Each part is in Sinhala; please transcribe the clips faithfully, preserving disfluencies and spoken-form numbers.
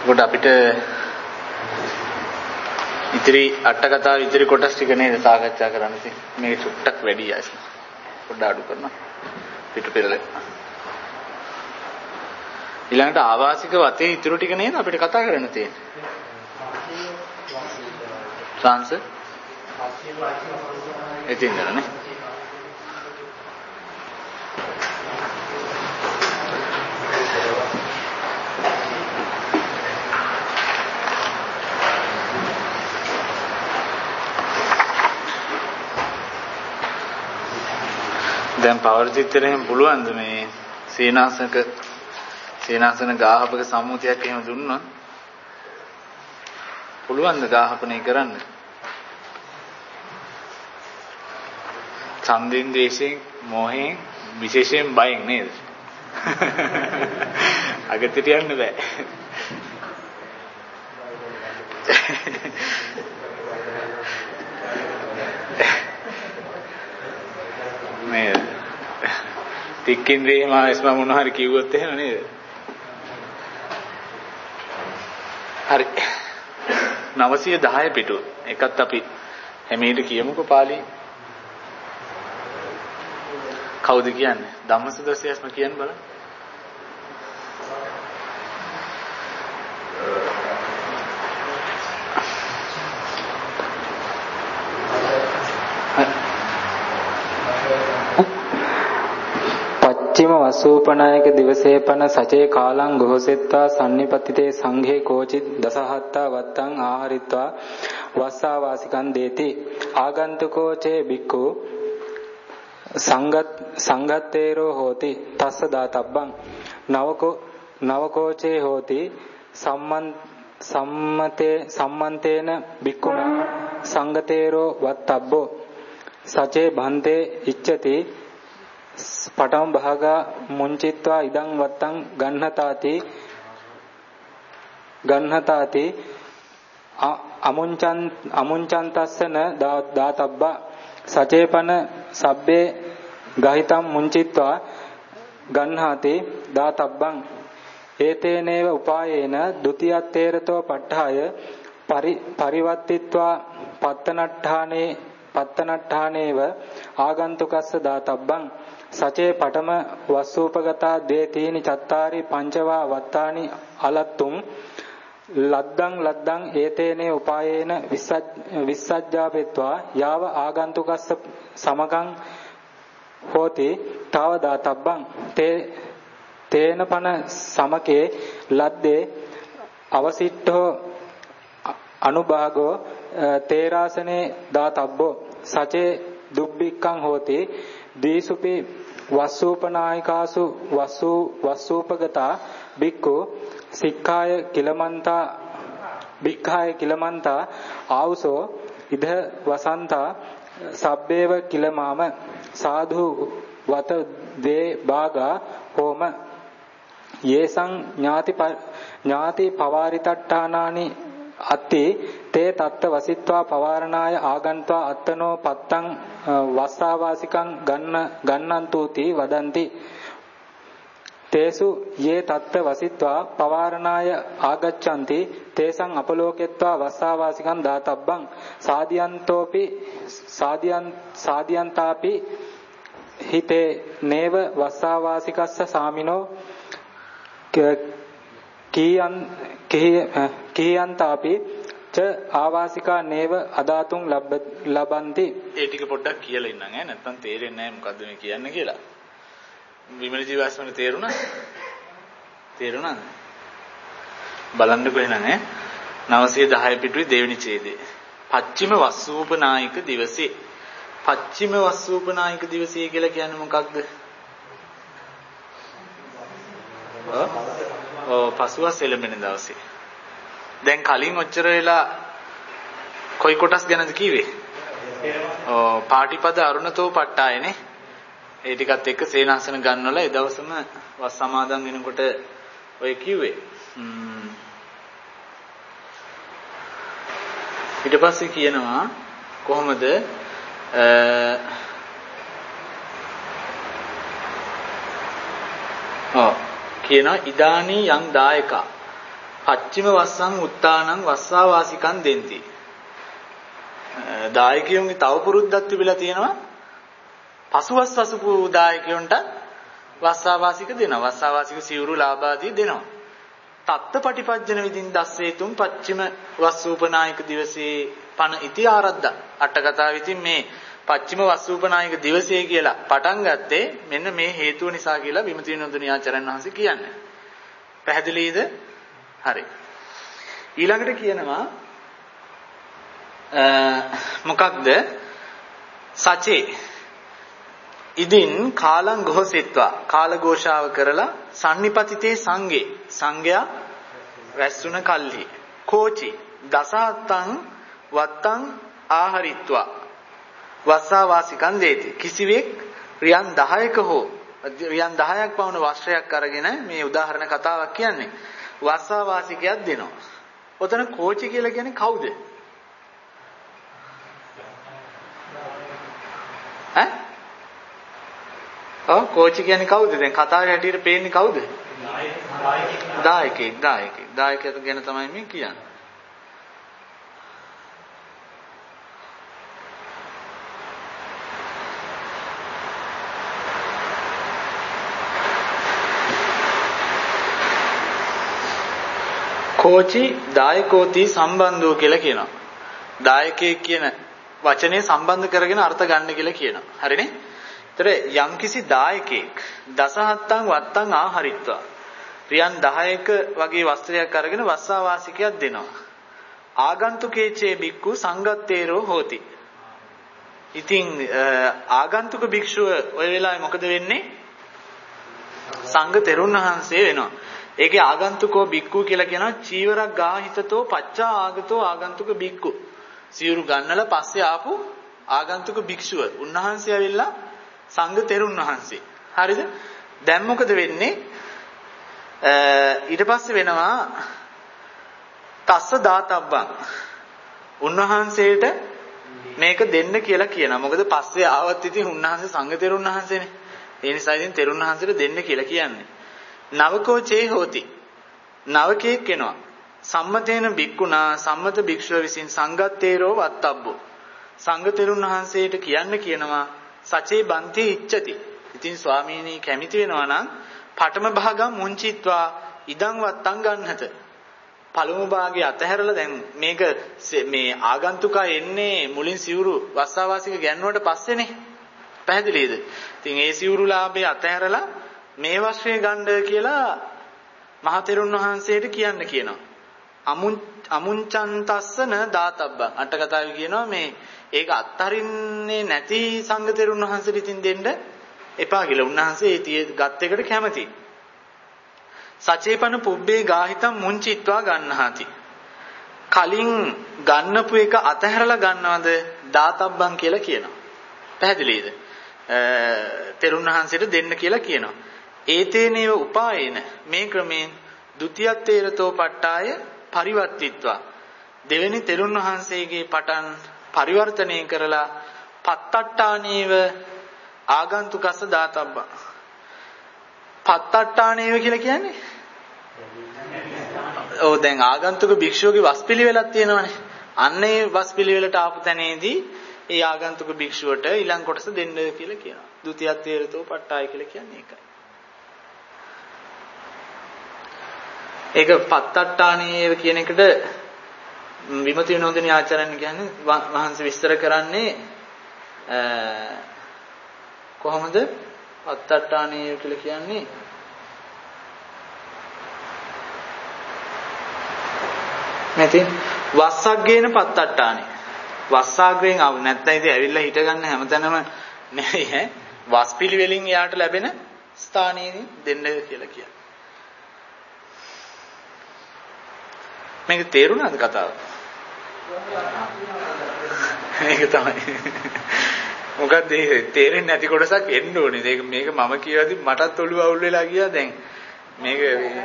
කොට අපිට ඉතිරි අට කතාව ඉතිරි කොටස් ටික නේද සාකච්ඡා කරන්න තියෙන්නේ. මේක චුට්ටක් වැඩි ආසන. පොඩ්ඩක් අඩු කරනවා. පිට පෙරලේ. ඊළඟට ආවාසික වතේ ඉතුරු ටික නේද අපිට කතා කරන්න තියෙන්නේ. ට්‍රාන්ස් එතින් දරනේ. දැන් පවර චිත්‍රයෙන් පුළුවන්ද මේ සීනාසක සීනාසන ගාහපක සම්මුතියක් එහෙම දුන්නොත් පුළුවන්ද ගාහපනේ කරන්න? ඡන්දෙන් දේශයෙන් මොහෙන් විශේෂයෙන් බයෙන් නේද? අගතිට යන්න බෑ. නේද? තික්කින්ද්‍රේ මාස්ම මොන හරි කිව්වොත් එහෙම නේද? හරි. නවසිය දහය පිටු. එකත් අපි හැමීට කියමුකෝ පාළි. කවුද කියන්නේ? ධම්මසුදස්සයස්ම කියන්න බලන්න. පච්චිම වසූපනායක දිවසේපන සචේ කාලං ගොහසෙත්තා සම්නිපතිතේ සංඝේ කෝචි දසහත්තා වත්තං ආහාරිත්වා වස්සාවාසිකං දේති ආගන්තුකෝ චේ බික්ඛු සංගත් සංගත්තේරෝ හෝති තස්ස දාතබ්බං නවකෝ නවකෝචේ හෝති සම්මන් සම්මතේ සම්මන්තේන බික්ඛුන සංගතේරෝ වත්තබ්බෝ සචේ භන්තේ ඉච්ඡති පඨම භාගා මුංචිත්වා ඉදං වත්තං ගන්නතාති ගන්නතාති අමුංචන් අමුංචන්තස්සන දාතබ්බා සචේපන සබ්බේ ගහිතම් මුංචිත්වා ගන්හාති දාතබ්බං ඒතේනේව උපායේන ဒ ුතියත්තේරතෝ ප ဋ ාය පරි පරිවත්තිත්වා පත්තනට්ඨානේ පත්තනට්ඨානේව ආගන්තුකස්ස දාතබ්බං සචේ පඨම වස්සූපගතා දේ තීනි චත්තාරි පංචවා වත්තානි අලත්තුම් ලද්දං ලද්දං ඒතේනේ උපායේන විස්සජ්ජාපෙත්වා යාව ආගන්තුකස්ස සමගං හෝති තාව දාතබ්බං තේ තේන පන සමකේ ලද්දේ අවසිට්ඨෝ අනුභාගෝ තේරාසනේ දාතබ්බෝ සචේ දුබ්බික්ඛං හෝති දීසුපි වස්සූපනායිකාසු වස්සූ වස්සූපගතා බික්ඛු සික්ඛාය කිලමන්තා බික්ඛාය කිලමන්තා ආවුසෝ ඉද වසන්තා සබ්බේව කිලමාම සාධු වත දේ භාගා හෝම යේසං ඥාති ඥාති පවාරිතට්ඨානානි අත්ති තේ තත්ත වසිත්වා පවාරණාය ආගන්त्वा අත්තනෝ පත්තං වස්සාවාසිකං ගන්න ගන්නන්තුති වදಂತಿ තේසු යේ තත්ත වසිත්වා පවාරණාය ආගච්ඡanti තේසං අපලෝකෙත්වා වස්සාවාසිකං දාතබ්බං සාදියන්තෝපි සාදියන් සාදියන්තාපි හිතේ නේව වස්සාවාසිකස්ස සාමිනෝ කීයන් කීයන්තාපි ච ආවාසිකා නේව අදාතුන් ලබන්ති. ඒ ටික පොඩ්ඩක් කියලා ඉන්නම් ඈ නැත්තම් තේරෙන්නේ නැහැ මොකද්ද මේ කියන්නේ කියලා. විමල ජීවාස්මනේ තේරුණා? තේරුණාද? බලන්නකෝ එහෙනම් ඈ නවසිය දහය පිටුවේ දෙවෙනි ඡේදය. පච්චිම වස්සූපනායක දිවසේ. පච්චිම වස්සූපනායක දිවසේ කියලා කියන්නේ මොකක්ද? ඔව් පසුවස් එළඹෙන දවසේ. දැන් කලින් ඔච්චර වෙලා කොයි කොටස් ගැනද කිව්වේ? ඔව් පාටිපද අරුණතෝ ප ဋ ායනේ. ඒ ටිකත් එක්ක සේනාසන ගන්නවල ඒ දවසම වස් සමාදන් වෙනකොට ඔය කිව්වේ. ඊට පස්සේ කියනවා කොහොමද ඔව් කියනවා ඉදානි යං දායකා පච්චිම වස්සං උත්තානං වස්සාවාසිකං දෙන්ති. දායකයන්ගේ තව පුරුද්දක් තිබිලා තියෙනවා. පසුවස් වසපු දායකයන්ට වස්සාවාසික දෙනවා. වස්සාවාසික සිවුරු ලාභාදී දෙනවා. තත්ත්පටිපජ්ජන විදින් දස්සේතුම් පච්චිම වස්සූපනායක දිවසේ පන ඉති ආරද්දා. අට කතාව විදින් මේ පච්චිම වස්සූපනායක දිවසේ කියලා පටන් ගත්තේ මෙන්න මේ හේතුව නිසා කියලා විමති විනෝදනී ආචාර්යන් වහන්සේ කියන්නේ. පැහැදිලිද? හරි. ඊළඟට කියනවා මොකක්ද? සචේ ඉදින් කාලං ගෝසෙත්වා කාල ഘോഷාව කරලා සම්නිපතිතේ සංගේ සංඝයා වැස්සුන කල්හි කෝචි දසහත්තං වත්තං ආහරිත්වා වස්සාවාසිකං දේති. කිසිවෙක් රියන් දහයක හෝ රියන් දහයක් පවුන වස්ත්‍රයක් අරගෙන මේ උදාහරණ කතාවක් කියන්නේ වස්සාවාසිකයක් දෙනවා. ඔතන කෝචි කියලා කියන්නේ කවුද? ඈ? ඔව් කෝචි කියන්නේ කවුද? දැන් කතාවේ හැටියට පේන්නේ කවුද? දායකයෙක් දායකයෙක් දායකයෙක් ගැන තමයි මේ කියන්නේ. කෝචි දායකෝති සම්බන්ධෝ කියලා කියනවා. දායකයෙක් කියන වචනේ සම්බන්ධ කරගෙන අර්ථ ගන්න කියලා කියනවා. හරිනේ? ඒතර යම්කිසි දායකයෙක් දසහත්තං වත්තං ආහරිත්වා රියන් දහයක වගේ වස්ත්‍රයක් අරගෙන වස්සාවාසිකයක් දෙනවා. ආගන්තුකේචේ බික්කු සංගත්තේරෝ හෝති. ඉතින් ආගන්තුක භික්ෂුව ওই වෙලාවේ මොකද වෙන්නේ? සංඝ තෙරුන් වහන්සේ වෙනවා. ඒකේ ආගන්තුකෝ බික්කු කියලා කියනවා චීවරක් ගාහිතතෝ පච්චා ආගතෝ ආගන්තුක බික්කු. සිවුරු ගන්නලා පස්සේ ආපු ආගන්තුක භික්ෂුව. උන්වහන්සේ ඇවිල්ලා සංඝ තෙරුන් වහන්සේ. හරිද? දැන් මොකද වෙන්නේ? ඊට පස්සේ වෙනවා තස්ස දාතබ්බං. උන්වහන්සේට මේක දෙන්න කියලා කියනවා. මොකද පස්සේ ආවත් ඉතින් උන්වහන්සේ සංඝ තෙරුන් වහන්සේනේ. ඒ නිසා ඉතින් තෙරුන් වහන්සේට දෙන්න කියලා කියන්නේ. නවකෝ චේ හෝති. නවකෙක් වෙනවා. සම්මතේන බික්කුණා සම්මත භික්ෂුව විසින් සංගත්තේරෝ වත්තබ්බෝ. සංඝ තෙරුන් වහන්සේට කියන්න කියනවා සචේ බන්ති ඉච්ඡති. ඉතින් ස්වාමීනි කැමති වෙනවා නම් පඨම භාගම් මුංචිත්වා ඉදං වත්තං ගන්නත. පළමු භාගය අතහැරලා දැන් මේක මේ ආගන්තුකා එන්නේ මුලින් සිවුරු වස්සාවාසික ගැන්නුවට පස්සේනේ. පැහැදිලිද? ඉතින් ඒ සිවුරු ලාභය අතහැරලා මේ වස්ත්‍රය ගන්න කියලා මහතෙරුන් වහන්සේට කියන්න කියනවා. අමුං අමුංචන්තස්සන දාතබ්බං. අට කතාවේ කියනවා මේ ඒක අත්තරින්නේ නැති සංඝ තෙරුන් වහන්සේට ඉතින් දෙන්න එපා කියලා. උන්වහන්සේ ඒ තිය ගත් එකට කැමති. සචේපන පුබ්බේ ගාහිතම් මුංචිත්වා ගන්නහති. කලින් ගන්නපු එක අතහැරලා ගන්නවද දාතබ්බං කියලා කියනවා. පැහැදිලිද? තෙරුන් වහන්සේට දෙන්න කියලා කියනවා. ඒතේනේව උපායේන මේ ක්‍රමෙන් ဒ ුතියත්තේරතෝ පට්ටාය පරිවර්තිත්වා දෙවෙනි තෙරුන් වහන්සේගේ පටන් පරිවර්තනය කරලා පත්තට්ටානේව ආගන්තුකස්ස දාතබ්බා. පත්තට්ටානේව කියලා කියන්නේ ඔව් දැන් ආගන්තුක භික්ෂුවගේ වස්පිලිවෙලක් තියෙනවානේ. අන්න ඒ වස්පිලිවෙලට ආපු තැනේදී ඒ ආගන්තුක භික්ෂුවට ඊළඟ කොටස දෙන්න කියලා කියනවා. ဒ ුතියත්තේරතෝ පට්ටාය කියලා කියන්නේ ඒකයි. ඒක පත්තට්ටානේව කියන එකට විමති විනෝදිනී ආචාර්යන් කියන්නේ වහන්සේ විස්තර කරන්නේ කොහොමද පත්තට්ටානේව කියලා කියන්නේ? නැති වස්සග්ගේන පත්තට්ටානේ. වස්සාග්‍රයෙන් ආව නැත්නම් ඉතින් ඇවිල්ලා හිට ගන්න හැමතැනම නෙවෙයි ඈ. වස්පිලි වලින් යාට ලැබෙන ස්ථානයේදී දෙන්න කියලා කියන්නේ. මේක තේරුණාද කතාව? මේක තමයි. මොකද තේරෙන්නේ නැති කොටසක් එන්න ඕනේ. මේක මේක මම කියවදී මටත් ඔළුව අවුල් වෙලා ගියා දැන්. මේක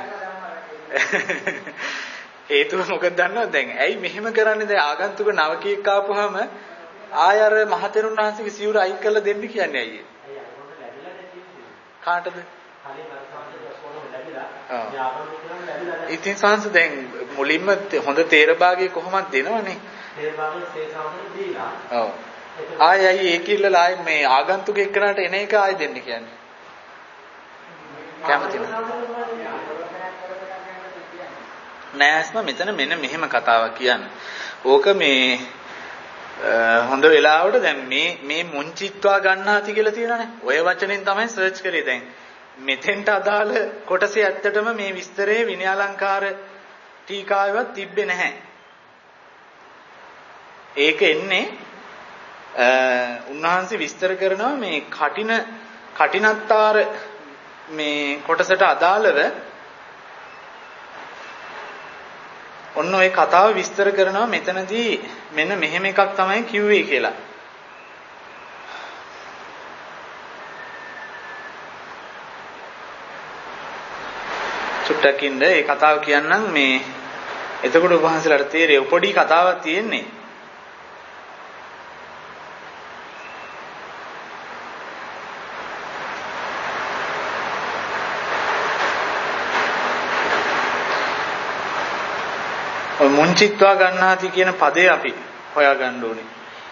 හේතුව මොකද දන්නවද දැන්? ඇයි මෙහෙම කරන්නේ? දැන් ආගන්තුක නවකීයක් ආපුවාම ආය අර මහතෙරුන් වහන්සේගේ සිවුර අයින් කරලා දෙන්න කියන්නේ ඇයි? කාටද? ඉතින් සංස දැන් මුලින්ම හොඳ තේර භාගය කොහොමද දෙනවනේ? තේර භාගයේ තේසාවනේ දීලා. ඔව්. ආයි ආයි ඒකිල්ල ආයි මේ ආගන්තුක එක්කනට එන එක ආයි දෙන්න කියන්නේ. කැමති නෑ අස්ම මෙතන මෙන්න මෙහෙම කතාවක් කියන්නේ. ඕක මේ හොඳ වෙලාවට දැන් මේ මේ මුංචිත්වා ගන්නාති කියලා තියෙනනේ. ඔය වචනෙන් තමයි සර්ච් කරේ දැන්. මෙතෙන්ට අදාළ කොටසේ ඇත්තටම මේ විස්තරයේ විනයාලංකාර ටීකාවේවත් තිබ්බේ නැහැ. ඒක එන්නේ උන්වහන්සේ විස්තර කරනවා මේ කටින කටිනත්තාර මේ කොටසට අදාළව ඔන්න ඔය කතාව විස්තර කරනවා මෙතනදී මෙන්න මෙහෙම එකක් තමයි කිව්වේ කියලා. චුට්ටකින්ද ඒ කතාව කියන්නම් මේ එතකොට උපහාසලට තේරෙයි පොඩි කතාවක් තියෙන්නේ. මුංචිත්වා ගන්නාති කියන පදේ අපි හොයාගන්න ඕනේ.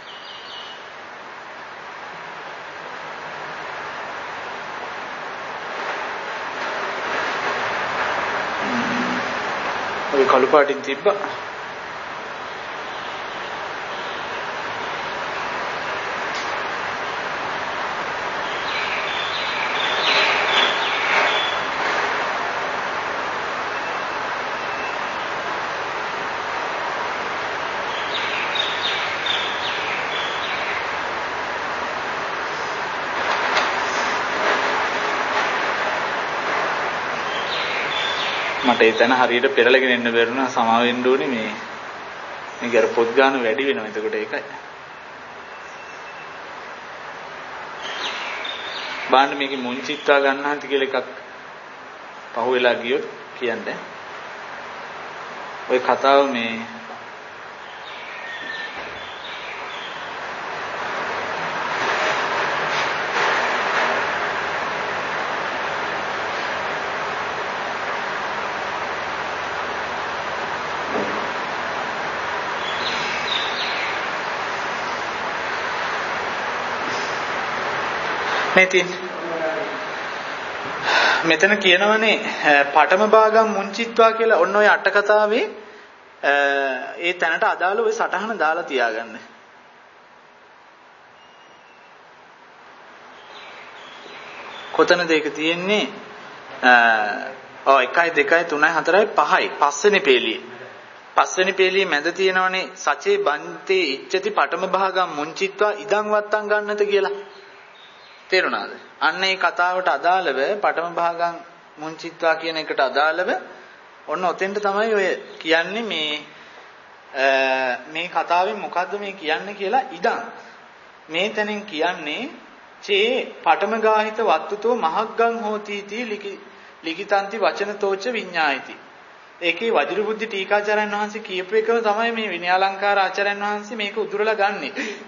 ඔය කළු පාටින් තිබ්බා. මට ඒ තැන හරියට පෙරලගෙන එන්න බැරුණා සමාව වෙන්න ඕනේ මේ මේක අර පොත් ගන්න වැඩි වෙනවා එතකොට ඒකයි බාන්න මේකේ මුංචිත්වා ගන්නාති කියලා එකක් පහුවෙලා ගියොත් කියන්නේ ওই කතාව මේ මෙතින් මෙතන කියනවනේ පඨම භාගම් මුංචිත්වා කියලා ඔන්න ඔය අට කතාවේ ඒ තැනට අදාළ ඔය සටහන දාලා තියාගන්න. කොතනද ඒක තියෙන්නේ? ඔව් එකයි දෙකයි තුනයි හතරයි පහයි පස්වෙනි පේළියේ. පස්වෙනි පේළියේ මැද තියෙනවනේ සචේ බන්තේ ඉච්ඡති පඨම භාගම් මුංචිත්වා ඉදං වත්තං ගන්නත කියලා. තේරුණාද? අන්න ඒ කතාවට අදාළව පඨම භාගම් මුංචිත්වා කියන එකට අදාළව ඔන්න ඔතෙන්ට තමයි ඔය කියන්නේ මේ මේ කතාවෙන් මොකද්ද මේ කියන්නේ කියලා ඉදං මේ තැනින් කියන්නේ චේ පඨම ගාහිත වත්තුතෝ මහග්ගං හෝති තී ලිඛිතන්ති වචනතෝච විඤ්ඤායිති. ඒකේ වජිරබුද්ධි ටීකාචාර්යයන් වහන්සේ කියපු එකම තමයි මේ විනයාලංකාර ආචාර්යයන් වහන්සේ මේක උදුරලා ගන්නෙ.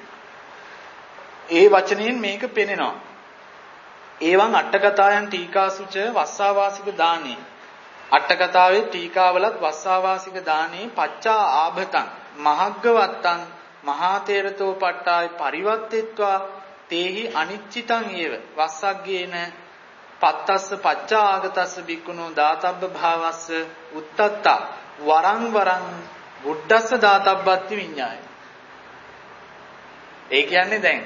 ඒ වචනයෙන් මේක පෙනෙනවා. ඒවන් අට්ඨකතායන් ටීකාසුච වස්සාවාසික දානේ. අට්ඨකතාවේ ටීකාවලත් වස්සාවාසික දානේ පච්චා ආභතං මහග්ගවත්තං මහා තේරතෝ පට්ඨාය පරිවත්තෙත්වා තේහි අනිච්චිතං ඒව වස්සග්ගේන පත්තස්ස පච්චා ආගතස්ස බික්කුණෝ දාතබ්බ භාවස්ස උත්තත්ත වරං වරං බුද්දස්ස දාතබ්බත්ති විඤ්ඤාය. ඒ කියන්නේ දැන්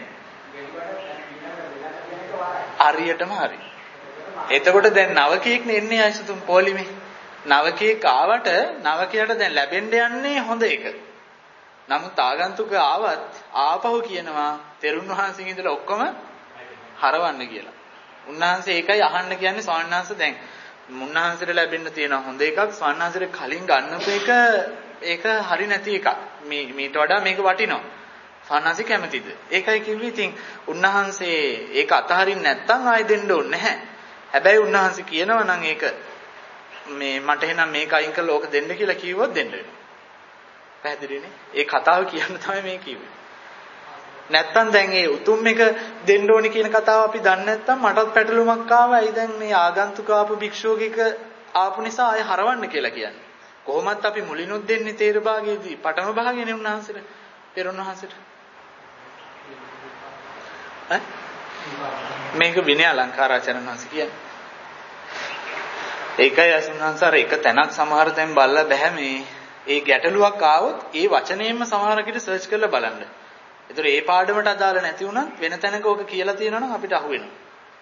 හරියටම හරි. එතකොට දැන් නවකීක් නෙන්නේ අයිසතුම් පොලිමේ. නවකීක් ආවට නවකයට දැන් ලැබෙන්න යන්නේ හොඳ එක. නමුත් ආගන්තුක ආවත් ආපහු කියනවා තෙරුන් වහන්සේගෙන් ඉඳලා ඔක්කොම හරවන්න කියලා. උන්වහන්සේ ඒකයි අහන්න කියන්නේ ස්වාමීන් වහන්සේ දැන් මුන්වහන්සේට ලැබෙන්න තියෙන හොඳ එකක් ස්වාමීන් වහන්සේට කලින් ගන්නපු එක ඒක හරි නැති එකක්. මේ මීට වඩා මේක වටිනවා. සානාසි කැමතිද? ඒකයි කිව්වේ ඉතින් උන්වහන්සේ ඒක අතහරින්න නැත්තම් ආයෙ දෙන්න ඕනේ නැහැ. හැබැයි උන්වහන්සේ කියනවා නම් ඒක මේ මට එහෙනම් මේක අයින් කරලා ඕක දෙන්න කියලා කිව්වොත් දෙන්න වෙනවා. පැහැදිලිනේ? ඒ කතාව කියන්න තමයි මේ කිව්වේ. නැත්තම් දැන් ඒ උතුම් එක දෙන්න ඕනි කියන කතාව අපි දන්නේ නැත්තම් මටත් පැටලුමක් ආවයි දැන් මේ ආගන්තුක ආපු භික්ෂුවකෙක ආපු නිසා ආය හරවන්න කියලා කියන්නේ. කොහොමත් අපි මුලිනුත් දෙන්නේ තේර භාගයේදී පඨම භාගයනේ උන්වහන්සේට. පෙරණවහන්සේට. ඈ මේක විනය අලංකාරාචාර්ය වහන්සේ කියන්නේ. ඒකයි අසුන්වහන්සාර එක තැනක් සමහර තැන් බලලා බෑ මේ ඒ ගැටලුවක් ආවොත් ඒ වචනයෙන්ම සමහරකට සර්ච් කරලා බලන්න. ඒතර ඒ පාඩමට අදාළ නැති වුණත් වෙන තැනක ඕක කියලා තියෙනවා නම් අපිට අහු වෙනවා.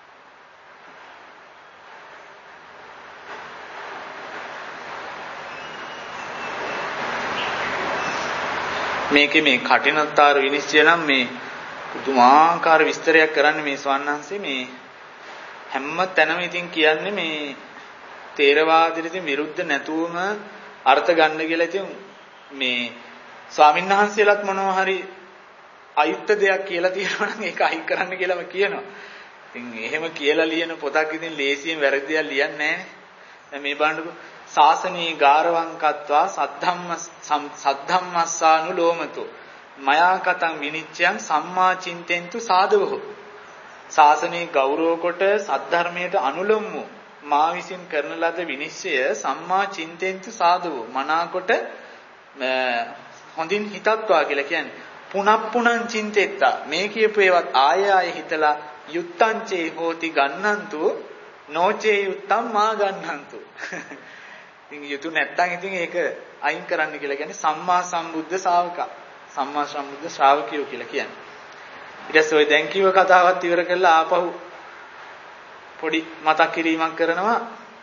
මේකේ මේ කටිනත්තර විනිශ්චය නම් මේ පුදුමාකාර විස්තරයක් කරන්නේ මේ ස්වන්නංශේ මේ හැම තැනම ඉතින් කියන්නේ මේ තේරවාදයට විරුද්ධ නැතුවම අර්ථ ගන්න කියලා ඉතින් මේ ස්වාමීන් වහන්සේලාත් මොනවා හරි අයුක්ත දෙයක් කියලා තියෙනවා නම් ඒක අයින් කරන්න කියලාම කියනවා. ඉතින් එහෙම කියලා ලියන පොතක් ඉතින් ලේසියෙන් වැරදි දෙයක් ලියන්නේ නැහැ. දැන් මේ බලන්නකො සාසනී ගාරවංකත්වා සද්ධම්ම සද්ධම්මස්සානු ලෝමතෝ මයා කතං විනිච්ඡයන් සම්මා චින්තෙන්තු සාදවෝ. ශාසනයේ ගෞරව කොට සද්ධර්මයට අනුලොම්මු මා විසින් කරන ලද විනිශ්චය සම්මා චින්තෙන්තු සාදවෝ මනාකොට හොඳින් හිතත්වා කියලා කියන්නේ. පුනප්පුනං චින්තෙත්තා මේ කියපු ඒවත් ආය ආය හිතලා යුත්තංචේ හෝති ගන්නන්තු නොචේ යුත්තම් මා ගන්නන්තු. ඉතින් යුතු නැත්තම් ඉතින් ඒක අයින් කරන්න කියලා කියන්නේ සම්මා සම්බුද්ධ ශ්‍රාවකා. සම්මා සම්බුද්ධ ශ්‍රාවකයෝ කියලා කියන්නේ. ඊට පස්සේ ඔය දැන් කිව්ව කතාවත් ඉවර කරලා ආපහු පොඩි මතක් කිරීමක් කරනවා.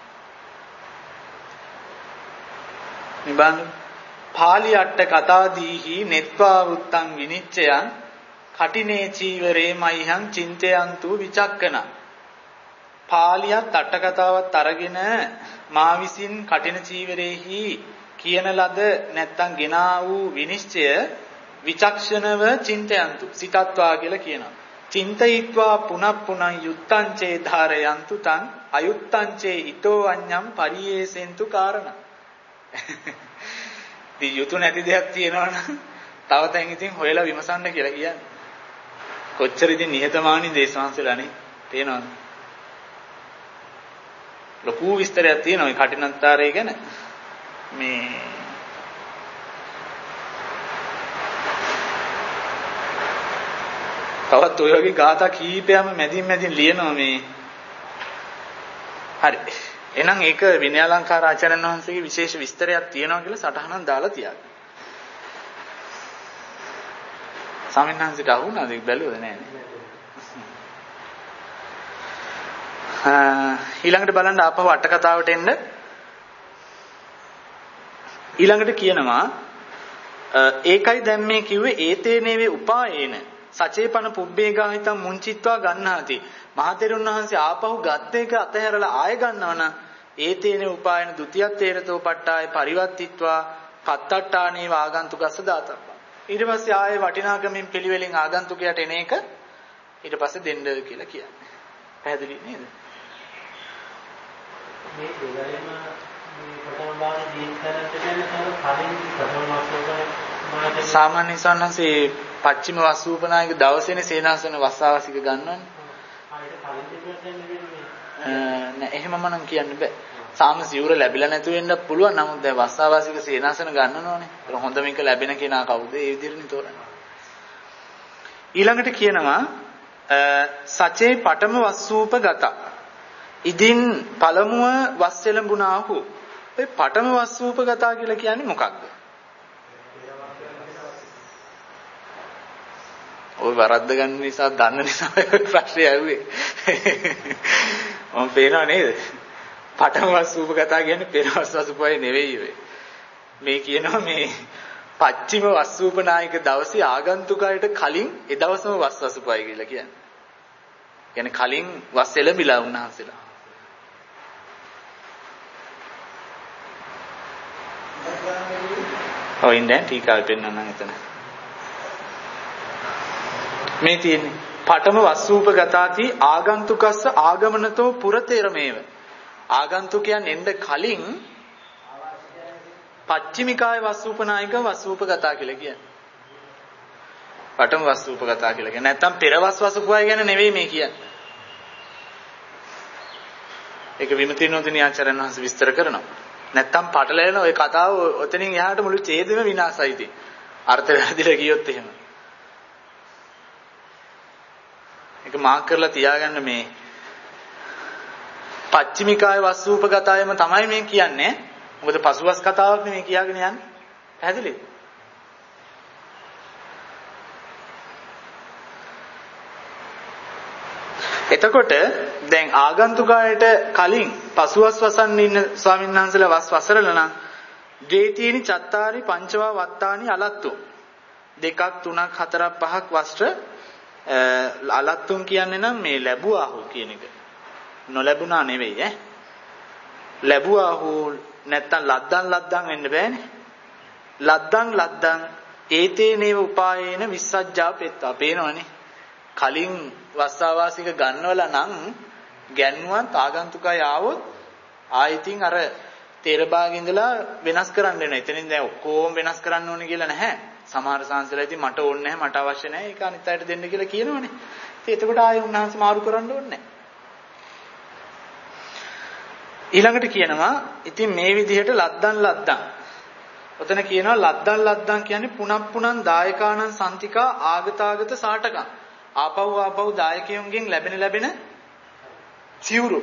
මේ බලන්න පාලි අට කතාදීහි නෙත්වා වුත්තං විනිච්ඡයන් කටිනේ චීවරේ මයිහං චින්තයන්තු විචක්කන. පාලියත් අට කතාවත් අරගෙන මා විසින් කටින චීවරේහි කියන ලද නැත්තම් ගෙනා වූ විනිශ්චය විචක්ෂණව චින්තයන්තු සිතත්වා කියලා කියනවා. චින්තයිත්වා පුනප්පුනං යුත්තංචේ ධාරයන්තු තං අයුත්තංචේ ඊතෝ අඤ්ඤම් පරියේසෙන්තු කාරණ. ඉතින් යුතු නැති දෙයක් තියෙනවනම් තව තැන් ඉතින් හොයලා විමසන්න කියලා කියන්නේ. කොච්චර ඉතින් නිහතමානී දේශවංශලානේ තේනවද? ලොකු විස්තරයක් තියෙනවා මේ කටිනන්තරය ගැන. මේ තවත් ඔය වගේ ગાථා කීපයක්ම මැදින් මැදින් ලියනවා මේ. හරි. එහෙනම් ඒක විනයාලංකාර ආචාර්යන් වහන්සේගේ විශේෂ විස්තරයක් තියෙනවා කියලා සටහනක් දාලා තියාගන්න. ස්වාමීන් වහන්සේට අහුණාද ඒක බැලුවද නැහැ. ඊළඟට බලන්න ආපහු අට කතාවට එන්න. ඊළඟට කියනවා ඒකයි දැන් මේ කිව්වේ ඒතේනේවේ උපායේන සචේපන පුබ්බේගාහිතම් මුංචිත්වා ගන්නාති. මහතෙරුන් වහන්සේ ආපහු ගත් එක අතහැරලා ආය ගන්නවනම් ඒතේනේ උපායන ဒ ුතිය තේරතෝ පට්ටාය පරිවර්තිත්වා කත්තට්ටානේ වාගන්තුකස්ස දාතප්ප. ඊට පස්සේ ආයේ වටිනාකමින් පිළිවෙලින් ආගන්තුකයට එන එක ඊට පස්සේ දෙන්න කියලා කියන්නේ. පැහැදිලි නේද? මේ දෙලෙම මේ ප්‍රථම භාගයේ දීර්ඝතරට කියන්නේ කලින් ප්‍රථම වස්තුවක සාමාන්‍ය සන්නසේ පච්චිම වස්තුූපනායක දවසේනේ සේනාසන වස්සාවසික ගන්නවනේ. නෑ එහෙමම නම් කියන්න බෑ. සාම සිවුර ලැබිලා නැතු වෙන්න පුළුවන්. නමුත් දැන් වස්සාවාසික සේනාසන ගන්නනෝනේ. ඒක හොඳම එක ලැබෙන කෙනා කවුද? ඒ විදිහටනේ තෝරන්නේ. ඊළඟට කියනවා සචේ පඨම වස්සූපගත. ඉදින් පළමුව වස් එළඹුණාහු. ඒ පඨම වස්සූපගත කියලා කියන්නේ මොකක්ද? ඔය වරද්ද ගන්න නිසා දන්න නිසා ප්‍රශ්නේ ඇහුවේ. මම පේනව නේද? පඨම වස්සූපගත කියන්නේ පෙර වස්සූපය නෙවෙයි වෙයි. මේ කියනවා මේ පච්චිම වස්සූපනායක දවසේ ආගන්තුකයට කලින් ඒ දවසම වස් වසුපයි කියලා කියන්නේ. කියන්නේ කලින් වස් එළඹිලා උන්වහන්සේලා. ඔය ඉන්නේ ටීකාව පෙන්නන්නම් එතන. මේ තියෙන්නේ පඨම වස්සූපගතාති ආගන්තුකස්ස ආගමනතෝ පුරතේරමේව. ආගන්තුකයන් එන්න කලින් පච්චිමිකාය වස්සූපනායක වස්සූපගතා කියලා කියන්නේ. පඨම වස්තූපගතා කියලා කියන්නේ. නැත්තම් පෙරවස් වසුපුවයි ගැන නෙවෙයි මේ කියන්නේ. ඒක විමති නෝදිනී ආචාර්යන් වහන්සේ විස්තර කරනවා. නැත්තම් පටලැවෙන ওই කතාව ඔතනින් එහාට මුළු ඡේදෙම විනාශයි ඉතින්. අර්ථ වැරදිලා ගියොත් එහෙම. ඒක මාක් කරලා තියාගන්න මේ පච්චිමිකාය වස්තූපගතයම තමයි මේ කියන්නේ. මොකද පසුවස් කතාවක් නෙමෙයි කියාගෙන යන්නේ. පැහැදිලිද? එතකොට දැන් ආගන්තුකයට කලින් පසුවස් වසන්න ඉන්න ස්වාමීන් වහන්සේලා වස් වසරල නම් ද්වේතීනි චත්තාරි පංචවා වත්තානි අලත්තු දෙකක් තුනක් හතරක් පහක් වස්ත්‍ර අලත්තුන් කියන්නේ නම් මේ ලැබුවාහු කියන එක නොලැබුණා නෙවෙයි ඈ ලැබුවාහු නැත්තම් ලද්දන් ලද්දන් වෙන්න බෑනේ ලද්දන් ලද්දන් ඒතේනේව උපායේන විස්සජ්ජා පෙත්තා පේනවනේ කලින් වස්සාවාසික ගන්නවලා නම් ගැන්නුවත් ආගන්තුකය ආවොත් ආයිතින් අර තේරබාගෙ ඉඳලා වෙනස් කරන්න වෙනවා. එතනින් දැන් ඔක්කොම වෙනස් කරන්න ඕනේ කියලා නැහැ. සමහර සංසලා ඉතින් මට ඕනේ නැහැ මට අවශ්‍ය නැහැ ඒක අනිත් අයට දෙන්න කියලා කියනවනේ. ඉතින් එතකොට ආයෙ උන්වහන්සේ මාරු කරන්න ඕනේ නැහැ. ඊළඟට කියනවා ඉතින් මේ විදිහට ලද්දන් ලද්දන්. ඔතන කියනවා ලද්දන් ලද්දන් කියන්නේ පුනක් පුනන් දායකානං සම්තිකා ආගතාගත සාටකම්. ආපහු ආපහු දායකයන්ගෙන් ලැබෙන ලැබෙන සිවුරු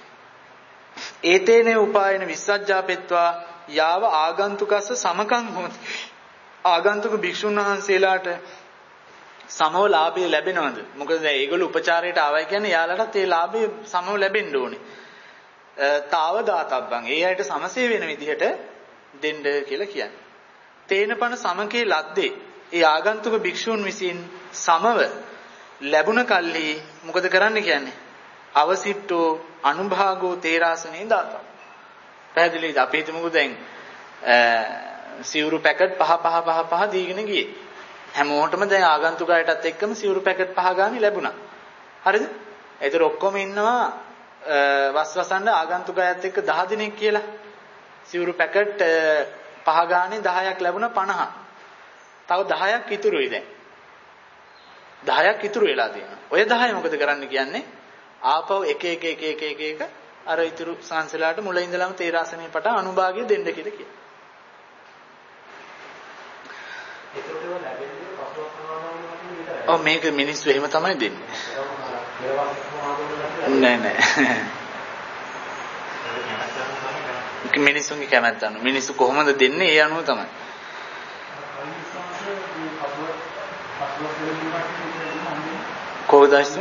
ඒතේනේ උපායන විස්සජ්ජාපෙත්වා යාව ආගන්තුකස්ස සමකං හොති ආගන්තුක භික්ෂුන් වහන්සේලාට සමව ලාභය ලැබෙනවද මොකද දැන් ඒගොල්ලෝ උපචාරයට ආවයි කියන්නේ යාලටත් ඒ ලාභය සමව ලැබෙන්න ඕනේ තාව දාතබ්බන් ඒ අයට සමසේ වෙන විදිහට දෙන්න කියලා කියන්නේ තේනපන සමකේ ලද්දේ ඒ ආගන්තුක භික්ෂුන් විසින් සමව ලැබුණ කල්හි මොකද කරන්න කියන්නේ අවසිට්ටෝ අනුභාගෝ තේරාසනේ දාතා පැහැදිලිද අපි හිතමුකෝ දැන් සිවුරු පැකට් පහ පහ පහ පහ දීගෙන ගියේ හැමෝටම දැන් ආගන්තුකයටත් එක්කම සිවුරු පැකට් පහ ගානේ ලැබුණා හරිද ඒතර ඔක්කොම ඉන්නවා වස්වසන්න ආගන්තුකයත් එක්ක දහ දිනක් කියලා සිවුරු පැකට් පහ ගානේ දහයක් ලැබුණා පනහ තව දහයක් ඉතුරුයි දැන් දහයක් ඉතුරු වෙලා තියෙනවා. ඔය දහය මොකද කරන්න කියන්නේ? ආපහු එක එක එක එක එක එක අර ඉතුරු සංසලාට මුල ඉඳලම තේරාසනේ පට අනුභාගය දෙන්න කියලා කියනවා. ඒකට ලැබෙන්නේ පසුවක් සමානවම විතරයි. ඔව් මේක මිනිස්සු එහෙම තමයි දෙන්නේ. නෑ නෑ. මිනිස්සුන්ගේ කැමැත්ත අනුව මිනිස්සු කොහොමද දෙන්නේ ඒ අනුව තමයි. කොහොදයිසු?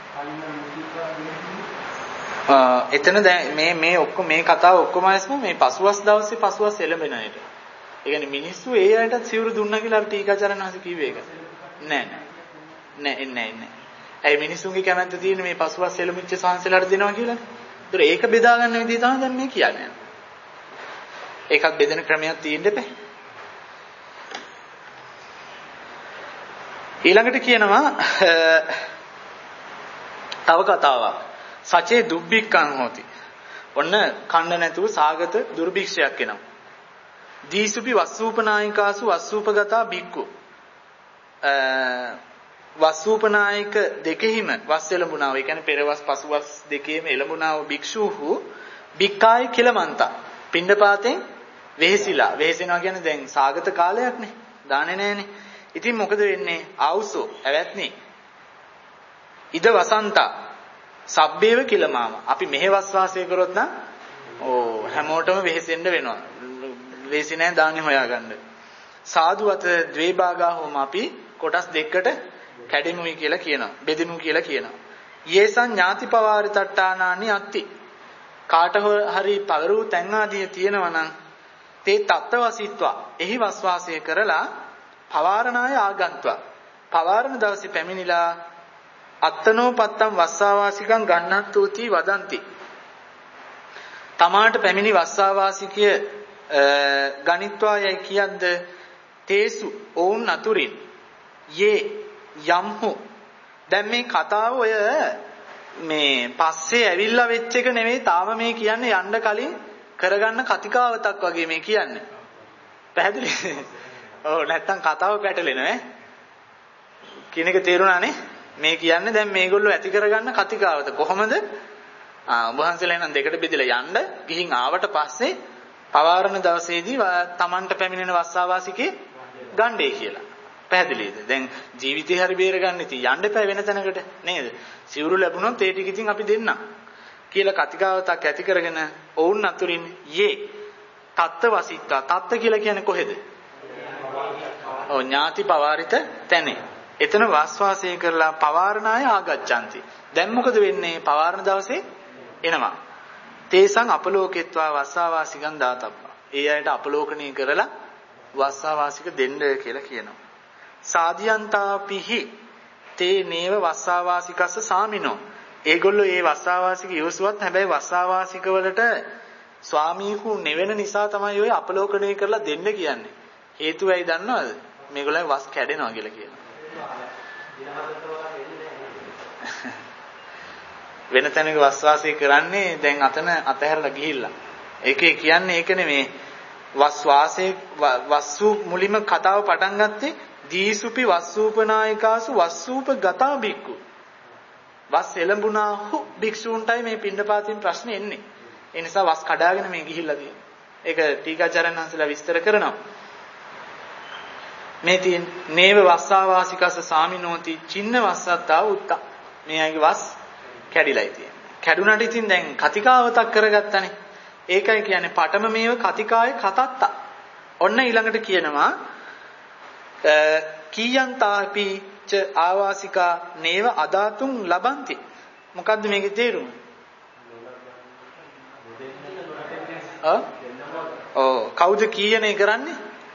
ආ එතන දැන් මේ මේ ඔක්කොම මේ කතාව ඔක්කොම ඇස්ම මේ පසුවස් දවසේ පසුවස් එළඹෙන අයට. ඒ කියන්නේ මිනිස්සු ඒ අයටත් සිවුරු දුන්නා කියලා අර ටීකාචාර්යන් වහන්සේ කිව්වේ ඒක. නෑ නෑ. නෑ නෑ නෑ. ඒ මිනිස්සුන්ගේ කැමැත්ත තියෙන මේ පසුවස් එළඹිච්ච සංසලට දෙනවා කියලානේ. ඒතර ඒක බෙදා ගන්න විදිහ තමයි දැන් මේ කියන්නේ. ඒකත් බෙදෙන ක්‍රමයක් තියෙන්න බෑ. ඊළඟට කියනවා තව කතාවක් සචේ දුබ්බික්කං හොති ඔන්න කන්න නැතුව සාගත දුර්භික්ෂයක් එනවා දීසුපි වස්සූපනායිකාසු වස්සූපගතා බික්කු වස්සූපනායික දෙකෙහිම වස් එළඹුණා ඒ කියන්නේ පෙරවස් පසුවස් දෙකේම එළඹුණා වූ භික්ෂූහු බික්කායි කිලමන්තා පිණ්ඩපාතෙන් වෙහෙසිලා වෙහෙසෙනවා කියන්නේ දැන් සාගත කාලයක්නේ දාන්නේ නැහනේ ඉතින් මොකද වෙන්නේ ආවුසෝ ඇවැත්නි ඉද වසන්තා සබ්බේව කිලමාම අපි මෙහෙවස් වාසය කරොත් නම් ඕ හැමෝටම වෙහෙසෙන්න වෙනවා ලේසි නෑ දාන්නේ හොයාගන්න සාදුවත ද්වේභාගා හෝම අපි කොටස් දෙකකට කැඩෙමුයි කියලා කියනවා බෙදෙමු කියලා කියනවා යේසං ඥාති පවාරි තට්ටානානි අත්ති කාට හරි පවරු තැන් ආදී තියෙනවා නම් තේ තත්ත්වසිට්වා එහි වස් වාසය කරලා පවාරණාය ආගන්තුවා පවාරණ දවසේ පැමිණිලා අත්තනෝ පත්තම් වස්සාවාසිකං ගන්නත්තුති වදಂತಿ තමාට පැමිණි වස්සාවාසිකය ගණිත්වා යයි කියද්ද තේසු ඕන් නතුරින් යේ යම්හු දැන් මේ කතාව ඔය මේ පස්සේ ඇවිල්ලා වෙච්ච එක නෙවෙයි තාම මේ කියන්නේ යන්න කලින් කරගන්න කතිකාවතක් වගේ මේ කියන්නේ පැහැදිලි ඔව් නැත්තම් කතාව පැටලෙනවා ඈ කියන එක තේරුණානේ? මේ කියන්නේ දැන් මේගොල්ලෝ ඇති කරගන්න කතිකාවත කොහොමද? ආ ඔබ වහන්සේලා එනම් දෙකට බෙදලා යන්න ගිහින් ආවට පස්සේ පවාරණ දවසේදී තමන්ට පැමිණෙන වස්සාවාසිකේ ගණ්ඩේ කියලා. පැහැදිලිද? දැන් ජීවිතේ හරි බේරගන්න ඉතින් යන්න එපා වෙන තැනකට නේද? සිවුරු ලැබුණොත් ඒ ටික ඉතින් අපි දෙන්නම් කියලා කතිකාවතක් ඇති කරගෙන ඔවුන් අතුරින් යේ තත්ත වසිතා. තත්ත කියලා කියන්නේ කොහෙද? ඔව් ඥාති පවාරිත තැනේ. එතන වාස්වාසය කරලා පවාරණාය ආගච්ඡanti. දැන් මොකද වෙන්නේ? පවාරණ දවසේ එනවා. තේසං අපලෝකෙත්වා වස්සාවාසිකං දාතබ්බා. ඒ අයට අපලෝකණී කරලා වස්සාවාසික දෙන්න කියලා කියනවා. සාධියන්තාපිහි තේ නේව වස්සාවාසිකස්ස සාමිනෝ. ඒගොල්ලෝ ඒ වස්සාවාසික ඉවසුවත් හැබැයි වස්සාවාසික වලට ස්වාමීකු නෙවෙන නිසා තමයි ඔය අපලෝකණය කරලා දෙන්න කියන්නේ. හේතුව ඇයි දන්නවද? මේගොල්ලෝ වස් කැඩෙනවා කියලා කියනවා. වෙන තැනක වස්වාසය කරන්නේ දැන් අතන අතහැරලා ගිහිල්ලා. ඒකේ කියන්නේ ඒක නෙමේ. වස්වාසයේ වස්සු මුලින්ම කතාව පටන් ගත්තේ දීසුපි වස්සූපනායකාසු වස්සූප ගතා බික්කු. වස් එළඹුණා හු භික්ෂූන්ටයි මේ පින්ඩපාතින් ප්‍රශ්නේ එන්නේ. ඒ නිසා වස් කඩාගෙන මේ ගිහිල්ලා තියෙනවා. ඒක ටීකාචාර්යන් වහන්සේලා විස්තර කරනවා. මේ තියෙන නේව වස්සාවාසිකස සාමිනෝති චින්න වස්සත්තා උත්තා. මේ අයගේ වස් කැඩිලායි තියෙන්නේ. කැඩුනට ඉතින් දැන් කතිකාවතක් කරගත්තනේ. ඒකයි කියන්නේ පඨම මේව කතිකාය කතත්ත. ඔන්න ඊළඟට කියනවා කීයන්තාපි ච ආවාසිකා නේව අදාතුම් ලබන්ති. මොකද්ද මේකේ තේරුම? ආ ඔව් කවුද කීයනේ කරන්නේ?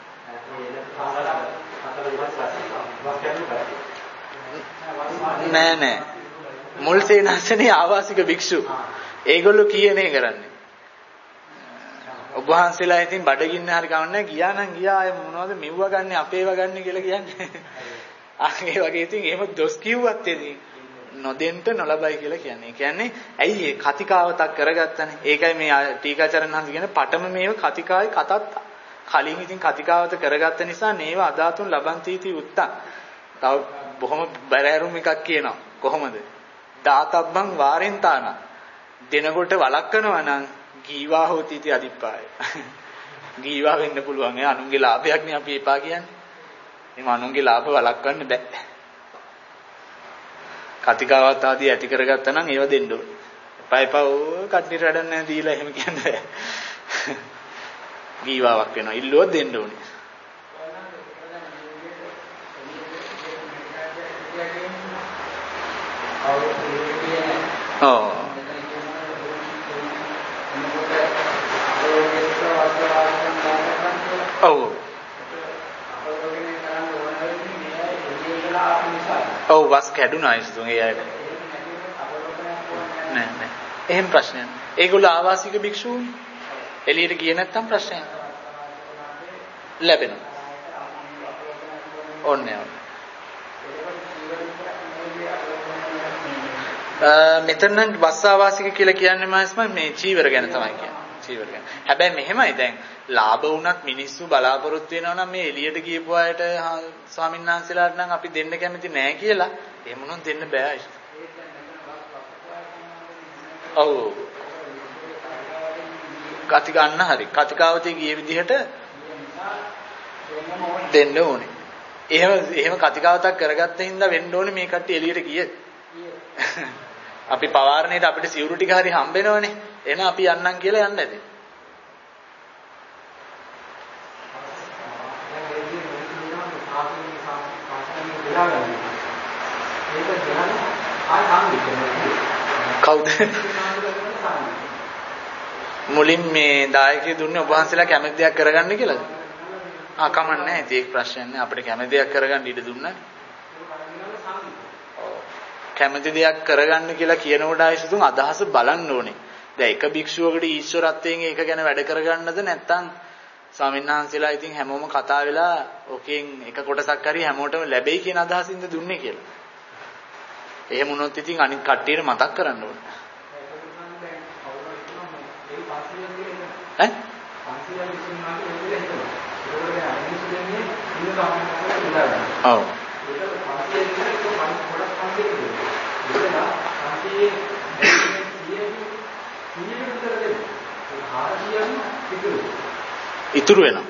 නෑ නෑ මුල් සේනාසනේ ආවාසික භික්ෂු. ඒගොල්ලෝ කීයනේ කරන්නේ? ඔබ වහන්සේලා ඉතින් බඩගින්න හරි කවන්නේ ගියා නම් ගියා අය මොනවද මෙව්ව ගන්න අපේව ගන්න කියලා කියන්නේ. අර ඒ වගේ ඉතින් එහෙම දොස් කිව්වත් ඉතින් නොදෙන්න නොලබයි කියලා කියන්නේ. ඒ කියන්නේ ඇයි ඒ කතිකාවතක් කරගත්තනේ. ඒකයි මේ ටීකාචාර්යන් වහන්සේ කියන්නේ පඨම මේව කතිකායි කතත්ත. කලින් ඉතින් කතිකාවත කරගත්ත නිසා නේව අදාතුන් ලබන්තිති උත්තා. තව බොහොම බැරෑරුම් එකක් කියනවා. කොහොමද? දාතබ්බං වාරෙන්තාන. දෙනකොට වළක්වනවා නම් ගීවා හොති इति අදිප්පාය. ගීවා වෙන්න පුළුවන්. ඒ අනුන්ගේ ලාභයක් නේ අපි එපා කියන්නේ. එහෙනම් අනුන්ගේ ලාභ වළක්වන්න බෑ. කතිකාවත් ආදී ඇති කරගත්තා නම් ඒව දෙන්න ඕනේ. එපා එපා ඕ කට්ටියට වැඩක් නැහැ දීලා එහෙම කියන්නේ. ගීවාවක් වෙනවා. ඉල්ලුවක් දෙන්න ඕනේ. ඔව්. ඔව්. ඔව් වස් කැඩුනා ඉස්සුන් ඒ අයට. නෑ නෑ. එහෙම ප්‍රශ්නයක්. ඒගොල්ලෝ ආවාසික භික්ෂූන් එළියට ගියේ නැත්තම් ප්‍රශ්නයක්. ලැබෙනවා. ඕනේ. මෙතන වස්සාවාසික කියලා කියන්නේ මාස්ම මේ චීවර ගැන තමයි කියන්නේ. චීවර ගැන. හැබැයි මෙහෙමයි දැන් ලාභ වුණත් මිනිස්සු බලාපොරොත්තු වෙනවා නම් මේ එළියට ගියපු අයට ස්වාමීන් වහන්සේලාට නම් අපි දෙන්න කැමති නෑ කියලා. එහෙම වුණොත් දෙන්න බෑ. ඔව්. කති ගන්න හරි. කතිකාවතේ ගිය විදිහට දෙන්න ඕනේ. එහෙම එහෙම කතිකාවතක් කරගත්ත හින්දා වෙන්න ඕනේ මේ කට්ටිය එළියට ගියේ. අපි පවාරණේට අපිට සිවුරු ටික හරි හම්බෙනවනේ. එහෙනම් අපි යන්නම් කියලා යන්න ඇති. කවුද? මුලින් මේ දායකය දුන්නේ ඔබ වහන්සේලා කැමති දෙයක් කරගන්න කියලාද? ආ කමන්නේ නැහැ. ඒක ප්‍රශ්නයක් නෑ. අපිට කැමති දෙයක් කරගන්න ඉඩ දුන්නා. කැමති දෙයක් කරගන්න කියලා කියනකොට ආයෙසුතුන් අදහස බලන්න ඕනේ. දැන් එක භික්ෂුවකට ඊශ්වරත්වයෙන් ඒක ගැන වැඩ කරගන්නද නැත්නම් ස්වාමීන් වහන්සේලා ඉතින් හැමෝම කතා වෙලා ඕකෙන් එක කොටසක් හරි හැමෝටම ලැබෙයි කියන අදහසින්ද දුන්නේ කියලා. එහෙම වුණොත් ඉතින් අනිත් කට්ටියට මතක් කරන්න ඕනේ. ඈ? ඔව්. ඉතුරු වෙනවා.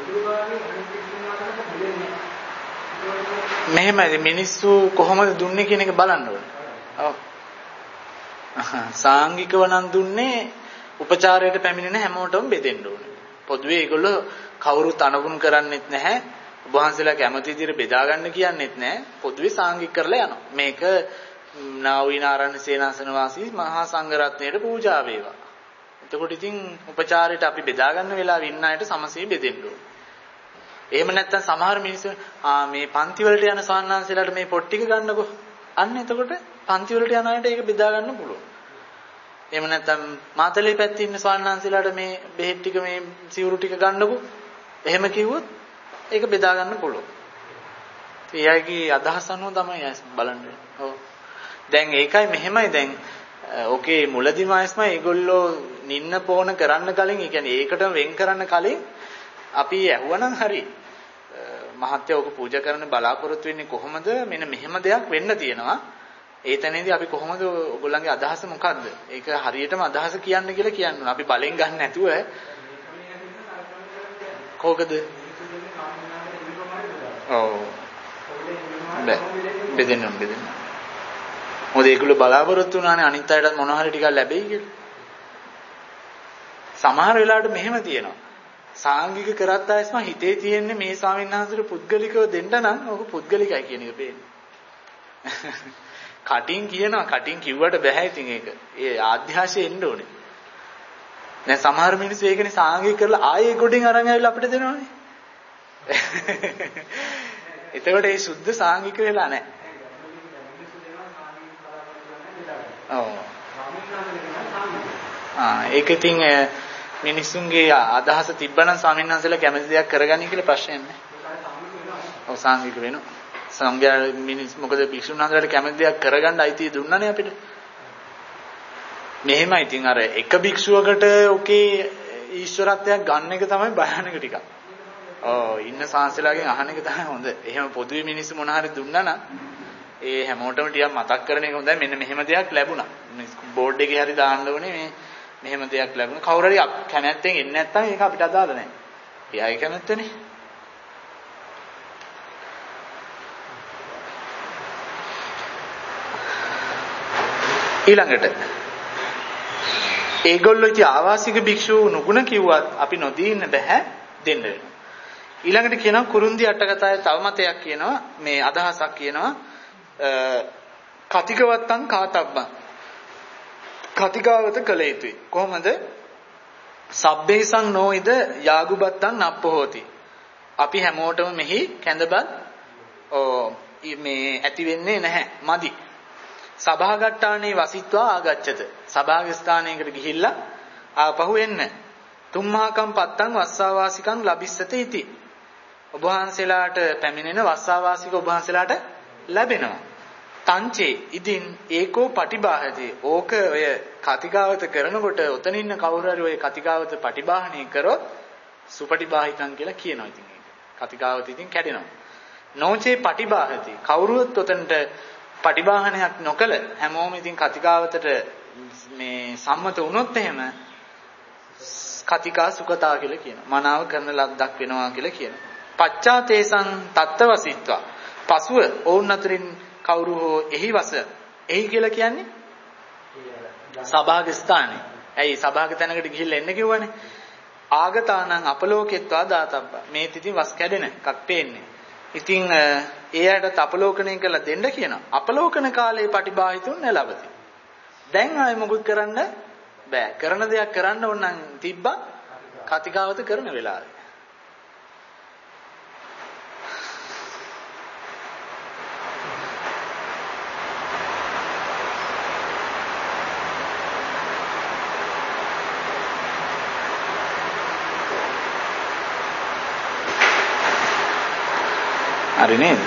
මෙහෙමයි මිනිස්සු කොහොමද දුන්නේ කියන එක බලන්න ඕනේ. ඔව්. සාංගිකව නම් දුන්නේ උපචාරයට පැමිණෙන හැමෝටම බෙදෙන්න ඕනේ. පොදුවේ ඒගොල්ලෝ කවුරුත් අනුගුණ කරන්නේත් නැහැ. ඔබ වහන්සේලා කැමති විදිහට බෙදා ගන්න කියන්නේත් නැහැ. පොදුවේ සාංගික කරලා යනවා. මේක නාවිනාරණ්‍ය සේනාසන වාසී මහා සංඝරත්නයට පූජා වේවා. එතකොට ඉතින් උපචාරයට අපි බෙදා ගන්න වෙලාවෙ ඉන්න අයට සමසේ බෙදෙන්න ඕනේ. එහෙම නැත්නම් සමහර මිනිස්සු ආ මේ පන්ති වලට යන සාන්නාන්සලාට මේ පොට් ටික ගන්නකෝ. අන්න එතකොට පන්ති වලට යන අයට ඒක බෙදා ගන්න පුළුවන්. එහෙම නැත්නම් මාතලේ පැත්තේ ඉන්න සාන්නාන්සලාට මේ බෙහෙත් ටික මේ සිවුරු ටික ගන්නකෝ. එහෙම කිව්වොත් ඒක බෙදා ගන්න පුළුවන්. එයාගේ අදහස අනුව තමයි බලන්නේ. ඔව්. දැන් ඒකයි මෙහෙමයි දැන් ඕකේ මුලදිම ආයස්මයි ඒගොල්ලෝ නින්න පෝන කරන්න කලින් ඒ කියන්නේ ඒකටම වෙන් කරන්න කලින් අපි ඇහුවනම් හරි මහත්ය ඔක පූජා කරන්න බලාපොරොත්තු වෙන්නේ කොහොමද මෙන්න මෙහෙම දෙයක් වෙන්න තියෙනවා ඒ තැනදී අපි කොහොමද ඔයගොල්ලන්ගේ අදහස මොකද්ද ඒක හරියටම අදහස කියන්න කියලා කියන්න අපි බලෙන් ගන්න නැතුව කෝකද ඔව් බෙදෙන්න බෙදෙන්න මොකද ඒගොල්ලෝ බලාපොරොත්තු වුණානේ අනිත් අයටත් මොනවා හරි ටිකක් ලැබෙයි කියලා සමහර වෙලාවට මෙහෙම තියෙනවා සාංගික කරත් ආයස්ම හිතේ තියෙන්නේ මේ ස්වාමීන් වහන්සේට පුද්ගලිකව දෙන්න නම් ඔක පුද්ගලිකයි කියන එක පේන්නේ. කටින් කියනවා කටින් කිව්වට බෑ ඉතින් ඒක. ඒ ආධ්‍යාශය එන්න ඕනේ. දැන් සමහර මිනිස්සු ඒකනේ සාංගික කරලා ආයේ ගොඩින් අරන් ආවිල්ලා අපිට දෙනවනේ. එතකොට ඒ සුද්ධ සාංගික වෙලා නැහැ. ඔව්. ආ ඒක ඉතින් මිනිස්සුන්ගේ අදහස තිබ්බනම් ස්වාමීන් වහන්සේලා කැමති දෙයක් කරගන්නේ කියලා ප්‍රශ්නයක් නැහැ. ඔව් සාංගික වෙනවා. සංඝයා මිනිස් මොකද භික්ෂුන් වහන්සේලාට කැමති දෙයක් කරගන්න අයිතිය දුන්නානේ අපිට. මෙහෙමයි ඉතින් අර එක භික්ෂුවකට ඔකේ ඊශ්වරත්වයක් ගන්න එක තමයි භයානක ටිකක්. ඔව් ඉන්න සාංශලාගෙන් අහන එක තමයි හොඳ. එහෙම පොදුවේ මිනිස්සු මොන හරි දුන්නා නම් ඒ හැමෝටම ටිකක් මතක් කරන එක හොඳයි. මෙන්න මෙහෙම දෙයක් ලැබුණා. බෝඩ් එකේ හරි දාන්න ඕනේ මේ මෙහෙම දෙයක් ලැබුණා. කවුරු හරි කැමැත්තෙන් එන්නේ නැත්නම් ඒක අපිට අදාළ නැහැ. එයාගේ කැමැත්තනේ. ඊළඟට ඒගොල්ලෝ ඉති ආවාසික භික්ෂුව නුගුණ කිව්වත් අපි නොදී ඉන්න බෑ දෙන්න වෙනවා. ඊළඟට කියනවා කුරුන්දි අටකතාවේ තව මතයක් කියනවා මේ අදහසක් කියනවා කතිකවත්තං කාතබ්බං කතිකාවත කළ යුතුයි. කොහොමද? සබ්බේසං නොයිද යාගුබත්තං නප්පහෝති. අපි හැමෝටම මෙහි කැඳබත් මේ ඇති වෙන්නේ නැහැ. මදි. සභාගට්ටානේ වසිත්වා ආගච්ඡත. සභාග ස්ථානයකට ගිහිල්ලා ආපහු එන්න. තුම්මාකම් පත්තං වස්සාවාසිකං ලබිස්සති इति. ඔබ වහන්සේලාට පැමිණෙන වස්සාවාසික ඔබ වහන්සේලාට ලැබෙනවා. තංචේ ඉදින් ඒකෝ පටිබාහති. ඕක ඔය කතිකාවත කරනකොට උතන ඉන්න කවුරු හරි ඔය කතිකාවත පටිබාහණය කරොත් සුපටිබාහිතං කියලා කියනවා ඉතින් ඒක. කතිකාවත ඉතින් කැඩෙනවා. නොචේ පටිබාහති. කවුරුත් උතනට පටිබාහනයක් නොකල හැමෝම ඉතින් කතිකාවතට මේ සම්මත වුණොත් එහෙම කතිකා සුඛතා කියලා කියනවා. මනාව කරන ලද්දක් වෙනවා කියලා කියනවා. පච්චාතේසං තත්තවසිත්වා. පසුව ඔවුන් අතරින් කවුරු හෝ එහි වස එහි කියලා කියන්නේ සභාග ස්ථානේ. ඇයි සභාග තැනකට ගිහිල්ලා එන්න කිව්වනේ. ආගතානං අපලෝකෙත්වා දාතබ්බ. මේ තිතින් වස් කැඩෙන එකක් පේන්නේ. ඉතින් එයාට අපලෝකණය කරලා දෙන්න කියනවා. අපලෝකන කාලේ පටිබාහිතුන් නැලවති. දැන් ආයෙ මොකුත් කරන්න බෑ. කරන දෙයක් කරන්න ඕන නම් තිබ්බා කතිකාවත කරන වෙලාවේ. හරි නේද?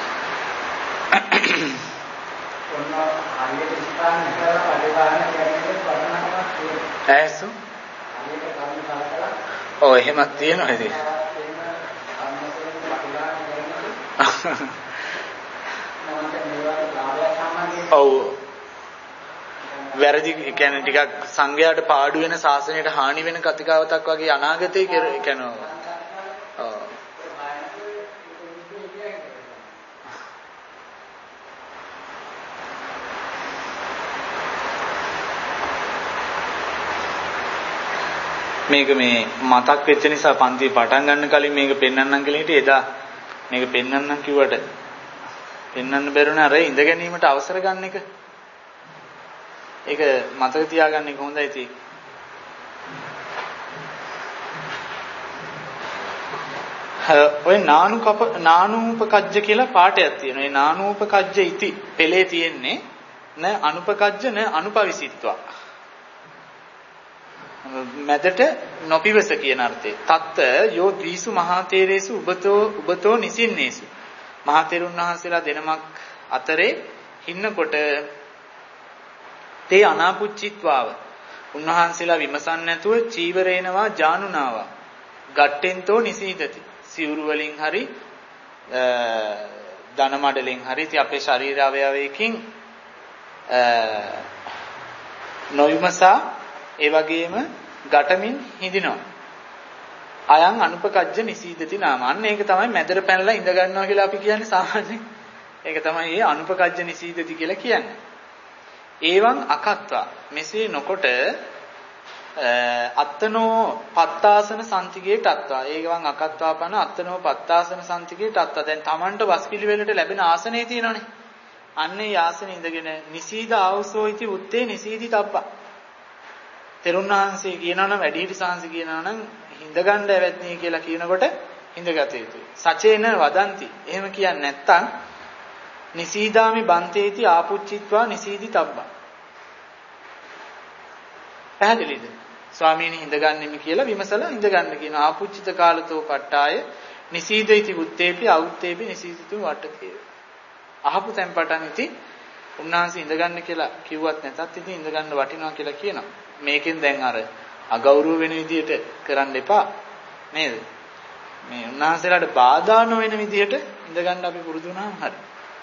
ඇසු ඔය එහෙමත් තියෙනවා ඉතින්. ඔව් වැරදි කියන්නේ ටිකක් සංඝයාට පාඩු වෙන ශාසනයට හානි වෙන කතිකාවතක් වගේ අනාගතේ කියනවා. ඔව් මේක මේ මතක් වෙච්ච නිසා පන්ති පටන් ගන්න කලින් මේක පෙන්වන්නම් කියලා හිටියේ. එදා මේක පෙන්වන්නම් කිව්වට පෙන්වන්න බැරුණා. අර ඉඳ ගැනීමට අවසර ගන්න එක. ඒක මතක තියාගන්න එක හොඳයි තී. ඔය නානුකප නානූපකජ්ජ කියලා පාඩයක් තියෙනවා. ඒ නානූපකජ්ජ ඉති පෙළේ තියෙන්නේ න අනුපකජ්ජ න අනුපවිසිට්වා. මැදට නොපිවස කියන අර්ථේ. තත්ත යෝ දීසු මහතේරේසු උබතෝ උබතෝ නිසින්නේසු. මහතේරුන් වහන්සේලා දෙනමක් අතරේ ඉන්නකොට තේ අනාපුච්චිත්වාව. උන්වහන්සේලා විමසන් නැතුව චීවරේනවා ජානුනාවා. ගට්ටෙන්තෝ නිසීදති. සිවුරු වලින් හරි ධන මඩලෙන් හරි ඉතින් අපේ ශරීර අවයවයකින් නොවිමසා ඒ වගේම ගැටමින් හිඳිනවා. අයං අනුපකජ්ජ නිසීදති නාම. අන්න ඒක තමයි මැදට පැනලා ඉඳ ගන්නවා කියලා අපි කියන්නේ සාමාන්‍යයෙන්. ඒක තමයි මේ අනුපකජ්ජ නිසීදති කියලා කියන්නේ. ඒවං අකත්වා. මෙසේ නොකොට අත්තනෝ පත්තාසන සම්තිගේ තත්වා. ඒකවන් අකත්වා පන අත්තනෝ පත්තාසන සම්තිගේ තත්වා. දැන් Tamanට වස්පිලිවෙලට ලැබෙන ආසනේ තියෙනවනේ. අන්නේ ආසනේ ඉඳගෙන නිසීද ආවසෝ इति උත්තේ නිසීදි තබ්බා. තෙරුණාංශේ කියනවා නම් වැඩිහිටි සාංශ කියනවා නම් හිඳ ගන්න ඇවැත්නි කියලා කියනකොට හිඳගත යුතුයි. සචේන වදන්ති. එහෙම කියන්නේ නැත්තම් නිසීදාමි බන්තේති ආපුච්චිත්වා නිසීදි තබ්බා. පැහැදිලිද? ස්වාමීනි හිඳ ගන්නෙමි කියලා විමසලා හිඳ ගන්න කියන ආපුච්චිත කාලතෝ පට්ටාය නිසීදේති උත්තේපි අවුත්තේපි නිසීදිතු වට්ටකේ. අහපු තැන් පටන් ඉති උන්වහන්සේ හිඳ ගන්න කියලා කිව්වත් නැතත් ඉතින් හිඳ ගන්න වටිනවා කියලා කියනවා. මේකෙන් දැන් අර අගෞරව වෙන විදියට කරන්න එපා නේද? මේ උන්වහන්සේලාට බාධා නොවන විදියට ඉඳ ගන්න අපි පුරුදු වුණාම හරි.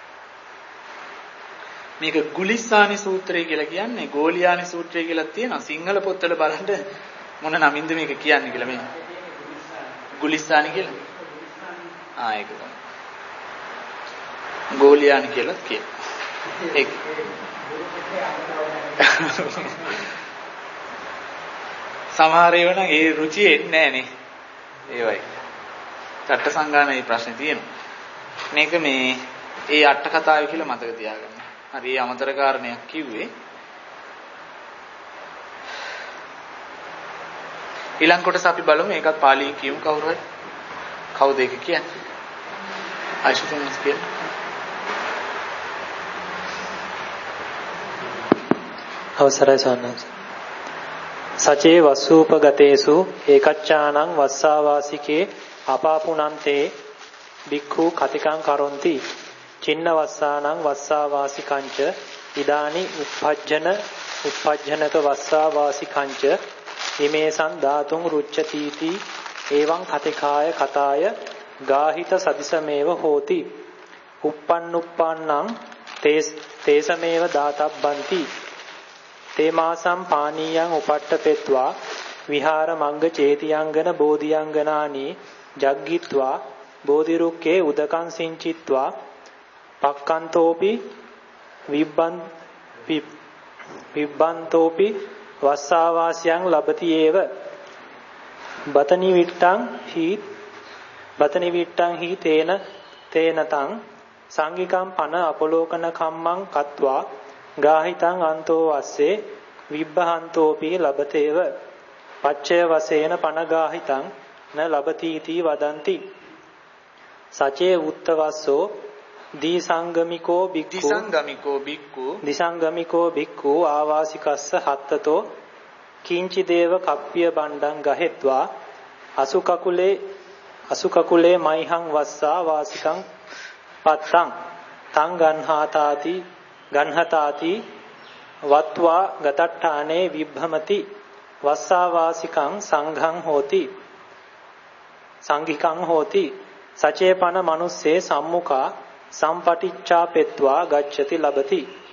මේක ගුලිස්සානි සූත්‍රය කියලා කියන්නේ ගෝලියානි සූත්‍රය කියලා තියෙනවා. සිංහල පොත්වල බලන්න මොන නමින්ද මේක කියන්නේ කියලා මේ ගුලිස්සානි කියලා. ආ ඒක තමයි. ගෝලියානි කියලා කියනවා. ඒක සමහර ඒවා නම් ඒ රුචිය එන්නේ නැහනේ. ඒවයි. චට්ට සංගායනයේ ප්‍රශ්නේ තියෙනවා. මේක මේ ඒ අට කතාවේ කියලා මතක තියාගන්න. හරි අමතර කාරණයක් කිව්වේ. ඊළඟ කොටස අපි බලමු. ඒකත් පාලියෙන් කියමු කවුරු හරි. කවුද ඒක කියන්නේ? අයිෂුතුමස් කියන්නේ. අවසරයි සන්නස. සචේ වස්සූපගතේසු ඒකච්ඡානං වස්සාවාසිකේ අපාපුනන්තේ බික්ඛු කතිකං කරොන්ති චින්න වස්සානං වස්සාවාසිකංච ඉදානි උප්පජ්ජන උප්පජ්ජනක වස්සාවාසිකංච ඉමේසං ධාතුං රුච්චතිති එවං කතිකාය කතාය ගාහිත සදිසමේව හෝති උප්පන්නුප්පන්නං තේසමේව දාතබ්බන්ති තේමාසම් පානීයං උපට්ඨපෙත්වා විහාර මංග චේතියංගන බෝධියංගනානි ජග්ගිත්වා බෝධිරුක්කේ උදකං සිංචිත්වා පක්කන්තෝපි විබ්බන් විබ්බන්තෝපි වස්සාවාසියං ලබති ඒව බතනි විට්ටං හි බතනි විට්ටං හි තේන තේනතං සංගිකම් පන අපලෝකන කම්මං කତ୍වා ගාහිතං අන්තෝ වස්සේ විබ්බහන්තෝපි ලබතේව පච්චය වශයෙන් පන ගාහිතං න ලබතිති වදಂತಿ සචේ උත්තවස්සෝ දීසංගමිකෝ බික්ඛු දිසංගමිකෝ බික්ඛු දිසංගමිකෝ බික්ඛු ආවාසිකස්ස හත්තතෝ කිංචි දේව කප්පිය බණ්ඩං ගහෙත්වා අසුකකුලේ අසුකකුලේ මයිහං වස්සා වාසිකං පත්තං තං ගන්හාතාති ගන්හතාති වත්වා ගතට්ඨානේ විභ්‍රමති වස්සාවාසිකං සංඝං හෝති සංඝිකං හෝති සචේපන මනුස්සේ සම්මුඛා සම්පටිච්ඡාපෙත්වා ගච්ඡති ලබති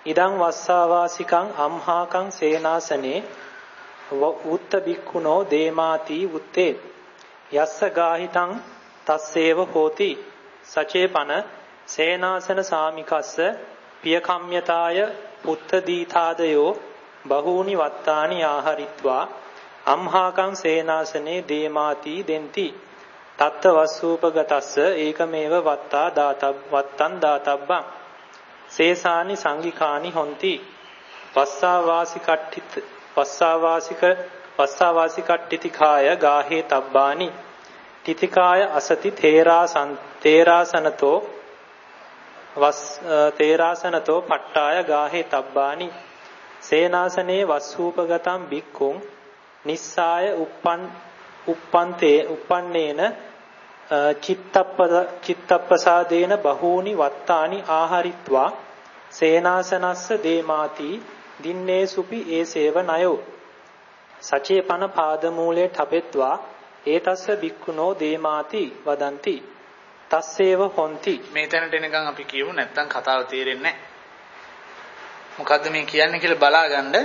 ඉදං වස්සාවාසිකං අම්හාකං සේනාසනේ උත්ත බික්ඛුනෝ දේමාති උත්තේ යස්ස ගාහිතං තස්සේව හෝති සචේපන සේනාසන සාමිකස්ස පියකම්යතාය උත්ත දීතාදයෝ බහූනි වත්තානි ආහරිත්වා අම්හාකං සේනාසනේ දේමාති දෙන්ති තත්ත වස්සූපගතස්ස ඒකමේව වත්තා දාතබ් වත්තං දාතබ්බං සේසානි සංගිකානි හොಂತಿ වස්සාවාසිකට්ඨිත වස්සාවාසික වස්සාවාසිකට්ඨිතිකාය ගාහේ තබ්බානි තිතිකාය අසති තේරාසන් තේරාසනතෝ වස් තේරාසනතෝ පට්ඨාය ගාහේ තබ්බානි සේනාසනේ වස්සූපගතං බික්ඛුං නිස්සාය uppන් uppන්තේ uppන්නේන චිත්තප්ප චිත්තප්පසාදේන බහූනි වත්තානි ආහරිත්වා සේනාසනස්ස දේමාති දින්නේ සුපි ඒසේව නයෝ සචේපන පාදමූලේ ඨපෙත්වා ඒතස්ස බික්ඛුනෝ දේමාති වදಂತಿ තස්සේව හොಂತಿ. මේ තැනට එනකන් අපි කියමු නැත්තම් කතාව තේරෙන්නේ නැහැ. මොකද්ද මේ කියන්නේ කියලා බලාගන්න.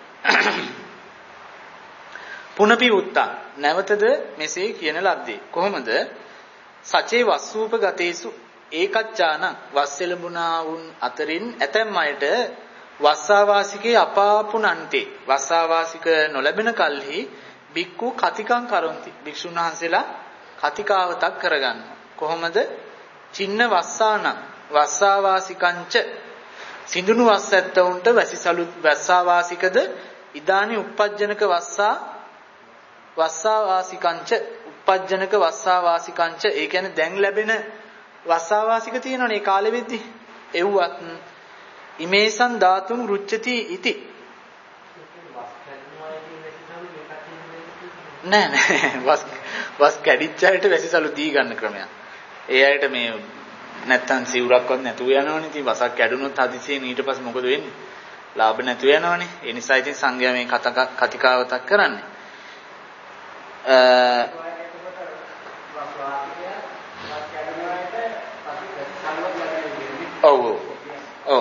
පුනපි උත්තා නැවතද මෙසේ කියන ලද්දේ. කොහොමද? සචේ වස්සූපගතේසු ඒකච්චාන වස්සෙලඹුණා වුන් අතරින් ඇතැම් අයට වස්සාවාසිකේ අපාපුනන්තේ වස්සාවාසික නොලැබෙන කල්හි බික්කු කතිකං කරොන්ති. භික්ෂුන් වහන්සේලා කතිකාවතක් කරගන්නවා. කොහොමද? චින්න වස්සාන වස්සාවාසිකංච සිඳුණු වස් ඇත්තවුන්ට වැසිසලු වස්සාවාසිකද ඉදානි uppajjanaka වස්සා වස්සාවාසිකංච uppajjanaka වස්සාවාසිකංච ඒ කියන්නේ දැන් ලැබෙන වස්සාවාසික තියෙනවනේ ඒ කාලෙ වෙද්දි එව්වත් ඉමේසං ධාතුම් රුච්චති ඉති නෑ නෑ වස් වස් කැඩිච්ච අයට වැසිසලු දී ගන්න ක්‍රමයක්. ඒ අයට මේ නැත්තම් සිවුරක්වත් නැතුව යනවනේ. ඉතින් වසක් කැඩුනොත් හදිසියෙන් ඊට පස්සේ මොකද වෙන්නේ? ලාභ නැතුව යනවනේ. ඒ නිසා ඉතින් සංඝයා මේ කතිකාවතක් කරන්නේ. ඔව් ඔව්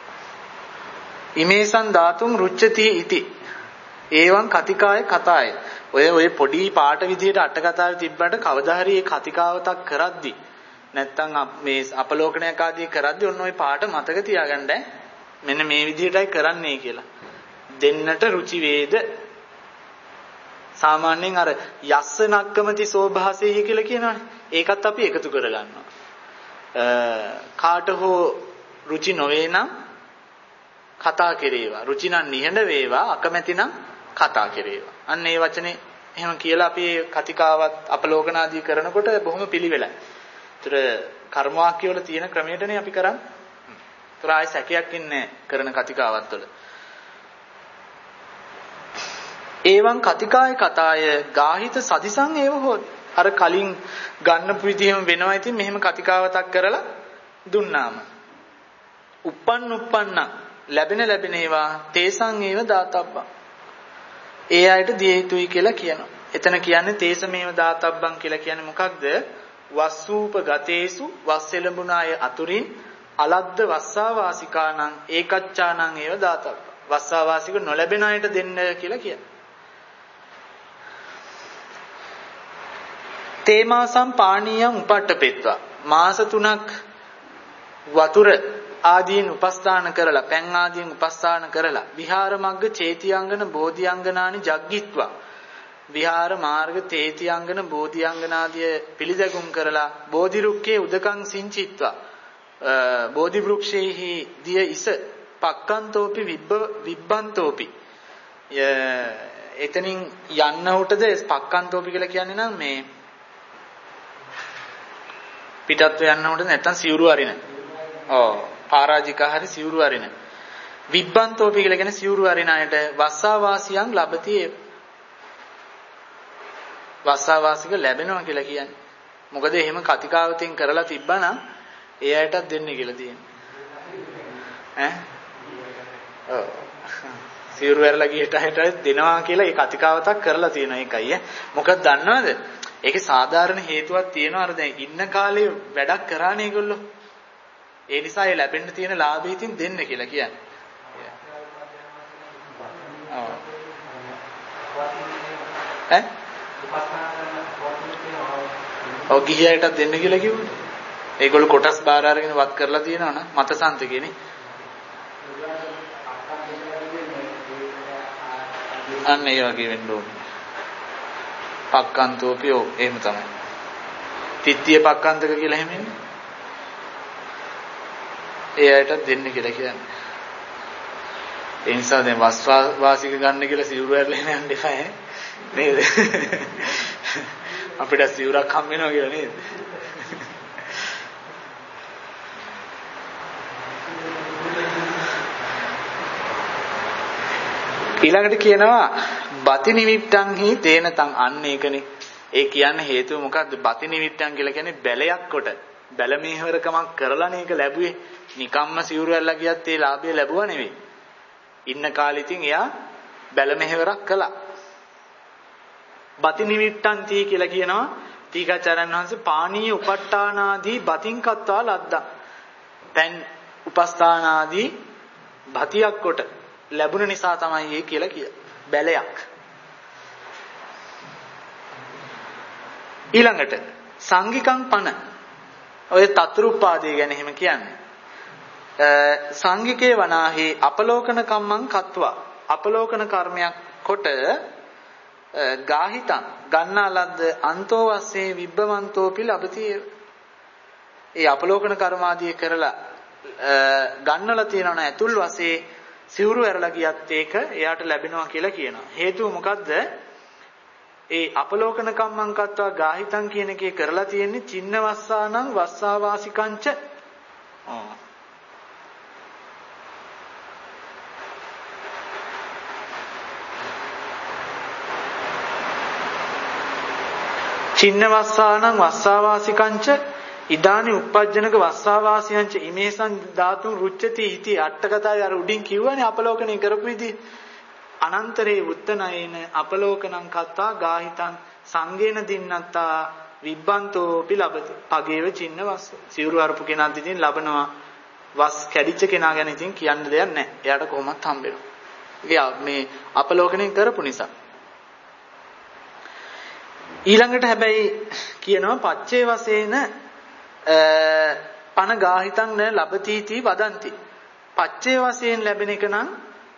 ඉමේසං ධාතුම් රුච්චති ඉති ඒවං කතිකාය කතාය. ඔය ඔය පොඩි පාට විදියට අට කතාවේ තිබ්බට කවදා හරි මේ කතිකාවතක් කරද්දි නැත්තම් මේ අපලෝකනයක් ආදී කරද්දි ඔන්න ඔය පාට මතක තියාගන්න මෙන්න මේ විදියටයි කරන්නේ කියලා. දෙන්නට රුචි වේද සාමාන්‍යයෙන් අර යස්ස නක්කමති සෝභාසෙහි කියලා කියනවනේ. ඒකත් අපි එකතු කරගන්නවා. කාට හෝ රුචි නොවේ නම් කතා කෙරේවා. රුචි නම් නිහඬ වේවා, අකමැති නම් කතා කෙරේවා. අන්න ඒ වචනේ එහෙම කියලා අපි කතිකාවත් අපලෝකන ආදී කරනකොට බොහොම පිළිවෙලයි. ඒතර කර්ම වාක්‍ය වල තියෙන ක්‍රමයටනේ අපි කරන්නේ. ඒතර ආයි සැකයක් ඉන්නේ කරන කතිකාවත් වල. ඒවං කතිකාය කතාය ගාහිත සදිසං ඒව හොත්. අර කලින් ගන්නපු විදිහම වෙනවා. ඉතින් මෙහෙම කතිකාවතක් කරලා දුන්නාම uppන් uppන්න ලැබෙන ලැබෙන ඒවා තේසං ඒව දාතබ්බං ඒ අයට දිය යුතුයි කියලා කියනවා. එතන කියන්නේ තේසමේව දාතබ්බං කියලා කියන්නේ මොකක්ද? වස්සූප ගතේසු වස්සෙලඹුනාය අතුරින් අලද්ද වස්සාවාසිකානං ඒකච්චානං ඒව දාතබ්බං. වස්සාවාසික නොලැබෙන අයට දෙන්න කියලා කියනවා. තේමාසම් පාණීයං උපට්ඨපෙත්වා මාස තුනක් වතුර ආදීන් උපස්ථාන කරලා පැන් ආදීන් උපස්ථාන කරලා විහාර මග්ග චේතියංගන බෝධියංගනානි ජග්ගිත්වා විහාර මාර්ග තේතියංගන බෝධියංගනාදිය පිළිදැගුම් කරලා බෝධි රුක්කේ උදකං සිංචිත්වා බෝධි වෘක්ෂේහි දිය ඉස පක්කන්තෝපි විබ්බ විබ්බන්තෝපි එතනින් යන්න උටද පක්කන්තෝපි කියලා කියන්නේ නම් මේ පිටත්ව යන්න උටද නැත්තම් සිවුරු අරින ඔව් පරාජික හරි සිවුරු අරින විබ්බන්තෝපි කියලා කියන්නේ සිවුරු අරින අයට වස්සාවාසියන් ලැබති වස්සාවාසික ලැබෙනවා කියලා කියන්නේ. මොකද එහෙම කතිකාවතෙන් කරලා තිබ්බනම් ඒ අයටත් දෙන්න කියලා තියෙනවා. ඈ ඔව් සිවුරු වැරලා ගියට හිටට දෙනවා කියලා ඒ කතිකාවතක් කරලා තියෙනවා. ඒකයි ඈ. මොකද දන්නවද? ඒකේ සාධාරණ හේතුවක් තියෙනවා. අර දැන් ඉන්න කාලේ වැඩක් කරානේ ඒගොල්ලෝ. ඒ නිසා ඒ ලැබෙන්න තියෙන ලාභය ඉතින් දෙන්න කියලා කියන්නේ. ඈ? ඔව් ගිහියටත් දෙන්න කියලා කිව්වනේ. ඒගොල්ලෝ කොටස් බාර අරගෙන වත් කරලා තියෙනවා නේ මතසන්තකේනේ. අන්න ඒ වගේ වෙන්න ඕනේ. පක්කන්තෝපියෝ එහෙම තමයි. තිත්තිය පක්කන්තක කියලා එහෙම ඉන්නේ. ඒ අයටත් දෙන්න කියලා කියන්නේ. ඒ නිසා දැන් වස්වාසික ගන්න කියලා සිවුරු ඇරලා යන්න එපා නේද? අපිට සිවුරක් හම් වෙනවා කියලා නේද? ඊළඟට කියනවා බති නිමිත්තන්හි තේනතං අන්න ඒකනේ. ඒ කියන්නේ හේතුව මොකද්ද? බති නිමිත්තන් කියලා කියන්නේ බැලයක් කොට. බැල මෙහෙවරකමක් කරලානේ ඒක ලැබුවේ. නිකම්ම සිවුරු ඇරලා ගියත් ඒ ලාභය ලැබුවා නෙවෙයි. ඉන්න කාලෙ ඉතින් එයා බැල මෙහෙවරක් කළා. බති නිමිත්තන්ති කියලා කියනවා තීකාචාර්යන් වහන්සේ පානීය උපට්ඨානාදී බතින් කත්වා ලද්දා. දැන් උපස්ථානාදී බතියක් කොට ලැබුණ නිසා තමයි ඒ කියලා කිය. බැලයක්. ඊළඟට සංගිකං පන. ඔය තත්රුපාදේ ගැන එහෙම කියන්නේ. සංගිකේ වනාහි අපලෝකන කම්මං කତ୍වා. අපලෝකන කර්මයක් කොට ගාහිතං ගන්නා ලද්ද අන්තෝ වස්සේ විබ්බමන්තෝ පිලබති. ඒ අපලෝකන කර්මාදී කරලා ගන්නලා තියෙනවනේ ඇතුල් වශයෙන් සිවුරු ඇරලා ගියත් ඒක එයාට ලැබෙනවා කියලා කියනවා. හේතුව මොකද්ද? ඒ අපලෝකන කම්මං කତ୍වා ගාහිතං කියන එකේ කරලා තියෙන්නේ චින්න වස්සානං වස්සාවාසිකංච. ආ චින්න වස්සානං වස්සාවාසිකංච ඉදානි උප්පජ්ජනක වස්සාවාසියංච ඉමේසං ධාතුන් රුච්චති හිති අට්ඨකතාවේ අර උඩින් කිව්වනේ අපලෝකණය කරපු විදිහ. අනන්තරේ උත්තනයේන අපලෝකණං කත්තා ගාහිතං සංගේන දින්නත්තා විබ්බන්තෝ පිලබති. පගේව චින්න වස්ස. සිවුරු අරපු කෙනාත් ඉතින් ලබනවා. වස් කැඩිච්ච කෙනා ගැන ඉතින් කියන්න දෙයක් නැහැ. එයාට කොහොමත් හම්බ වෙනවා. මේ අපලෝකණය කරපු නිසා. ඊළඟට හැබැයි කියනවා පච්චේ වශයෙන් පන ගාහිතං න ලබතිති වදಂತಿ. පච්චේ වශයෙන් ලැබෙන එක නම්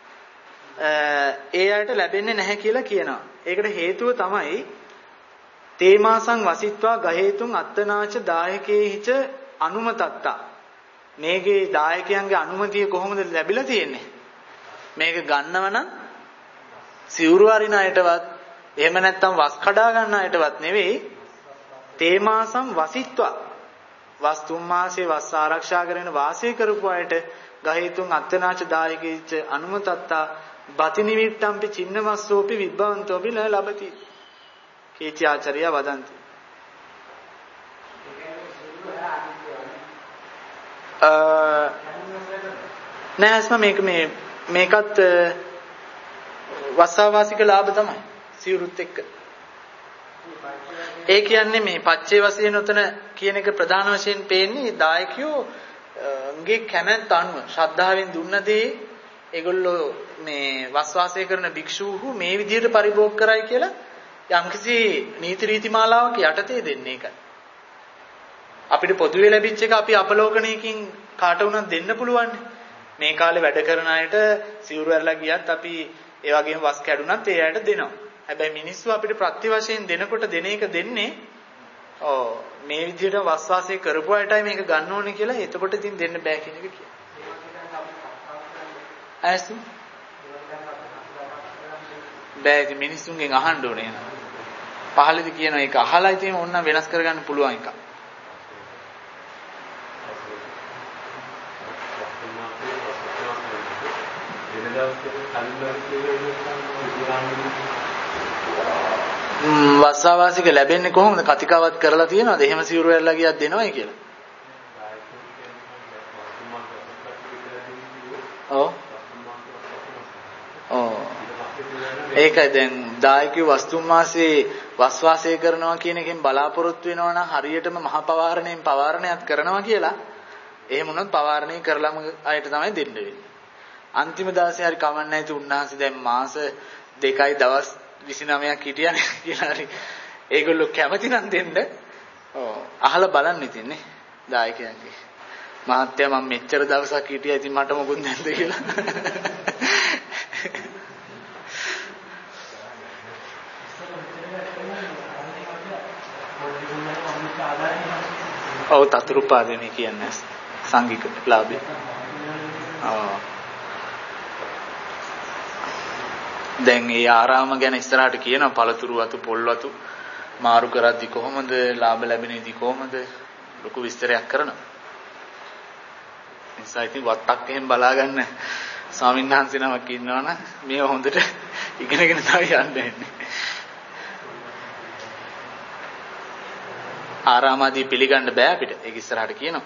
ඒ අයට ලැබෙන්නේ නැහැ කියලා කියනවා. ඒකට හේතුව තමයි තේමාසං වසිත්වා ගහේතුන් අත්තනාච දායකේහිච අනුමතත්තා. මේකේ දායකයන්ගේ අනුමැතිය කොහොමද ලැබිලා තියෙන්නේ? මේක ගන්නව නම් සිවුරු අරින අයටවත් එහෙම නැත්නම් වස් කඩා ගන්න අයටවත් නෙවෙයි තේමාසම් වසිත්වා වස් තුන් මාසේ වස් ආරක්ෂා කරගෙන වාසය කරපු අයට ගහේතුන් අත්තනාච දායකේච අනුමතත්තා බති නිමිත්තම්පි චින්නමස්සෝපි විබ්බවන්තෝපි න ලබති කීච ආචාර්ය වදන්ති. අ නැස්ම මේක මේ මේකත් වස්සාවාසික ලාභ තමයි සිවුරුත් එක්ක. ඒ කියන්නේ මේ පච්චේ වශයෙන් උතන කියන එක ප්‍රධාන වශයෙන් පේන්නේ දායකයෝ ගේ කැමැත්ත අනුව ශ්‍රද්ධාවෙන් දුන්න දේ ඒගොල්ලෝ මේ වස්වාසය කරන භික්ෂූහු මේ විදිහට පරිභෝග කරයි කියලා යම්කිසි නීති රීති මාලාවක යටතේ දෙන්නේ ඒකයි. අපිට පොදුවේ ලැබිච්ච එක අපි අපලෝකණයකින් කාට වුණත් දෙන්න පුළුවන්. මේ කාලේ වැඩ කරන අයට සිවුරු ඇරලා ගියත් අපි ඒ වගේම වස් කැඩුනත් ඒ අයට දෙනවා. හැබැයි මිනිස්සු අපිට ප්‍රති වශයෙන් දෙනකොට දෙන එක දෙන්නේ ඔව් මේ විදිහට වස්වාසය කරපු අයටයි මේක ගන්න ඕනේ කියලා. එතකොට ඉතින් දෙන්න බෑ කියන එක කියනවා. ඇයි බෑ ඉතින් මිනිස්සුන්ගෙන් අහන්න ඕනේ නේද? පහළදී කියනවා ඒක අහලා ඉතින් ඕන්න වෙනස් කරගන්න පුළුවන් එකක්. වස්සාවාසික ලැබෙන්නේ කොහොමද? කතිකාවත් කරලා තියනවාද? එහෙම සිවුරු ඇරලා ගියත් දෙනවයි කියලා. ඔව්. ඔව්. ඒකයි දැන් දායකයෝ වස්තුන් මාසේ වස්වාසය කරනවා කියන එකෙන් බලාපොරොත්තු වෙනවා නම් හරියටම මහ පවාරණයෙන් පවාරණයක් කරනවා කියලා. එහෙම වුණොත් පවාරණය කරලම අයට තමයි දෙන්න වෙන්නේ. අන්තිම දවසේ හරි කමන්නේ නැති උන්වහන්සේ දැන් මාස දෙකයි දවස් විසිනවයක් හිටියානේ කියලා හරි. ඒගොල්ලෝ කැමති නම් දෙන්න. ඔව් අහලා බලන්න ඉතින් නේ දායකයන්ගේ. මහත්තයා මම මෙච්චර දවසක් හිටියා ඉතින් මට මොකුත් නැද්ද කියලා. ඔව් තතුරුපාදෙනේ කියන්නේ සංගීක ලාභය. ඔව්. දැන් මේ ආරාම ගැන ඉස්සරහට කියනවා පළතුරු වතු පොල් වතු මාරු කරද්දි කොහොමද ලාභ ලැබෙන්නේදී කොහොමද ලොකු විස්තරයක් කරනවා. නිසා ඉතින් වත්තක් එහෙම බලාගන්න ස්වාමීන් වහන්සේ නමක් ඉන්නවනම් මේ හොඳට ඉගෙනගෙන තමයි යන්න වෙන්නේ. ආරාමාදී පිළිගන්න බෑ අපිට. ඒක ඉස්සරහට කියනවා.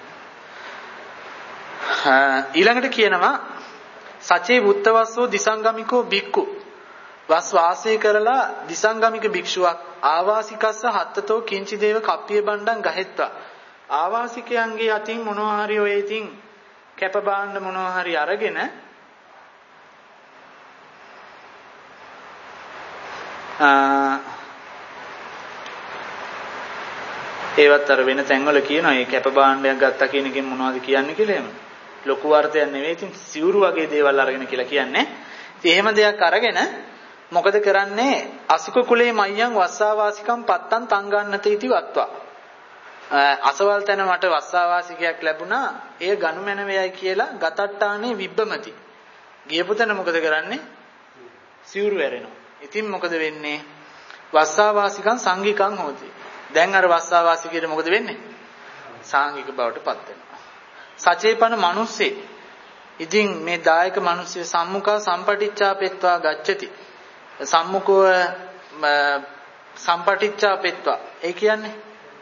ඊළඟට කියනවා සචේ වුත්තවස්සෝ දිසංගමිකෝ බික්කු. වස් වාසය කරලා දිසංගමික භික්ෂුවක් ආවාසිකස්ස හත්තතෝ කිංචි දේව කප්පිය බණ්ඩන් ගහෙත්වා. ආවාසිකයන්ගේ අතින් මොනවා හරි ඔය ඉතින් කැප බාණ්ඩ මොනවා හරි අරගෙන ඒවත් අර වෙන තැන්වල කියනවා මේ කැප භාණ්ඩයක් ගත්තා කියන එකෙන් මොනවද කියන්නේ කියලා එහෙම. ලොකු අර්ථයක් නෙවෙයි. ඉතින් සිවුරු වගේ දේවල් අරගෙන කියලා කියන්නේ. ඉතින් එහෙම දෙයක් අරගෙන මොකද කරන්නේ? අසුක කුලේ මයයන් වස්සාවාසිකම් පත්තන් තං ගන්නත ඉති වත්වා. අසවල් තැන මට වස්සාවාසිකයක් ලැබුණා. එය ගනු මැනවේයයි කියලා ගතට්ටානේ විබ්බමති. ගියපු තැන මොකද කරන්නේ? සිවුරු ඇරෙනවා. ඉතින් මොකද වෙන්නේ? වස්සාවාසිකම් සංගිකම් හොති. දැන් අර වස්සාවාසිකයට මොකද වෙන්නේ? සාංගික බවට පත් වෙනවා. සචේපන මිනිස්සේ. ඉතින් මේ දායක මිනිස්සු සම්මුඛා සම්පටිච්ඡාපෙත්වා ගච්ඡති. සම්මුඛව සම්පටිච්ඡාපෙත්වා. ඒ කියන්නේ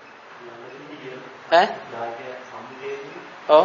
ඈ? ඔව්.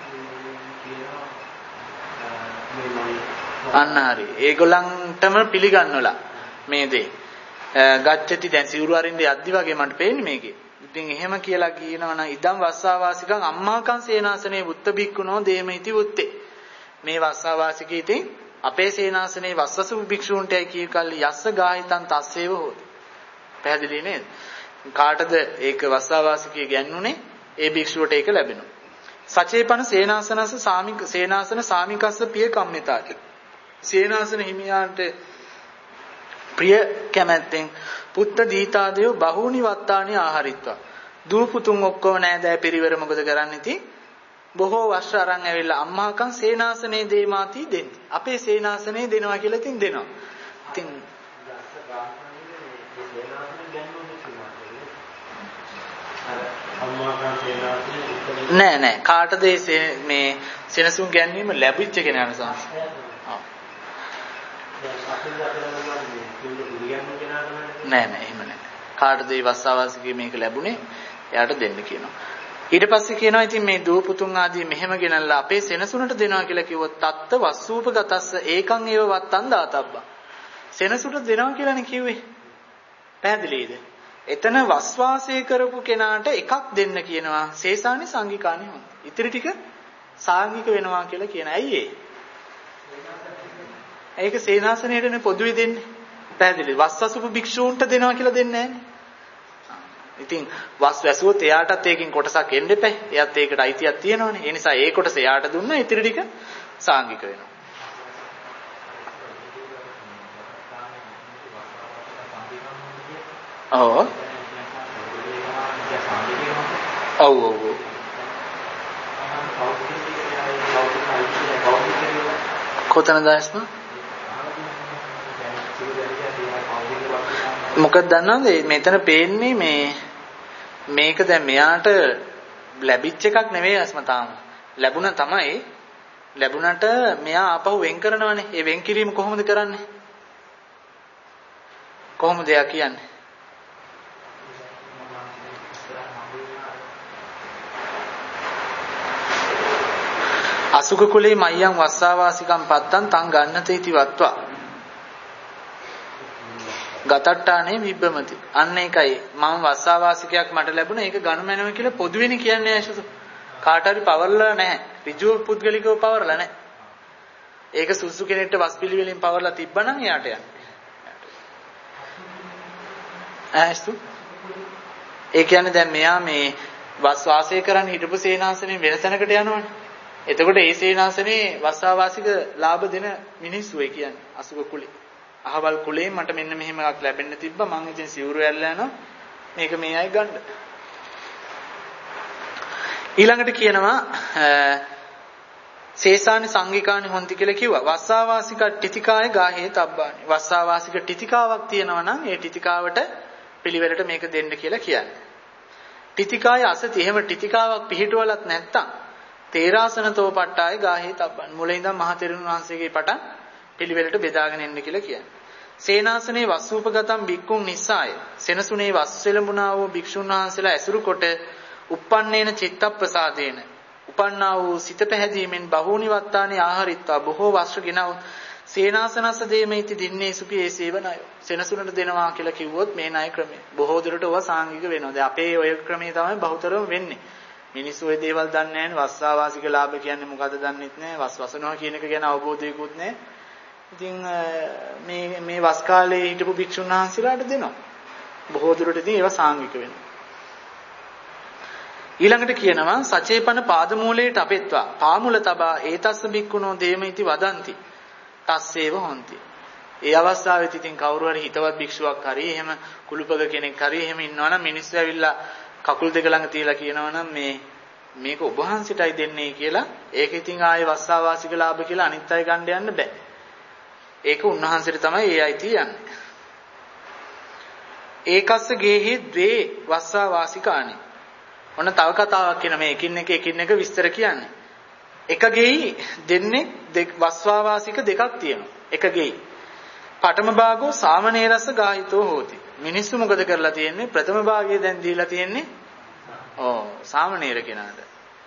අන්න හරි. ඒගොල්ලන්ටම පිළිගන්නවලා මේ දේ. ගච්ඡති දැන් සිවුරු අරින්න යද්දි වගේ මට පේන්නේ මේකේ. ඉතින් එහෙම කියලා කියනවා නම් ඉදම් වස්සාවාසිකං අම්මාකං සේනාසනේ වුත්ත බික්කුණෝ දේමයිති වුත්තේ. මේ වස්සාවාසිකී ඉතින් අපේ සේනාසනේ වස්සසු භික්ෂූන්ටයි කිය කල්ලි යස්ස ගාහිතං තස්සේව හොත. පැහැදිලි නේද? කාටද ඒක වස්සාවාසිකී ගැන්නුනේ? ඒ භික්ෂුවට ඒක ලැබෙනවා. සචේපන සේනාසනස සාමික සේනාසන සාමිකස්ස පිය කම්මිතාට. සේනාසන හිමියාන්ට ප්‍රිය කැමැත්තෙන් පුත්ත දීතාදයෝ බහූනි වත්තානි ආහාරිත්වා. දූ පුතුන් ඔක්කොම නෑදෑ පිරිවර මොකද කරන්නේ ඉතින්? බොහෝ වර්ෂ අරන් ඇවිල්ලා අම්මාකන් සේනාසනේ දේමාති දෙන්නේ. අපේ සේනාසනේ දෙනවා කියලා ඉතින් දෙනවා. ඉතින් නෑ නෑ කාටද මේ සෙනසුන් ගැන්වීම ලැබිච්ච කෙනා නසස්. නෑ නෑ එහෙම නෑ. කාටද මේ වස්සාවාසිකේ මේක ලැබුණේ? එයාට දෙන්න කියනවා. ඊට පස්සේ කියනවා ඉතින් මේ දූ පුතුන් ආදී මෙහෙම ගෙනල්ලා අපේ සෙනසුනට දෙනවා කියලා කිව්වොත් තත්ත වස්සූපගතස්ස ඒකං ඒව වත්තන් දාතබ්බා. සෙනසුනට දෙනවා කියලානේ කිව්වේ. පැහැදිලිද? එතන වස්වාසය කරපු කෙනාට එකක් දෙන්න කියනවා. සේසානි සංගිකානි හොඳ. ඉතිරි ටික සාංගික වෙනවා කියලා කියන. ඇයි ඒ? ඒක සේනාසනයේනේ පොදුවේ දෙන්නේ. පැහැදිලි. වස්සසුපු භික්ෂූන්ට දෙනවා කියලා දෙන්නේ නැහැ. ඉතින් වස් වැසුවොත් එයාටත් ඒකෙන් කොටසක් එන්න එපා. එයාත් ඒකට අයිතියක් තියෙනවනේ. ඒ නිසා ඒ කොටස එයාට දුන්නා ඉතිරි ටික සාංගික වෙනවා. ඔව්. ඔව් ඔව්. කොතනද ඇස්ම? මොකක්ද දන්නවද මෙතන පේන්නේ මේ මේක දැන් මෙයාට ලැබිච්ච එකක් නෙවෙයි අස්ම තාම. ලැබුණා තමයි. ලැබුණට මෙයා ආපහු වෙන් කරනවනේ. ඒ වෙන් කිරීම කොහොමද කරන්නේ? කොහොමද එයා කියන්නේ? අසුක කුලේ මයයන් වස්සාවාසිකම් පත්තන් තං ගන්නත ඉති වත්වා. ගතට්ටානේ විබ්බමති. අන්න ඒකයි මම වස්සාවාසිකයක් මට ලැබුණා ඒක ගනුමැනව කියලා පොදුවෙනි කියන්නේ ඇයිසුතු. කාට හරි පවර්ලා නැහැ. ඍජුව පුද්ගලිකව පවර්ලා නැහැ. ඒක සුසු කෙනෙක්ට වස්පිලි වලින් පවර්ලා තිබ්බනම් එයාට යන්නේ. ඈස්තු ඒ කියන්නේ දැන් මෙයා මේ වස් වාසය කරන්න හිටපු සේනාසනේ වෙන තැනකට යනවනේ. එතකොට ඒ සේනාසනේ වස්සාවාසික ලාභ දෙන මිනිස්සු ඒ කියන්නේ අසුබ කුලේ. අහවල් කුලේ මට මෙන්න මෙහෙම එකක් ලැබෙන්න තිබ්බා මං ඉතින් සිවුරු ඇල්ලලා යනවා මේක මේ අය ගන්න. ඊළඟට කියනවා සේසානි සංගිකානි හොන්ති කියලා කිව්වා. වස්සාවාසික ටිතිකාය ගාහේ තබ්බානි. වස්සාවාසික ටිතිකාවක් තියෙනවා නම් ඒ ටිතිකාවට පිළිවෙලට මේක දෙන්න කියලා කියන්නේ. ටිතිකාය අසති එහෙම ටිතිකාවක් පිළිටුවලත් නැත්තම් තේරාසනතෝ පට්ටාය ගාහේ තබ්බානි. මුලින් ඉඳන් මහ තෙරුන් වහන්සේගේ පටන් පිළිවෙලට බෙදාගෙන එන්න කියලා කියන්නේ. සේනාසනේ වස්සූපගතම් බික්කුන් නිස්සාය. සෙනසුනේ වස් සෙලඹුණා වූ භික්ෂුන් වහන්සේලා ඇසුරු කොට uppannena චිත්තප්පසාදේන උපන්නා වූ සිත පැහැදීමෙන් බහූනි වත්තානේ ආහාරිත්වා බොහෝ වස්ත්‍ර ගෙනව සේනාසනස්ස දේමයිති දින්නේ සුඛී සේවනය සෙනසුනට දෙනවා කියලා කිව්වොත් මේ ණය ක්‍රමය බොහෝ දුරට ඔවා සාංගික වෙනවා. දැන් අපේ ඔය ක්‍රමය තමයි බහුතරම වෙන්නේ. මිනිස්සු ඔය දේවල් දන්නේ නැහැ. වස්සාවාසික ලාභ කියන්නේ මොකද්ද දන්නෙත් නැහැ. වස් වසනවා කියන එක ගැන අවබෝධයකුත් නැහැ. ඉතින් මේ මේ වස් කාලේ හිටපු භික්ෂුන් වහන්සේලාට දෙනවා. බොහෝ දුරට ඉතින් ඒවා සාංගික වෙනවා. ඊළඟට කියනවා සචේපන පාදමූලයට අපෙත්වා පාමුල තබා ඒතස්ස බික්කුණෝ දේමයිති වදಂತಿ තස්සේව හොಂತಿ. ඒ අවස්ථාවෙත් ඉතින් කවුරු හරි හිතවත් භික්ෂුවක් හරි එහෙම කුළුපග කෙනෙක් හරි එහෙම ඉන්නවනම් මිනිස්සු ඇවිල්ලා කකුල් දෙක ළඟ තියලා කියනවනම් මේ මේක ඔබ වහන්සිටයි දෙන්නේ කියලා ඒක ඉතින් ආයේ වස්සාවාසික ලාභ කියලා අනිත් අය ගන්න යන්න බෑ. ඒක උන්වහන්සේට තමයි ඒ අයිතිය යන්නේ. ඒකස්ස ගේහි ද්වේ වස්සාවාසිකානි. ඔන්න තව කතාවක් කියන මේ එකින් එක එකින් එක විස්තර කියන්නේ. එක ගෙයි දෙන්නේ දෙක් වස්වාවාසික දෙකක් තියෙනවා. එක ගෙයි. පඨම භාගෝ සාමනීරස ගාහිතෝ හෝති. මිනිස්සු මොකද කරලා තියෙන්නේ? ප්‍රථම භාගයේ දැන් දීලා තියෙන්නේ ඕ සාමනීර කෙනාට.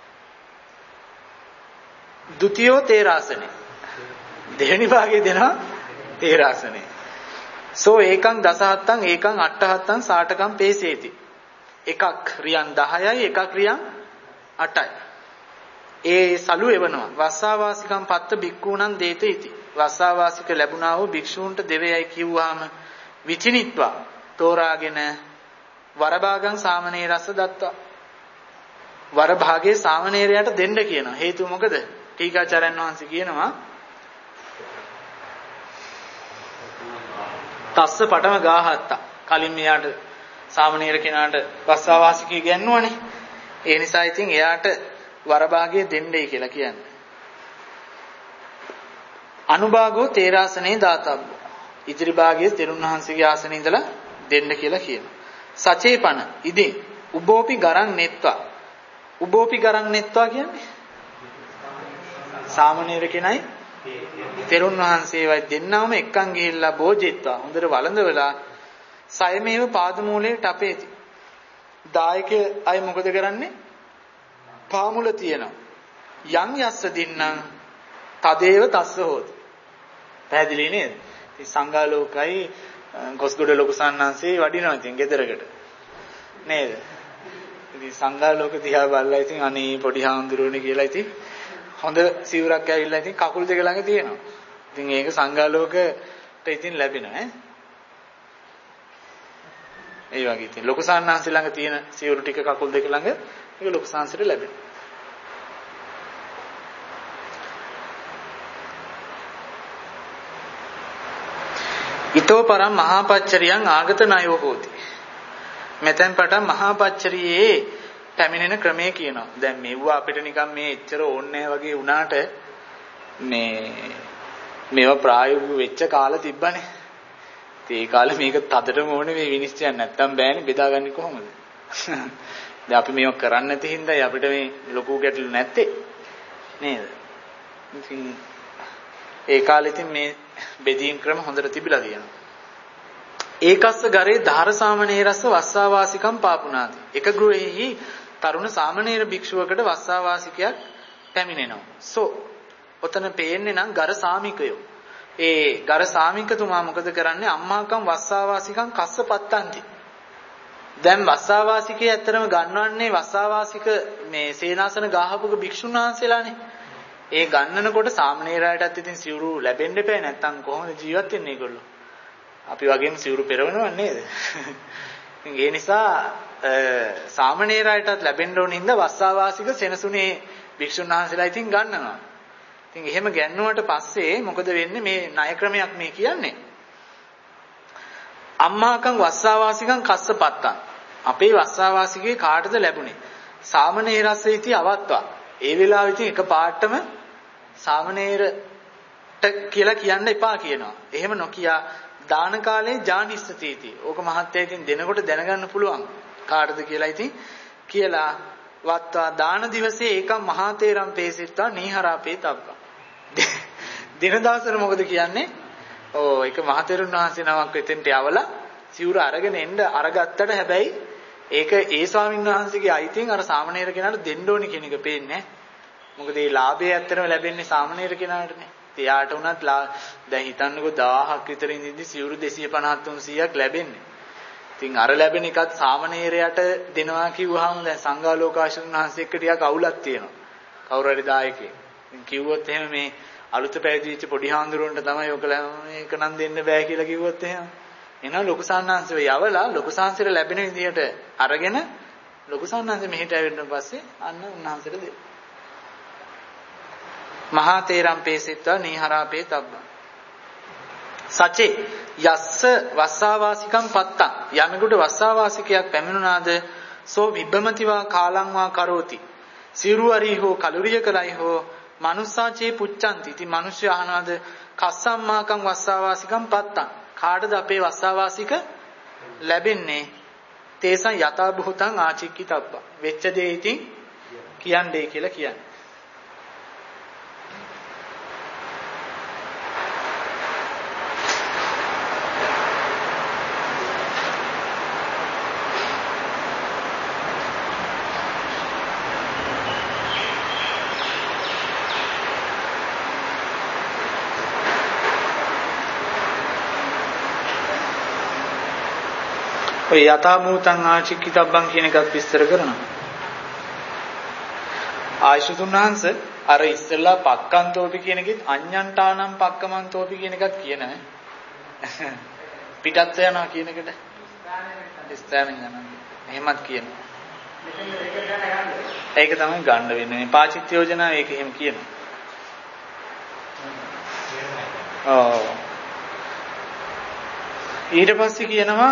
ဒုတိ යෝ තේරාසනේ. දෙවෙනි භාගයේ දෙනවා තේරාසනේ. සෝ ඒකං දසහත්තං ඒකං අට්ඨහත්තං සාටකම් පේසේති. එකක් රියන් දහයයි එකක් රියන් අටයි. ඒ සලු එවනවා. වස්සාවාසිකම් පත්ත බික්කුණන් දේත ඉති. වස්සාවාසික ලැබුණා වූ භික්ෂූන්ට දෙවයයි කිව්වාම විචිනිත්වා තෝරාගෙන වරභාගං සාමනීරස දත්තා. වරභාගයේ සාමනීරයට දෙන්න කියනවා. හේතුව මොකද? ටීකාචාර්යන් වහන්සේ කියනවා තස්ස පටම ගාහත්තා. කලින් මෙයාට සාමනීර කෙනාට වස්සාවාසිකය ගන්නවනේ. ඒ නිසා ඉතින් එයාට වරභාගය දෙන්නයි කියලා කියන්නේ. අනුභාගෝ තේරාසනේ දාතබ්බෝ. ඉදිරි භාගයේ තෙරුන් වහන්සේගේ ආසනේ ඉඳලා දෙන්න කියලා කියනවා. සචේපන ඉදින් උබෝපි ගරන් නෙත්වා. උබෝපි ගරන් නෙත්වා කියන්නේ සාමනීර කෙනයි තෙරුන් වහන්සේවයි දෙන්නම එක්කන් ගිහිල්ලා බෝජෙත්වා. හොඳට වළඳවලා සයමේව පාදමූලයට අපේති. දායක අය මොකද කරන්නේ? පාමුල තියනවා. යම් යස්ස දින්නම් තදේව තස්ස හොති. පැහැදිලි නේද? ඉතින් සංඝාලෝකයි ගොස්ගොඩ ලොකු සන්නාන්සේ වඩිනවා ඉතින් ගෙදරකට. නේද? ඉතින් සංඝාලෝක දිහා බලලා ඉතින් අනේ පොඩි හාමුදුරුවනේ කියලා ඉතින් හොඳ සිවුරක් ඇවිල්ලා ඉතින් කකුල් දෙක ළඟ තියෙනවා. ඉතින් ඒක සංඝාලෝකයට ඉතින් ලැබෙනවා ඈ. ඒ වගේ ඉතින් ලොකු සාන්නාන්සේ ළඟ තියෙන සිවුරු ටික කකුල් දෙක ළඟ ඒක ලොකු සාන්සයට ලැබෙනවා. ඊතෝ පරම් මහාපච්චරියං ආගත ණයෝ හෝති. මෙතෙන් පටන් මහාපච්චරියේ පැමිණෙන ක්‍රමය කියනවා. දැන් මෙව්වා අපිට නිකන් මේ එච්චර ඕනේ වගේ වුණාට මේ මේවා ප්‍රායෝගික වෙච්ච කාල තිබ්බනේ. ඒ කාලේ මේක තදටම ඕනේ මේ විනිශ්චයක් නැත්තම් බෑනේ බෙදාගන්නේ කොහොමද? දැන් අපි මේක කරන්නේ නැති හින්දායි අපිට මේ ලොකු ගැටලු නැත්තේ නේද? ඉතින් ඒ කාලේ ඉතින් මේ බෙදීම් ක්‍රම හොඳට තිබිලා තියෙනවා. ඒකස්ස ගරේ ධාර සාමණේරස්ස වස්සාවාසිකම් පාපුණාති. එක ගෘහෙහි තරුණ සාමණේර භික්ෂුවකට වස්සාවාසිකයක් පැමිණෙනවා. සෝ ඔතන පේන්නේ නම් ගර සාමිකයෝ. ඒ ගර සාමිකතුමා මොකද කරන්නේ? අම්මාකම් වස්සාවාසිකම් කස්ස පත්තන්ති. දැන් වස්සාවාසිකේ ඇත්තටම ගන්නවන්නේ වස්සාවාසික මේ සේනාසන ගාහපුක භික්ෂුන් වහන්සේලානේ. ඒ ගන්නනකොට සාමණේරයටත් ඉතින් සිවුරු ලැබෙන්න එපා නැත්තම් කොහොමද ජීවත් වෙන්නේ ඒගොල්ලෝ? අපි වගේම සිවුරු පෙරවනව නේද? ඉතින් ඒ නිසා සාමණේරයටත් ලැබෙන්න ඕන හින්දා වස්සාවාසික සෙනසුනේ භික්ෂුන් වහන්සේලා ඉතින් ගන්නවා. ඉතින් එහෙම ගන්නුවට පස්සේ මොකද වෙන්නේ මේ ණය ක්‍රමයක් මේ කියන්නේ. අම්මාකං වස්සාවාසිකං කස්සපත්තං. අපේ වස්සාවාසිකේ කාටද ලැබුණේ? සාමණේරස්සීති අවත්වා. ඒ වෙලාවෙ ඉතින් එක පාටම සාමණේරට කියලා කියන්න එපා කියනවා. එහෙම නොකිය දාන කාලේ ජානිස්සතිති. ඕක මහත්ය ඉතින් දෙනකොට දැනගන්න පුළුවන්. කාටද කියලා ඉතින් කියලා වත්වා දාන දිවසේ ඒකම් මහා තේරම් පේසිට්වා නීහරාපේ තබ්බා. දින දවසට මොකද කියන්නේ? ඕ ඒක මහා තේරුන් වහන්සේ නමක් එතෙන්ට යවලා සිවුර අරගෙන එන්න අරගත්තට හැබැයි ඒක ඒ ස්වාමීන් වහන්සේගේ අයිතියෙන් අර සාමණේර කෙනාට දෙන්න ඕනි කියන එක පේන්නේ. මොකද මේ ලාභය ඇත්තටම ලැබෙන්නේ සාමණේර කෙනාටනේ. එයාට උනත් දැන් හිතන්නකෝ දහයක් විතර ඉඳිද්දි සිවුරු දෙසිය පනහක් තුන්සීයක් ලැබෙන්නේ. ඉතින් අර ලැබෙන එකත් සාමණේරයට දෙනවා කිව්වහම දැන් සංඝාලෝකාශ්‍රම වහන්සේ එක්ක ටිකක් අවුලක් තියෙනවා. කවුරු හරි දායකයෙක්. ඉතින් කිව්වොත් එහෙම මේ අලුත පැවිදි වෙච්ච පොඩි හාමුදුරුවන්ට තමයි ඔක මේක නම් දෙන්න බෑ කියලා කිව්වොත් එහෙම. එහෙනම් ලොකු සාන්නාංශය යවලා ලොකු සාන්සිර ලැබෙන විදිහට අරගෙන ලොකු සාන්නාංශය මෙහෙට ආවෙන්න පස්සේ අන්න උන්වහන්සේට දෙන්න. මහා තේරම් පේසිට්වා නීහරාපේ තබ්බා. සචේ යස්ස වස්සාවාසිකම් පත්තං. යමෙකුට වස්සාවාසිකයක් පැමිණුණාද සෝ විබ්බමතිවා කාලං වා කරෝති. සිරුවරි හෝ කලුරිය කරයි හෝ මනුස්සාචේ පුච්ඡanti. ඉතින් මිනිස්සු අහනවාද කස්සම්මාකම් වස්සාවාසිකම් පත්තං. කාටද අපේ වස්සාවාසික ලැබෙන්නේ? තේසං යථා භූතං ආචික්කිතබ්බා. වෙච්ච දේ ඉතින් කියන්නේ කියලා කියන්නේ. ඔය යථා භූතං ආචික්කිතබ්බං කියන එකත් විස්තර කරනවා. ආයසුතුන් වහන්සේ අර ඉස්සෙල්ලා පක්කන්තෝපි කියන එකෙත් අඤ්ඤන්තානම් පක්කමන්තෝපි කියන එකත් කියනවා. පිටත් යනවා කියන එකට ස්ථානෙන් යනවා. එහෙමත් කියනවා. ඒක තමයි ගන්න වෙන්නේ. මේ පාචිත්‍ය යෝජනාව ඒක එහෙම කියනවා. ඔව්. ඊට පස්සේ කියනවා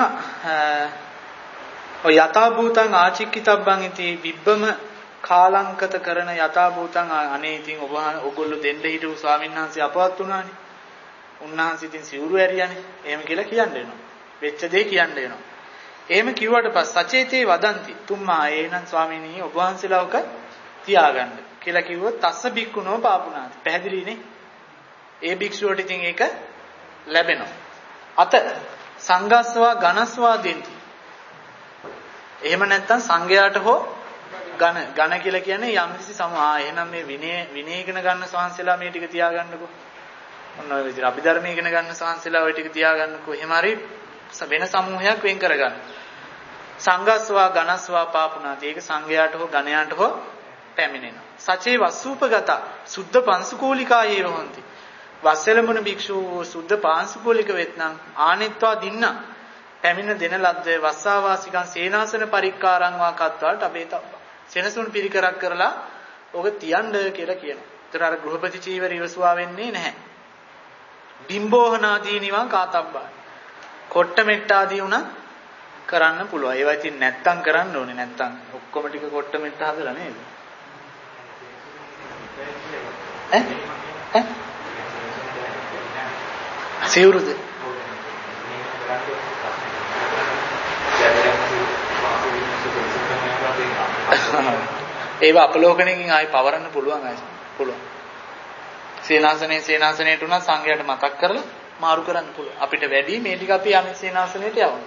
ඔය යථා භූතං ආචික්කිතබ්බං ඉති විබ්බම කාලංකත කරන යථා භූතං අනේ ඉතින් ඔබ ඔගොල්ලෝ දෙන්න හිටපු ස්වාමීන් වහන්සේ අපවත් වුණානේ. උන්වහන්සේ ඉතින් සිවුරු ඇරියානේ. එහෙම කියලා කියන්න වෙනවා. වෙච්ච දේ කියන්න වෙනවා. එහෙම කිව්වට පස්සේ සචේතේ වදන්ති තුම්මා ඒනන් ස්වාමීනි ඔබ වහන්සේලා ඔක තියාගන්න කියලා කිව්වොත් තස්ස බික්කුණෝ පාපුණාති. පැහැදිලිනේ? ඒ භික්ෂුවට ඉතින් ඒක ලැබෙනවා. අත සංඝස්වා ඝනස්වා දෙන්ති. එහෙම නැත්නම් සංඝයාට හෝ ඝන ඝන කියලා කියන්නේ යම්කිසි සමා එහෙනම් මේ විනය විනය ඉගෙන ගන්න සංසලා මේ ටික තියාගන්නකෝ. ඔන්න ඔය විදිහට අභිධර්ම ඉගෙන ගන්න සංසලා ඔය ටික තියාගන්නකෝ. එහෙම හරි වෙන සමූහයක් වෙන් කරගන්න. සංඝස්වා ඝනස්වා පාපුණාති. ඒක සංඝයාට හෝ ඝනයාට හෝ පැමිණෙනවා. සචේ වස්සූපගත සුද්ධ පංසුකෝලිකායේ වොන්ති. වස්සලමුණ භික්ෂුව සුද්ධ පාංශුකෝලික වෙත්නම් ආනෙත්වා දින්න පැමිණ දෙන ලද්ද වස්සාවාසිකං සේනාසන පරික්කාරං වා කත්වාට අපේතබ්බ. සෙනසුන් පිරිකරක් කරලා ඕක තියන්න කියලා කියනවා. ඒතර අර ගෘහපති චීවර ඉවසුවා වෙන්නේ නැහැ. බිම්බෝහනාදී නිවා කාතබ්බා. කොට්ට මෙට්ට ආදී උනා කරන්න පුළුවන්. ඒවා ඉතින් නැත්තම් කරන්න ඕනේ. නැත්තම් ඔක්කොම ටික කොට්ට මෙට්ට හදලා නේද? ඈ ඈ සිවුරුද? ඒව අපලෝකණයකින් ආයි පවරන්න පුළුවන් අය. පුළුවන්. සේනාසනේ සේනාසනේට උනා සංඝයාට මතක් කරලා මාරු කරන්න පුළුවන්. අපිට වැඩි මේ ටික අපි යන්නේ සේනාසනේට යවන්න.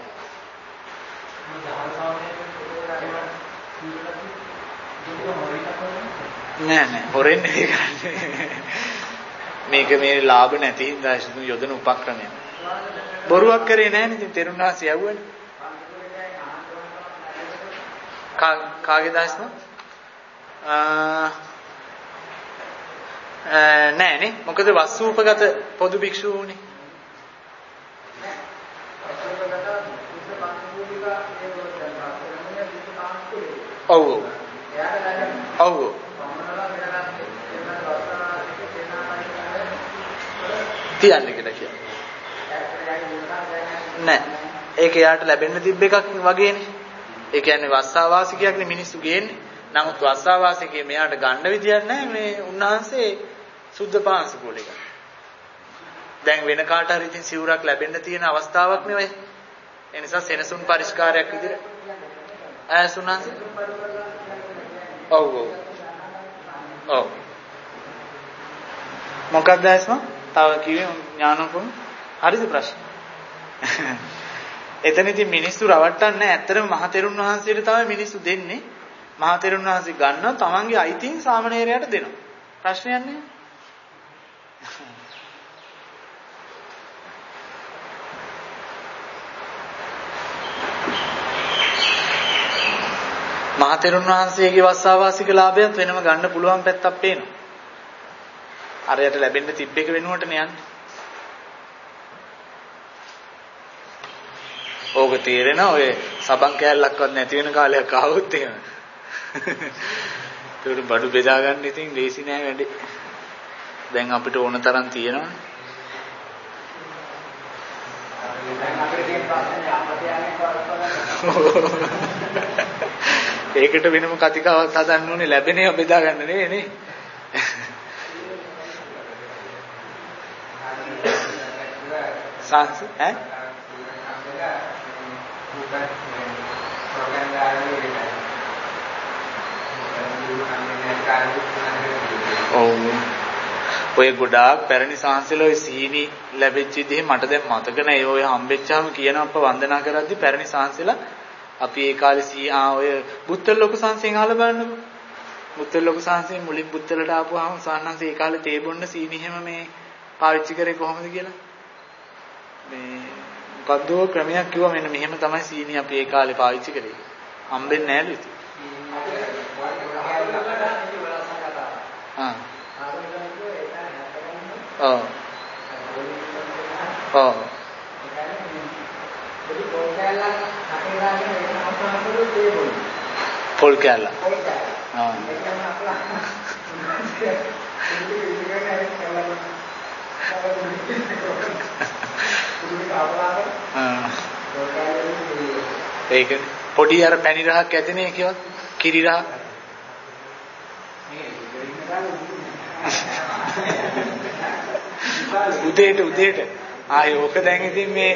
නෑ නෑ හොරෙන් නෙවෙයි කරන්නේ. මේක මේ ලාභ නැති හින්දා යොදන උපක්‍රමයක්. බොරුවක් කරේ නැහැ නේද? තෙරුණාසි යවුවනේ. කා කාගේ දාස්ම? ආ නෑ නේ. මොකද වස්සූපගත පොදු භික්ෂූනේ. ඔව් ඔව් තියන්න කියලා කියන්නේ නෑ ඒක යාට ලැබෙන්න තිබ්බ එකක් වගේනේ ඒ කියන්නේ වස්සාවාසිකයක්නේ මිනිස්සු ගේන්නේ නමුත් වස්සාවාසිකයේ මෙයාට ගන්න විදියක් නෑ මේ උන්වහන්සේ සුද්ධ පාංශකෝල එක දැන් වෙන කාට හරි ඉතින් සිවුරක් ලැබෙන්න තියෙන අවස්ථාවක් නෙවෙයි ඒ නිසා සෙනසුන් පරිස්කාරයක් විදිහට ඈසුණාන්සේ ඔව් ඔව් ඔව් මොකක්ද ඇස්ම තව කිව්වේ ඥානකම් හරිද ප්‍රශ්න එතන ඉතින් මිනිස්සු රවට්ටන්නේ නැහැ ඇත්තටම මහතෙරුන් වහන්සේට තමයි මිනිස්සු දෙන්නේ මහතෙරුන් වහන්සේ ගන්නවා තමන්ගේ අයිතින් සාමණේරයාට දෙනවා ප්‍රශ්නයක් නෑ මහතෙරුන් වහන්සේගේ වස්සාවාසික ලාභයත් වෙනම ගන්න පුළුවන් පැත්තක් පේනවා. අරයට ලැබෙන්න තිබ්බ එක වෙනුවටනේ යන්නේ. ඕක තේරෙන ඔය සබන් කෑල්ලක්වත් නැති වෙන කාලයක් ආවොත් එහෙම. ඒකට බඩු බෙදා ගන්න ඉතින් ලේසි නෑ වැඩේ. දැන් අපිට ඕන තරම් තියෙනවනේ. ඒකට වෙනම කතිකාවක් හදන්න ඕනේ ලැබෙනේ බෙදා ගන්න නෙවෙයි නේ. සංස් ඈ ඔව් ඔය ගොඩාක් පැරණි සංස්කෘතිය ඔය සීනි ලැබෙච්ච ඉතින් මට දැන් මතක නැහැ ඔය හම්බෙච්චාම කියනවා අප්ප වන්දනා කරද්දි පැරණි සංස්කෘතිය අපි ඒ කාලේ සීආ ඔය බුත්තල ලොකු සංසයෙන් අහලා බලන්නකෝ. බුත්තල ලොකු සංසයෙන් මුලින් බුත්තලට ආපුවාම සාන්නංශ ඒ කාලේ තේ බොන්න සීනි හැම මේ පාවිච්චි කරේ කොහොමද කියලා. මේ මොකද්ද ක්‍රමයක් කිව්වා මෙන්න මෙහෙම තමයි සීනි අපි ඒ කාලේ පාවිච්චි කරේ. හම්බෙන්නේ නැහැලු ඉතින්. ආ. ඔව්. ඔව්. පොල් කැල්ල. ආ. ඒක පොඩි අර පැණි රහක් ඇතිනේ කියවත් කිරි රහ. උදේට උදේට ආයේ ඕක දැන් ඉතින් මේ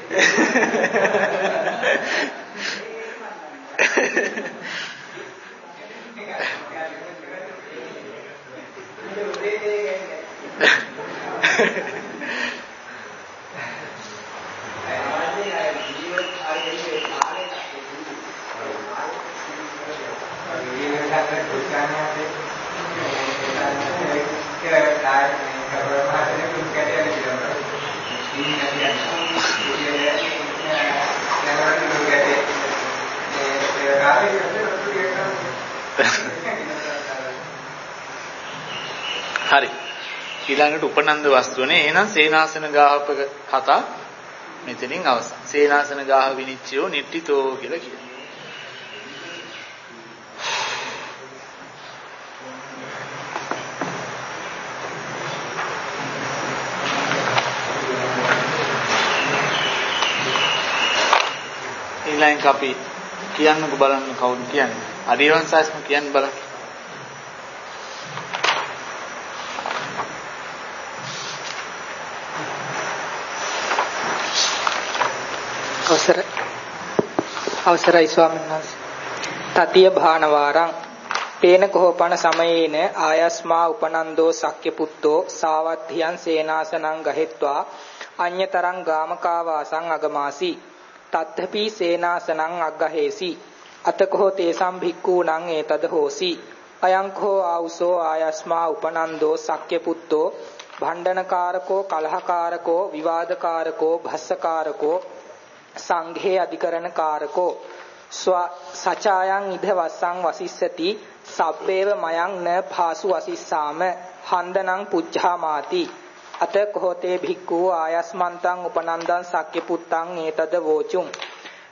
හරි ඊළඟට උපනන්ද වස්තුවනේ එහෙනම් සේනාසන ගාහපක කතා මෙතනින් අවසන් සේනාසන ගාහ විනිච්චයෝ නිට්ඨිතෝ කියලා කියනවා ඊළඟ අපි කියන්නකෝ බලන්න කවුද කියන්නේ අරිවංශාස්ම කියන්න බලන්න අවසර අවසරයි ස්වාමීන් වහන්සේ තතිය භානවාරං තේන කෝපන සමයේන ආයස්මා උපනන්දෝ සක්්‍ය පුත්තෝ සාවත්තියන් සේනාසනං ගහෙත්වා අඤ්‍යතරං ගාමකාවාසං අගමාසි තත්ථපි සේනාසනං අග්ගහේසි අතකෝ තේසම් භික්ඛූණං ඒතද හෝසි අයං කෝ ආවුසෝ ආයස්මා උපනන්දෝ සක්්‍ය පුත්තෝ භණ්ඩනකාරකෝ කලහකාරකෝ විවාදකාරකෝ භස්සකාරකෝ සංඝේ අධිකරණ කාරකෝ ස්ව සචායන් ඉද වස්සං වසිස්සති සබ්බේව මයං න භාසු වසිස්සාම හන්දනං පුජ්ජාමාති අත කොහොතේ භික්ඛු ආයස්මන්තං උපනන්දං සක්්‍ය පුත්තං ඒතද වෝචුං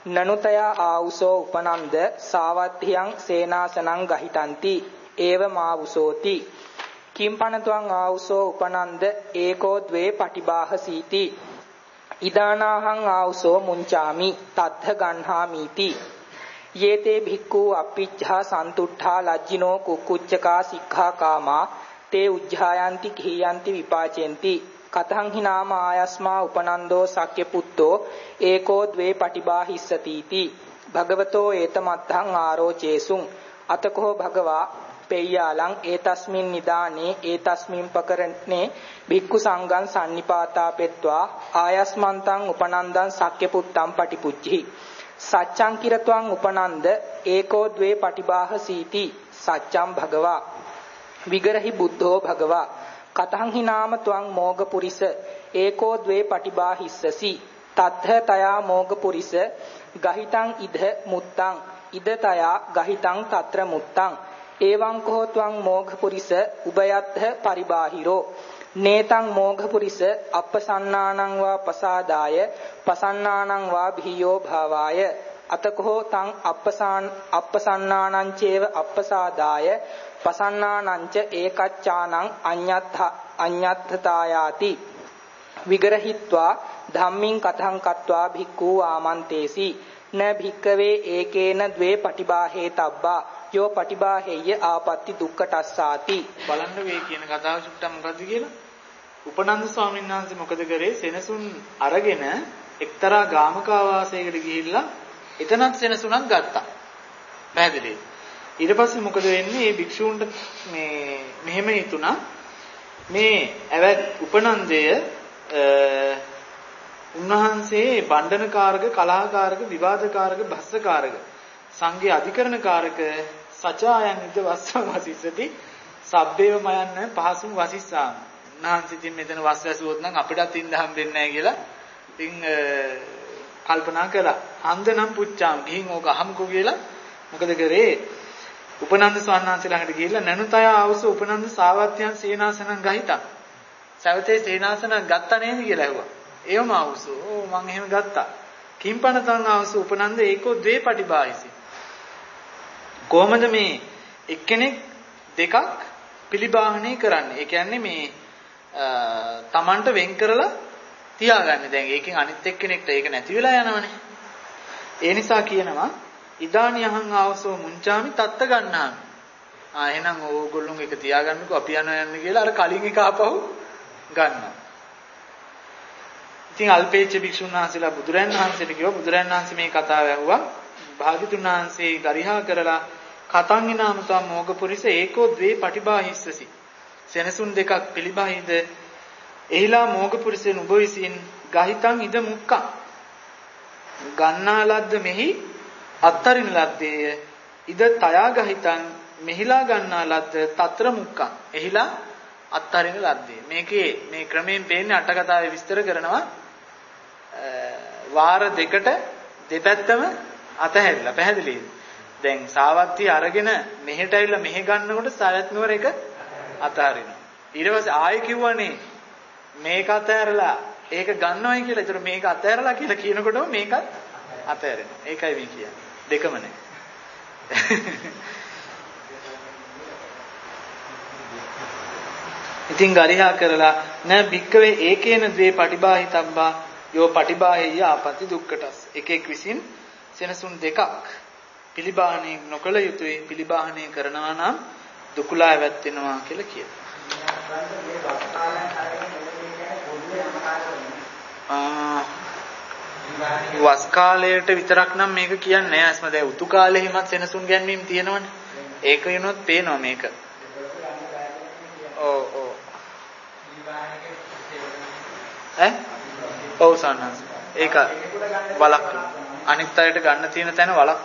නනුතයා ආවුසෝ උපනන්ද සාවත්තියං සේනාසනං ගහිතಂತಿ ඒව මාවුසෝති කිම්පනතුං ආවුසෝ උපනන්ද ඒකෝ ද්වේ පටිබාහසීති ඉදානාහං ආවුසෝ මුංචාමි තත්ථ ගණ්හාමීති යේතේ භික්ඛු අප්පිච්ඡා සන්තුට්ඨා ලජ්ජිනෝ කුක්කුච්චකා සික්ඛාකාමා තේ උජ්ජායන්ති කිහියන්ති විපාචෙන්ති කතං හිනාම ආයස්මා උපනන්දෝ සක්්‍ය පුත්තෝ ඒකෝ ද්වේ පටිබාහිස්සතිති භගවතෝ ඒතමත්තං ආරෝචේසුං අතකෝ භගවා පෙය්‍යාලං ඒතස්මින් නිදානේ ඒතස්මින් පකරණේ භික්ඛු සංඝං සම්නිපාතා පෙත්වා ආයස්මන්තං උපනන්දං සක්්‍ය පුත්තං පටිපුච්චි සච්ඡං කිරත්වං උපනන්ද ඒකෝ ද්වේ පටිබාහසීති සච්ඡං භගවා විගරහි බුද්ධෝ භගවා කතං හිනාම ත්වං මෝගපුරිස ඒකෝ ද්වේ පටිබාහිස්සසි තත්ථ තයා මෝගපුරිස ගහිතං ඉද මුත්තං ඉද තයා ගහිතං తත්‍ර මුත්තං එවං කෝ ත්වං මෝගපුරිස උභයත්ථ පරිබාහිරෝ නේතං මෝඝපුරිස අප්පසන්නානං වා පසාදාය පසන්නානං වා භීයෝ භාවාය අතකෝ තං අප්පසාන අප්පසන්නානං චේව අප්පසාදාය පසන්නානං ච ඒකච්ඡානං අඤ්ඤත්ථ අඤ්ඤත්ථතායාති විගරහිත්වා ධම්මින් කතං කତ୍වා භික්ඛු ආමන්තේසි න භික්කවේ ඒකේන ද්වේ පටිබාහේ තබ්බා යෝ පටිබාහෙය්‍ය ආපත්‍ති දුක්ඛටස්සාති බලන්න මේ කියන කතාව චුට්ටක් මොකද්ද කියලා උපනන්ද ස්වාමීන් වහන්සේ මොකද කරේ සෙනසුන් අරගෙන එක්තරා ගාමකාවාසයකට ගිහිල්ලා එතනත් සෙනසුනක් ගත්තා පැහැදිලි ඊට පස්සේ මොකද වෙන්නේ මේ භික්ෂූන්ට මේ මෙහෙම හිතුණා මේ ඇවත් උපනන්දය උන්වහන්සේ බණ්ඩනකාරක කලහකාරක විවාදකාරක භස්සකාරක සංඝේ අධිකරණකාරක සචායන් ඉද වස්සම වසිසති සබ්බේව මයන්න පහසුම වසිස්සා උන්වහන්සේ ඉතින් මෙතන වස් වැසුවොත් නම් අපිටත් ඉන්න හම්බෙන්නේ නැහැ කියලා ඉතින් කල්පනා කළා හන්ද නම් පුච්චාම් ගිහින් ඕක අහමුකෝ කියලා මොකද කරේ උපනන්ද ස්වාමීන් ළඟට ගිහිල්ලා නනුතය ආවස උපනන්ද සාවත්‍යයන් සේනාසනං ගහිතා සවතේ සේනාසනං ගත්තා නේද කියලා ඇහුවා ඒවම ආවසෝ ඕ මං එහෙම ගත්තා කිම්පනතං ආවස උපනන්ද ඒකෝ ද්වේ පටිබාහිසි කොහොමද මේ එක්කෙනෙක් දෙකක් පිළිබාහනය කරන්නේ ඒ කියන්නේ මේ තමන්ට වෙන් කරලා තියාගන්නේ දැන් ඒකෙන් අනිත් එක්කෙනෙක්ට ඒක නැති වෙලා යනවනේ ඒ නිසා කියනවා ඉදානි අහං ආවසෝ මුංචාමි තත්ත ගන්නාමි ආ එහෙනම් ඕගොල්ලෝ එක තියාගන්නකෝ අපි යනවා යන්න කියලා අර කලින් එක ආපහු ගන්නවා ඉතින් අල්පේච්ඡ භික්ෂුන් වහන්සේලා බුදුරන් වහන්සේට කිව්වා බුදුරන් වහන්සේ මේ කතාව ඇහුවා භාග්‍යතුන් වහන්සේ ගරිහා කරලා කතං ඉනාමතම් මෝගපුරිස ඒකෝ ද්වේ පටිබාහිස්සසි සෙනසුන් දෙකක් පිළිබහිද එහිලා මෝගපුරිසෙන් උඹ විසින් ගහිතං ඉද මුක්කං ගන්නා ලද්ද මෙහි අත්තරින ලද්දේය ඉද තයා ගහිතං මෙහිලා ගන්නා ලද්ද తත්‍ර මුක්කං එහිලා අත්තරින ලද්දේ මේකේ මේ ක්‍රමයෙන් පේන්නේ අට කතාවේ විස්තර කරනවා වාර දෙකට දෙපැත්තම අතහැරිලා පැහැදිලිද දැන් සාවත්ති අරගෙන මෙහෙට ඇවිල්ලා මෙහෙ ගන්නකොට සායත් නුවර එක අතහරිනවා ඊට පස්සේ ආයෙ කිව්වනේ මේක අතහැරලා ඒක ගන්නවයි කියලා. ඒතර මේක අතහැරලා කියලා කියනකොටම මේකත් අතහැරෙනවා. ඒකයි මේ කියන්නේ. දෙකම නේ. ඉතින් ගරිහා කරලා න භික්කවේ ඒකේන ද්වේ පටිබාහිතබ්බා යෝ පටිබාහෙය ආපති දුක්කටස්. එක එක් විසින් සෙනසුන් දෙකක් පිළිබාහණය නොකළ යුතුයි. පිළිබාහණය කරනවා නම් දුකලා ඇවත් වෙනවා කියලා කියනවා. වස් කාලයට විතරක් නම් මේක කියන්නේ නෑ. අස්ම දැන් උතු කාලේ හිමත් සෙනසුන් ගැන්වීම තියෙනවනේ. ඒක වෙනොත් පේනවා මේක. ඔව් ඔව්. ඈ? ඔව් සන්නස්. ඒක වලක්. අනිත් අයට ගන්න තියෙන තැන වලක්.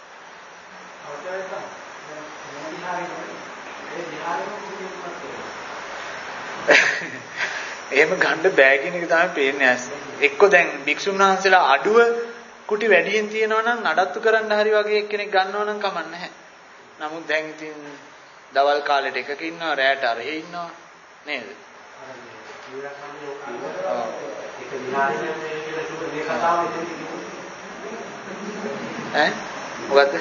එහෙම ගන්න බෑ කියන එක තමයි පේන්නේ ඇස්. එක්ක දැන් භික්ෂුන් වහන්සේලා අඩුව කුටි වැඩියෙන් තියෙනවා නම් නඩත්තු කරන්න හරි වගේ එක්කෙනෙක් ගන්නවා නම් කමක් නැහැ. නමුත් දැන් ඉතින් දවල් කාලෙට එකක ඉන්නවා රැයට අර එහෙ ඉන්නවා නේද? ඈ මොකද්ද?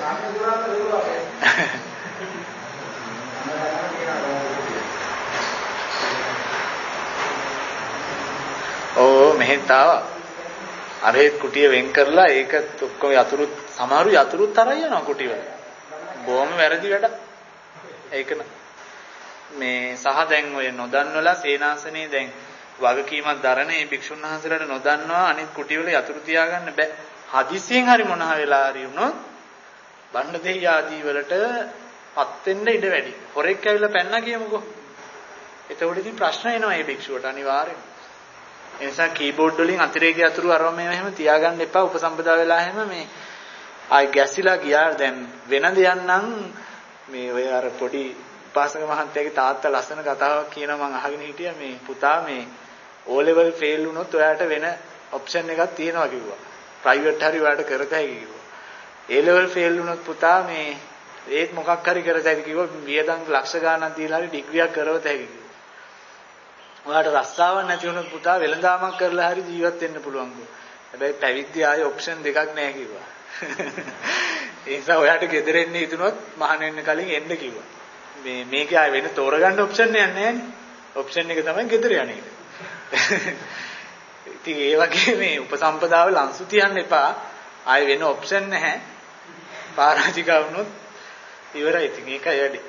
ඕ මෙහෙත් ආවා. අරේ කුටිය වෙන් කරලා ඒකත් ඔක්කොම යතුරු සමහරු යතුරුත් තරයි යනවා කුටිය. බොහොම වැරදි වැඩ. ඒකන මේ සහ දැන් ඔය නොදන්නවලා සේනාසනේ දැන් වගකීමක් දරන මේ භික්ෂුන් වහන්සේලාට නොදන්නවා අනිත් කුටිවල යතුරු තියාගන්න බෑ. හදිසියෙන් හරි මොනවා වෙලා හරි වුණොත් බණ්ඩ දෙයි ආදී වලට පත් වෙන්න ඉඩ වැඩි. හොරෙක් ඇවිල්ලා පැන්නා කියමුකෝ. එතකොට ඉතින් ප්‍රශ්න එනවා මේ භික්ෂුවට අනිවාර්යෙන්. ඒ නිසා කීබෝඩ් වලින් අතිරේක යතුරු අරම මේව එහෙම තියාගන්න එපා. උපසම්පදා වෙලා එහෙම මේ ආයි ගැසිලා ගියා දැන් වෙන දෙයක් නම් මේ ඔය අර පොඩි උපාසක මහත්තයාගේ තාත්තා ලස්සන කතාවක් කියනවා මම අහගෙන හිටියා මේ පුතා මේ O level fail වුණොත් ඔයාට වෙන ඔප්ෂන් එකක් තියෙනවා කිව්වා. ප්‍රයිවට් හරි ඔයාට කරත හැකි කිව්වා. A level fail වුණොත් පුතා මේ ඒත් මොකක් හරි කරත හැකි කිව්වා. වියදම් ලක්ෂ ගාණක් දීලා හරි ඩිග්‍රියක් කරවත හැකි කිව්වා. ඔයාට රස්සාවක් නැති වුණොත් පුතා වෙළඳාමක් කරලා හරි ජීවත් වෙන්න පුළුවන් කිව්වා. හැබැයි පැවිද්දේ ආයේ ඔප්ෂන් දෙකක් නැහැ කිව්වා. ඒ නිසා ඔයාට ගෙදර එන්න හිතුනොත් මහාන වෙන්න කලින් එන්න කිව්වා. මේ මේකේ ආයෙ වෙන තෝරගන්න ඔප්ෂන් එකක් නැහැ නේ. ඔප්ෂන් එක තමයි ගෙදර යන එක. ඉතින් ඒ වගේ මේ උපසම්පදාව ලංසු තියන්න එපා. ආයෙ වෙන ඔප්ෂන් නැහැ. පරාජිකා වුණොත් ඉවරයි. ඉතින් ඒකයි වැඩි.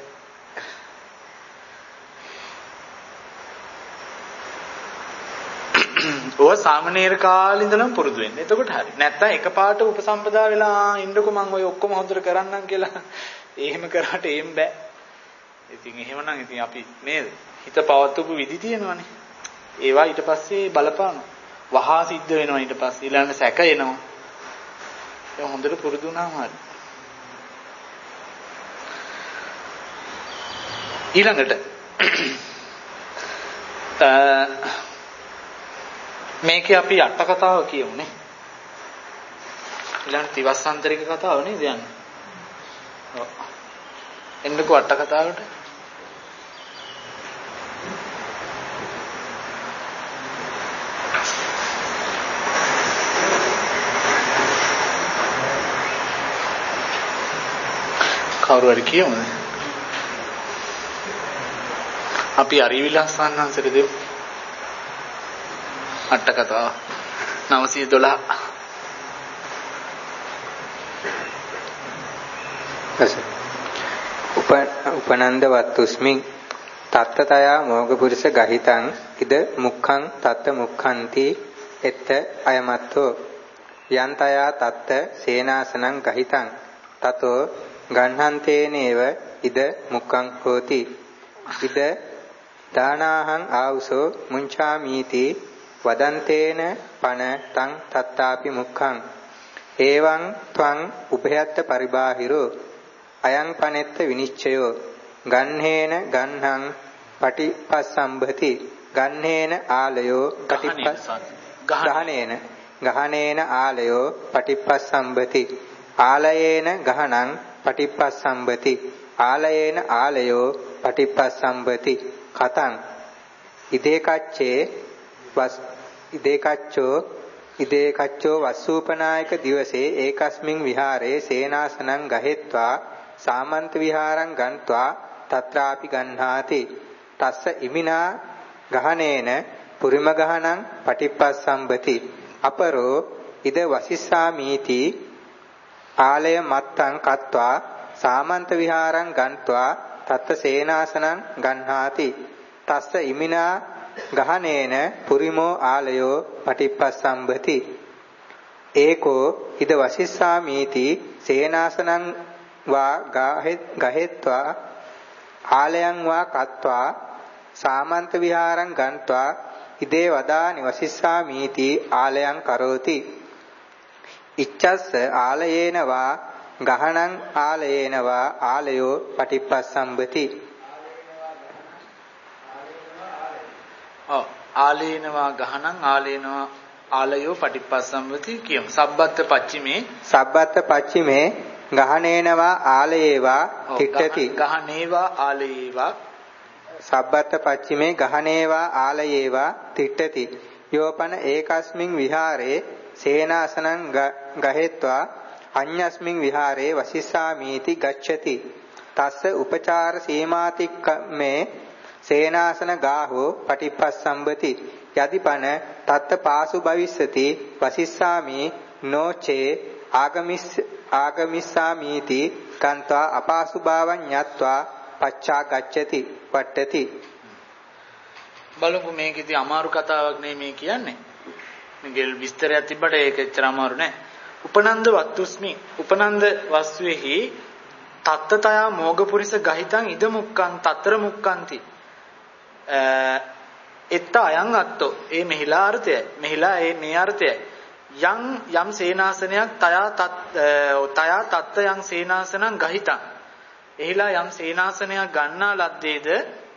ඔය සාමනීර කාලේ ඉඳලම පුරුදු වෙන්න. එතකොට හරි. නැත්තම් එකපාරට උපසම්පදා වෙලා ඉන්නකො මම ඔය ඔක්කොම හොඳට කරන්නම් කියලා එහෙම කරාට එම් බෑ. ඉතින් එහෙමනම් ඉතින් අපි නේද? හිත පවත්වපු විදි තියෙනවනේ. ඒවා ඊට පස්සේ බලපානවා. වහා සිද්ධ වෙනවා ඊට පස්සේ ඊළඟ සැක එනවා. ඒ හොඳට පුරුදු වුණාම හරි. ඊළඟට මේකේ අපි අට කතාව කියමුනේ. ඊළඟ තිවස්සාන්තරික කතාව නේද යන්නේ. ඔව්. එන්නකෝ අට කතාවට. කවුරු හරි කියමුද? අපි අරිවිලාසන්නන්සට දෙමු. අට කතාව නවසිය දොළහ. උප උපනන්ද වත්තුස්මින් තත්තතයා මෝගපුරිස ගහිතං ඉද මුක්ඛං තත්ත මුක්ඛන්ති එත්ත අයමත්තෝ යන්තයා තත්ත සේනාසනං ගහිතං තතෝ ගණ්හන්තේනේව ඉද මුක්ඛං හෝති ඉද දානාහං ආවුසෝ මුංචාමීති වදන්තේන පන තං තත්තාපි මුක්ඛං එවං ත්වං උභයත්ත පරිබාහිරෝ අයං පනෙත්ත විනිශ්චයෝ ගන්හේන ගන්හං පටිපස්සම්භති ගන්හේන ආලයෝ පටිපස්ස ගහනේන ගහනේන ආලයෝ පටිපස්සම්භති ආලයේන ගහනං පටිපස්සම්භති ආලයේන ආලයෝ පටිපස්සම්භති කතං ඉදේකච්චේ වස් ඉදේකච්චෝ ඉදේකච්චෝ වස්සූපනායක දිවසේ ඒකස්මින් විහාරේ සේනාසනං ගහෙත්වා සාමන්ත විහාරං ගන්්වා තත්‍රාපි ගන්හාති තස්ස ඉමිනා ගහනේන පුරිම ගහනං පටිපස්සම්භති අපරෝ ඉද වසිස්සාමීති ආලය මත්තං කତ୍වා සාමන්ත විහාරං ගන්්වා තත්ත සේනාසනං ගන්හාති තස්ස ඉමිනා ගහනේන පුරිමෝ ආලයෝ පටිපස්සම්භති ඒකෝ ඉද වසිස්සාමීති සේනාසනං වා ගහෙත්වා ආලයං වා කତ୍වා සාමන්ත විහාරං ගන්්වා ඉදේ වදානි වසිස්සාමීති ආලයං කරෝති ඉච්ඡස්ස ආලයේන වා ගහනං ආලයේන වා ආලයෝ පටිපස්සම්භති ඔව් ආලේනවා ගහනං ආලේනවා ආලයෝ පටිපස්සම්භති කියමු. සබ්බත් පච්චිමේ සබ්බත් පච්චිමේ ගහනේනවා ආලයේවා තිට්ඨති ගහනේවා ආලයේවා සබ්බත් පච්චිමේ ගහනේවා ආලයේවා තිට්ඨති යෝපන ඒකස්මින් විහාරේ සේනාසනං ගහෙත්වා අඤ්ඤස්මින් විහාරේ වසිස්සාමීති ගච්ඡති තස්ස උපචාර සීමාතික්කමේ සේනාසන ගාහෝ පටිපස්සම්බති යදිපන තත්ත පාසු භවිස්සති වසිස්සාමි නොචේ ආගමිස් ආගමිස්සාමීති කන්තා අපාසු භාවං ඤත්වා පච්චා ගච්ඡති වට්ටති. බලමු මේකෙදි අමාරු කතාවක් නෙමෙයි මේ කියන්නේ. මේකේ විස්තරයක් තිබ්බට ඒක එච්චර අමාරු නෑ. උපනන්ද වත්තුස්මි උපනන්ද වස්තුෙහි තත්තතය මෝගපුරිස ගහිතං ඉද මුක්කං තතර මුක්කන්ති එත්ත අයං අත්තෝ ඒ මෙහිලා අර්ථයයි මෙහිලා ඒ මේ අර්ථයයි යම් යම් සේනාසනයක් තයා තත් තයා තත්ත යම් සේනාසනං ගහිතං එහිලා යම් සේනාසනයක් ගන්නා ලද්දේද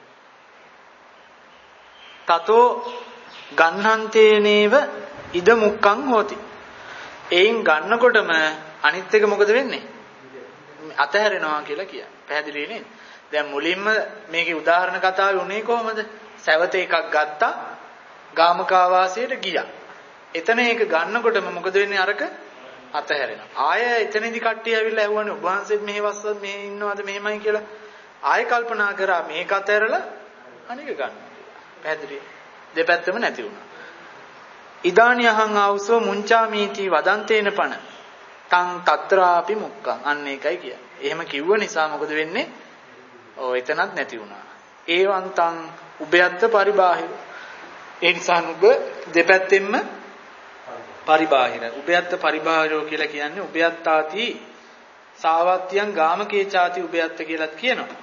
තතෝ ගන්නන්තේනේව ඉද මුක්කං හෝති එයින් ගන්නකොටම අනිත් එක මොකද වෙන්නේ අතහැරෙනවා කියලා කියන්නේ පැහැදිලි නේද දැන් මුලින්ම මේකේ උදාහරණ කතාවේ උනේ කොහමද සැවත එකක් ගත්තා ගාමකාවාසයට ගියා එතන ඒක ගන්නකොටම මොකද වෙන්නේ අරක අතහැරෙනවා ආය එතනදී කට්ටිය ඇවිල්ලා ඇහුවානේ ඔබ වහන්සේත් මෙහෙ වස්සත් මෙහෙ ඉන්නවද මෙහෙමයි කියලා ආය කල්පනා කරා මේක අතහැරලා අනික ගන්නවා පැහැදිලි දෙපැත්තම නැති වුණා ඉදානියහං ආවුසෝ මුංචාමීති වදන්තේන පන තං తත්‍රාපි මුක්කං අන්න ඒකයි කියන්නේ එහෙම කිව්ව නිසා මොකද වෙන්නේ ඔව් එතනත් නැති වුණා ඒවන්තං උභයත්ත පරිබාහිර ඒ නිසා නුඹ දෙපැත්තෙන්ම පරිබාහිර උභයත්ත පරිබාහිරෝ කියලා කියන්නේ උභයත්තාති සාවත්‍යං ගාමකේචාති උභයත්ත කියලාත් කියනවා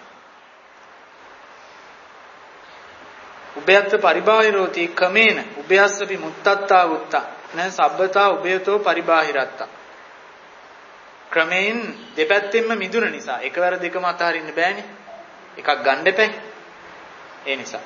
උභයත්ත පරිබාහිරෝති ක්‍රමේන උභයස්සපි මුත්තත්තා වුත්තා න සබ්බතා උභයතෝ පරිබාහිරත්තා ක්‍රමයෙන් දෙපැත්තෙන්ම මිදුන නිසා එකවර දෙකම අතහරින්න බෑනේ එකක් ගන්න එපා ඒ නිසා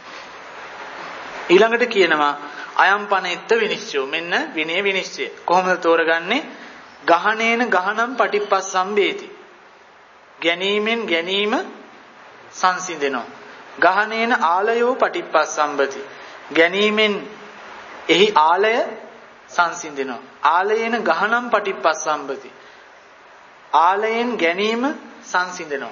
ඊළඟට කියනවා අයම් පනෙත්ත විනිශ්චය මෙන්න විනය විනිශ්චය කොහොමද තෝරගන්නේ ගහනේන ගහනම් පටිප්පස්සම්බේති ගැනීමෙන් ගැනීම සංසිඳෙනවා ගහනේන ආලයෝ පටිප්පස්සම්බති ගැනීමෙන් එහි ආලය සංසිඳෙනවා ආලයේන ගහනම් පටිප්පස්සම්බති ආලයෙන් ගැනීම සංසිඳෙනවා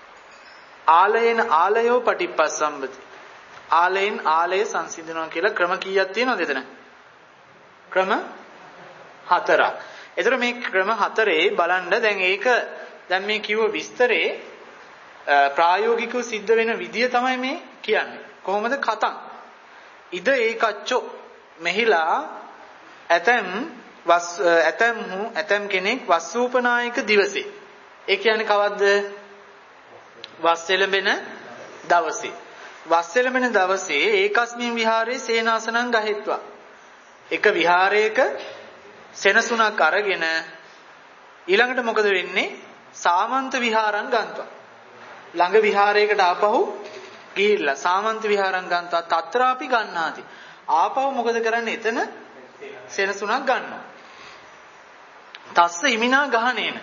ආලයෙන් ආලයෝ පටිප්පස්සම්බති ආලයෙන් ආලය සංසිඳනවා කියලා ක්‍රම කීයක් තියෙනවද එතන ක්‍රම හතරක්. ඒතර මේ ක්‍රම හතරේ බලන්න දැන් ඒක දැන් මේ කිව්ව විස්තරේ ප්‍රායෝගිකව සිද්ධ වෙන විදිය තමයි මේ කියන්නේ. කොහොමද කතං? ඉද ඒකච්චෝ මෙහිලා ඇතම් වස් ඇතම් හු ඇතම් කෙනෙක් වස්සූපනායක දිවසේ. ඒ කියන්නේ කවද්ද? වස් එළඹෙන දවසේ. වස් එළඹෙන දවසේ ඒකස්මින් විහාරේ සේනාසනං ගහෙත්වා. එක විහාරයක සෙනසුණක් අරගෙන ඊළඟට මොකද වෙන්නේ? සාමන්ත විහාරං ගන්නවා. ළඟ විහාරයකට ආපහු ගිහිල්ලා සාමන්ත විහාරං ගන්නවා තත්‍රාපි ගන්නාති. ආපහු මොකද කරන්නේ? එතන සෙනසුණක් ගන්නවා. තස්ස ඉමිනා ගහනේන.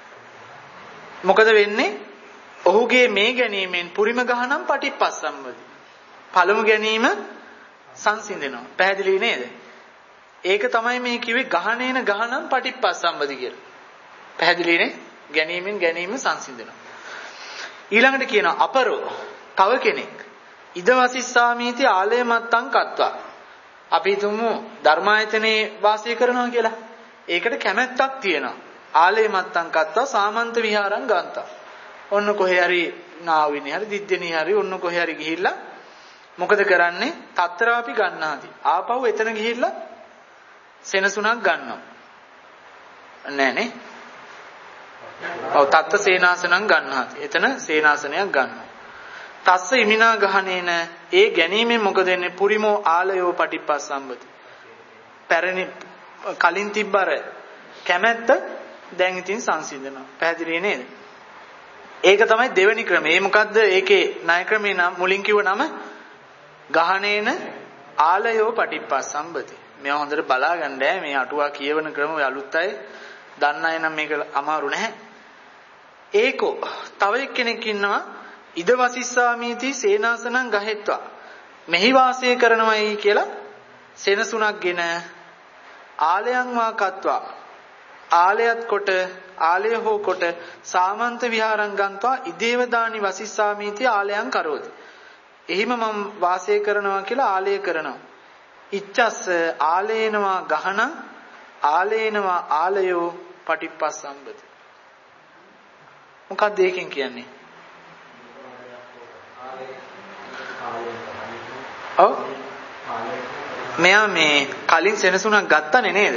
මොකද වෙන්නේ? ඔහුගේ මේ ගැනීමෙන් පුරිම ගහනම් පටිප්පස්සම්බති. පළමු ගැනීම සංසිඳෙනවා. පැහැදිලි නේද? ඒක තමයි මේ කිව්වේ ගහනේන ගහනම් පටිප්පස්සම්බති කියලා. පැහැදිලි නේ? ගැනීමෙන් ගැනීම සංසිඳෙනවා. ඊළඟට කියනවා අපරෝ තව කෙනෙක් ඉද වසිස්සාමීති ආලය මත්තං කତ୍වා. අපි තුමු ධර්මායතනේ වාසය කරනවා කියලා. ඒකට කැමැත්තක් තියෙනවා. ආලය මත්තං කତ୍වා සාමන්ත විහාරං ගන්තා. ඔන්න කොහේ හරි නාවිනේ හරි දිද්දෙනේ හරි ඔන්න කොහේ හරි ගිහිල්ලා මොකද කරන්නේ? තත්‍රාපි ගන්නාදී. ආපහු එතන ගිහිල්ලා සෙනසුණක් ගන්නවා. නෑනේ. ඔව් තත්ත සේනාසනං ගන්නාති. එතන සේනාසනයක් ගන්නවා. තස්ස ඉමිනා ගහනේන ඒ ගැනීමෙන් මොකද වෙන්නේ? පුරිමෝ ආලයෝ පටිපස්සම්බති. පැරණි කලින් තිබ්බර කැමැත්ත දැන් ඉතින් සංසිඳනවා. පැහැදිලි නේද? ඒක තමයි දෙවෙනි ක්‍රමය. ඒ මොකද්ද? ඒකේ ණය ක්‍රමේ නම් මුලින් කිව්ව නම ගහනේන ආලයෝ පටිපස්සම්බති. මේවා හොඳට බලාගන්න ඈ. මේ අටුවා කියවන ක්‍රම ඔය අලුත් අය දන්න අය නම් මේක අමාරු නැහැ. ඒකෝ තව එක්කෙනෙක් ඉන්නවා ඉද වසිස්සාමීති සේනාසනං ගහෙත්වා. මෙහි වාසය කරනවායි කියලා සෙනසුණක්ගෙන ආලයන් වා කତ୍වා ආලයත් කොට ආලය හෝ කොට සාමන්ත විහාරං ගන්නවා ඉදේව දානි වසිස්සාමීති ආලයන් කරෝති. එහිම මම වාසය කරනවා කියලා ආලය කරනවා. ඉච්ඡස්ස ආලේනවා ගහන ආලේනවා ආලයෝ පටිප්පස්සම්බති. මොකක්ද ඒකෙන් කියන්නේ? ඔව් මෙයා මේ කලින් සෙනසුණක් ගත්තනේ නේද?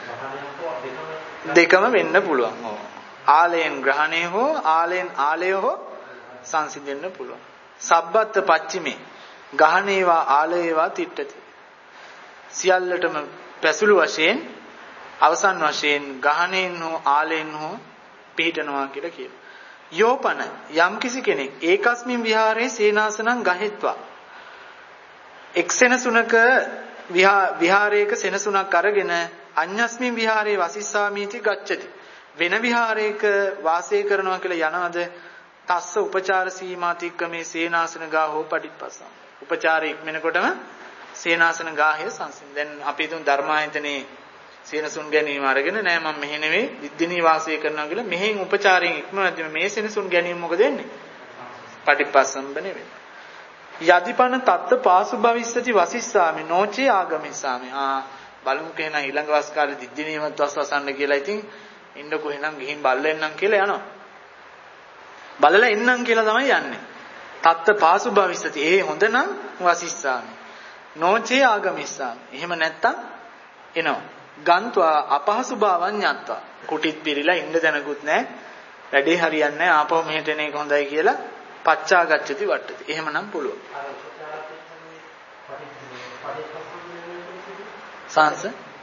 දෙකම වෙන්න පුළුවන්. ඔව් ආලයෙන් ග්‍රහණය හෝ ආලයෙන් ආලය හෝ සංසිඳෙන්න පුළුවන්. සබ්බත් පච්චිමේ ගහණේවා ආලයේවා තිට්ඨති. සියල්ලටම පැසුළු වශයෙන් අවසන් වශයෙන් ගහණයෙන් හෝ ආලයෙන් හෝ පිහිටනවා කියලා කියනවා. යෝපන යම් කිසි කෙනෙක් ඒකස්මින් විහාරේ සේනාසනං ගහෙත්වා එක් සෙනසුනක විහාරයක සෙනසුනක් අරගෙන අඤ්ඤස්මින් විහාරේ වසිස්සාමීති ගච්ඡති වෙන විහාරයක වාසය කරනවා කියලා යනවද තස්ස උපචාර සීමාතික්කමේ සේනාසන ගාහෝ පටිපස්සම් උපචාරය ඉක්මනකොටම සේනාසන ගාහය සංසිඳ. දැන් අපි තුන් ධර්මායතනේ සේනසුන් ගැනීම අරගෙන නෑ මම මෙහෙ නෙවෙයි විද්දිනී වාසය කරනවා කියලා මෙහෙන් උපචාරයෙන් ඉක්මනදී මේ සෙනසුන් ගැනීම මොකද වෙන්නේ? පටිපස්සම්බ නෙවෙයි. යදිපන තත්ත පාසු භවිස්සති වසිස්සාමි නොචේ ආගමිස්සාමි. ආ බලමු කෙනා ඊළඟ වස් කාලේ දිද්දිනීමත් වස් වසන්න කියලා ඉතින් ඉන්නකෝ එහෙනම් ගිහින් බල්ලෙන්නම් කියලා යනවා. බලලා එන්නම් කියලා තමයි යන්නේ. තත්ත පාසු භවිස්සති. ඒ හොඳ නම් වසිස්සාමි. නොචේ ආගමිස්සාමි. එහෙම නැත්තම් එනවා. ගන්්වා අපහසු භාවං ඤත්වා. කුටිත් පිරීලා ඉන්න දැනකුත් නැහැ. වැඩේ හරියන්නේ නැහැ. ආපහු මෙහෙට එන එක හොඳයි කියලා පච්චා ගච්ඡති වට්ටති. එහෙමනම් පුළුවන්. සංස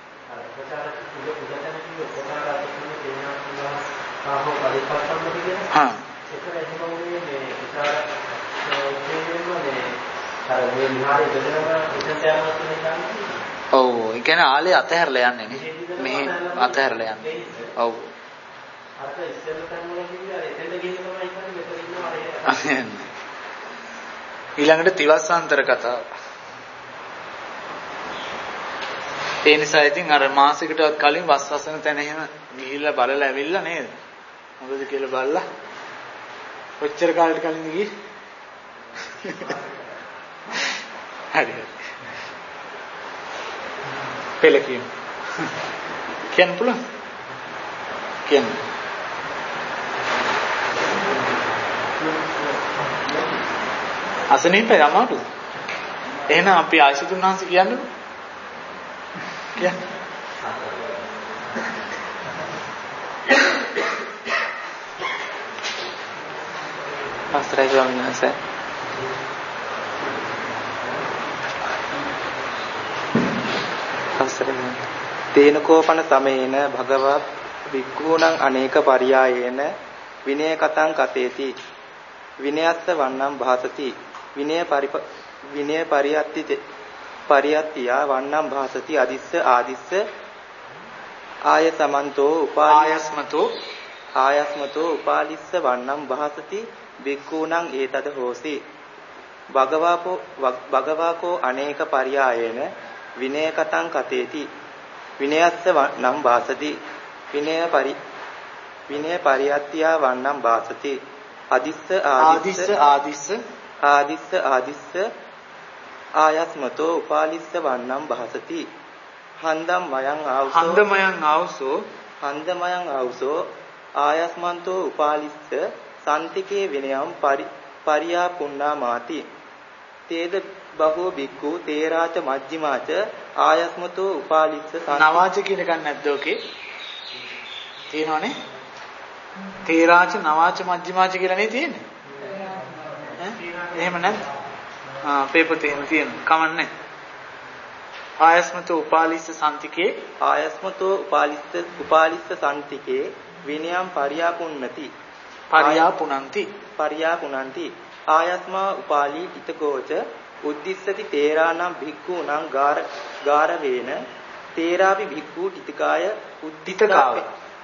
හා ඔව් ඒ කියන්නේ ආලේ අතහැරලා යන්නේ නේ. මෙහෙ අතහැරලා යන්නේ. ඔව්. අර ඉස්සෙල්ලා තමයි කියන්නේ එතෙන්ද ගිහින් තමයි කියන්නේ මෙතන ඉන්නවා. ඊළඟට තිවස්සාන්තර කතාව. ඒ නිසා ඉතින් අර මාසෙකටවත් කලින් වස් වසන තැන එහෙම ගිහිල්ලා බලලා ඇවිල්ලා නේද? මොකද කියලා බලලා කොච්චර කාලෙට කලින්ද ගියේ? හරි. පෙළ කියමු. කියන්න පුළුවන්? කියන්න. අසනීපයි අමාරුද? එහෙනම් අපි ආයසතුන් වහන්සේ කියන්නේ කියන්න. අවසරයි ස්වාමීන් වහන්සේ. අවසරයි. තේනකෝපන සමේන භගවත් වික්ඛූණං අනේක පරියායේන විනය කතං කතේති විනයස්ස වන්නම් භාසති විනය පරිප විනය පරියත්ති පරියත්තියා වන්නම් භාසති අදිස්ස ආදිස්ස ආය සමන්තෝ උපායස්මතෝ ආයස්මතෝ උපාලිස්ස වන්නම් භාසති වික්ඛූණං ඒතද හෝසි භගවාපෝ භගවාකෝ අනේක පරියායේන විනය කතං කතේති විනයස්ස වන්නම් භාසති විනය පරි විනය පරියත්තියා වන්නම් භාසති අදිස්ස ආදිස්ස ආදිස්ස ආදිස්ස ආදිස්ස ආයස්මතෝ උපාලිස්ස වන්නම් භාසති හන්දම් මයං ආවසෝ හන්දමයන් ආවසෝ හන්දමයන් ආවසෝ ආයස්මන්තෝ උපාලිස්ස සන්තිකේ විනයම් පරි පරියා පුන්නා මාති තේද බහෝ බික්ඛු තේරාච මජ්ක්‍ධිමාච ආයස්මතෝ උපාලිස්ස නවාච කියන එකක් නැද්ද ඔකේ තියෙනවනේ තේරාච නවාච මජ්ක්‍ධිමාච කියලා නේ තියෙන්නේ ඈ එහෙම නැද්ද ආ අපේ පොතේ එහෙම තියෙනවා කමන්නේ ආයස්මතෝ උපාලිස්ස සම්තිකේ ආයස්මතෝ උපාලිස්ස උපාලිස්ස සම්තිකේ විනයම් පරියාපුන්නති පරියාපුනන්ති පරියාපුනන්ති ආයස්මා උපාලි ිතකෝච උද්දිස්සති තේරානම් භික්ඛූණං ගාර ගාර වේන තේරාපි භික්ඛූ ටිතකාය උද්දිතකාව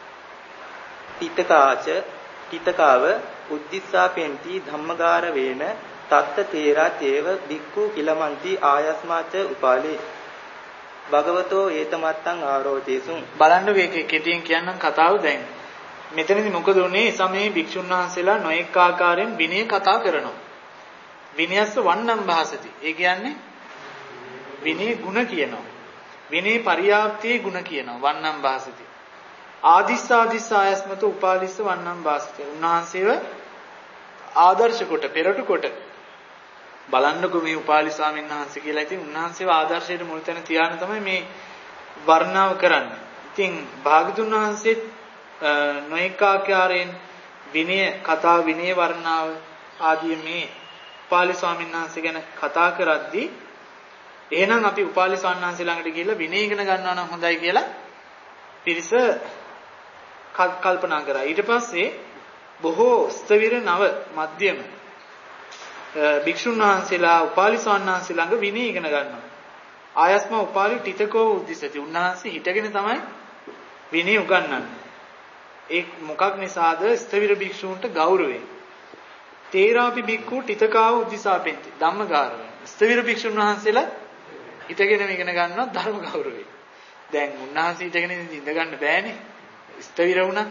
ටිතකාච ටිතකාව උද්දිස්සාපෙන්ති ධම්මගාර වේන තත්ත තේරා චේව භික්ඛූ කිලමන්ති ආයස්මාච උපාලේ භගවතෝ ඒතමත්තං ආරෝචේසුං. බලන්න මේකේ කෙටියෙන් කියන්නම් කතාව දැන්. මෙතනදී මොකද උනේ? සමේ භික්ෂුන් වහන්සේලා නොඑක ආකාරයෙන් විනය කතා කරනවා. විනයස්ස වන්නම් භාසති. ඒ කියන්නේ විනය ගුණ කියනවා. විනය පරියාප්තියේ ගුණ කියනවා. වන්නම් භාසති. ආදිස්ස ආදිස්ස ආයස්මත උපාදිස්ස වන්නම් භාසති. උන්වහන්සේව ආදර්ශ කොට පෙරටු කොට බලන්නකෝ මේ උපාලි ස්වාමීන් වහන්සේ කියලා. ඉතින් උන්වහන්සේව ආදර්ශයට මුල් තැන තියාගෙන තමයි මේ වර්ණාව කරන්නේ. ඉතින් භාගතුන් වහන්සේ නොඑක ආකාරයෙන් විනය කතා විනය වර්ණාව ආදී මේ උපාලි ස්වාමීන් වහන්සේ ගැන කතා කරද්දී එහෙනම් අපි උපාලි ස්වාමීන් වහන්සේ ළඟට ගිහිල්ලා විනය ඉගෙන ගන්නවා නම් හොඳයි කියලා පිරිස කල්පනා කරා. ඊට පස්සේ බොහෝ ස්ථවිර නව මධ්‍යම භික්ෂුන් වහන්සේලා උපාලි ස්වාමීන් වහන්සේ ළඟ විනය ඉගෙන ගන්නවා. ආයස්ම උපාලි ටිතකෝ උද්දිසති. උන්වහන්සේ හිටගෙන තමයි විනය උගන්වන්නේ. ඒ මොකක් නිසාද? ස්ථවිර භික්ෂූන්ට ගෞරවයෙන්. තේරාපි භික්ඛු ටිතකාව උද්දිසාපෙන්ති. ධම්ම ගෞරවය. ස්ථවිර භික්ෂුන් වහන්සේලා හිටගෙන ඉගෙන ගන්නවා ධර්ම ගෞරවයෙන්. දැන් උන්වහන්සේ හිටගෙන ඉඳ ගන්න බෑනේ. ස්ථවිර වුණා.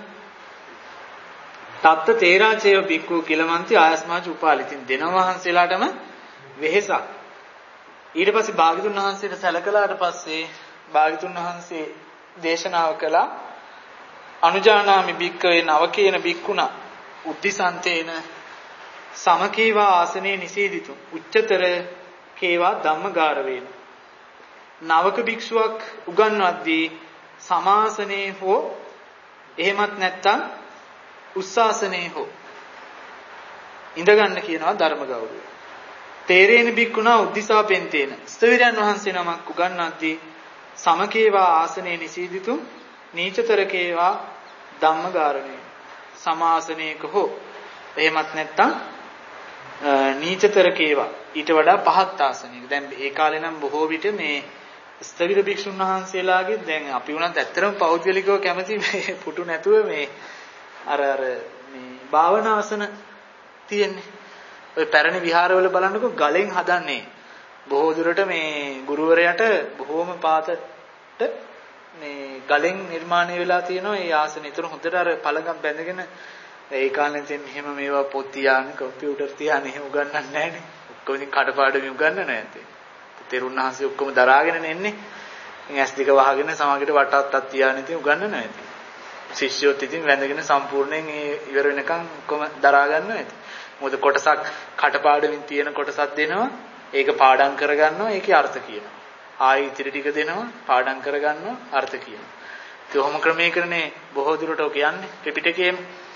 තත්ත තේරාචේව බික්කු කිලමන්ති ආයස්මාච උපාලි. ඉතින් දෙනව වහන්සේලාටම වෙහෙසක්. ඊට පස්සේ භාග්‍යතුන් වහන්සේට සැලකලාට පස්සේ භාග්‍යතුන් වහන්සේ දේශනාව කළා අනුජානාමි බික්කවේ නවකේන බික්කුණා උද්ධිසන්තේන සමකේවා ආසනේ නිසීදිතු උච්චතර කේවා ධම්මගාරවේන. නවක භික්ෂුවක් උගන්වද්දී සමාසනේ හෝ එහෙමත් නැත්නම් උස්සාසනේ හෝ ඉඳ ගන්න කියනවා ධර්ම ගෞරවය. තේරේන බික්කුණා උද්දිසාපෙන්තේන. ස්ථවිරයන් වහන්සේ නමක් උගන්වද්දී සමකේවා ආසනේ නිසීදිතු නීචතරකේවා ධම්මගාරණේ. සමාසනේක හෝ එහෙමත් නැත්නම් නීචතරකේවා ඊට වඩා පහත් ආසනයක. දැන් ඒ කාලේ නම් බොහෝ විට මේ ස්ථවිර භික්ෂුන් වහන්සේලාගේ දැන් අපි උනත් ඇත්තටම පෞද්ගලිකව කැමති මේ පුටු නැතුව මේ අර අර මේ භාවනාසන තියෙන්නේ. ඔය පැරණි විහාරවල බලන්නකෝ ගලෙන් හදන්නේ. බොහෝ දුරට මේ ගුරුවරයාට බොහෝම පාතට මේ ගලෙන් නිර්මාණය වෙලා තියෙනවා ඒ ආසන. ඒතර හොඳට අර පළඟක් බැඳගෙන ඒ කාලේ තියෙන මෙහෙම මේවා පොත් තියාගෙන කම්පියුටර් තියාගෙන එහෙම උගන්වන්නේ නැහනේ. ඔක්කොම ඉතින් කඩපාඩම් උගන්වනවා ඇත්තේ. තෙරුණහන්සේ ඔක්කොම දරාගෙන එන්නේ. ඉතින් ඇස් දෙක වහගෙන සමගිට වටාත්තක් තියාගෙන ඉතින් උගන්වනවා ඇති. ශිෂ්‍යයොත් ඉතින් වැඳගෙන සම්පූර්ණයෙන් ඒ ඉවර වෙනකන් ඔක්කොම දරා ගන්නවා ඇති. මොකද කොටසක් කටපාඩමින් තියෙන කොටසක් දෙනවා. ඒක පාඩම් කරගන්නවා. ඒකේ අර්ථ කියනවා. ආයි ඉතිරි ටික දෙනවා. පාඩම් කරගන්නවා. අර්ථ කියනවා. ඒ කොහොම ක්‍රමයකනේ බොහෝ දුරට ඔය කියන්නේ ත්‍රිපිටකයේම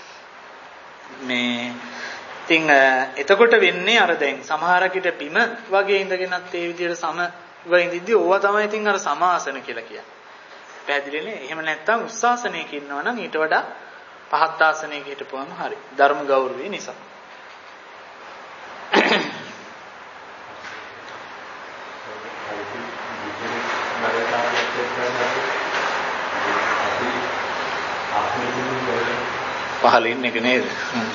මේ ඉතින් එතකොට වෙන්නේ අර දැන් සමහරකිට බිම වගේ ඉඳගෙනත් ඒ විදිහට සම වෙයින්දිද්දි ඕවා තමයි ඉතින් අර සමාසන කියලා කියන්නේ. පැහැදිලිනේ? එහෙම නැත්නම් උස්සාසනයක ඉන්නවා නම් ඊට වඩා පහත් ආසනයක හිටපුවම හරි. ධර්ම ගෞරවය නිසා. පහලින් එක නේද?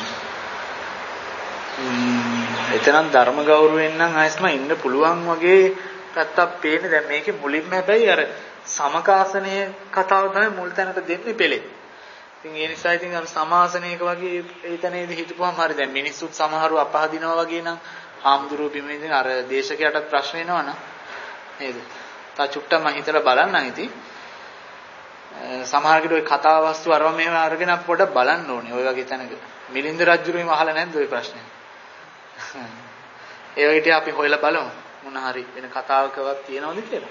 එතනම් ධර්ම ගෞරවයෙන් නම් ආයස්ම ඉන්න පුළුවන් වගේ පැත්තක් පේන්නේ. දැන් මේකේ මුලින්ම හැබැයි අර සමකාසනයේ කතාව තමයි මුල් තැනට දෙන්නේ පෙළේ. ඉතින් ඒ නිසා ඉතින් අර සමාසනයක වගේ ඒ තැනේදී හිටපුවාම හරි. දැන් මිනිස්සුත් සමහරව අපහදිනවා වගේ නම් හාමුදුරුවෝ බිම ඉඳන් අර දේශකයටත් ප්‍රශ්න එනවා නම් නේද? තා චුට්ටක් මම හිතලා බලන්නම් ඉතින්. සමහර කෙනෙක් ওই කතා වස්තු අරව මේව අරගෙන අපි පොඩ්ඩක් බලන්න ඕනේ. ওই වගේ තැනක. මිලින්ද රජුරුවම අහලා නැද්ද ওই ප්‍රශ්නේ? ඒ වගේ අපි හොයලා බලමු. මොන හරි වෙන කතාවකවත් තියෙනවද කියලා.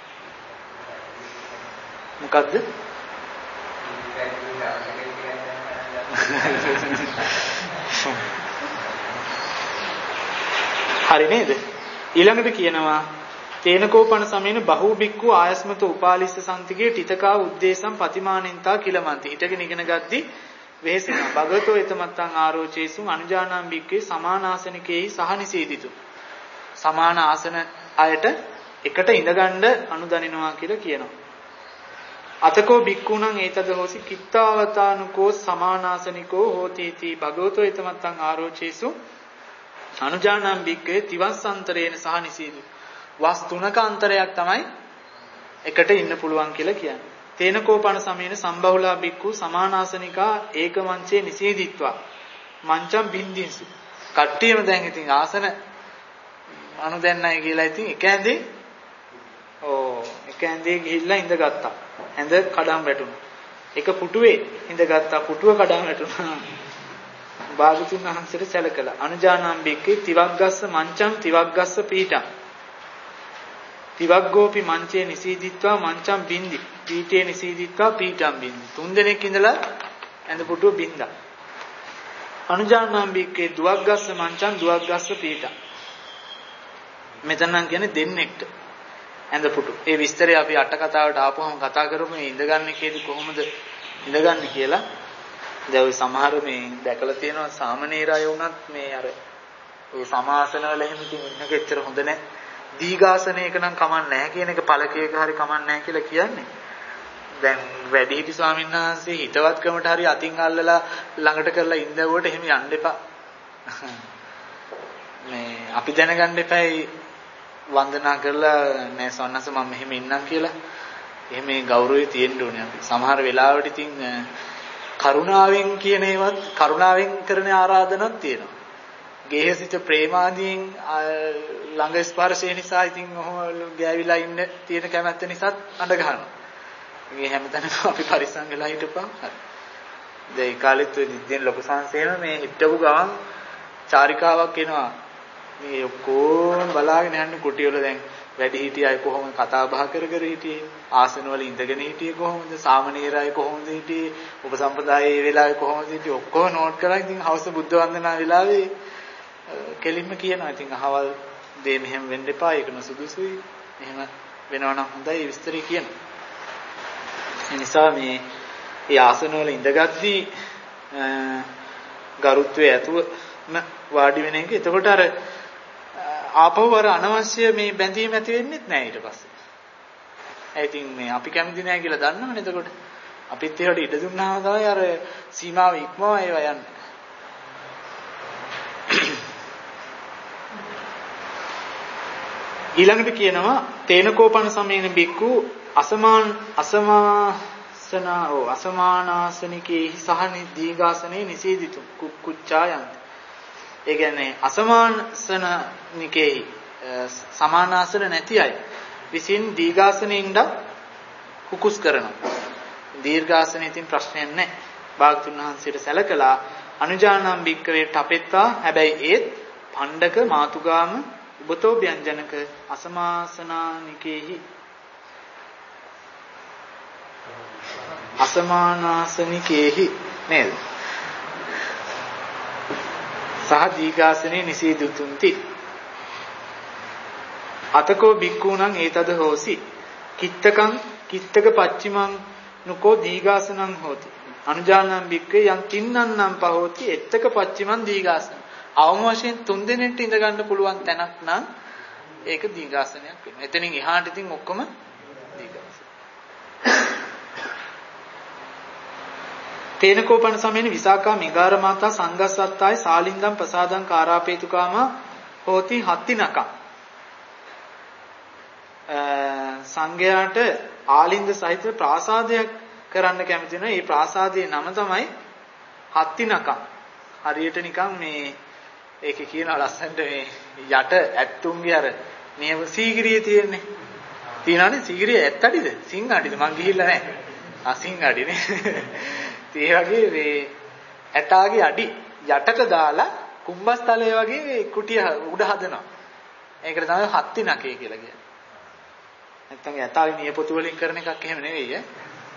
මොකද්ද? හරි නේද? ඊළඟට කියනවා තේනකෝපන සමේන බහූ බික්කු ආයස්මත උපාලිස්ස සම්තිගේ ටිතකා උද්දේශම් පතිමානින්තා කිලමන්ති. හිටගෙන ඉගෙන ගද්දි වෙහෙසෙනවා. භගවතෝ එතමත්තං ආරෝචේසුන් අනුජානං බික්කේ සමානාසනිකේහි සහනිසීදිතු. සමාන ආසන අයට එකට ඉඳගන්න අනුදනිනවා කියලා කියනවා. අතකෝ බික්කුණං ඒතද හොසි කිත්තාවතානුකෝ සමානාසනිකෝ හෝති इति භගවතෝ එතමත්තං ආරෝචේසු අනුජානං බික්කේ තිවස්සන්තරේන සහනිසීදිතු. වස් තුනක අන්තරයක් තමයි එකට ඉන්න පුළුවන් කියලා කියන්නේ. තේනකෝපන සමේන සම්බහුලා බික්කු සමානාසනිකා ඒකමංචේ නිසීදිත්වා මංචම් බින්දින්සු. කට්ටියම දැන් ඉතින් ආසන අනු දැන්නයි කියලා ඉතින් එක ඇඳේ ඕ එක ඇඳේ ගිහිල්ලා ඉඳගත්තා. ඇඳ කඩම් වැටුණා. එක පුටුවේ ඉඳගත්තා. පුටුව කඩම් වැටුණා. භාගතුන් වහන්සේට සැලකලා අනුජානම් බික්කේ තිවග්ගස්ස මංචම් තිවග්ගස්ස පීඨං තිවග්ගෝපි මංචේ නිසීදිත්වා මංචම් බින්දි පීඨේ නිසීදිත්වා පීඨං බින්දි. තුන් දෙනෙක් ඉඳලා ඇඳ පුටුව බින්දා. අනුජානම් බික්කේ දුවග්ගස්ස මංචම් දුවග්ගස්ස පීඨං. මෙතන නම් කියන්නේ දෙන්නෙක්ට ඇඳ පුටු. ඒ විස්තරය අපි අට කතාවට ආපුවම කතා කරමු. මේ ඉඳගන්නේ කේද කොහොමද ඉඳගන්නේ කියලා. දැන් ඔය සමහර මේ දැකලා තියෙනවා සාමනීර අය වුණත් මේ අර ඒ සමාසන වල එහෙම ඉතින් ඉන්නක එච්චර හොඳ නැහැ. දීඝාසනයක නම් කමක් නැහැ කියන එක පළකයක හරි කමක් නැහැ කියලා කියන්නේ. දැන් වැඩිහිටි ස්වාමීන් වහන්සේ හිතවත්කමට හරි අතින් අල්ලලා ළඟට කරලා ඉඳවුවට එහෙම යන්න එපා. මේ අපි දැනගන්න එපායි වන්දනා කරලා නෑ සොන්නස මම මෙහෙම ඉන්නම් කියලා. එහෙම ගෞරවය තියෙන්න ඕනේ අපි. සමහර වෙලාවට ඉතින් කරුණාවෙන් කියන ඒවත් කරුණාවෙන් කරන ආරාධනාවක් තියෙනවා. ගේහසිත ප්‍රේමාදීන් ළඟ ස්පර්ශය නිසා ඉතින් ඔහොම ගෑවිලා ඉන්න තියෙන කැමැත්ත නිසා අඬ ගන්නවා. මේ හැමතැනම අපි පරිස්සම් වෙලා හිටපන්. හරි. දැන් ඒ කාලෙත් ඔය දිද්දෙන් ලොකු සංසේන මේ හිටපු ගමන් චාරිකාවක් එනවා. මේ ඔක්කොම බලාගෙන යන්නේ කුටිවල දැන් වැඩි හිටිය අය කොහොමද කතා බහ කර කර හිටියේ ආසන වල ඉඳගෙන හිටියේ කොහොමද සාමණේර අය කොහොමද හිටියේ උපසම්පදායේ ඒ වෙලාවේ කොහොමද හිටියේ ඔක්කොම නෝට් කරලා ඉතින් හවස බුද්ධ වන්දනා වෙලාවේ කෙලින්ම කියනවා ඉතින් අහවල් දේ මෙහෙම වෙන්න එපා ඒක නුසුදුසුයි එහෙම වෙනවා නම් හොඳයි විස්තරي කියනවා ඒ නිසා මේ ඒ ආසන වල ඉඳගද්දී ගරුත්වයේ ඇතුවම වාඩි වෙන එක එතකොට අර ආපහු අර අනවශ්‍ය මේ බැඳීම් ඇති වෙන්නේ නැහැ ඊට පස්සේ. ඒ ඉතින් මේ අපි කැමති නැහැ කියලා දන්නවනේ එතකොට. අපිත් ඒකට ඉඩ දුන්නාම තමයි අර සීමාව ඉක්මවා ඒවා යන්නේ. ඊළඟට කියනවා තේනකෝපන සමේන බික්කු අසමාන අසමාසන ඕ අසමානාසනිකේ සහ දීඝාසනේ නිසීදිතු කුක්කුච්ඡායන්ති. ඒ කියන්නේ අසමානසනිකේ සමානාසන නැති අය විසින් දීඝාසනෙින්ද කුකුස් කරනවා. දීර්ඝාසනෙ ඉතින් ප්‍රශ්නයක් නැහැ. භාගතුන් වහන්සේට සැලකලා අනුජානම් බික්කවේ තපෙත්තා හැබැයි ඒත් පණ්ඩක මාතුගාම උබතෝ ව්‍යංජනක අසමාසනානිකේහි අසමානාසනිකේහි නේද? සහ දීඝාසනේ නිසීදුතුන්ති අතකෝ බික්කුණං ඒතද හෝසි කිත්තකං කිත්තක පච්චිමං නුකෝ දීඝාසනං හෝති අනුජානම් බික්කේ යම් තින්නන්නම් පහෝති එත්තක පච්චිමං දීඝාසන අවම වශයෙන් තුන් දිනෙට ඉඳ ගන්න පුළුවන් තැනක් නම් ඒක දීඝාසනයක් වෙනවා. එතනින් එහාට ඉතින් ඔක්කොම දීඝාසන. තේනකෝපන සමේන විසාකා මිගාර මාතා සංගස්සත්තාය සාලින්දම් ප්‍රසාදං කාරාපේතුකාම හෝති හත්තිනක. සංඝයාට ආලින්ද සහිත ප්‍රාසාදයක් කරන්න කැමති වෙනවා. මේ ප්‍රාසාදයේ නම තමයි හත්තිනක. හරියට නිකන් මේ ඒකේ කියන ලස්සනට මේ යට ඇත්තුන්ගේ අර නියම සීගිරිය තියෙන්නේ. තියෙනවනේ සීගිරිය ඇත්තටිද? සිංහාටිද? මං ගිහිල්ලා නැහැ. ආ සිංහාටිනේ. ඒ වගේ මේ ඇටාගේ අඩි යටට දාලා කුම්බස්තලයේ වගේ කුටිය උඩ හදනවා. ඒකට තමයි හත්තිනකේ කියලා කියන්නේ. නැත්තම් ඇතාගේ නියපොතු වලින් කරන එකක් එහෙම නෙවෙයි ඈ.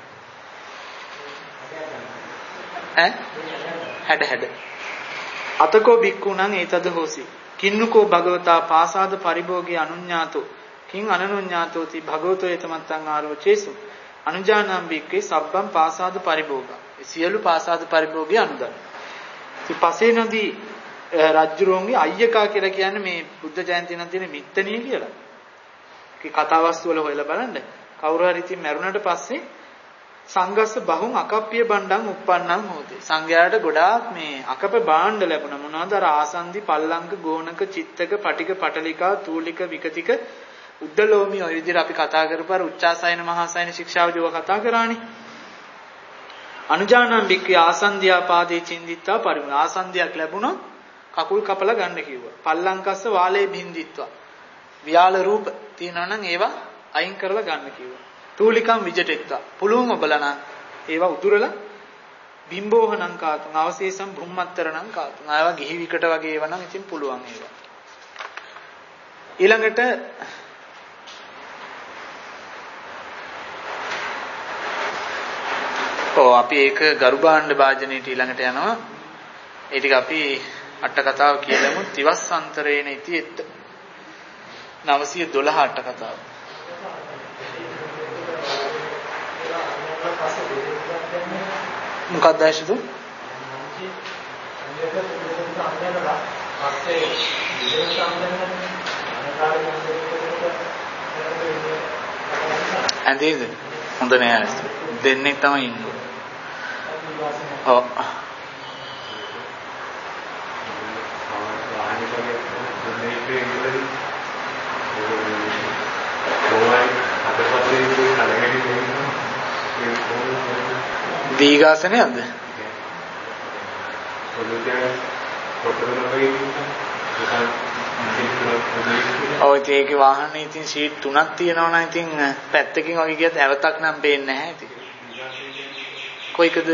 ඈ? හැඩ හැඩ. අතකෝ බික්කුණං ඒතද හෝසි. කින්නකෝ භගවතා පාසාද පරිභෝගේ අනුඤ්ඤාතෝ. කිං අනනුඤ්ඤාතෝති භගවතෝ ඒතමත්තං ආරෝචේසු. අනුජානම් බික්කේ සබ්බම් පාසාද පරිභෝගා. සියලු පාසාද පරිභෝගය අනුදන්. ඉතින් පසේ නදී රජුරුවන්ගේ අයියකා කියලා කියන්නේ මේ බුද්ධ ජයන්තිය නම් තියෙන මිත්තණිය කියලා. කී කතාවස්තු වල හොයලා බලන්න. කවුරු හරි ඉතින් මැරුණාට පස්සේ සංගස්ස බහුන් අකප්පිය බණ්ඩං උප්පන්නං හොතේ. සංඝයාට ගොඩාක් මේ අකප භාණ්ඩ ලැබුණා. මොනවාද? අර ආසන්දි පල්ලංක ගෝණක චිත්තක පටික පටලිකා තූලික විකතික උද්දලෝමි ඔය විදිහට අපි කතා කරපාර උච්චාසයන මහාසයන ශික්ෂාවදී ඔය කතා කරානේ. අනුජානං බික්ඛවේ ආසන්දියා පාදේ චින්දිත්වා පරිම ආසන්දියක් ලැබුණොත් කකුල් කපලා ගන්න කිව්වා. පල්ලංකස්ස වාලේ බින්දිත්වා. ව්‍යාල රූප තියෙනවා නම් ඒවා අයින් කරලා ගන්න කිව්වා. තූලිකම් විජටෙත්වා. පුළුවන් ඔබලනා ඒවා උදුරලා බිම්බෝහනං කාතුං අවශේෂම් බ්‍රහ්මත්තරණං කාතුං. ආවා ගිහි විකට වගේ ඒවා නම් ඉතින් පුළුවන් ඒවා. ඊළඟට ඔව් අපි ඒක ගරු භාණ්ඩ භාජනයේට ඊළඟට යනවා. ඒ ටික අපි අට කතාව කියලමු. තිවස්සන්තරේන ඉතිෙත් නවසිය දොළහ අට කතාව. මොකක්ද ඇයිද? ඇඳේද? හොඳ නෑ. දෙන්නේ තමයි ඉන්නේ. ඔව්. දීඝාසනයක්ද? ඔව් ඒකේ වාහනේ ඉතින් සීට් තුනක් තියෙනවා නම් ඉතින් පැත්තකින් වගේ ගියත් ඇවතක් නම් පේන්නේ නැහැ ඉතින්. කොයිකද?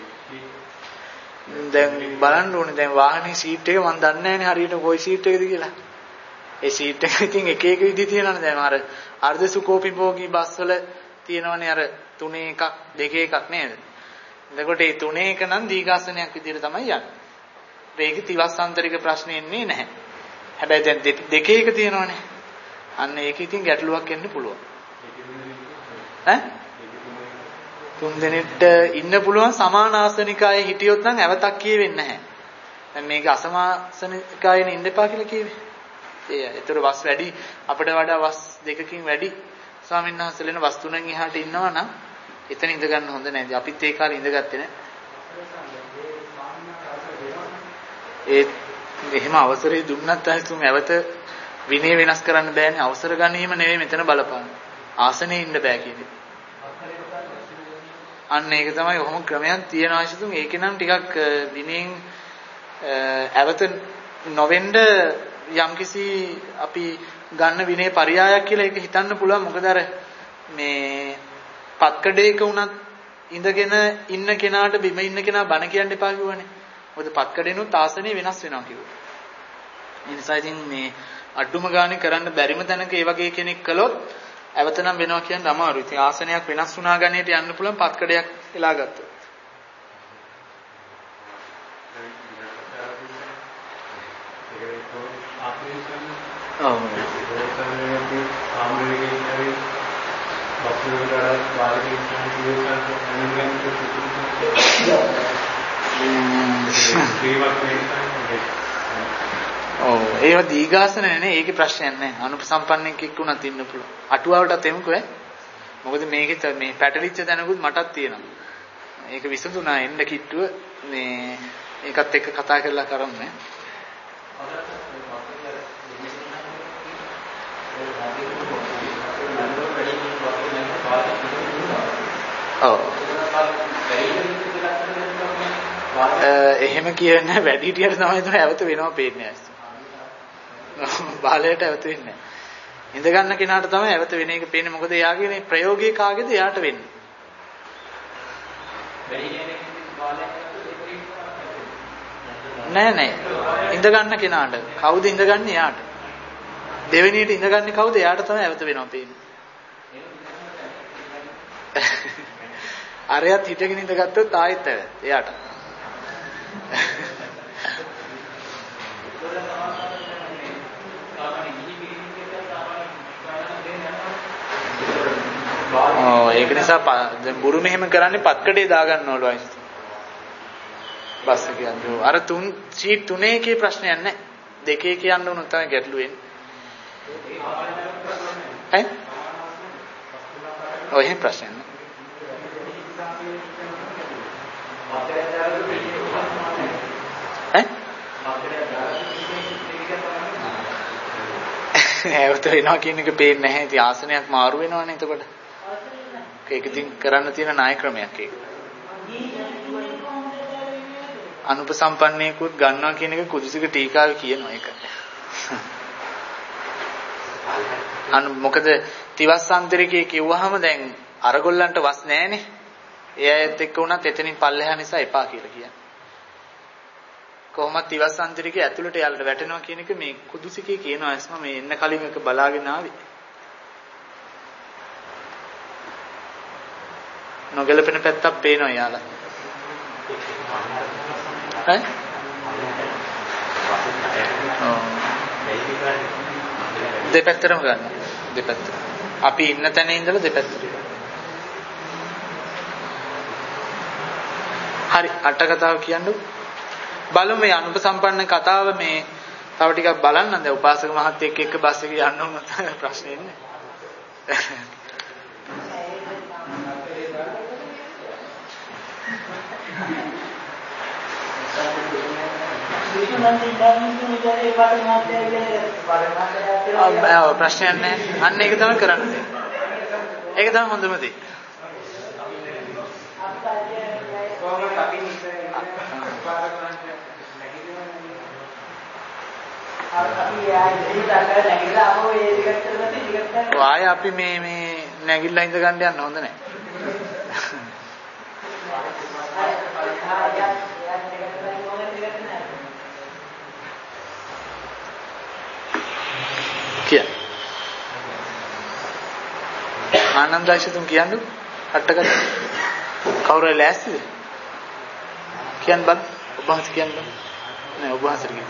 දැන් බලන්න ඕනේ දැන් වාහනේ සීට් එක මම දන්නේ නැහැනේ හරියට කොයි සීට් එකද කියලා. ඒ සීට් එක ඉතින් එක එක විදි තියෙනවානේ දැන් අර අර්ධ සුකෝපිභෝගී බස් වල තියෙනවනේ අර තුනේ එකක් දෙකේ එකක් නේද? එතකොට මේ තුනේ එක නම් දීඝාසනයක් විදිහට තමයි යන්නේ. මේක තිවස්සාන්තරික ප්‍රශ්නේ එන්නේ නැහැ. හැබැයි දැන් දෙකේ එක තියෙනවනේ. අන්න ඒක ඉතින් ගැටලුවක් එන්න පුළුවන්. ඈ? තුන් දෙනෙක්ට ඉන්න පුළුවන් සමාන ආසනිකායේ හිටියොත් නම් ඇවතක් කියෙවෙන්නේ නැහැ. දැන් මේක අසමාසනිකායේ ඉන්න එපා කියලා කිව්වේ. ඒ ඒතර වස් වැඩි අපිට වඩා වස් දෙකකින් වැඩි ස්වාමීන් වහන්සේලෙන වස් තුනෙන් එහාට ඉන්නවා නම් එතන ඉඳ ගන්න හොඳ නැහැ. අපිත් ඒ කාලේ ඉඳගත්තේ නැහැ. ඒ එහෙම අවසරය දුන්නත් අහතුන් ඇවත විනය වෙනස් කරන්න බෑනේ. අවසර ගැනීම නෙවෙයි මෙතන බලපාන. ආසනේ ඉන්න බෑ කියන්නේ. අන්න ඒක තමයි ඔහොම ක්‍රමයක් තියෙනවා අයිසතුන්. ඒකේ නම් ටිකක් විනයෙන් ඇවත නොවෙන්න යම්කිසි අපි ගන්න විනය පරියායක් කියලා ඒක හිතන්න පුළුවන්. මොකද අර මේ පත්කඩේක වුණත් ඉඳගෙන ඉන්න කෙනාට බිම ඉන්න කෙනා බණ කියන්න එපා කිව්වනේ. මොකද පත්කඩේනොත් ආසනේ වෙනස් වෙනවා කිව්වා. ඒ නිසා ඉතින් මේ අඩුම ගානේ කරන්න බැරිම තැනක ඒ වගේ කෙනෙක් කළොත් ඇවත නම් වෙනවා කියන්නේ අමාරුයි. ඉතින් ආසනයක් වෙනස් වුණා ගන්නේට යන්න පුළුවන් පත්කඩයක් එලා ගත්තොත්. ඔව්. ඔව් ඒව දීඝාසන නේ. ඒකේ ප්‍රශ්නයක් නැහැ. අනුපසම්පන්නෙක් එක්ක උනත් ඉන්න පුළුවන්. අටුවාවටත් එමුකෝ ඈ. මොකද මේකේ මේ පැටලිච්ච දැනුත් මටත් තියෙනවා. ඒක විසඳුණා එන්න කිට්ටුව මේ ඒකත් එක්ක කතා කරලා කරන්නේ. ඔව්. එහෙම කියන්නේ වැඩි හිටියට තමයි තමයි ඇවත වෙනවා පේන්නේ ඇස්. බාලයට ඇවත වෙන්නේ නැහැ. ඉඳ ගන්න කෙනාට තමයි ඇවත වෙන එක පේන්නේ. මොකද එයාගේ මේ ප්‍රයෝගයේ කාගේද එයාට වෙන්නේ. නෑ නෑ. ඉඳ ගන්න කෙනාට. කවුද ඉඳ ගන්න එයාට? දෙවෙනියට ඉඳ ගන්න කවුද? එයාට තමයි ඇවත වෙනවා පේන්නේ. අරයත් හිටගෙන ඉඳගත්තොත් ආයෙත් ඇවත එයාට. ඔව් ඒක නිසා දැන් බුරු මෙහෙම කරන්නේ පත්කඩේ දා ගන්නවලු අයිස්. බස් එක යන්නේ. අර තුන් සීට් තුනේ එකේ ප්‍රශ්නයක් නැහැ. දෙකේ කියන්න උනොත් තමයි ගැටලු වෙන්නේ. ඈ? ඔය එහෙම ප්‍රශ්නයක් නැහැ. ඈ? ඈත වෙනවා කියන එක පේන්නේ නැහැ. ඉතින් ආසනයක් මාරු වෙනවනේ එතකොට. ඒක ඉතින් කරන්න තියෙන ණය ක්‍රමයක් ඒක. අනුපසම්පන්නේකුත් ගන්නවා කියන එක කුදුසික ටීකාවේ කියනවා ඒක. අනු මොකද තිවස්සාන්තරිකේ කිව්වහම දැන් අරගොල්ලන්ට වස් නැහැනේ. ඒ අයත් එක්ක උනත් එතනින් පල්ලෙහා නිසා එපා කියලා කියන්නේ. කොහොමද තිවස්සාන්තරිකේ ඇතුළට යාලට වැටෙනවා කියන එක මේ කුදුසිකේ කියනවා. ඇස්ම මේ එන්න කලින් එක බලාගෙන ආවේ. නොගැලපෙන පැත්තක් පේනවා යාලා. ඈ? දෙපැත්තටම ගන්න. දෙපැත්ත. අපි ඉන්න තැන ඉඳලා දෙපැත්තට. හරි අට කතාව කියන්නු. බලමු මේ අනුපසම්පන්න කතාව මේ තව ටිකක් බලන්න. දැන් උපාසක මහත්තයෙක් එක්ක බස් එකේ යන්න ඕන ප්‍රශ්නේ ඉන්නේ. ප්‍රශ්නයක් නැහැ. අන්න ඒක තමයි කරන්නේ. ඒක තමයි හොඳම දේ. ආය අපි මේ මේ නැගිටලා ඉඳ ගන්න යන්න හොඳ නැහැ. කිය. ආනන්දයිෂතුන් කියන්නේ අටකට කවුරු හරි ලෑස්තිද? කියන්න බං. ඔබ වහන්සේ කියන්න බං. නෑ ඔබ වහන්සේ කියන්න.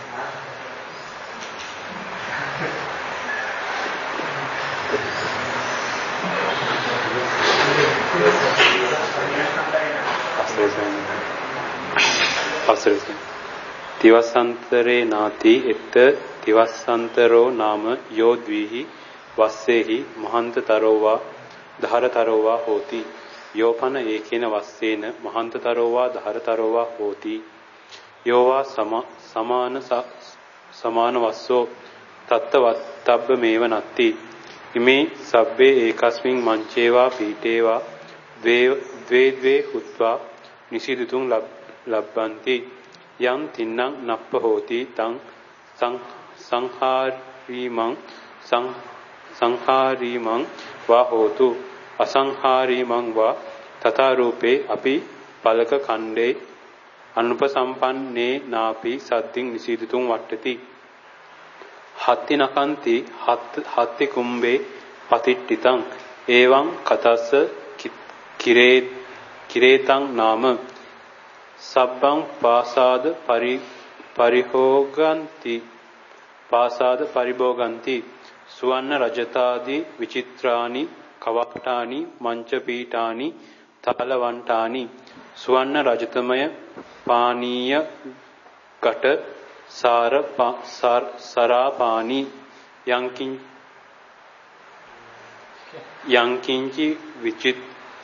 අවසරයි. තිවසන්තරේ නාති එත් තිවසන්තරෝ නාම යෝද්විහි වස්සේහි මහන්තතරෝවා ධාරතරෝවා හෝති යෝපන ඒකේන වස්සේන මහන්තතරෝවා ධාරතරෝවා හෝති යෝවා සමාන සමාන වස්සෝ තත්තවත්තබ්බ මේව නත්ති ඉමේ සබ්බේ ඒකස්මින් මංචේවා පීඨේවා ද්වේ ද්වේ හුත්වා නිසිදුතුන් ලබ්බන්ති යම් තින්නම් නප්ප හෝති තං සංඛාරීමං සංඛාරීමං වා හෝතු අසංඛාරීමං වා තථා රූපේ අපි පලක ඛණ්ඩේ අනුපසම්පන්නේ නාපි සද්දින් නිසීදුතුන් වට්ටති හත්ති නකන්ති හත්ති කුම්බේ පතිට්ඨිතං එවං කතස්ස කිරේ කිරේතං නාම සබ්බං පාසාද පරි පරිහෝගಂತಿ පාසාද පරිභෝගಂತಿ සුවන්න රජතාදී විචිත්‍රානි කවප්ඨානි මංච පීඨානි තලවන්ටානි සුවන්න රජතමය පානීය කට සාර සරාපානි යංකින් යංකින්චි විචිත්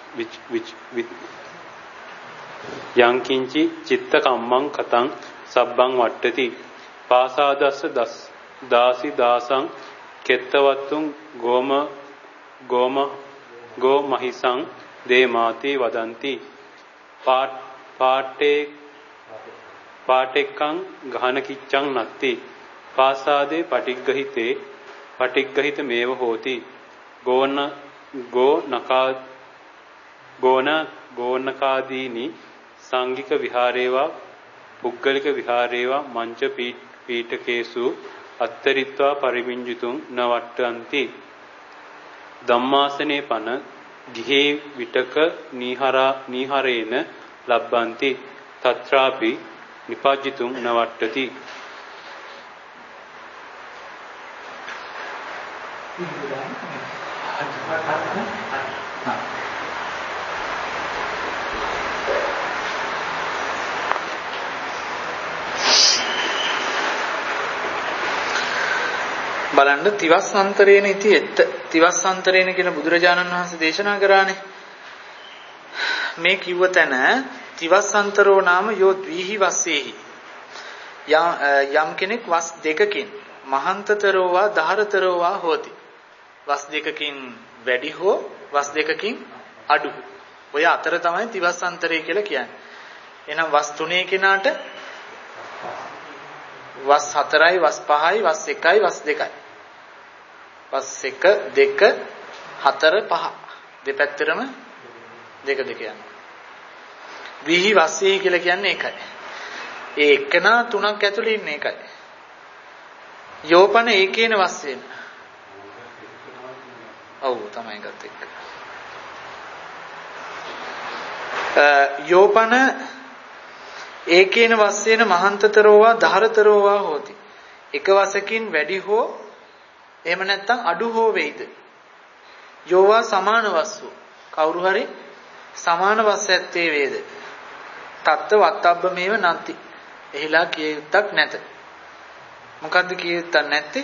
යංකින්චි චිත්ත කම්මං කතං සබ්බං වට්ටති පාසාදස්ස දාසි දාසං කෙත්තවත්තුං ගෝම ගෝම ගෝ මහිසං දේමාති වදಂತಿ පාටේ පාටෙක්කං ගහන කිච්ඡං නත්ති පාසාදේ පටිග්ගහිතේ පටිග්ගහිත මේව හෝති ගෝන ගෝ නකා ගෝන ගෝනකාදීනි සංගික විහාරේවා පුද්ගලික විහාරේවා මංච පීඨකේසු අත්තරිත්වා පරිමිංජිතුං නවට්ටන්ති ධම්මාසනේ පන ගිහේ විටක නීහරා නීහරේන ලබ්බන්ති තත්‍රාපි නිපාජිතුං නවට්ටති බලන්න තිවස්සන්තරේන ඉති එත් තිවස්සන්තරේන කියන බුදුරජාණන් වහන්සේ දේශනා කරානේ මේ කිව්ව තැන තිවස්සන්තරෝ නාම යෝ ද්විහි වස්සේහි යම් කෙනෙක් වස් දෙකකින් මහන්තතරෝවා ධාරතරෝවා හෝති. වස් දෙකකින් වැඩි හෝ වස් දෙකකින් අඩු. ඔය අතර තමයි තිවස්සන්තරය කියලා කියන්නේ. එහෙනම් වස් තුනේ කෙනාට වස් හතරයි වස් පහයි වස් එකයි වස් දෙකයි. වස් එක දෙක හතර පහ දෙපැත්තටම දෙක දෙක යනවා. විහි වස්සේ කියලා කියන්නේ එකයි. ඒ එකනා තුනක් ඇතුළේ ඉන්නේ එකයි. යෝපන ඒකේන වස්සේන. ඔව් තමයි ගත්ත එක. යෝපන ඒකේන වස්සේන මහන්තතරෝවා ධාරතරෝවා හෝති. එක වසකින් වැඩි හෝ එහෙම නැත්නම් අඩු හෝ වෙයිද? යෝවා සමාන වස්සු. කවුරු හරි සමාන වස්ස ඇත්තේ වේද? තත්ත වත්තබ්බ මේව නැති. එහිලා කිය යුත්තක් නැත. මොකද්ද කිය යුත්තක් නැත්තේ?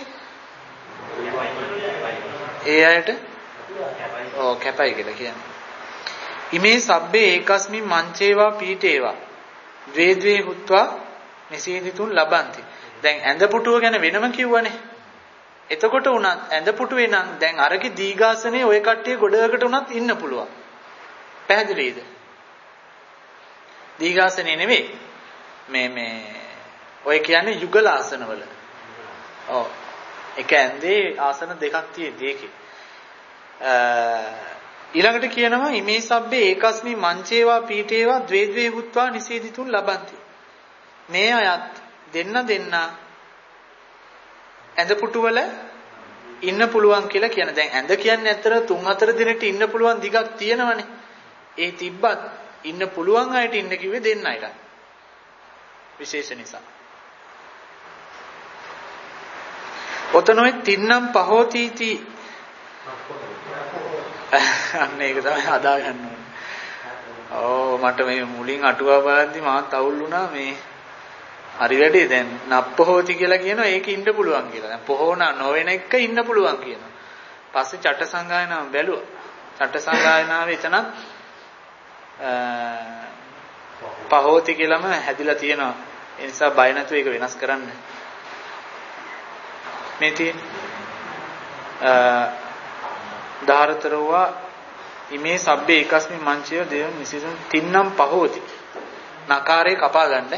ඒ අයට ඔව් කැපයි කියලා කියන්නේ. ඉමේ සබ්බේ ඒකස්මින් මංචේවා පීඨේවා ද්වේ ද්වේ හුත්වා නිසීදිතුන් ලබಂತಿ. දැන් ඇඳ පුටුව ගැන වෙනම කිව්වනේ. එතකොට උනත් ඇඳ පුටුවේ නම් දැන් අරකි දීඝාසනේ ඔය කට්ටිය ගොඩකට උනත් ඉන්න පුළුවන්. පැහැදිලිද? දීඝාසනේ නෙවෙයි. මේ මේ ඔය කියන්නේ යුගල ආසනවල. ඔව්. එක ඇඳේ ආසන දෙකක් තියෙද්දී ඒකේ. ඊළඟට කියනවා ඉමේ සබ්බේ ඒකස්මි මංචේවා පීඨේවා ද්වේ ද්වේ හුත්වා නිසීදිතුන් ලබಂತಿ. මේ අයත් දෙන්න දෙන්න ඇඳ පුටුවල ඉන්න පුළුවන් කියලා කියන. දැන් ඇඳ කියන්නේ ඇත්තට තුන් හතර දිනට ඉන්න පුළුවන් දිගක් තියෙනවනේ. ඒ තිබ්බත් ඉන්න පුළුවන් අයට ඉන්න කිව්වේ දෙන්න අයට. විශේෂ නිසා. ඔතනොයි තින්නම් පහෝතිති අන්න ඒක තමයි හදා ගන්න ඕනේ. ඕ මට මේ මුලින් අටුවා බලද්දි මාත් අවුල් වුණා මේ හරි වැඩේ දැන් නප්පහෝති කියලා කියනවා ඒක ඉන්න පුළුවන් කියලා. දැන් පොහෝනා නොවන එක ඉන්න පුළුවන් කියනවා. පස්සේ චට්ට සංගායනාව බැලුවා. චට්ට සංගායනාවේ එතන පහෝති කියලාම හැදිලා තියෙනවා. ඒ නිසා බය නැතුව ඒක වෙනස් කරන්න. මේ තියෙන ධාරතරෝවා ඉමේ සබ්බේ එකස්මි මංචය දේව නිසිසුන් තින්නම් පහෝති. නකාරේ කපා ගන්න.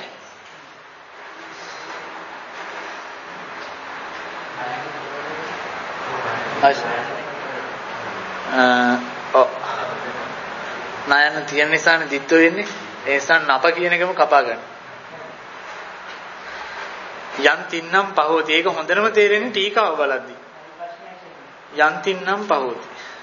අ නයන තියෙන නිසානේ දිත්ත වෙන්නේ. ඒ නිසා නප කියන එකම කපා ගන්න. යන් තින්නම් පහෝති. ඒක හොඳටම තේරෙන්නේ ටීකාව බලද්දි. යන් තින්නම් පහෝති.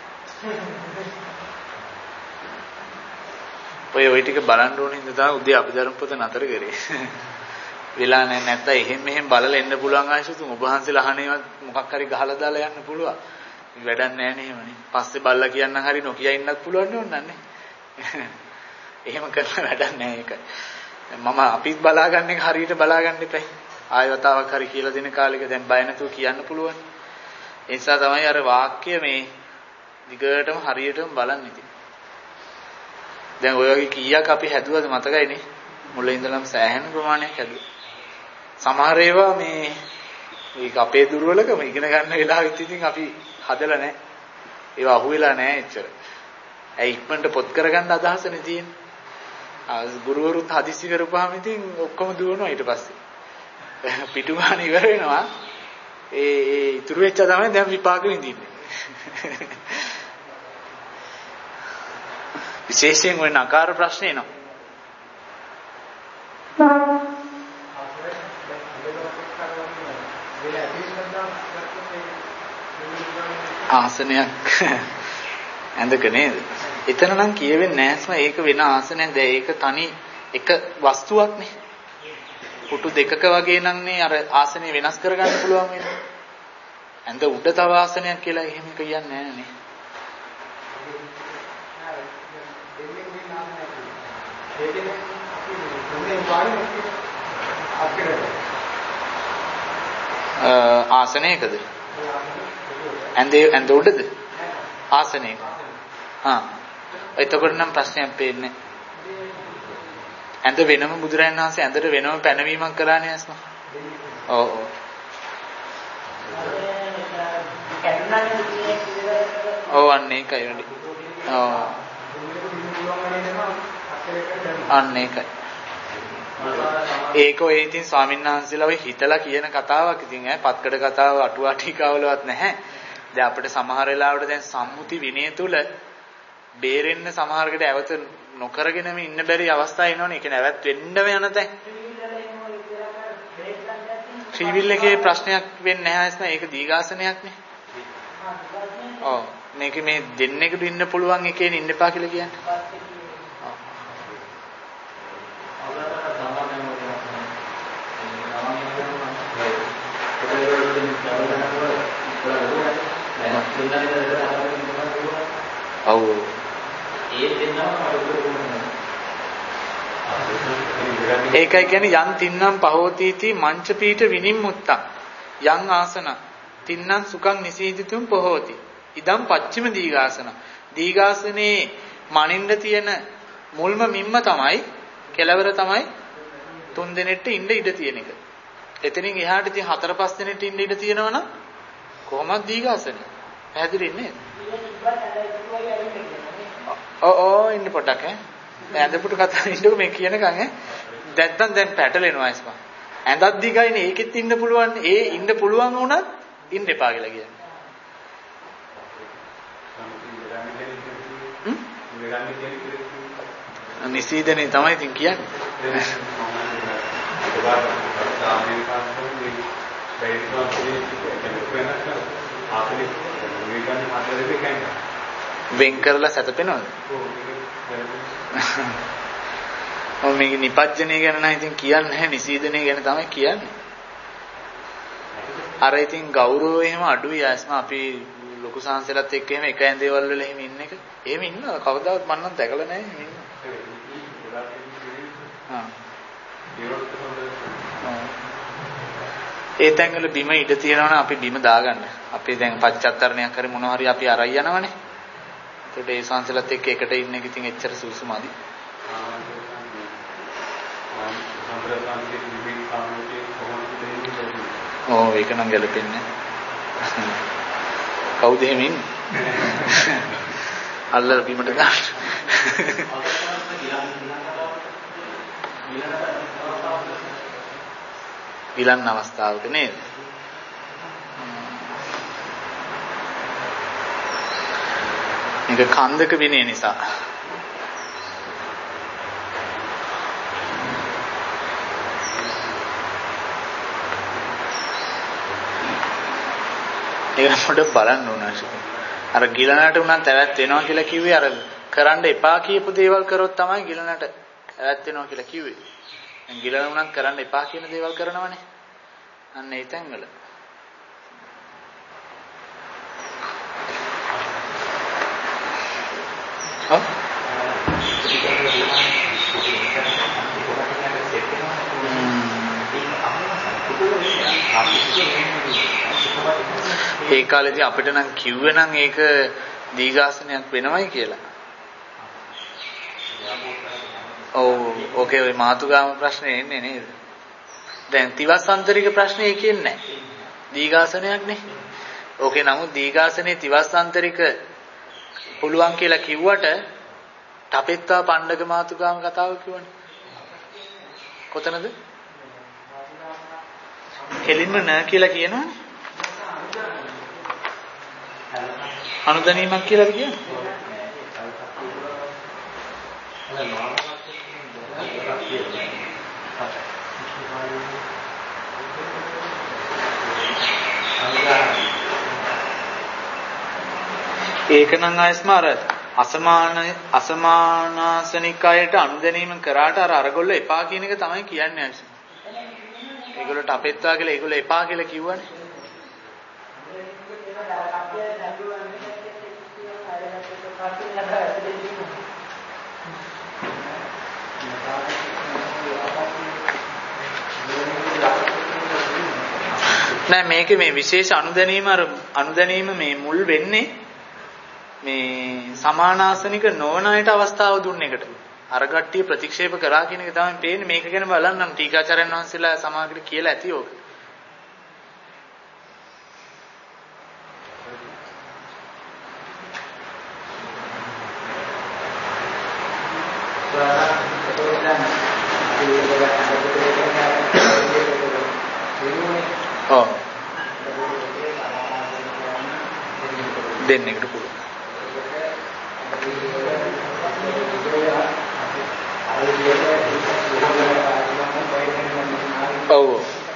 ඔය ඔය ටික බලන්න ඕනේ ඉඳ තමයි උදේ අභිධර්ම පොත නතර කරේ. වෙලා නැහැ නැත්නම් එහෙම මෙහෙම බලලා එන්න පුළුවන් ආශිතුන් ඔබ වහන්සේලා අහන්නේවත් මොකක් හරි ගහලා දාලා යන්න පුළුවන්. වැඩක් නැහැ නේ එහෙමනේ. පස්සේ බල්ලා කියන්න හරි නොකිය ඉන්නත් පුළුවන් නේ ඕනන්නේ. එහෙම කරන වැඩක් නැහැ ඒක. මම අපිත් බලාගන්න එක හරියට බලාගන්න එපා. ආයෙ වතාවක් හරි කියලා දෙන කාලෙක දැන් බය නැතුව කියන්න පුළුවන්. ඒ නිසා තමයි අර වාක්‍ය මේ දිගටම හරියටම බලන්න ඉතින්. දැන් ඔය වගේ කීයක් අපි හැදුවද මතකයිනේ. මුලින් ඉඳලම සෑහෙන ප්‍රමාණයක් හැදුවා. සමහර ඒවා මේ ඒක අපේ දුර්වලකම ඉගෙන ගන්න වෙලාවෙත් ඉතින් අපි හදලා නැහැ. ඒවා අහුවෙලා නැහැ එච්චර. ඇයි ඉක්මනට පොත් කරගන්න අදහසනේ තියෙන්නේ. ආ ගුරුවරුත් හදිස්සි කරපුවාම ඉතින් ඔක්කොම දුවනවා ඊට පස්සේ. පිටු ගන්න ඉවර වෙනවා. ඒ ඒ ඉතුරු වෙච්ච තමයි දැන් විපාක විඳින්නේ. විශේෂයෙන් ওই නකාර ප්‍රශ්නේ එනවා. ආසනයක් ඇඳක නේද? එතන නම් කියවෙන්නේ නැස්ම ඒක වෙන ආසනයක්. දැන් ඒක තනි එක වස්තුවක් නේ. පුටු දෙකක වගේ නම් නේ අර ආසනේ වෙනස් කරගන්න පුළුවන් වෙන්නේ. ඇඳ උඩ තව ආසනයක් කියලා එහෙම කියන්නේ නැහැ නේ. ආසනයකද? ඇඳේ ඇඳ උඩද? ආසනයක. හා. එතකොට නම් ප්‍රශ්නයක් පේන්නේ. ඇඳ වෙනම බුදුරජාණන් වහන්සේ ඇඳට වෙනම පැනවීමක් කළානේ අස්ම. ඔව් ඔව්. ඔව් අන්න ඒකයි වැඩි. ඔව්. අන්න ඒකයි. ඒක ඔය ඉතින් ස්වාමීන් වහන්සේලා ඔය හිතලා කියන කතාවක්. ඉතින් ඈ පත්කඩ කතාව අටුවා ටීකාවලවත් නැහැ. දැන් අපිට සමහර වෙලාවට දැන් සම්මුති විනය තුල බේරෙන්න සමහරකට ඇවත නොකරගෙනම ඉන්න බැරි අවස්ථා එනවනේ. ඒ කියන්නේ ඇවත් වෙන්නම යන තැන්. ත්‍රිවිල් එකේ ප්‍රශ්නයක් වෙන්නේ නැහැ නේද? ඒක දීඝාසනයක් නේ. ඔව්. මේක මේ දෙන්නෙකුට ඉන්න පුළුවන් එකේ ඉන්න එපා කියලා කියන්නේ. ඔව්. ඒකයි කියන්නේ යන් තින්නම් පහෝතිති මංච පීඨ විනිම්මුත්තා යන් ආසන තින්නම් සුඛං නිසීදිතුම් පහෝති ඉදම් පච්චිම දීඝාසන. දීඝාසනේ මනින්න තියෙන මුල්ම මිම්ම තමයි කෙලවර තමයි තුන් දෙනෙක්ට ඉන්න ඉඩ තියෙන එක. එතනින් එහාට ඉතින් හතර පහ දෙනෙක්ට ඉන්න ඉඩ තියෙනවනම් කොහොමද දීඝාසනේ? පැහැදිලි නේද? ඔව් ඔව් ඉන්න පොඩක් ඈ. ඇඳපුටු කතා ඉන්නකො මේ කියනකන් ඈ. දැන් දැන් පැටලෙනවා ඉස්පා. ඇඳක් දිගයිනේ ඒකෙත් ඉන්න පුළුවන්. ඒ ඉන්න පුළුවන් වුණත් ඉන්න එපා කියලා කියන්නේ. හ්ම්? නිසීදනේ තමයි ඉතින් කියන්නේ. වෙන් කරලා සැතපෙනවද? ඔව් මේක නිපජ්ජනය ගැන නම් ඉතින් කියන්නේ නැහැ නිසීදනය ගැන තමයි කියන්නේ. අර ඉතින් ගෞරවය එහෙම අඩුයි ආස්ම අපි ලොකු සංසලත් එක්ක එහෙම එක ඇඳේවල් වල එහෙම ඉන්න එක. එහෙම ඉන්නවද? කවදාවත් මම නම් දැකලා නැහැ එහෙම ඉන්න. හා. ඒ තැන්වල බිම ඉඩ තියෙනවනේ අපි බිම දාගන්න. අපි දැන් පච්චත්තරණයක් කරේ මොනවා හරි අපි අරයි යනවනේ. ඒකට ඒ සංසලත් එක්ක එකට ඉන්න එක ඉතින් එච්චර සුසුමදි. ඕ ඒක නම් ගැලපෙන්නේ නැහැ. කවුද එහෙම ඉන්නේ? අල්ලලා බිමට දාන්න. ගිලන් අවස්ථාවක නේද? මේක කන්දක විනය නිසා. ඒක පොඩ්ඩක් බලන්න ඕන ආශික. අර ගිලනට උනත් ඇවත් වෙනවා කියලා කිව්වේ අර කරන්න එපා කියපු දේවල් කරොත් තමයි ගිලනට ඇවත් වෙනවා කියලා කිව්වේ. දැන් ගිලන උනත් කරන්න එපා කියන දේවල් කරනවනේ. අන්න ඒ තැන්වල. හා? ඒ කාලේදී අපිට නම් කිව්වේ නම් ඒක දීඝාසනයක් වෙනවයි කියලා. ඔව් ඕකේ ওই මාතුගාම ප්‍රශ්නේ එන්නේ නේද? දැන් තිවස්සාන්තරික ප්‍රශ්නේ ඒකෙන්නේ නැහැ. දීඝාසනයක් නේ. ඕකේ නමුත් දීඝාසනේ තිවස්සාන්තරික පුළුවන් කියලා කිව්වට තපෙත්තා පණ්ඩක මාතුගාම කතාව කිව්වනේ. කොතනද? කෙලින්ම නෑ කියලා කියනවනේ. අනුදැනීමක් කියලාද කියන්නේ? ඒක නම් ආයස්ම අර අසමාන අසමානාසනික අයට අනුදැනීම කරාට අර අරගොල්ලෝ එපා කියන එක තමයි කියන්නේ ආයස්ම. ඒගොල්ලෝට අපෙත්තා කියලා ඒගොල්ලෝ එපා කියලා කිව්වනේ. නෑ මේකේ මේ විශේෂ අනුදැනීම අර අනුදැනීම මේ මුල් වෙන්නේ මේ සමානාසනික නොවන අයට අවස්ථාව දුන්න එකට. අර කට්ටිය ප්‍රතික්ෂේප කරා කියන එක තමයි පේන්නේ. මේක ගැන බලන්නම් ටීකාචාර්යන් වහන්සේලා සමාගයට කියලා ඇති ඕක. ඔව්. දෙන්නෙකුට පුළුවන්. ඔව්.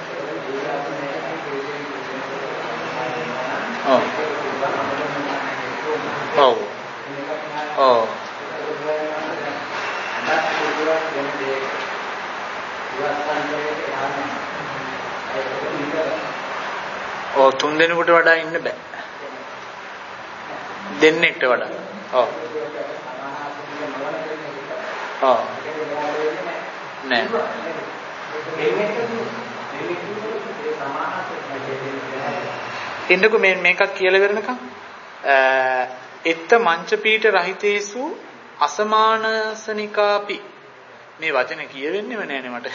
ඔව්. ඔව්. ඔව්. ඔව් තුන් දෙනෙකුට වඩා ඉන්න බෑ. දෙන්නෙක්ට වඩා. ඔව්. ඔව්. නෑ. ඉන්නකෝ මේ මේකක් කියලා වෙරනකම් එත්ත මංච පීඨ රහිතේසු අසමානසනිකාපි මේ වචනේ කියවෙන්නේම නෑනේ මට.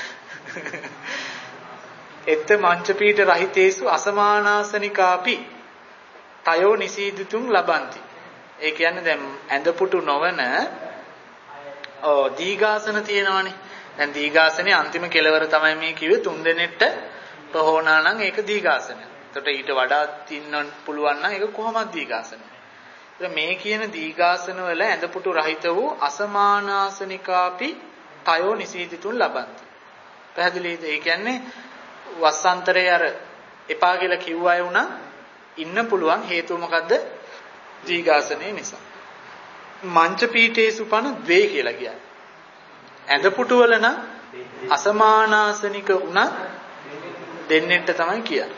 එත්ත මංච පීඨ රහිතේසු අසමානාසනිකාපි තයෝ නිසීදිතුම් ලබಂತಿ. ඒ කියන්නේ දැන් ඇඳපුටු නොවන ඕ දීඝාසන තියෙනවනේ. දැන් දීඝාසනේ අන්තිම කෙලවර තමයි මේ කිව්වේ තුන් දෙනෙක්ට ප්‍රහෝණා නම් ඒක දීඝාසනය. එතකොට ඊට වඩා තින්න පුළුවන් නම් ඒක කොහොමද දීඝාසනය? ඒක මේ කියන දීඝාසන වල ඇඳපුටු රහිත වූ අසමානාසනිකාපි තයෝ නිසීදිතුන් ලබಂತಿ. පැහැදිලිද? ඒ කියන්නේ වස්සන්තරේ අර එපා කියලා කිව්ව අය උනා ඉන්න පුළුවන් හේතුව මොකද්ද? දීඝාසනේ නිසා. මංච පීඨේසු පන ද්වේ කියලා කියන්නේ. ඇඳපුටු වල නම් අසමානාසනික උනා දෙන්නෙක්ට තමයි කියන්නේ.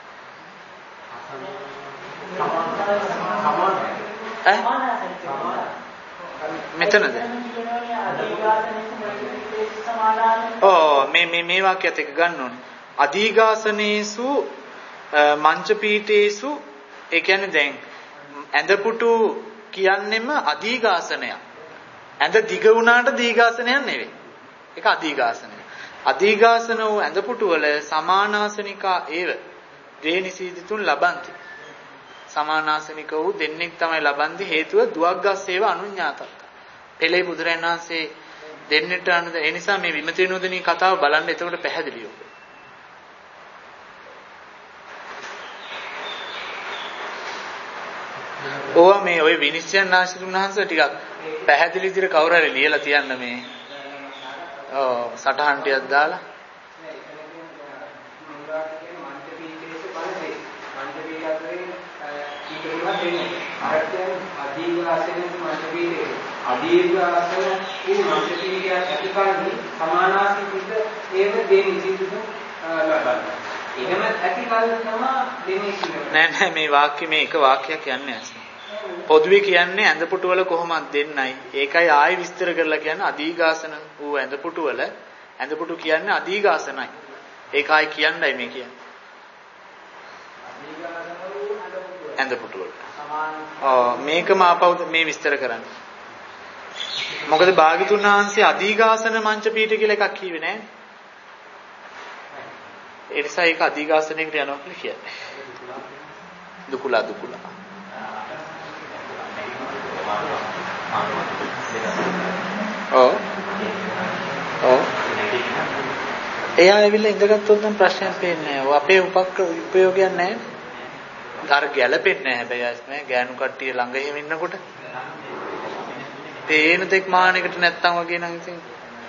ඈ මෙතනද? ඔව් මේ මේ මේ වාක්‍යයත් එක ගන්න ඕනේ. අදීඝාසනේසු මංච පීඨේසු ඒ කියන්නේ දැන් ඇඳපුටු කියන්නෙම අදීඝාසනයක්. ඇඳ දිග වුණාට දීඝාසනයක් නෙවෙයි. ඒක අදීඝාසනය. අදීඝාසන වූ ඇඳපුටු වල සමානාසනිකා ඒව දේනිසීදිතුන් ලබಂತಿ. සමානාසනික වූ දෙන්නෙක් තමයි ලබන්නේ හේතුව දුවග්ගස්සේව අනුඤ්ඤාතත්ත. පෙළේ බුදුරජාණන් වහන්සේ දෙන්නෙට අනුද ඒ නිසා මේ විමති විනෝදිනී කතාව බලන්න එතකොට පැහැදිලිව. ඕවා මේ ওই විනිශ්චයන් ආශිර්වාද වහන්සේ ටිකක් පැහැදිලි විදිහට කවුරු හරි ලියලා තියන්න මේ ඔව් සටහන් ටිකක් දාලා අදීඝාසන වූ මංචපීඨය ඇතිකල්හි සමානාසිත ඒව දෙනි සිදුන ලබනවා. එහෙම ඇතිකල්හි තමයි දෙන්නේ කියන්නේ. නෑ නෑ මේ වාක්‍ය මේ එක වාක්‍යයක් කියන්නේ නැහැ. පොදුවේ කියන්නේ ඇඳපුටු වල කොහොමද දෙන්නයි. ඒකයි ආයෙ විස්තර කරලා කියන්නේ අදීඝාසන වූ ඇඳපුටු වල ඇඳපුටු කියන්නේ අදීඝාසනයි. ඒක ආයෙ කියන්නයි මේ කියන්නේ. ඇඳපුටු වල. ඔව් මේකම ආපහු මේ විස්තර කරන්නේ. මොකද භාග්‍යතුන් වහන්සේ අදීඝාසන මංච පීඨ කියලා එකක් කිව්වේ නෑ. ඒ නිසා ඒක අදීඝාසනයකට යනවා කියලා කියන්නේ. දුකුලා දුකුලා. ඔව්. ඔව්. එයා ඇවිල්ලා ඉඳගත්තොත් නම් ප්‍රශ්නයක් පේන්නේ නෑ. අපේ උපක්‍ර උපයෝගයක් නෑ. අර ගැළපෙන්නේ නෑ හැබැයි මේ ගෑනු කට්ටිය ළඟ එහෙම ඉන්නකොට. පේන දෙක් මානෙකට නැත්තම් වගේ නම් ඉතින්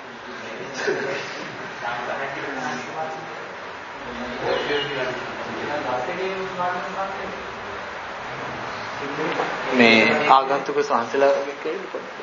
මේ ආගන්තුක සංසලා කෙරෙන්න පොඩ්ඩක්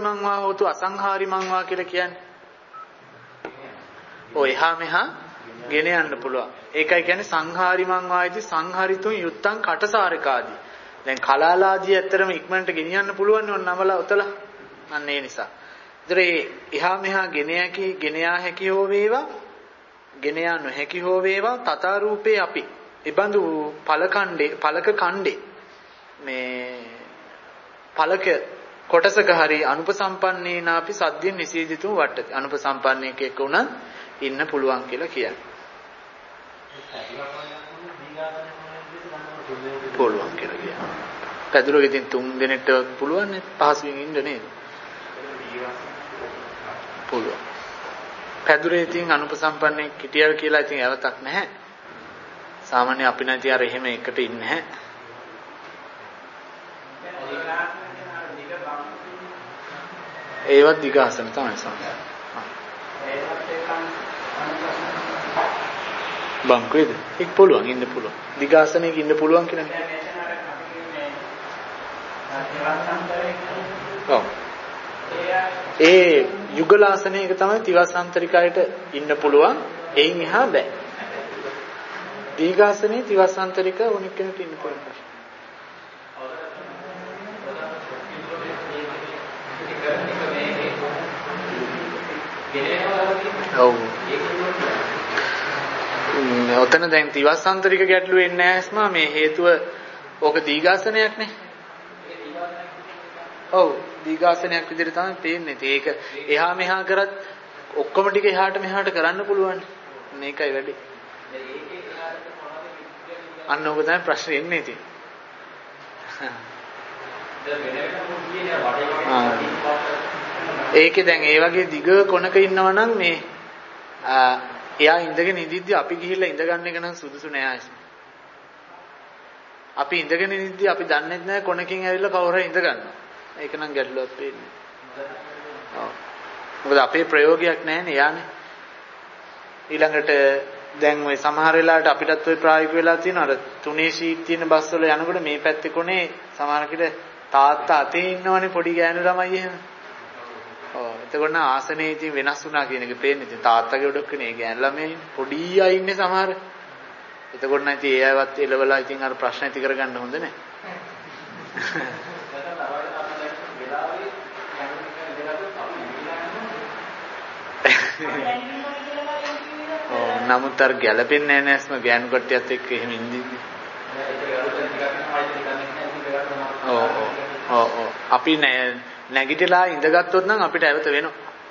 සංහාරිමං වා හෝතු අසංහාරිමං වා කියලා කියන්නේ. ඔය එහා මෙහා ගෙන යන්න පුළුවන්. ඒකයි කියන්නේ සංහාරිමං වායිති සංහරිතුන් යුත්තං කටසාරකාදී. දැන් කලාලාදී ඇත්තරම ඉක්මනට ගෙනියන්න පුළුවන් නේ නමලා උතලා. අන්න ඒ නිසා. ඒතර ඒ එහා මෙහා ගෙන යකි ගෙන යා හැකි හෝ වේවා, ගෙන යා නොහැකි හෝ වේවා තථා රූපේ අපි. ඒබඳු පලකණ්ඩේ පලක කණ්ඩේ මේ පලක කොටසක හරි අනුපසම්පන්නේනාපි සද්දින් නිසීදිතුම් වට්ටති. අනුපසම්පන්නේකෙක උනත් ඉන්න පුළුවන් කියලා කියන්නේ. පුළුවන් කියලා කියනවා. පැදුරක ඉතින් තුන් දිනෙට පුළුවන් නේ පහසුවෙන් ඉන්න නේද? පුළුවන්. පැදුරේ ඉතින් අනුපසම්පන්නේ කිටියල් කියලා ඉතින් ඇවතක් නැහැ. සාමාන්‍ය අපි නැති අර එහෙම එකට ඉන්නේ නැහැ. ඒවත් දිගාසන තමයි සමහර. බංකුවේද? ඒක පුළුවන් ඉන්න පුළුවන්. දිගාසනයක ඉන්න පුළුවන් කියන්නේ. ඔව්. ඒ යුගලාසනයක තමයි තිවසාන්තරිකයට ඉන්න පුළුවන්. එයින් එහා බෑ. දීඝාසනයේ තිවසාන්තරික උණක් කෙනෙක් ඉන්න පුළුවන්. ඔව්. ඔතන දැන් තිවසාන්තරික ගැටලුව එන්නේ නැස්මා මේ හේතුව ඕක දීඝාසනයක් නේ. ඔව් දීඝාසනයක් විදිහට තමයි පේන්නේ. ඒක එහා මෙහා කරත් ඔක්කොම ටික එහාට මෙහාට කරන්න පුළුවන්. මේකයි වැඩි. අන්න ඕක තමයි ප්‍රශ්නේ එන්නේ ඉතින්. ඒකේ දැන් ඒ වගේ දිග කොනක ඉන්නවා නම් මේ එයා ඉඳගෙන ඉඳිද්දි අපි ගිහිල්ලා ඉඳ ගන්න එක නම් සුදුසු නෑ ආයෙත්. අපි ඉඳගෙන ඉඳිද්දි අපි දන්නේ නැහැ කොනකින් ඇවිල්ලා කවුරු හරි ඉඳ ගන්නවා. ඒක නම් ගැටලුවක් වෙන්නේ. ඔව්. මොකද අපේ ප්‍රයෝගයක් නැහැනේ යානේ. ඊළඟට දැන් ওই සමහර වෙලාවට අපිටත් ওই ප්‍රායෝගික වෙලා තියෙනවා. අර තුනේ ෂීට් තියෙන බස් වල යනකොට මේ පැත්තේ කොනේ සමහර කෙනෙක් තාත්තා අතේ ඉන්නවනේ පොඩි ගෑනු ළමයි එහෙම. ඔව්. එතකොට නම් ආසනේ ඉතින් වෙනස් වුණා කියන එක පේන්නේ. ඉතින් තාත්තගේ උඩකනේ ගෑනු ළමයි පොඩි අය ඉන්නේ සමහර. එතකොට නම් ඉතින් ඒ අයවත් එලවලා ඉතින් අර ප්‍රශ්න ඇති කරගන්න හොඳ නැහැ. ඔව් නමුත් අර ගැළපෙන්නේ නැහැ නේස්ම ගෑනු කට්ටියත් එක්ක එහෙම ඉඳින්නේ. ඔව් ඔව් ඔව් අපි නැගිටලා ඉඳගත්තොත් නම් අපිට ඇවත වෙනවා.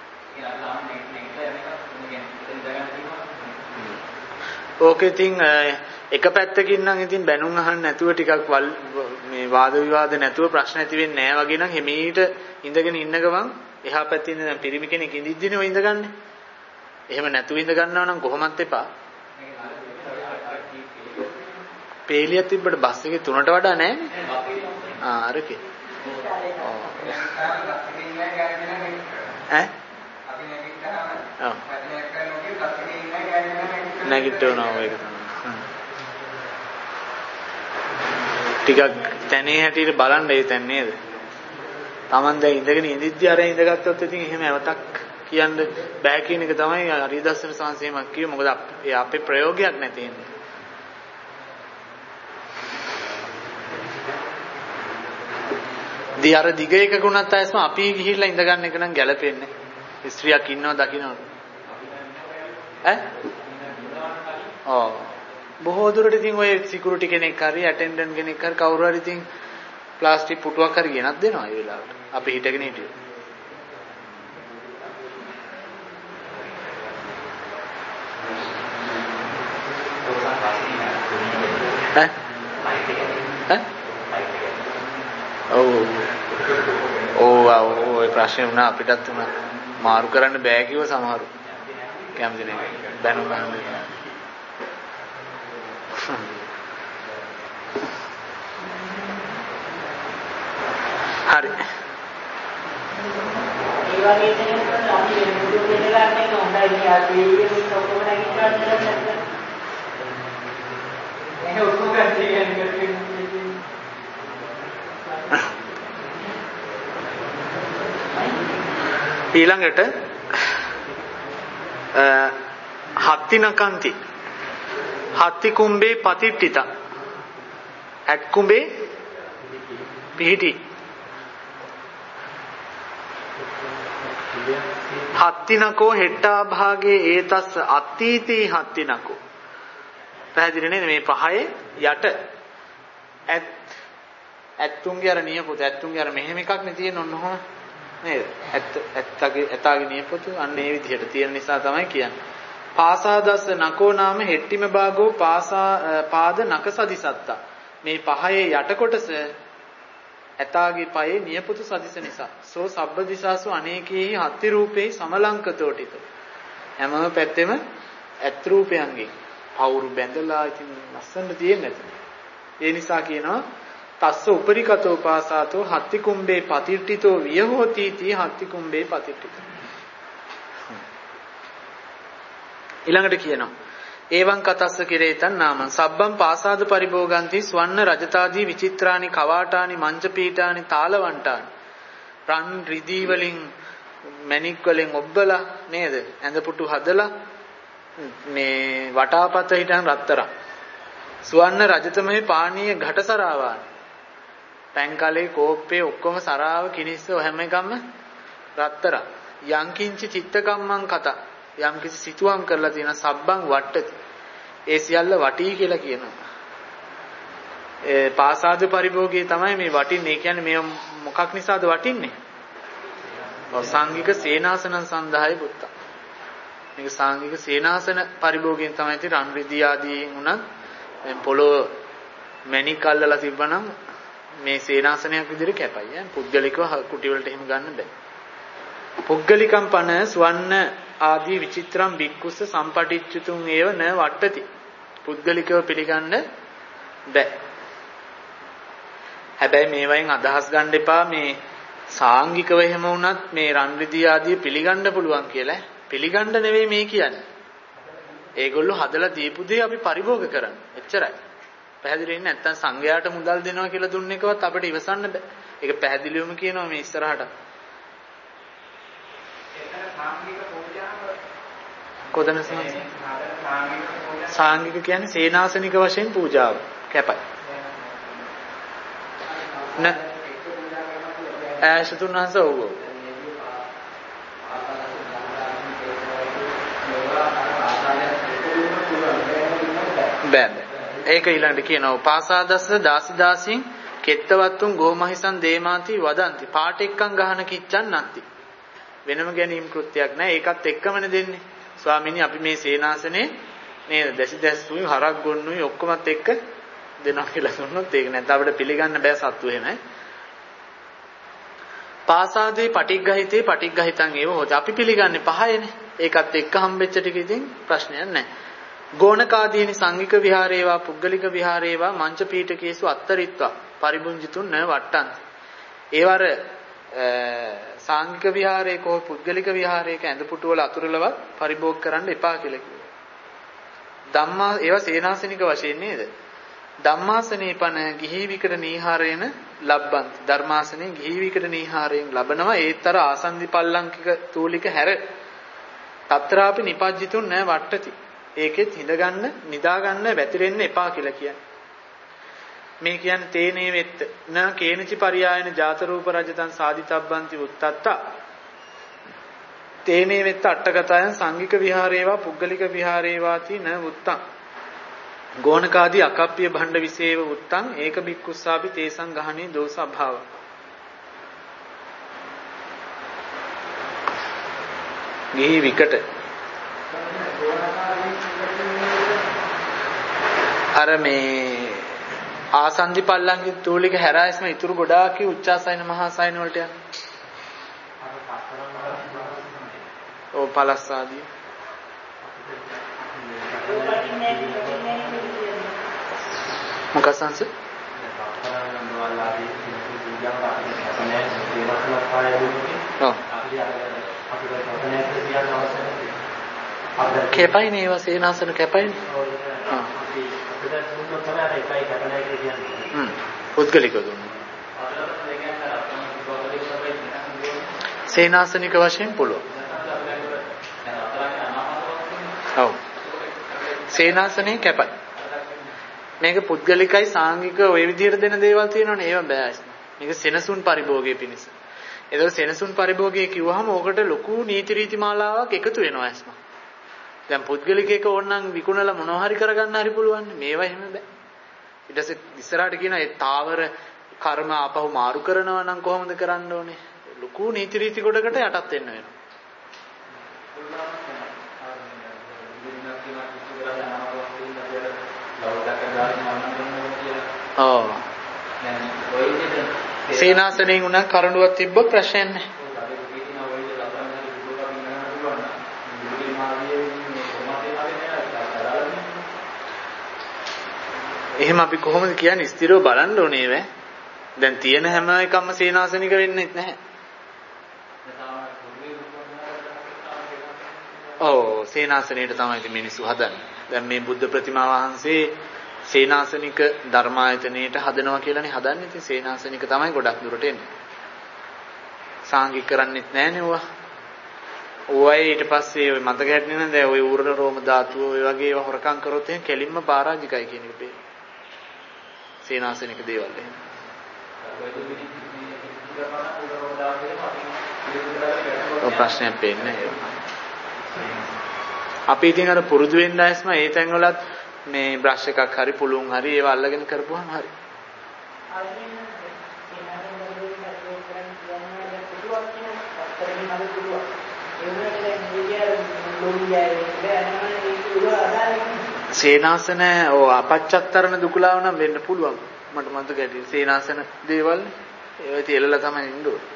ඕකේ ඉතින් එක පැත්තකින් නම් ඉතින් බැනුම් අහන්න නැතුව ටිකක් මේ වාද විවාද නැතුව ප්‍රශ්න ඇති වෙන්නේ නැහැ වගේ නම් හිමීට ඉඳගෙන ඉන්න ගමන් එහා පැත්තේ ඉන්න දැන් පිරිමි කෙනෙක් ඉඳිද්දිනේ ඔය ඉඳගන්නේ. එහෙම නැතුව ඉඳ ගන්නවා නම් කොහොමත් එපා. පේලියක් තිබ්බට බස් එකේ තුනට වඩා නැහැ. ආ අරකේ. ඈ? ඔව්. නැගිටිනවා ඒක තමයි. ටිකක් තැනේ හැටියට බලන්න ඒ තැන නේද? Taman දැන් ඉඳගෙන ඉඳිද්දි අර ඉඳගත්තොත් ඉතින් එහෙම අවතක් කියන්න බෑ කියන එක තමයි හරිදස්සන සංසේමක් කිව්වේ. මොකද ඒ අපේ ප්‍රයෝගයක් නැති ඉන්නේ. දී අර දිග එකකුණත් ඇස්ම අපි ගිහිල්ලා ඉඳ ගන්න එක නම් ගැලපෙන්නේ. ස්ත්‍රියක් ඉන්නව දකින්නවද? ඈ? ඔව්. බොහෝ දුරට ඉතින් ඔය සිකියුරිටි කෙනෙක් හරි ඇටෙන්ඩන්ට් කෙනෙක් හරි කවුරු හරි ඉතින් ප්ලාස්ටික් පුටුවක් හරි ගෙනත් දෙනවා ඒ වෙලාවට. අපි හිටගෙන හිටියෝ. ඈ? ඈ? ඔව්. ඔව් ඔය ප්‍රශ්නේ වුණා අපිටත් උනා. මාරු කරන්න බෑ කිව්ව සමහරු. කැමති නෑ. බැනුම් ගන්න. හරි. ඒ වගේ දෙයක් අපි මුදුන් දෙලා නැහැ හොඳයි කියලා ඒ ඔක්කොම නැගිටින්න ඒ ඔක්කොම කියන්නේ ඊළඟට හත්තිනකන්ති හත්ති කුම්බේ පතිට්ඨිත ඇත් කුම්බේ පිහිටි හත්තිනකෝ හෙට්ටා භාගේ ඒතස්ස අත්ථීති හත්තිනකෝ. පැහැදිලි නේද? මේ පහේ යට ඇත් ඇත්තුන්ගේ අර නියපොතු ඇත්තුන්ගේ අර මෙහෙම එකක් නේ තියෙන ඔන්න ඔහොම නේද? ඇත්ත ඇත්තගේ ඇතාගේ නියපොතු අන්න ඒ විදිහට තියෙන නිසා තමයි කියන්නේ. පාසාදස්ස නකෝ නාම හෙට්ටිම භාගෝ පාසා පාද නකසදිසත්තා. මේ පහේ යට කොටස ඇතාගේ පයේ නියපොතු සදිස නිසා. සෝ සබ්බ දිසාසු අනේකේහි හත්ති රූපේ සමලංකතෝටිත. හැම පැත්තෙම ඇත් රූපයන්ගෙන් පවුරු බැඳලා ඉතින් ලස්සනට තියෙන්නේ නැත. ඒ නිසා කියනවා තස්ස උපරිකතෝ පාසාතෝ හත්ති කුම්බේ පතිට්ඨිතෝ වියහෝති තී හත්ති කුම්බේ පතිට්ඨිතෝ. ඊළඟට කියනවා එවං කතස්ස කිරේතන් නාමං සබ්බම් පාසාද පරිභෝගಂತಿ ස්වර්ණ රජතාදී විචිත්‍රානි කවාටානි මංච පීඨානි තාලවන්ටානි රන් රිදී වලින් මණික් වලින් ඔබ්බලා නේද ඇඳ පුටු හදලා මේ වටාපත හිටන් රත්තරන් ස්වර්ණ රජතමේ පානීය ඝටසරාවාන පැන් කලේ කෝප්පේ ඔක්කොම සරාව කිනිස්ස හැම එකම රත්තරන් යංකින්චි චිත්තකම්මං කතා යම් කිසි සිතුවම් කරලා තියෙන සබ්බං වට්ටති ඒ සියල්ල වටී කියලා කියනවා. ඒ පාසාද පරිභෝගයේ තමයි මේ වටින්නේ. කියන්නේ මේ මොකක් නිසාද වටින්නේ? සංඝික සේනාසන සන්දාය පුත්ත. මේක සංඝික සේනාසන පරිභෝගයෙන් තමයි ඉතින් රන් රිදී ආදී උනත් දැන් පොළොව මැණික් අල්ලලා තිබ්බනම් මේ සේනාසනයක් විදිහට කැපයි. ඈ පුද්ගලිකව කුටි වලට එහෙම ගන්න බෑ. පුද්ගලිකම් පන ස්වර්ණ ආදී විචිත්‍රම් බික්කුස්ස සම්පටිච්චුතුන් ඒව න වට්ටති. පුද්ගලිකව පිළිගන්න බෑ. හැබැයි මේවයින් අදහස් ගන්න එපා මේ සාංගිකව එහෙම වුණත් මේ රන් රිදී ආදී පිළිගන්න පුළුවන් කියලා. පිළිගන්න නෙවෙයි මේ කියන්නේ. ඒගොල්ලෝ හදලා දීපු දේ අපි පරිභෝග කරන්න. එච්චරයි. පැහැදිලි වෙන්නේ නැත්නම් සංඝයාට මුදල් දෙනවා කියලා දුන්න එකවත් අපිට ඉවසන්න බෑ. ඒක පැහැදිලිවම කියනවා මේ ඉස්සරහට. කොතන සාංගික කියන්නේ සේනාසනික වශයෙන් පූජාව කැපයි. න ඈසතුන්වන්ස ඔව් ඔව්. බෑ බෑ. ඒක ඊළඟට කියනවා පාසාදස්ස දාසිදාසින් කෙත්තවත්තුන් ගෝමහිසන් දේමාති වදන්ති පාටෙක්කම් ගහන කිච්චන් නැති. වෙනම ගැනීම කෘත්‍යයක් නෑ. ඒකත් එක්කමනේ දෙන්නේ. ස්වාමීනි අපි මේ සේනාසනේ නේද දැසි දැස්සුයි හරක් ගොන්නුයි ඔක්කොමත් එක්ක දෙනවා කියලා දුන්නොත් ඒක නැත්නම් අපිට පිළිගන්න බෑ සත්තු එහෙමයි. පාසාදේ පටිග්ගහිතේ පටිග්ගහිතං ඒව හොත අපි පිළිගන්නේ පහයනේ. ඒකත් එක්ක හම්බෙච්ච ටික ඉතින් ප්‍රශ්නයක් නැහැ. ගෝණකාදීනි සංඝික විහාරේවා පුද්ගලික විහාරේවා මංච පීඨකේසු අත්තරිත්වා පරිබුංජිතුන් න වට්ටන්. ඒවර සංඝික විහාරයක හෝ පුද්ගලික විහාරයක ඇඳ පුටු වල අතුරුලවත් පරිභෝග කරන්න එපා කියලා කිව්වා. ධම්මා ඒවා සේනාසනික වශයෙන් නේද? ධම්මාසනේ පන ගිහි විකට නීහාරේන ලබ්බන්ති. ධර්මාසනේ ගිහි විකට නීහාරයෙන් ලබනවා. ඒතර ආසන්දි පල්ලංකික තූලික හැර తත්‍රාපි නිපජ්ජිතුන් නැ වට්ටති. ඒකෙත් හිඳ ගන්න නිදා ගන්න වැතිරෙන්න එපා කියලා කියන්නේ. මේ කියන්නේ තේනේ වෙත්ත න කේනචි පරියායන ජාත රූප රජතං සාදිතබ්බන්ති උත්තත්ත තේනේ වෙත්ත අට්ඨගතයන් සංඝික විහාරේවා පුද්ගලික විහාරේවාති න උත්තං ගෝණකාදී අකප්පිය භණ්ඩ විසේව උත්තං ඒක බික්කුස්සාපි තේසං ගහනේ දෝස අභාව. ගිහි විකට අර මේ ආසන්දි පල්ලංගි තූලික හැරායස්ම ඉතුරු ගොඩාක් උච්චාසයන මහාසයන වලට යන. ඔව් පලස් ආදී. මොකක්ද සංස? ඔව්. කැපයි නේ ඒවා සේනාසන කැපයි නේ. ආ. පුද්ගලිකව දුන්නා. සේනාසනික වශයෙන් පුළුවන්. ඔව්. සේනාසනේ කැපයි. මේක පුද්ගලිකයි සාංගික ওই විදිහට දෙන දේවල් තියෙනවනේ ඒව බෑ. මේක සෙනසුන් පරිභෝගයේ පිණිස. ඒතකොට සෙනසුන් පරිභෝගයේ කිව්වහම ඕකට ලොකු නීති රීති මාලාවක් එකතු වෙනවා ඇස්ම. දැන් පුද්ගලිකයක ඕනනම් විකුණලා මොනවා හරි කරගන්න හරි පුළුවන්. මේවා එහෙම බෑ. ඊට පස්සේ ඉස්සරහට කියනවා ඒ තාවර කර්ම ආපහු මාරු කරනවා නම් කොහොමද කරන්න ඕනේ? ලොකු නීති රීති කොටකට යටත් වෙන්න වෙනවා. ඔව්. සේනාසනෙන් උනන් කරඬුවක් තිබ්බොත් ප්‍රශ්නයක් නැහැ. එහෙම අපි කොහොමද කියන්නේ ස්ථිරව බලන්න ඕනේ වේ. දැන් තියෙන හැම එකක්ම සේනාසනික වෙන්නේ නැහැ. ඔව් සේනාසනෙට තමයි මිනිස්සු හදන්නේ. දැන් මේ බුද්ධ ප්‍රතිමා වහන්සේ සේනාසනික ධර්මායතනෙට හදනවා කියලානේ හදන්නේ. ඉතින් සේනාසනික තමයි ගොඩක් දුරට එන්නේ. සාංගික කරන්නේත් නැහැනේ ඔවා. ඔයයි ඊට පස්සේ ඔය මතක හැටනේ නේද? ඔය ඌරල රෝම ධාතුව ඔය වගේ ඒවා හොරකම් කරොත් එහෙනම් කෙලින්ම පරාජිකයි කියන එක පේනවා. සේනාසනික දේවල් එහෙම. ඔය ප්‍රශ්නයක් පේන්නේ නැහැ. අපි ඉතින් අර පුරුදු වෙන්න ඇස්ම ඒ තැන්වලත් මේ බ්‍රෂ් එකක් හරි පුළුන් හරි ඒව අල්ලගෙන කරපුවාම හරි. සේනාසන ඔව් අපච්චත්තරණ දුකලාව නම් වෙන්න පුළුවන්. මට මතක ඇති සේනාසන දේවල් ඒවා තියලලා තමයි ඉන්න ඕනේ.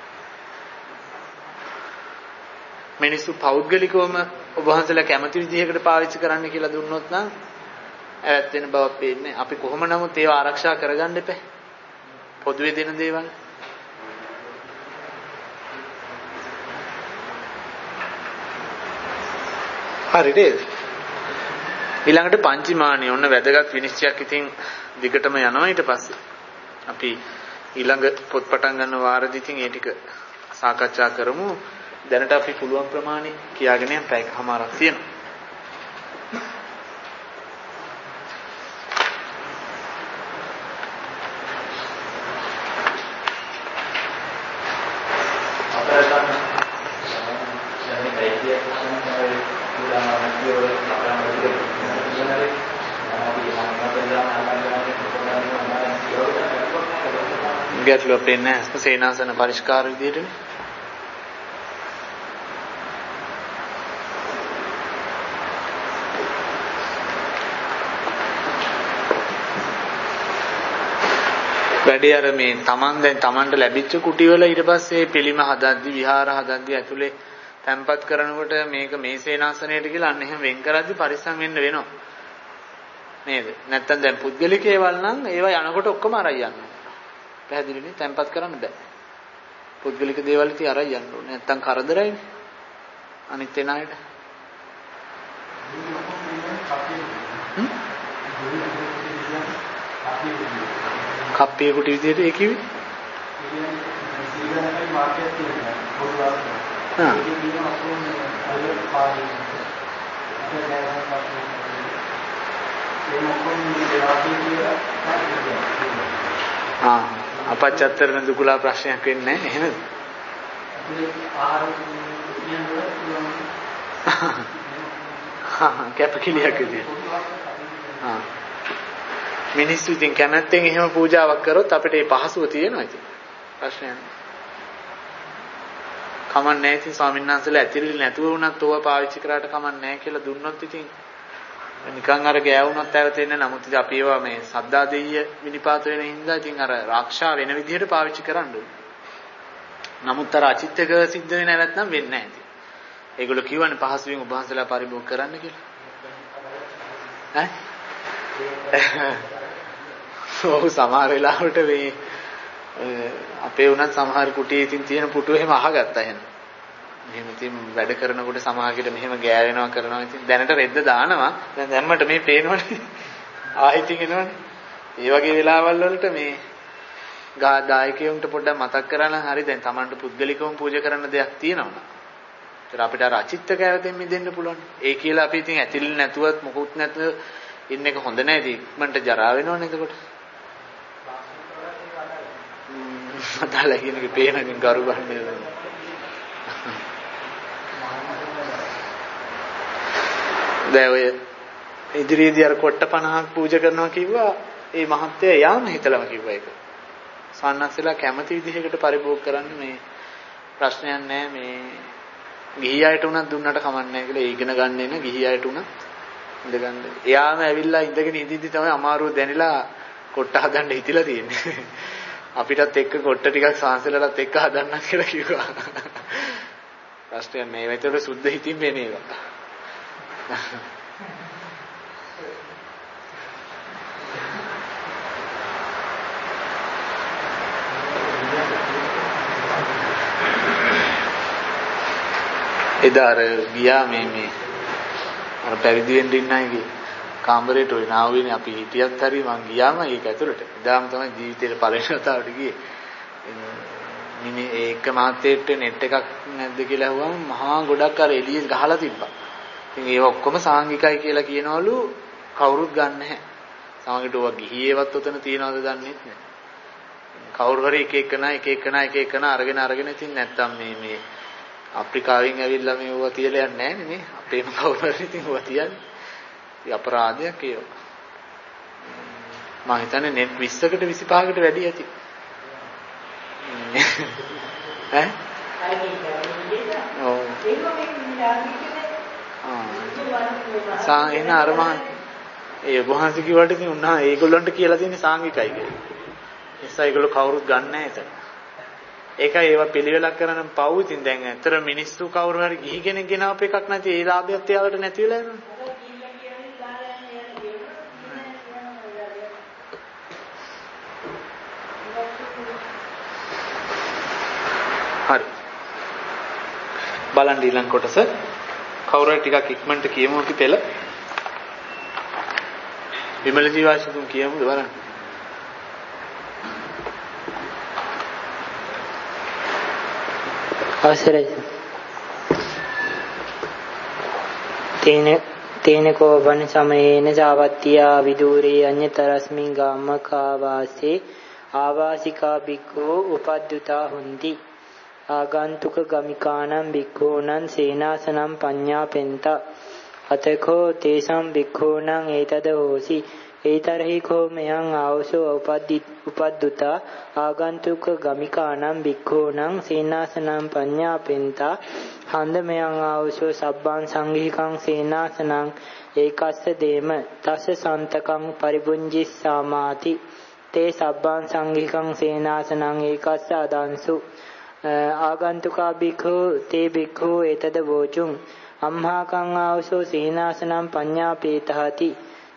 මිනිස්සු පෞද්ගලිකවම ඔබ වහන්සේලා කැමති විදිහකට පාවිච්චි කරන්න කියලා දුන්නොත් නම් ඇවත් වෙන බවක් පේන්නේ. අපි කොහොම නමුත් ඒවා ආරක්ෂා කරගන්න එපා. පොදුවේ දෙන දේවල්. හරිද? ඊළඟට පංචමානිය ඔන්න වැදගත් විනිශ්චයක් ඉතින් දිගටම යනවා ඊට පස්සේ. අපි ඊළඟ පොත් පටන් ගන්න වාරදී ඉතින් ඒ ටික සාකච්ඡා කරමු. දැනට අපි පුළුවන් ප්‍රමාණය කියාගෙන යන්න පැයකමාරක් තියෙනවා. ගැටලුවක් වෙන්නේ නැහැ සේනාසන පරිස්කාර විදිහටනේ. වැඩි අර මේ Taman දැන් Tamanට ලැබිච්ච කුටිවල ඊට පස්සේ පිළිම හදද්දි විහාර හදද්දි ඇතුලේ තැම්පත් කරනකොට මේක මේ සේනාසනයට කියලා අන්න එහෙම වෙන් කරද්දි පරිස්සම් වෙන්න වෙනවා නේද? නැත්තම් දැන් පුද්ගලික ඒවල් නම් ඒවා යනකොට ඔක්කොම අරයි යන්න. පැහැදිලිනේ? තැම්පත් කරන්න බෑ. පුද්ගලික දේවල් ඉතින් අරයි යන්න ඕනේ. නැත්තම් කරදරයිනේ. අනිත් එන අයට. කප්පිය කුටි විදියට ඒ කිව්වේ? හා. ආ අපච්චත්තරන දුකලා ප්‍රශ්නයක් වෙන්නේ නැහැ එහෙමද? හා කැපකිලියක් විදියට. ආ මිනිස්සු ඉතින් කැමැත්තෙන් එහෙම පූජාවක් කරොත් අපිට ඒ පහසුව තියෙනවා ඉතින්. ප්‍රශ්නයක් නෑ. කමක් නෑ ඉතින් ස්වාමීන් වහන්සේලා ඇතිරිලි නැතුව වුණත් ඕවා පාවිච්චි කරාට කමක් නෑ කියලා දුන්නොත් ඉතින් නිකන් අර ගෑවුනොත් ඇවතෙන්නේ. නමුත් ඉතින් අපි ඒවා මේ සද්දා දෙයිය විනිපාත වෙන හින්දා ඉතින් අර ආරක්ෂා වෙන විදිහට පාවිච්චි කරන්න ඕනේ. නමුත් අර අචිත්තක සිද්ධ වෙන නැත්නම් වෙන්නේ නැහැ ඉතින්. ඒගොල්ලෝ කියවනේ පහසුවෙන් ඔබ වහන්සේලා පරිභෝග කරන්න කියලා. ඈ? ඔව් සමහර වෙලාවට මේ අපේ උනත් සමහර කුටියේ ඉතින් තියෙන පුටු එහෙම අහගත්තා එහෙනම්. මෙහෙම ඉතින් වැඩ කරනකොට සමහරකට මෙහෙම ගෑවෙනවා කරනවා ඉතින් දැනට රෙද්ද දානවා. දැන් දැම්මට මේ පේනවනේ. ආයෙත් එනවනේ. ඒ වගේ වෙලාවල් වලට මේ දායකයන්ට පොඩ්ඩක් මතක් කරලා හරි දැන් Tamanට පුද්ගලිකවම පූජා කරන්න දෙයක් තියෙනවා. ඒතර අපිට අර අචිත්ත කැවතෙන් මිදෙන්න පුළුවන්. ඒ කියලා අපි ඉතින් ඇතිල් නැතුවත් මොකුත් නැතුව ඉන්න එක හොඳ නැහැ. ඉතින් ඉක්මනට ජරා වෙනවනේ එතකොට. මතලා කියන එක පේනකින් කරු ගන්න. දැන් ඔය ඉදිරියේදී අර කොට්ට පනහක් පූජා කරනවා කිව්වා. ඒ මහත්තයා යාම හිතලම කිව්වා ඒක. සන්නස්සලා කැමති විදිහකට පරිභෝග කරන්න මේ ප්‍රශ්නයක් නැහැ. මේ ගිහි අයට උනත් දුන්නට කමක් නැහැ කියලා ඉගෙන ගන්න එන ගිහි අයට උනත් ඉඳගන්න. එයාම ඇවිල්ලා ඉඳගෙන ඉඳිද්දි තමයි අමාරුව දැනিলা කොට්ට හදන්න හිතිලා තියෙන්නේ. අපිටත් එක්ක කොට්ට ටිකක් සාංශලලත් එක්ක හදන්න කියලා කිව්වා. ප්‍රශ්නයක් නෑ. ඒකට සුද්ධ හිතින් වෙන ඒවා. එදා අර ගියා මේ මේ අර පැවිදි වෙන්න ඉන්න අයගේ කාමරේට ඔය නාවුවේනේ අපි හිටියත් හරි මං ගියාම ඒක ඇතුළට. එදාම තමයි ජීවිතේට පළවෙනි වතාවට ගියේ. මිනි ඒක මහත්තයෙක්ට නෙට් එකක් නැද්ද කියලා අහුවම මහා ගොඩක් අර එළියේ ගහලා තිබ්බා. ඉතින් ඒව ඔක්කොම සාංගිකයි කියලා කියනවලු කවුරුත් ගන්න නැහැ. සමහරවිට ඔය ගිහියේවත් උතන තියනවද දන්නේ නැහැ. කවුරු හරි එක එකන එක එකන එක එකන අරගෙන අරගෙන ඉතින් නැත්තම් මේ මේ අප්‍රිකාවෙන් ඇවිල්ලා මේව තියලා යන්නේ නැහැ නේ. අපේම කවුරු හරි ඉතින් ඔය තියන්නේ. ඉතින් අපරාධයක් ඒක. මම හිතන්නේ නෙට් විස්සකට විසිපහකට වැඩි ඇති. ඈ? ඔව්. සා එන අර මම ඒ වහන්සේ කිව්වට ඉතින් උන්නා ඒගොල්ලන්ට කියලා තියෙන්නේ සාංගිකයි කියලා. එස්සා ඒගොල්ලෝ කවුරුත් ගන්න නැහැ එතන. ඒකයි ඒවා පිළිවෙලක් කරන පව් ඉතින් දැන් ඇත්තට මිනිස්සු කවුරු හරි ගිහි කෙනෙක් ගෙනාවප එකක් නැති ඒ ලාභයත් එයාලට නැති වෙලා යනවා. හරි. බලන්න ඊළඟ කොටස කවුරු හරි ටිකක් ඉක්මනට කියමු අපි පෙළ. විමල ජීවාශතුන් කියමුද බලන්න. අවසරයි. තේන තේනකෝ වන සමයේන සාවත්තියා විදූරේ අඤ්‍යතරස්මින් ගාමකාවාසේ ආවාසිකා බික්ඛෝ උපද්දුතා හොಂತಿ ආගන්තුක ගමිකානම් බික්ඛෝනං සේනාසනම් පඤ්ඤාපෙන්තා අතකෝ තේසම් බික්ඛෝනං ඒතද හෝසි ඒතරහි කෝ මයං ආවසෝ උපද්දි උපද්දුතා ආගන්තුක ගමිකානම් බික්ඛෝනං සේනාසනම් පඤ්ඤාපෙන්තා හන්ද මයං ආවසෝ සබ්බං සංඝිකං සේනාසනං ඒකස්ස දේම තස්ස සන්තකං පරිබුඤ්ජිස්සාමාති තේ සබ්බං සංඝිකං සේනාසනං ඒකස්ස අදංසු ආගන්තුකා බික්ඛෝ තේ බික්ඛෝ ඒතද වෝචුං අම්හාකං ආවසෝ සේනාසනම් පඤ්ඤාපේතහති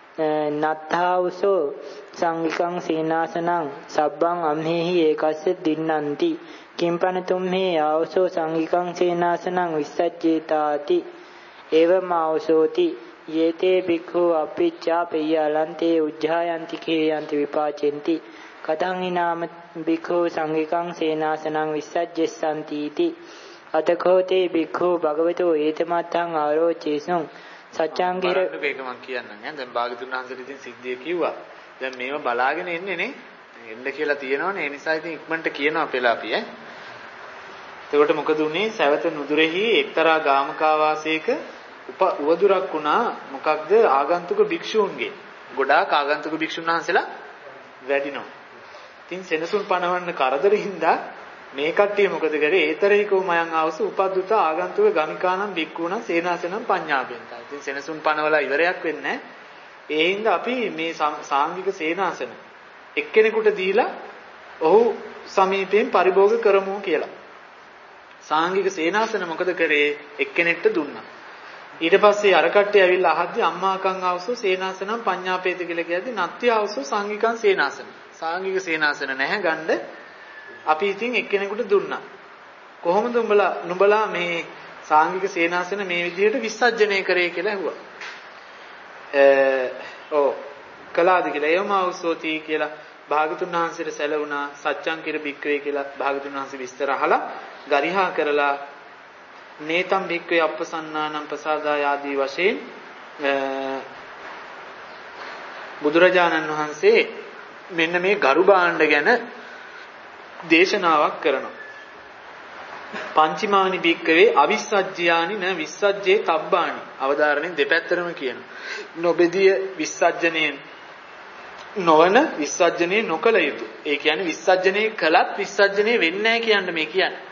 නත්තාවසෝ සංඝිකං සේනාසනං සබ්බං අම්හෙහි ඒකස්ස දින්නන්ති කිම්පනතුම්හි ආවසෝ සංඝිකං සේනාසනං විස්සජ්ජේතාති එවමාවසෝති යේතේ බික්ඛු අපිච්ඡා පෙය්‍යලන්තේ උජ්ජායන්ති කේයන්ති විපාචෙන්ති කතං හිනාම බික්ඛු සංඝිකං සේනාසනං විස්සජ්ජෙස්සන්ති इति අතකෝතේ බික්ඛු භගවතෝ ඒතමත්තං ආරෝචේසුං සත්‍යංගිර මේක මම කියන්නම් ඈ දැන් භාගතුන් වහන්සේට ඉතින් සිද්ධිය කිව්වා දැන් මේව බලාගෙන එන්නේ නේ එන්න කියලා තියෙනවනේ ඒ නිසා ඉතින් ඉක්මනට කියනවා අපේලා අපි ඈ එතකොට මොකද උනේ සවත නුදුරෙහි එක්තරා ගාමකාවාසයක උවදුරක් වුණා මොකක්ද ආගන්තුක භික්ෂූන්ගේ ගොඩාක් ආගන්තුක භික්ෂුන් වහන්සේලා වැඩිනවා ඉතින් සෙනසුන් පනවන්න කරදරින්දා මේ කට්ටිය මොකද කරේ ඒතරේකෝ මයන් ආවස උපද්දුත ආගන්තුක ගමිකානම් බික්කුණා සේනාසනම් පඤ්ඤාපෙන්තා. ඉතින් සෙනසුන් පනවලා ඉවරයක් වෙන්නේ ඒ හින්දා අපි මේ සාංගික සේනාසන එක්කෙනෙකුට දීලා ඔහු සමීපයෙන් පරිභෝග කරමු කියලා. සාංගික සේනාසන මොකද කරේ එක්කෙනෙක්ට දුන්නා. ඊට පස්සේ අර කට්ටිය ඇවිල්ලා අහද්දි අම්මාකං ආවසෝ සේනාසනම් පඤ්ඤාපේත කියලා කියද්දි නත්ති ආවසෝ සංගිකං සේනාසන. සාංගික සේනාසන නැහැ ගන්න අපි ඉතින් එක්කෙනෙකුට දුන්නා. කොහොමද උඹලා නුඹලා මේ සාංගික සේනාසන මේ විදිහට විසර්ජනය කරේ කියලා ඇහුවා. අ ඔව් කලාද කියලා එවම අවසෝති කියලා භාගතුන් වහන්සේට සැලුණා සත්‍යං කිර බික්කවේ කියලා භාගතුන් වහන්සේ විස්තර අහලා ගරිහා කරලා නේතම් බික්කවේ අප්පසන්නානම් ප්‍රසාදාය ආදී වශයෙන් බුදුරජාණන් වහන්සේ මෙන්න මේ ගරු භාණ්ඩ ගැන දේශනාවක් කරනවා. පංචමානි බික්කවේ අවිස්සජ්ජානි න විස්සජ්ජේ තබ්බානි. අවධාරණයෙන් දෙපැත්තරම කියනවා. නොබෙදිය විස්සජ්ජනේ නොවන විස්සජ්ජනේ නොකල යුතු. ඒ කියන්නේ විස්සජ්ජනේ කළත් විස්සජ්ජනේ වෙන්නේ නැහැ කියන්නේ මේ කියන්නේ.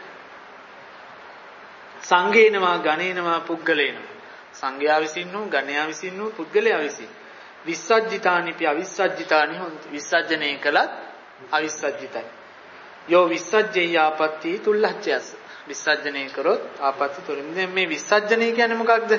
සංඝේනවා ගණේනවා පුද්ගලේනවා. සංඝයා විසින් වූ ගණයා විසින් වූ පුද්ගලයා විසින්. විස්සජ්ජිතානිපි අවිස්සජ්ජිතානි හොන්ති. විස්සජ්ජනේ කළත් අවිස්සජ්ජිතයි. යෝ විස්සජ්ජේ ආපත්‍ති තුල්ලච්ඡයස්. විස්සජ්ජනේ කරොත් ආපත්‍ති තුලින්. දැන් මේ විස්සජ්ජනේ කියන්නේ මොකක්ද?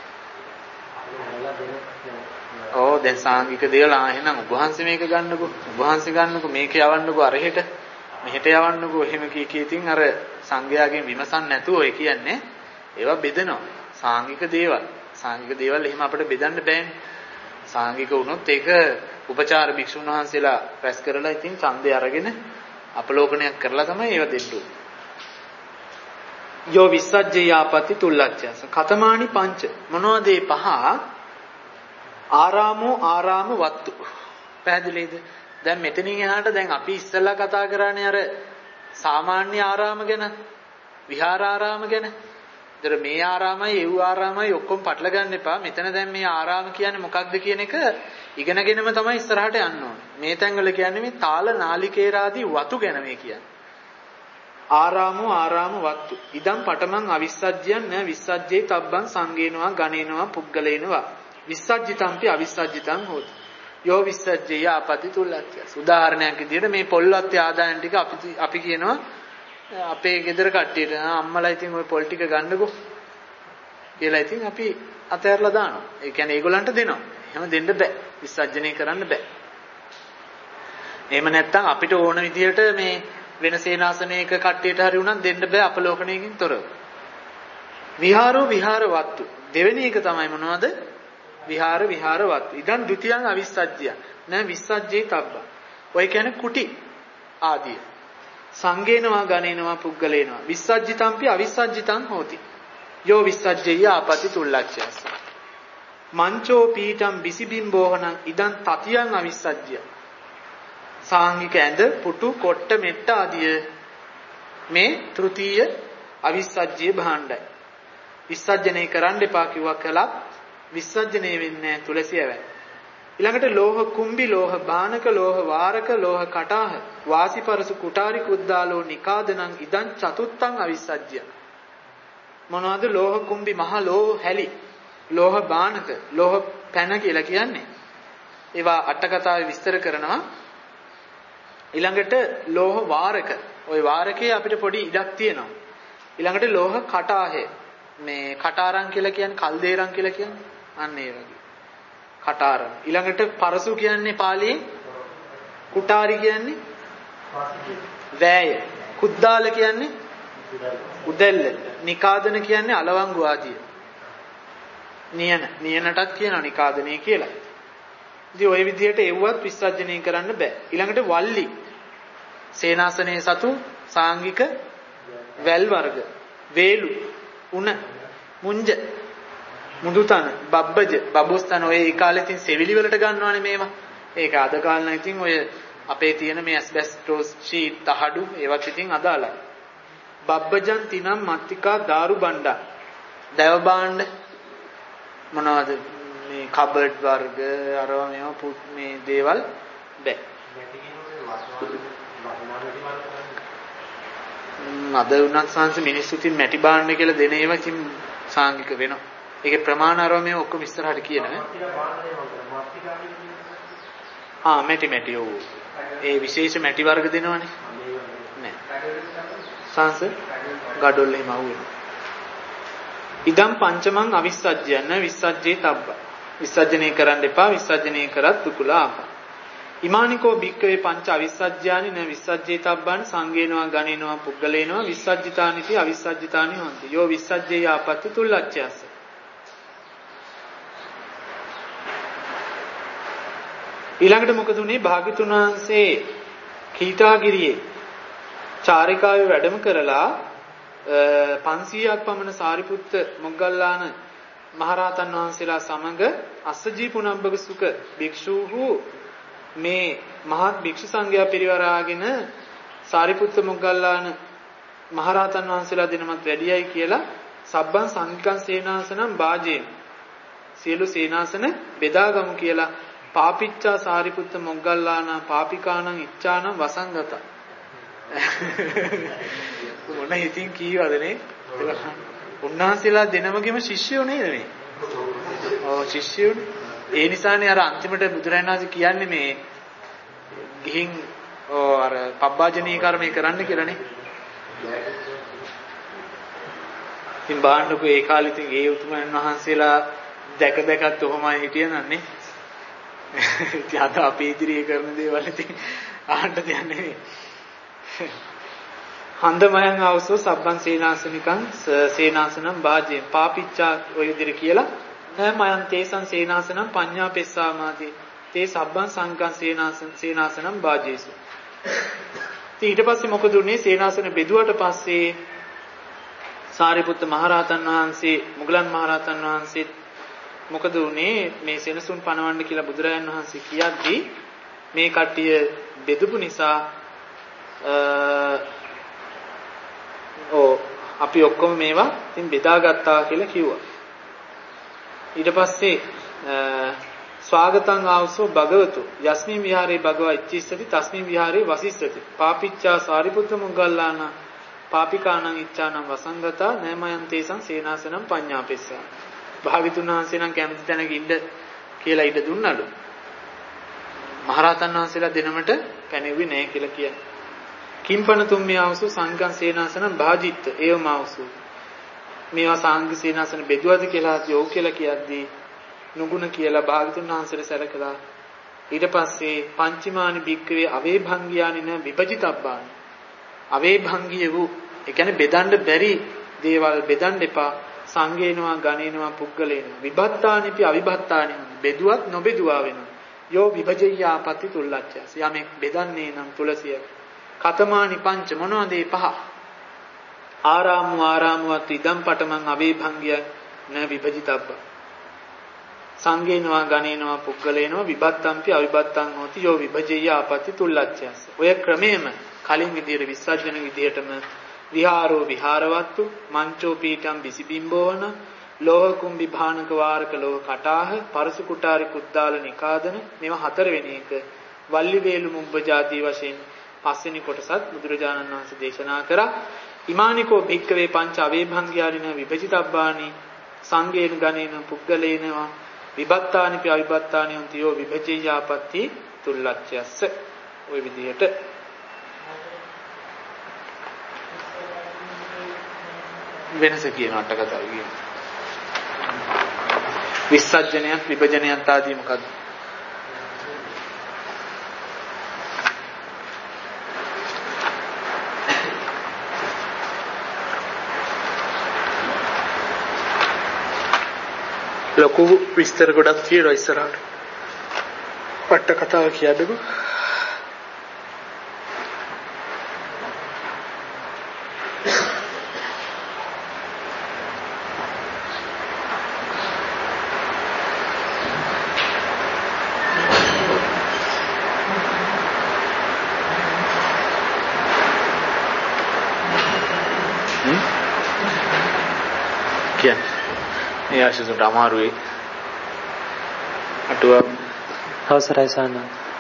ඕ දැන් සාංගික දේවල් ආ එහෙනම් ඔබ වහන්සේ මේක ගන්නකො. ඔබ වහන්සේ ගන්නකො මේක යවන්නකො අරහෙට. මෙහෙට යවන්නකො එහෙම කී කී තින් අර සංඝයාගෙන් විමසන් නැතුව ඔය කියන්නේ ඒවා බෙදනවා. සාංගික දේවල්. සාංගික දේවල් එහෙම අපිට බෙදන්න බෑනේ. සාංගික වුණොත් ඒක උපචාර භික්ෂුන් වහන්සේලා රැස් කරලා ඉතින් ඡන්දය අරගෙන අපලෝකනයක් කරලා තමයි ඒව දෙන්න ඕනේ. යෝ විස්සජ්ජේ යාපති තුල්ලච්ඡස. කතමානි පංච. මොනවද මේ පහ? ආරාමෝ ආරාම වත්තු. පැහැදිලිද? දැන් මෙතනින් එහාට දැන් අපි ඉස්සෙල්ලා කතා කරානේ අර සාමාන්‍ය ආරාම ගැන, විහාරාරාම ගැන. ඒතර මේ ආරාමයි ඒව ආරාමයි ඔක්කොම පටල ගන්න එපා. මෙතන දැන් මේ ආරාම කියන්නේ මොකක්ද කියන එක ඉගෙනගෙනම තමයි ඉස්සරහට යන්න ඕනේ. මේ තැන්වල කියන්නේ මේ තාල නාලිකේරාදී වතු ගැන මේ කියන්නේ. ආරාමෝ ආරාම වත්තු. ඉදම් පඨමං අවිස්සජ්ජයන් න විස්සජ්ජේ තබ්බං සංගේනවා ගණේනවා පුද්ගලේනවා. විස්සජ්ජිතම්පි අවිස්සජ්ජිතං හෝති. යෝ විස්සජ්ජේ ආපති තුල්ලච්ඡස. උදාහරණයක් විදිහට මේ පොල්වත්තේ ආදායන් ටික අපි අපි කියනවා අපේ ගෙදර කට්ටියට අම්මලා ඉතින් ওই පොල් ටික ගන්නකෝ කියලා ඉතින් අපි අතහැරලා දානවා. ඒ කියන්නේ ඒගොල්ලන්ට දෙනවා. එහෙම දෙන්න බෑ. විසර්ජනය කරන්න බෑ. එහෙම නැත්නම් අපිට ඕන විදිහට මේ වෙන සේනාසනයක කට්ටියට හරි උනන් දෙන්න බෑ අපලෝකණයකින් තොරව. විහාරෝ විහාර වත්තු. දෙවෙනි එක තමයි මොනවද? විහාර විහාර වත්තු. ඉදන් ဒ ුතියං අවිස්සජ්ජය. නෑ විස්සජ්ජේ තබ්බා. ඔය කියන්නේ කුටි ආදී. සංගේනවා ගණේනවා පුද්ගලේනවා. විස්සජ්ජිතම්පි අවිස්සජ්ජිතං හෝති. යෝ විස්සජ්ජේය ආපති තුල්ලච්ඡයස්. මංචෝ පීඨම් බිසිබිම්බෝහනං ඉදන් තතියං අවිස්සජ්ජය. සාංගික ඇඳ පුටු කොට්ට මෙට්ට ආදිය මේ තෘතීය අවිස්සජ්ජේ භාණ්ඩයි. විස්සජ්ජනේ කරන්න එපා කිව්වා කළත් විස්සජ්ජනේ වෙන්නේ තුලසියවැ. ඊළඟට ලෝහ කුම්බි ලෝහ බානක ලෝහ වාරක ලෝහ කටාහ වාසිපරසු කුටාරි කුද්දාලෝ නිකාදනං ඉදං චතුත්තං අවිස්සජ්ජය. මොනවද ලෝහ කුම්බි මහ ලෝහ හැලි ලෝහ බානක ලෝහ පැන කියලා කියන්නේ. ඒවා අට කතාවේ විස්තර කරනවා. ඊළඟට ලෝහ වාරක. ওই වාරකේ අපිට පොඩි ඉඩක් තියෙනවා. ඊළඟට ලෝහ කටාහේ මේ කටාරම් කියලා කියන්නේ කල්දේරම් කියලා කියන්නේ. අන්න ඒ වගේ. කටාරම්. ඊළඟට පරසු කියන්නේ පාලියෙන් කුටාරි කියන්නේ වෑය. කුද්දාල කියන්නේ උදැල්ල. නිකාදන කියන්නේ අලවංගු ආදිය. නියන. නියනටත් කියනවා නිකාදනය කියලා. ඉතින් ওই විදිහට එව්වත් විසර්ජනය කරන්න බෑ. ඊළඟට වල්ලි. සේනාසනයේ සතු සාංගික වැල් වර්ග. වේලු. උණ. මුංජ. මුදුතන. බබ්බජ. බබුස්තන ඔය ඒ කාලේ තින් සෙවිලි වලට ගන්නවානේ මේවා. ඒක අද කාලේ නම් ඉතින් ඔය අපේ තියෙන මේ ඇස්බෙස්ටෝස් ෂීට් තහඩු ඒවත් ඉතින් අදාළයි. බබ්බජන් තිනම් මත්තිකා දාරු බණ්ඩා. දව භාණ්ඩ මොනවද මේ කබඩ් වර්ග අරවා මේවා මේ දේවල් බෑ. අද උනත් සංස මිනිස්සු තින් මැටි භාණ්ඩ කියලා දෙන ඒවා ඉතින් සාංගික වෙනවා. ඒකේ ප්‍රමාණ අරවා මේවා ඔක්කොම ඉස්සරහට කියනවා. ආ මැටි මැටි ඔව්. ඒ විශේෂ මැටි වර්ග දෙනවනේ. නෑ. සංස ගඩොල් එහෙම අහුවෙනවා. ඉදම් පංචමං අවිස්සජ්ජයන විස්සජ්ජේ තබ්බ. විසර්ජනය කරන්න එපා. විසර්ජනය කරත් දුකුලා ආපා. ඉමානිකෝ භික්කවේ පංච අවිස්සජ්ජානි න විස්සජ්ජේ තබ්බන් සංගේනවා ගණේනවා පුද්ගලේනවා විස්සජ්ජිතානිති අවිස්සජ්ජිතානි හොಂತಿ. යෝ විස්සජ්ජේ ආපත්‍ති තුල්ලච්ඡයස. ඊළඟට මොකද උනේ? භාග්‍යතුන් වහන්සේ කීටාගිරියේ චාරිකාවේ වැඩම කරලා පන්සීයක් පමණ සාරිපුත්ත මොග්ගල්ලාන මහරහතන් වහන්සේලා සමග අස්සජී පුනබ්බක සුඛ භික්ෂූහු මේ මහත් භික්ෂු සංඝයා පිරිවරාගෙන සාරිපුත්ත මොග්ගල්ලාන මහරහතන් වහන්සේලා දිනමත් වැඩියයි කියලා සබ්බන් සංඝං සේනාසනම් වාජේ සියලු සේනාසන බෙදාගමු කියලා පාපිච්චා සාරිපුත්ත මොග්ගල්ලාන පාපිකාණං ඉච්ඡාණං වසංගත මොන හිතින් කීවදනේ උන්වහන්සේලා දෙනමගෙම ශිෂ්‍යයෝ නේද මේ? ඔව් ශිෂ්‍යයෝනේ. ඒ නිසානේ අර අන්තිමට බුදුරජාණන් වහන්සේ කියන්නේ මේ ගිහින් ඔව් අර පබ්බාජනී කර්මය කරන්න කියලානේ. ඉතින් බාන්නකෝ ඒ කාලේ ඉතින් ඒ උතුමන් වහන්සේලා දැක දැකත් ඔහොමයි හිටියනන්නේ. ඉතින් අද අපි ඉදිරියේ කරන දේවල් ඉතින් ආන්න දෙයක් නෙවෙයි. හන්දමයන් ආවසෝ සබ්බන් සේනාසනිකං සේනාසනම් වාජේ පාපිච්චා ඔය විදිහට කියලා නෑ මයන් තේසං සේනාසනම් පඤ්ඤාපෙස්සාමාති තේ සබ්බන් සංඝං සේනාසන සේනාසනම් වාජේසු. ඊට පස්සේ මොකද උනේ? සේනාසන බෙදුවට පස්සේ සාරිපුත්ත මහරහතන් වහන්සේ මුගලන් මහරහතන් වහන්සේ මොකද උනේ? මේ සෙනසුන් පනවන්න කියලා බුදුරජාණන් වහන්සේ කියද්දී මේ කට්ටිය බෙදපු නිසා ඕ අපි ඔක්කොම මේවා ඉතින් බෙදාගත්තා කියලා කිව්වා. ඊට පස්සේ ස්වාගතං ආවසෝ භගවතු යස්මින් විහාරේ භගවා ඉච්ඡිස්සති තස්මින් විහාරේ වසිස්සති පාපිච්චා සාරිපුත්ත මොග්ගල්ලාන පාපිකාණං ඉච්ඡාණං වසංගතා නමයන් තේසං සේනාසනම් පඤ්ඤාපෙස්සා. භාග්‍යතුන් වහන්සේ නම් කැමති තැනක ඉන්න කියලා ඉඩ දුන්නලු. මහරහතන් වහන්සේලා දෙනමට පැනෙව්වේ නැහැ කියලා කියන්නේ. කිම්පන තුම්මිය ආවසු සංඝං සේනාසනම් භාජිත්ත ඒවම ආවසු මේවා සංඝ සේනාසන බෙදුවද කියලා යෝ කියලා කියද්දී නුගුණ කියලා භාගතුන් වහන්සේට සැලකලා ඊට පස්සේ පංචමානි භික්කවේ අවේභංගියානින විභජිතබ්බානි අවේභංගිය වූ ඒ කියන්නේ බෙදන්න බැරි දේවල් බෙදන්න එපා සංගේනවා ගණේනවා පුද්ගලේනවා විභත්තානිපි අවිභත්තානි බෙදුවත් නොබෙදුවා වෙනවා යෝ විභජయ్యාපති තුල්ලච්ඡස යමෙක් බෙදන්නේ නම් තුලසිය කතමානි පංච මොනවද මේ පහ ආරාමු ආරාමවත් ඉදම් පටමන් අවේභංගිය න විභජිතබ්බ සංගේනවා ගණේනවා පුද්ගලේනවා විභත්තම්පි අවිභත්තං හෝති යෝ විභජయ్యාපති තුල්ලච්ඡස ඔය ක්‍රමෙම කලින් විදියට විසර්ජන විදියටම විහාරෝ විහාරවත්තු මංචෝ පීඨම් බිසිබිම්බෝවන ලෝහ කුම්භි භානක වාරක ලෝහ කටාහ පරසු කුටාරි කුද්දාල නිකාදන මේවා හතරවෙනි එක වල්ලි වේලු මුබ්බ ජාති වශයෙන් පස්වෙනි කොටසත් බුදුරජාණන් වහන්සේ දේශනා කරා ඉමානිකෝ භික්කවේ පංච අවේභංගියානින විභජිතබ්බානි සංගේන ගණේන පුද්ගලේනවා විභත්තානිපි අවිභත්තානි හොන්තියෝ විභජయ్యාපත්ති තුල්ලච්ඡස්ස ওই විදිහට වෙනස කියන අට කතාව කියන විසර්ජනයත් විභජනයත් ආදී මොකක්ද ලොකු විස්තර ගොඩක් තියෙනවා ඉස්සරහට. පට්ට කතාව කියන්නකෝ. ආශිසුන්ට අමාරුයි අටුව අවසරයි සාන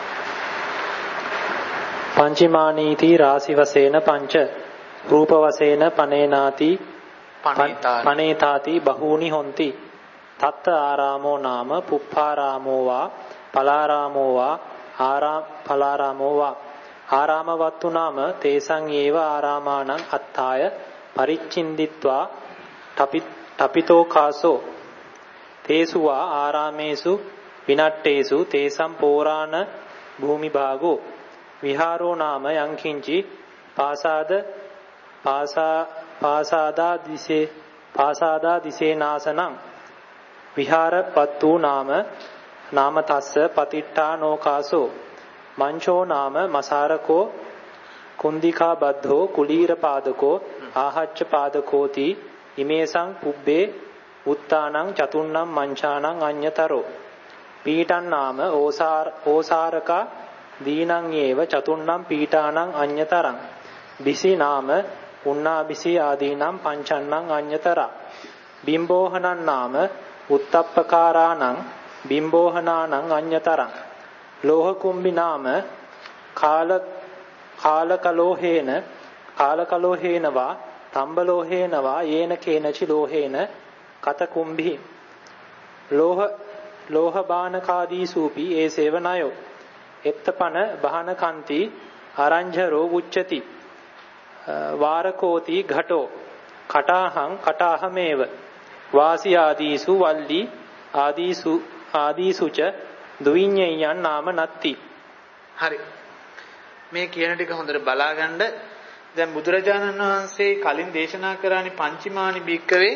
පංචමානීති රාසි වශයෙන් පංච රූප වශයෙන් පනේනාති පනේතාති බහූනි හොಂತಿ තත්ත ආරාමෝ නාම පුප්පාරාමෝ වා පලාරාමෝ වා ආරාම පලාරාමෝ වා ආරාමවත්තු නාම තේසං ඒව ආරාමානං අත්තාය පරිච්ඡින්දිත්වා තපි තපිතෝ කාසෝ තේසුවා ආරාමේසු විනට්ටේසු තේසම් පෝරාණ භූමි භාගෝ විහාරෝ නාම යංකින්චි පාසාද පාසා පාසාදා දිසේ පාසාදා දිසේ නාසනං විහාරපත්තු නාම නාම තස්ස පතිට්ඨානෝකාසෝ මංචෝ නාම මසාරකෝ කුන්දිකා බද්ධෝ කුලීර පාදකෝ ආහච්ච පාදකෝති ඉමේසං පුබ්බේ උත්තානං චතුන්නම් මංචානං අඤ්‍යතරෝ පීඨං නාම ඕසාර ඕසාරකා දීනං ඒව චතුන්නම් පීඨානං අඤ්‍යතරං බිසි නාම උන්නා බිසි ආදීනම් පංචන්නං අඤ්‍යතරා බිම්බෝහනං නාම උත්තප්පකාරාණං බිම්බෝහනානං අඤ්‍යතරං ලෝහ කුම්භි නාම කාල කාලකලෝහේන කාලකලෝහේනවා තම්බලෝහේනවා යේන කේනචි ලෝහේන කත කුම්භි ලෝහ ලෝහ බානකාදී සූපි ඒසේව නයෝ එත්තපන බහන කන්ති අරංජරෝ උච්චති වාරකෝති ඝටෝ කටාහං කටාහමේව වාසි ආදීසු වල්ලි ආදීසු ආදීසුච දුවිඤ්ඤයන් නාම නත්ති. හරි. මේ කියන ටික හොඳට බලාගන්න. දැන් බුදුරජාණන් වහන්සේ කලින් දේශනා කරානේ පංචමානි භික්කවේ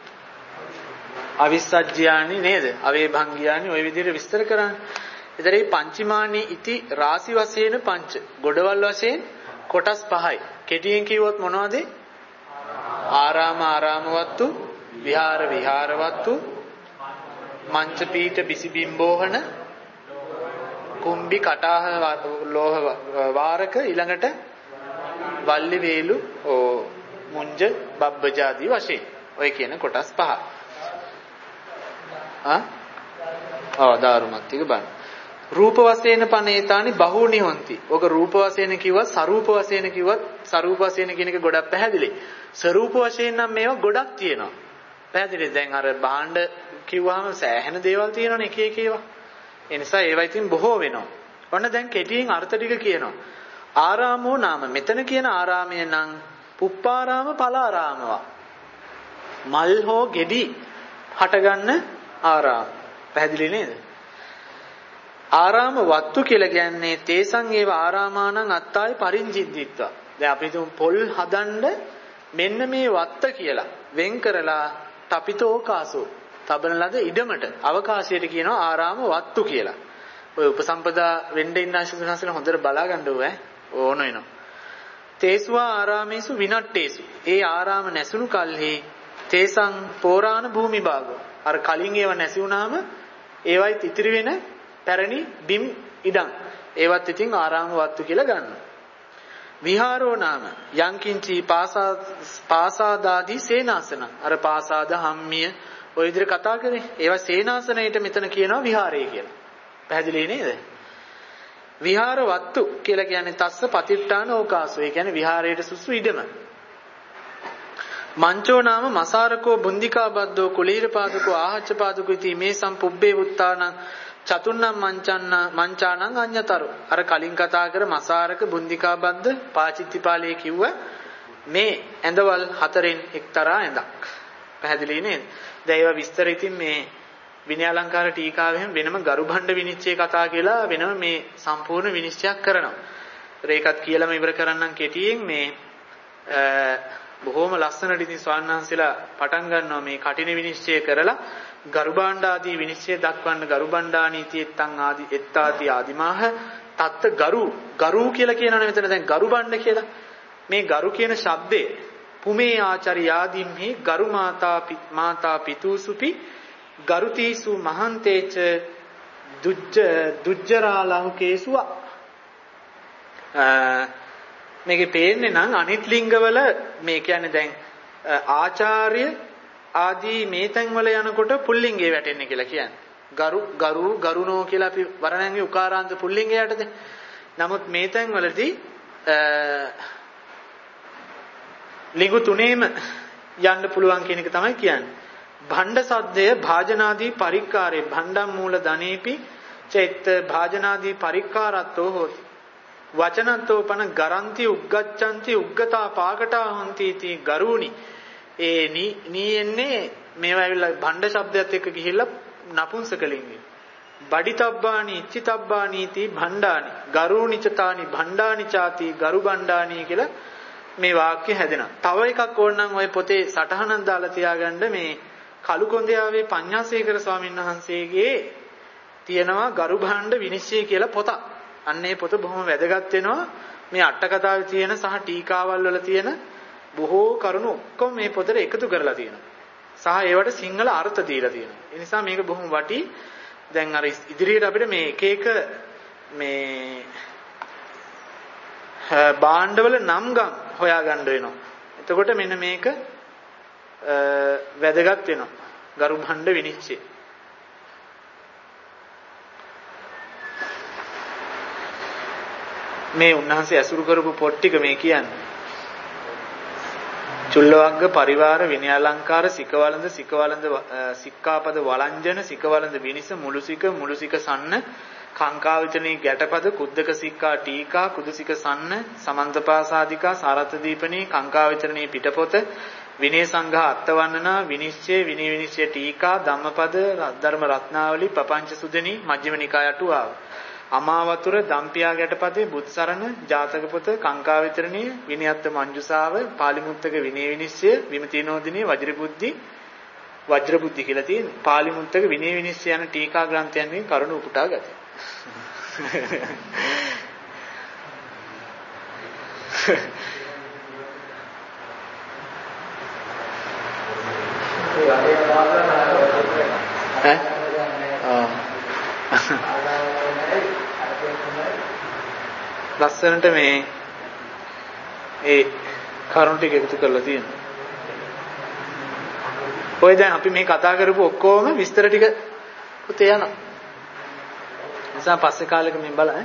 අවිස්සජ්ජානි නේද? අවේභංගියානි ওই විදිහට විස්තර කරන්නේ. ඒතර මේ පංචමානි ඉති රාසි වශයෙන් පංච. ගොඩවල් වශයෙන් කොටස් පහයි. කෙටියෙන් කිව්වොත් මොනවද? ආරාම ආරාමවත්තු, විහාර විහාරවත්තු, මංච පීඨ බිසි බිම්බෝහන, කුම්භි කටාහ ලෝහ වාරක, ඊළඟට වල්ලි වේලු මුංජ බබ්බජාදී වශයෙන් ඔය කියන කොටස් පහ. ආ ආ දාරුමත්තික බණ. රූප වශයෙන් පනේතානි බහූනි හොಂತಿ. ඔක රූප වශයෙන් කිව්වත් සරූප වශයෙන් කිව්වත් සරූප වශයෙන් කියන එක ගොඩක් පැහැදිලි. ස්වරූප වශයෙන් නම් මේවා ගොඩක් තියෙනවා. පැහැදිලි. දැන් අර භාණ්ඩ කිව්වහම සෑහෙන දේවල් තියෙනවනේ එක එක ඒවා. ඒ නිසා ඒවා ඉතින් බොහෝ වෙනවා. ඔන්න දැන් කෙටියෙන් අර්ථ ටික කියනවා. ආරාමෝ නාම මෙතන කියන ආරාමය නම් පුප්පාරාම පලාරාමවා. මල් හෝ ගෙඩි හටගන්න ආරාම. පැහැදිලි නේද? ආරාම වත්තු කියලා කියන්නේ තේසං ඒව ආරාමානං අත්තායි පරිංජිද්දිත්වා. දැන් අපි තුන් පොල් හදන්න මෙන්න මේ වත්ත කියලා වෙන් කරලා තපිතෝකාසෝ තබන ලද ඉඩමට අවකාශයට කියනවා ආරාම වත්තු කියලා. ඔය උපසම්පදා වෙන්න ඉන්න ආශිර්වාදසල හොඳට බලා ගන්න ඕනේ. ඕන වෙනවා. තේසුවා ආරාමේසු විනට්ටේසු. ඒ ආරාම නැසුණු කල්හි තේසං පෝරාණ භූමි භාගෝ. අර කලින් ඒව නැසි වුණාම ඒවයිත් ඉතිරි වෙන පැරණි බිම් ඉඩම්. ඒවත් ඉතින් ආරාම වත්තු කියලා ගන්නවා. විහාරෝ නාම යංකින්චි පාසාදාදී සේනාසන. අර පාසාද හම්මිය ඔය විදිහට කතා කරේ. ඒවා සේනාසනයට මෙතන කියනවා විහාරය කියලා. පැහැදිලි නේද? විහාර වත්තු කියලා කියන්නේ තස්ස පතිට්ඨාන ඕකාසෝ. ඒ කියන්නේ විහාරයට සුසු ඉඩම. මංචෝ නාම මසාරකෝ බුන්දිකා බද්දෝ කුලීර පාදකෝ ආහච්ච පාදකෝ ඉති මේ සම්පුබ්බේ උත්තානං චතුන්නම් මංචන්න මංචානං අඤ්‍යතරෝ. අර කලින් කතා කර මසාරක බුන්දිකා බද්ද පාචිත්තිපාලයේ කිව්ව මේ ඇඳවල් හතරෙන් එක්තරා ඇඳක්. පැහැදිලි නේද? දැන් ඒවා විස්තර ඉතින් මේ විනය අලංකාර ටීකාවෙන් වෙනම ගරුභණ්ඩ විනිශ්චය කතා කියලා වෙනම මේ සම්පූර්ණ විනිශ්චයක් කරනවා. ඒකත් කියලාම ඉවර කරන්නම් කෙටියෙන් මේ බොහොම ලස්සනට ඉතින් ස්වාමීන් වහන්සේලා පටන් ගන්නවා මේ කටින විනිශ්චය කරලා ගරුභණ්ඩ ආදී විනිශ්චය දක්වන්න ගරුභණ්ඩානීති එත්තං ආදී එත්තාති ආදිමාහ තත්ත ගරු ගරු කියලා කියනවනේ මෙතන දැන් ගරුභණ්ඩ කියලා. මේ ගරු කියන ශබ්දේ පුමේ ආචාර්යාදීම්හි ගරු මාතා මාතා පිතුසුපි ගරුතිසු මහන්තේච දුජ්ජ දුජ්ජරාලහුකේසුව. මේකේ පේන්නේ නම් අනිත් ලිංගවල මේ කියන්නේ දැන් ආචාර්ය ආදී මේ තැන්වල යනකොට පුල්ලිංගේ වැටෙන්නේ කියලා කියන්නේ. ගරු ගරු ගරුණෝ කියලා අපි වරණන්ගේ උකාරාන්ත පුල්ලිංගේ යටද. නමුත් මේ තැන්වලදී ලිංගු තුනේම යන්න පුළුවන් කියන එක තමයි කියන්නේ. භණ්ඩ සද්දය භාජනාදී පරික්කාරේ භණ්ඩම් මූල ධනේපි චෛත්‍ය භාජනාදී පරික්කාරත්තෝ හොති. වචනත්තෝ පන ගරන්ති උග්ගච්ඡanti උග්ගතා පාකටා හොಂತಿ තී ගරුණි. ඒ නී එන්නේ මේවා ඇවිල්ලා භණ්ඩ શબ્දයත් එක්ක ගිහිල්ලා නපුංසකලින්ගේ. බඩිතබ්බානි ඉච්චිතබ්බානි තී භණ්ඩානි ගරුණිචතානි භණ්ඩානි ചാති ගරු භණ්ඩානි කියලා මේ වාක්‍ය හැදෙනවා. තව එකක් ඕනනම් ওই පොතේ සටහනක් දාලා තියාගන්න මේ කලුකොන්දයාවේ පඤ්ඤාසේකර ස්වාමීන් වහන්සේගේ තියෙනවා ගරු භාණ්ඩ විනිශ්චය කියලා පොතක්. අන්න ඒ පොත බොහොම වැදගත් වෙනවා. මේ අට කතාවේ තියෙන සහ ටීකාවල් වල තියෙන බොහෝ කරුණු ඔක්කොම මේ පොතේ එකතු කරලා තියෙනවා. සහ ඒවට සිංහල අර්ථ දීලා තියෙනවා. ඒ නිසා මේක බොහොම වටි. දැන් අර ඉදිරියට අපිට මේ එක එක මේ භාණ්ඩවල නම් ගම් හොයාගන්න වෙනවා. එතකොට මෙන්න මේක වැදගත් වෙනවා. ගරු භාණ්ඩ විනිශ්චය. මේ උන්වහන්සේ ඇසුරු කරපු පොත් ටික මේ කියන්නේ. චුල්ලවග්ග පරිවාර විනයාලංකාර සිකවලඳ සිකවලඳ සික්කාපද වළංජන සිකවලඳ විනිස මුලුසික මුලුසික සන්න කාංකාවිතනී ගැටපද කුද්දක සික්කා ටීකා කුදුසික සන්න සමන්තපාසාදිකා සාරත් දීපනී කාංකාවිතනී පිටපොත විනය සංඝ අත්තවන්නනා විනිශ්චය විනය විනිශ්චය ටීකා ධම්මපද ධර්ම රත්නාවලි පපංච සුදනී මජ්ක්‍ධිම නිකාය අටුවාව අමාවතුර දම්පියා ගැටපදේ බුත්සරණ ජාතක පොත කාංකා විතරණීය විනයත්ත මංජුසාව පාලි මුත්තක විනය විනිශ්චය විමතිනෝදිනේ වජ්‍රබුද්ධි වජ්‍රබුද්ධි කියලා තියෙනවා. පාලි මුත්තක විනය විනිශ්චය යන ටීකා ග්‍රන්ථයන්ගෙන් කරුණු උපුටා ගත. ලස්සනට මේ ඒ කරුණු ටික එකතු කරලා තියෙනවා. ඔය දැන් අපි මේ කතා කරපු ඔක්කොම විස්තර ටික පුතේ යනවා. නිසා පස්සේ කාලෙක මේ බලන්න.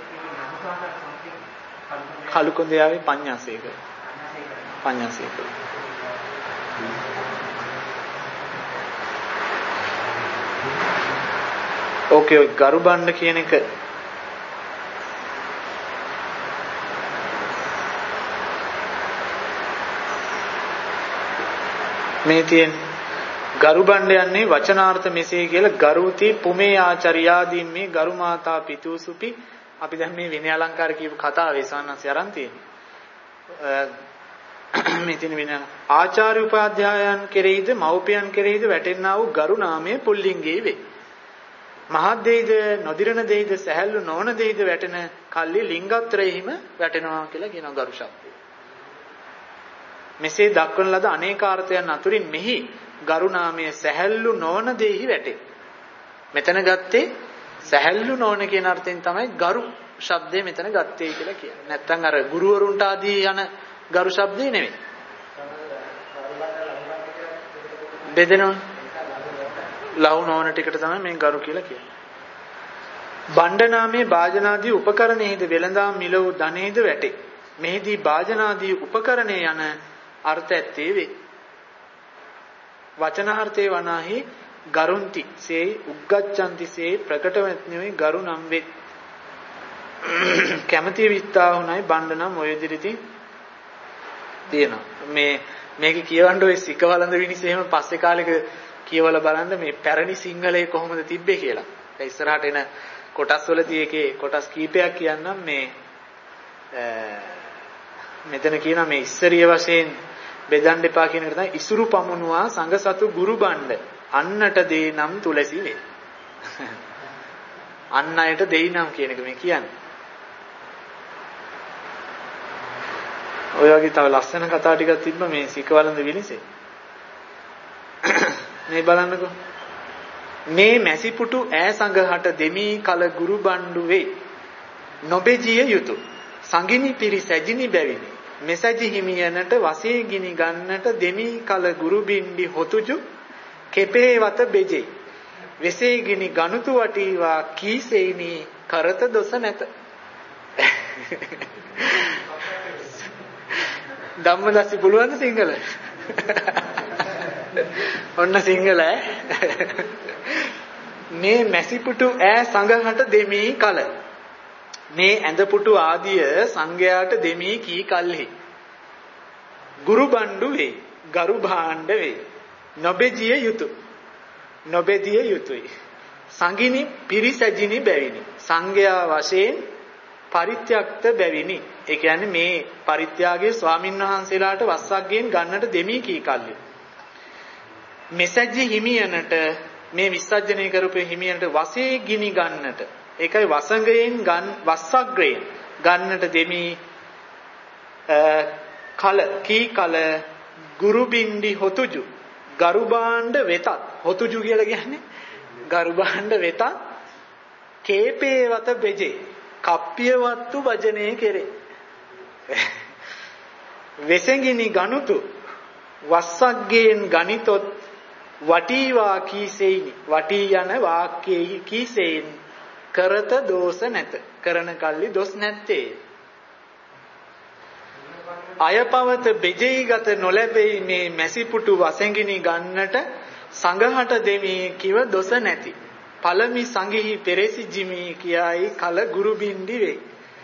කලු කොන්දයාවේ පඤ්ඤාසේක. පඤ්ඤාසේක. ඕකේ ඔය ගරු බණ්ඩ කියන එක මේ තියෙන ගරු බණ්ඩ යන්නේ වචනාර්ථ මෙසේ කියලා ගරුති පුමේ ආචාර්යාදීන් මේ ගරු මාතා පිතුසුපි අපි දැන් මේ විනය අලංකාර කියපු කතාවේ සාන්නස්ය අරන් තියෙන්නේ මේ තියෙන විනය ආචාර්ය උපාධ්‍යායන් කෙරෙහිද මව්පියන් කෙරෙහිද වැටෙන්නා වූ ගරු නාමයේ පුල්ලිංගේ වේ මහත් දෙයිද නොදිරණ දෙයිද සැහැල්ලු නොවන දෙයිද වැටෙන කල්ලි ලිංගත්‍රයෙහිම වැටෙනවා කියලා කියනවා ගරු ශබ්දය. මෙසේ දක්වන ලද අනේකාර්ථයන් අතුරින් මෙහි ගරු නාමයේ සැහැල්ලු නොවන දෙෙහි වැටේ. මෙතන ගත්තේ සැහැල්ලු නොවන කියන අර්ථයෙන් තමයි ගරු ශබ්දය මෙතන ගත්තේ කියලා කියන්නේ. නැත්තම් අර ගුරුවරුන්ට ආදී යන ගරු ශබ්දේ නෙමෙයි. බෙදෙනවා. ලහු නොවන ටිකට තමයි මේ ගරු කියලා කියන්නේ. බණ්ඩ නාමයේ භාජනාදී උපකරණයේද වෙළඳාම් මිල වූ ධනෙහිද වැටේ. මෙහිදී භාජනාදී උපකරණේ යන අර්ථ ඇත්තේ වේ. වචනාර්ථේ වනාහි ගරුන්ති සේ උග්ගච්ඡanti සේ ප්‍රකටවෙන්නේ ගරු නම් වේ. කැමැති විස්තා වුණයි බණ්ඩ නම් ඔය විදිහට තියෙනවා. මේ මේක කියවන්න ඔය සිකවලඳ විනිස එහෙම පස්සේ කාලෙක කියවලා බලන්න මේ පැරණි සිංහලයේ කොහොමද තිබ්බේ කියලා. ඒ ඉස්සරහට එන කොටස් වලදී ඒකේ කොටස් කීපයක් කියන්නම් මේ මෙතන කියනවා මේ ඉස්සරිය වශයෙන් බෙදන්න එපා කියන එක තමයි ඉසුරු පමුණුවා සංඝසතු ගුරු බණ්ඩ අන්නට දෙයි නම් තුලසි වේ. අන් අයට දෙයි නම් කියන එක මේ කියන්නේ. ඔය වගේ තව ලස්සන කතා ටිකක් තිබ්බ මේ සිකවලඳ විනිසේ. මේ බලන්නකෝ. මේ මැසිපුටු ඈ සංඝහට දෙමි කල ගුරු බණ්ඩු වේ. නොබෙජිය යුතු. සංගිනි පිරි සැජිනි බැවිනි. මෙසැජි හිමියනට වසේ ගිනි ගන්නට දෙමි කල ගුරු බින්ඩි හොතුජු කෙපේ වත බෙජේ. වෙසේ ගිනි ගනුතු වටීවා කීසෙයිනි කරත දොස නැත. ධම්මදස්සි පුළුවන්ද සිංහල? ඔන්න සිංහල ඈ. මේ මැසිපුටු ඈ සංඝහට දෙමි කල මේ ඇඳපුටු ආදිය සංඝයාට දෙමි කී කල්හි ගුරු බණ්ඩු වේ ගරු භාණ්ඩ වේ නොබෙජිය යුතු නොබෙදිය යුතුයි සංගිනි පිරිසැජිනි බැවිනි සංඝයා වශයෙන් පරිත්‍යාගත බැවිනි. ඒ කියන්නේ මේ පරිත්‍යාගයේ ස්වාමින් වහන්සේලාට වස්සක්ගෙන් ගන්නට දෙමි කී කල්හි මෙසැජි හිමියනට මේ විසර්ජනය කරපු හිමියන්ට වසේ ගිනි ගන්නට ඒකයි වසඟයෙන් ගන් වස්සග්‍රයෙන් ගන්නට දෙමි කල කී කල ගුරු බින්දි හොතුජු ගරු භාණ්ඩ වෙතත් හොතුජු කියලා කියන්නේ ගරු භාණ්ඩ වෙතත් කේපේවත බෙජේ කප්පියවත්තු වජනේ කෙරේ වෙසඟිනි ගනුතු වස්සග්ගයෙන් ගනිතොත් වටීවා කීසෙයිනි වටී යන වාක්‍යයේ කීසෙයින් කරත දෝෂ නැත කරන කල්ලි දොස් නැත්තේ අයපවත බෙජෙයිගත නොලැබෙයි මේ මැසිපුටු වසඟිනි ගන්නට සංඝහට දෙමි කිව දොස නැති පළමි සංඝෙහි පෙරෙසි ජිමි කියයි කල ගුරු බින්දි වේ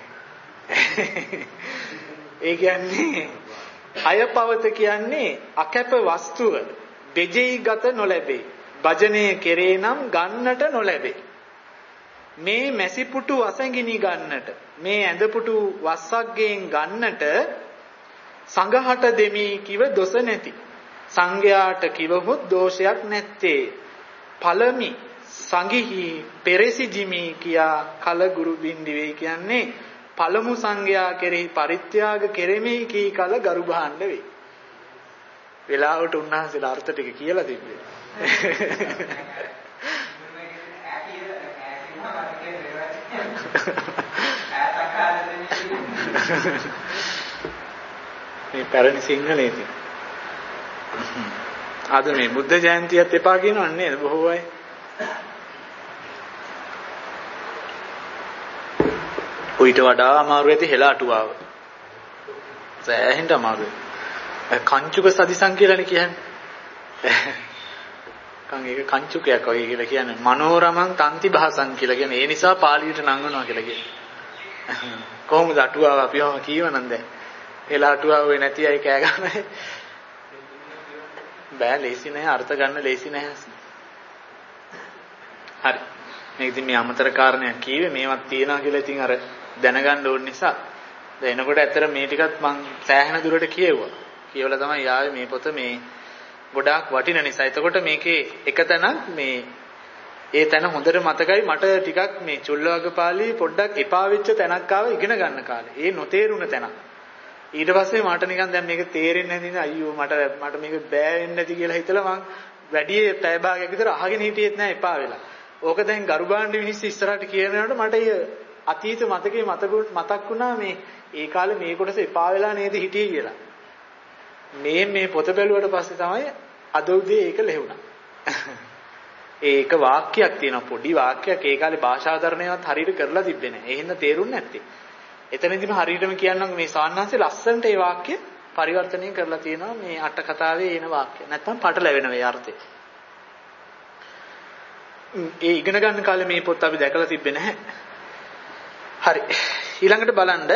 ඒ කියන්නේ අයපවත කියන්නේ අකැප වස්තුව බෙජෙයිගත නොලැබේ භජනය කෙරේ නම් ගන්නට නොලැබේ මේ මැසිපුටු වසඟිනි ගන්නට මේ ඇඳපුටු වස්සක්ගෙන් ගන්නට සංඝහට දෙමි කිව දොස නැති සංඝයාට කිවහොත් දෝෂයක් නැත්තේ පළමි සංඝෙහි පෙරෙසි ජිමි කියා කල ගුරු බින්දි වේ කියන්නේ පළමු සංඝයා කෙරෙහි පරිත්‍යාග කෙරෙමි කී කල ගරු භාණ්ඩ වේ වෙලාවට උන්වහන්සේලා අර්ථ ටික කියලා තිබ්බේ මේ පැරණි සිංහලයේදී අද මේ බුද්ධ ජයන්තියත් එපා කියනවා නේද බොහෝ අය ඊට වඩා අමාරු ඇති හෙළ අටුවාව සෑහෙන්න අමාරුයි කංචුක සදිසං කියලානේ කියන්නේ කං ඒක කංචුකයක් වගේ කියලා කියන්නේ මනෝරමං තන්ති භාසං කියලා කියන්නේ ඒ නිසා පාලියට නංවනවා කියලා කියන්නේ කොහොමද අටුවාව අපිවම කියවනද හෙළ අටුවාව වෙ නැති අය කෑ ගන්නයි බෑ ලේසි නෑ අර්ථ ගන්න ලේසි නෑ හරි මේක ඉතින් මේ අමතර කාරණයක් කීවේ මේවත් තියනවා කියලා ඉතින් අර දැනගන්න ඕන නිසා දැන් එනකොට ඇත්තට මේ ටිකත් මං සෑහෙන දුරට කියෙව්වා කියවලා තමයි ආවේ මේ පොත මේ ගොඩාක් වටින නිසා. එතකොට මේකේ එක තැනක් මේ ඒ තැන හොඳට මතකයි මට ටිකක් මේ චුල්ලවග්ගපාළි පොඩ්ඩක් එපා වෙච්ච තැනක් ආව ඉගෙන ගන්න කාලේ. ඒ නොතේරුණ තැනක්. ඊට පස්සේ මට නිකන් දැන් මේක තේරෙන්නේ නැති නිසා අයියෝ මට මට මේක බෑ වෙන්නේ නැති කියලා හිතලා මං වැඩි පැය භාගයක් විතර අහගෙන හිටියෙත් නෑ එපා වෙලා. ඕක දැන් ගරු භාණ්ඩ විනිශ්චය ඉස්සරහට කියනකොට මට ඒ අතීත මතකේ මතක් වුණා මේ ඒ කාලේ මේ කොටස එපා වෙලා නේද හිටියේ කියලා. මේ මේ පොත බැලුවට පස්සේ තමයි අද උදේ ඒක ලැබුණා. ඒක වාක්‍යයක් තියෙනවා පොඩි වාක්‍යයක් ඒ කාලේ භාෂාධර්ණයවත් හරියට කරලා තිබ්බේ නැහැ. ඒ හින්දා තේරුන්නේ නැත්තේ. එතනදිම හරියටම කියන්නම් මේ සාන්නාංශේ ලස්සනට ඒ වාක්‍ය පරිවර්තනය කරලා තියෙනවා මේ අට කතාවේ එන වාක්‍ය. නැත්තම් පටලැවෙන වේ අර්ථය. ඒ ඉගෙන ගන්න කාලේ මේ පොත් අපි දැකලා තිබ්බේ නැහැ. හරි. ඊළඟට බලන්න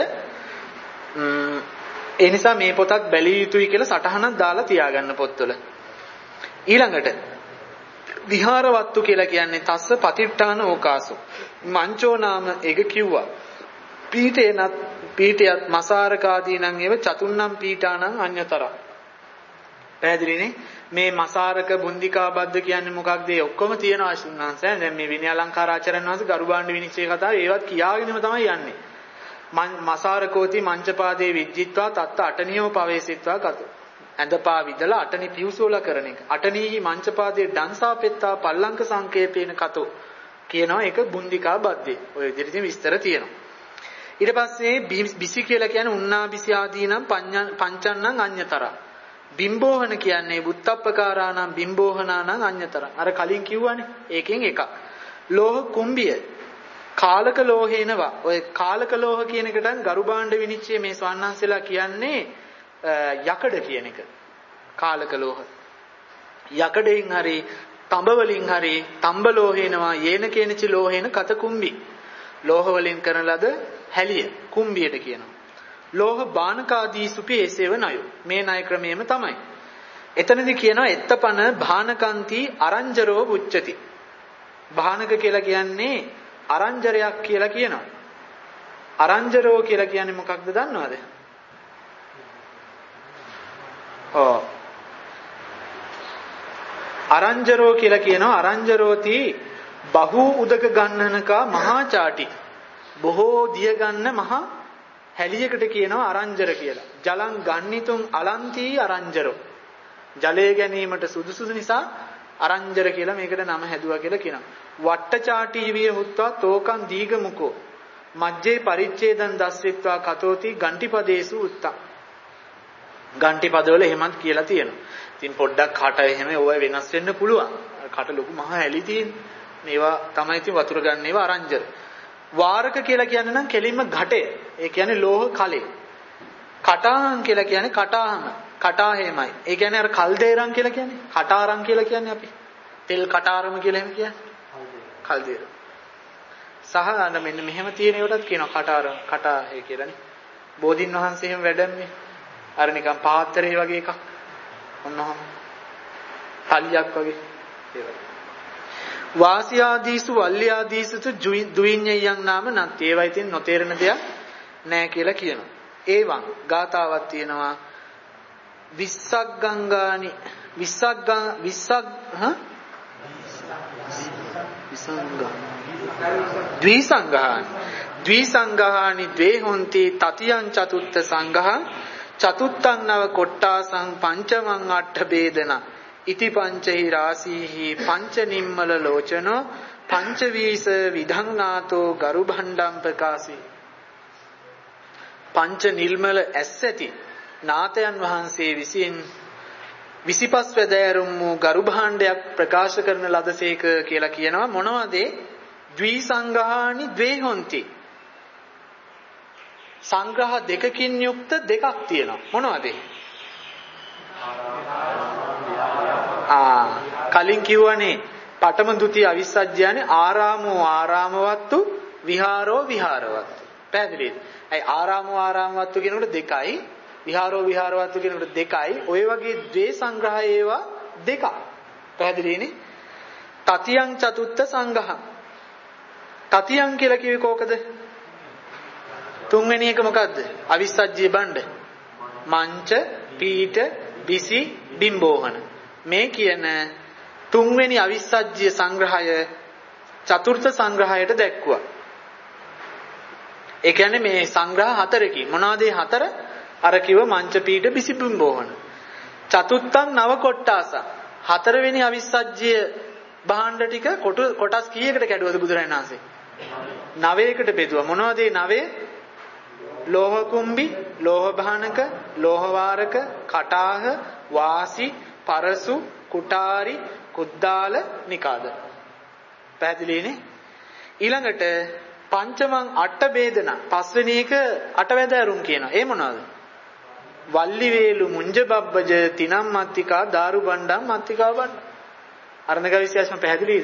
ඒ නිසා මේ පොතත් බැලිය යුතුයි කියලා සටහනක් දාලා තියාගන්න පොත්වල. ඊළඟට විහාරවත්තු කියලා කියන්නේ තස්ස පතිට්ඨාන ඕකාසු. මංචෝ නාම එක කිව්වා. පීඨේනත් පීඨයත් මසාරකාදී නම් ඒව චතුන්නම් පීඨානම් අඤ්‍යතර. පැහැදිලිනේ? මේ මසාරක බුන්දිකා බද්ද කියන්නේ මොකක්ද? ඒ ඔක්කොම තියෙනවා අසුන්නාංශය. දැන් මේ විනය අලංකාරාචාර්යන් වහන්සේ ගරු භාණ්ඩ විනිශ්චය කතාව ඒවත් කියාගෙනම තමයි යන්නේ. මසාරකෝති මංචපාදේ විජ්ජිත්වා තත්ත අටනියෝ පවේසිත්වා කත. ඇඳපා විදලා අටනි පිවුසෝලා කරන එක. අටනීහි මංචපාදේ ඩන්සාපෙත්තා පල්ලංක සංකේපේන කතෝ කියනවා ඒක බුන්දිකා බද්දේ. ඔය විදිහට ඉතින් විස්තර තියෙනවා. ඊට පස්සේ බිසි කියලා කියන්නේ උන්නා බිසි ආදීනම් පංචන්නම් අඤ්‍යතර. බිම්බෝහන කියන්නේ බුත්තප්පකාරානම් බිම්බෝහනානම් අඤ්‍යතර. අර කලින් කිව්වනේ. ඒකෙන් එකක්. ලෝහ කුම්භිය කාලක ලෝහේනවා. ඔය කාලක ලෝහ කියන එකට ගරු භාණ්ඩ විනිශ්චය මේ ස්වර්ණාංශලා කියන්නේ යකඩ කියන එක. කාලක ලෝහ. යකඩෙන් හරි තඹ වලින් හරි තඹ ලෝහේනවා යේන කේනච ලෝහේන කත කුම්භි. ලෝහ වලින් කරන ලද හැලිය කුම්භියට කියනවා. ලෝහ බානකාදී සුපේසේව ණය. මේ ණය ක්‍රමයේම තමයි. එතනදී කියනවා එත්තපන භානකන්ති අරංජරෝ උච්චති. භානක කියලා කියන්නේ අරංජරයක් කියලා කියනවා. අරංජරෝ කියලා කියන්නේ මොකක්ද දන්නවද? ඔව්. අරංජරෝ කියලා කියනවා අරංජරෝති බහු උදක ගන්නනකා මහා චාටි. බොහෝ දිය ගන්න මහා හැලියකට කියනවා අරංජර කියලා. ජලං ගන්නිතුං අලන්ති අරංජරෝ. ජලය ගැනීමට සුදුසු නිසා අරංජර කියලා මේකට නම හැදුවා කියලා කියනවා. වට්ට චාටි විය හුත්වා තෝකං දීගමුකෝ. මජ්ජේ පරිච්ඡේදං දස්විත්වා කතෝති ගන්ටිපදේසු උත්තං. ගන්ටිපදවල එහෙමත් කියලා තියෙනවා. ඉතින් පොඩ්ඩක් කට එහෙම ඕවා වෙනස් වෙන්න පුළුවන්. කට ලොකු මහ හැලි තියෙන. මේවා තමයි ඉතින් වතුර ගන්න ඒවා අරංජර. වාරක කියලා කියන්නේ නම් කෙලින්ම घटය. ඒ කියන්නේ ලෝහ කලේ. කටාහං කියලා කියන්නේ කටාහම. කටාහෙමයි. ඒ කියන්නේ අර කල්දේරම් කියලා කියන්නේ. කටාරම් කියලා කියන්නේ අපි. තෙල් කටාරම කියලා එහෙම කියන්නේ. කල්දේරම්. සහ අන්න මෙන්න මෙහෙම තියෙන ඒවටත් කියනවා කටාරම් කටාහේ කියලානේ. බෝධින් වහන්සේ එහෙම වැඩන්නේ. අර නිකන් පාත්‍රය වගේ එකක්. ඔන්නෝම. තලියක් වගේ. ඒ වගේ. වාසියාදීසු වල්ලියාදීසුතු දුවිඤ්ඤයං නාම නැත්. ඒවා ඉතින් නොතේරෙන දෙයක් නෑ කියලා කියනවා. ඒවන් ගාතාවක් තියෙනවා. විස්සක් ගංගානි විස්සක් විස්සක් හ විසංගා ද්විසංගානි ද්විසංගානි ද්වේ හොಂತಿ තතියං චතුත්ථ සංඝං චතුත්තං නව කොට්ටාසං පංචමං අට්ඨ බේදන ඉති පංචහි රාසීහි පංච නිම්මල ලෝචනෝ පංච වීස විධං නාතෝ ගරු භණ්ඩම් ප්‍රකාසී. පංච නිල්මල ඇස්සැති නාතයන් වහන්සේ විසින් විසිපස් වැදෑරුම් වූ ගරු භාණ්ඩයක් ප්‍රකාශ කරන ලදසේක කියලා කියනවා. මොනවද? ද්විසංගානි ද්වේ හොಂತಿ. සංග්‍රහ දෙකකින් යුක්ත දෙකක් තියෙනවා. මොනවද? ආ කලින් කිව්වනේ පඨම ဒုတိ ය අවිස්සජ්ජානේ ආරාමෝ ආරාමවත්තු විහාරෝ විහාරවත්තු. පැහැදිලිද? අයි ආරාමෝ ආරාමවත්තු කියනකොට දෙකයි විහාරෝ විහාරවත්තු කියනකොට දෙකයි. ඔය වගේ ද්වේ සංග්‍රහ ඒවා දෙකක්. පැහැදිලිනේ? තතියං චතුත්ථ සංඝං. තතියං කියලා කිව්වේ කොකද? තුන්වෙනි එක මොකද්ද? අවිස්සජ්ජී බණ්ඩ. මංච, පීඨ, බිසි, බිම්බෝහන. මේ කියන තුන්වෙනි අවිස්සජ්ජී සංග්‍රහය චතුර්ථ සංග්‍රහයට දැක්කුවා. ඒ කියන්නේ මේ සංග්‍රහ හතරකින්. මොනවද මේ හතර? අර කිව්ව මංච, පීඨ, බිසි, බිම්බෝහන. චතුත්තං නව කොට්ටාස. හතරවෙනි අවිස්සජ්ජී භාණ්ඩ ටික කොටස් කීයකට කැඩුවද බුදුරජාණන් වහන්සේ? නවයකට බෙදුවා. මොනවද මේ නවය? ලෝහ කුම්බි, ලෝහ භාණක, ලෝහ වාරක, කටාහ, වාසි, පරසු, කුටාරි, කුද්දාල, නිකාද. පැහැදිලිනේ? ඊළඟට පංචමං අට්ඨ බේදන. පස්වෙනි එක අටවැදෑරුම් කියනවා. ඒ මොනවද? වල්ලි වේලු මුංජ බබ්බජ තිනම් මත්තිකා දාරු බණ්ඩම් මත්තිකා බණ්ඩ. අරණක විශ්වාසම පැහැදිලිද?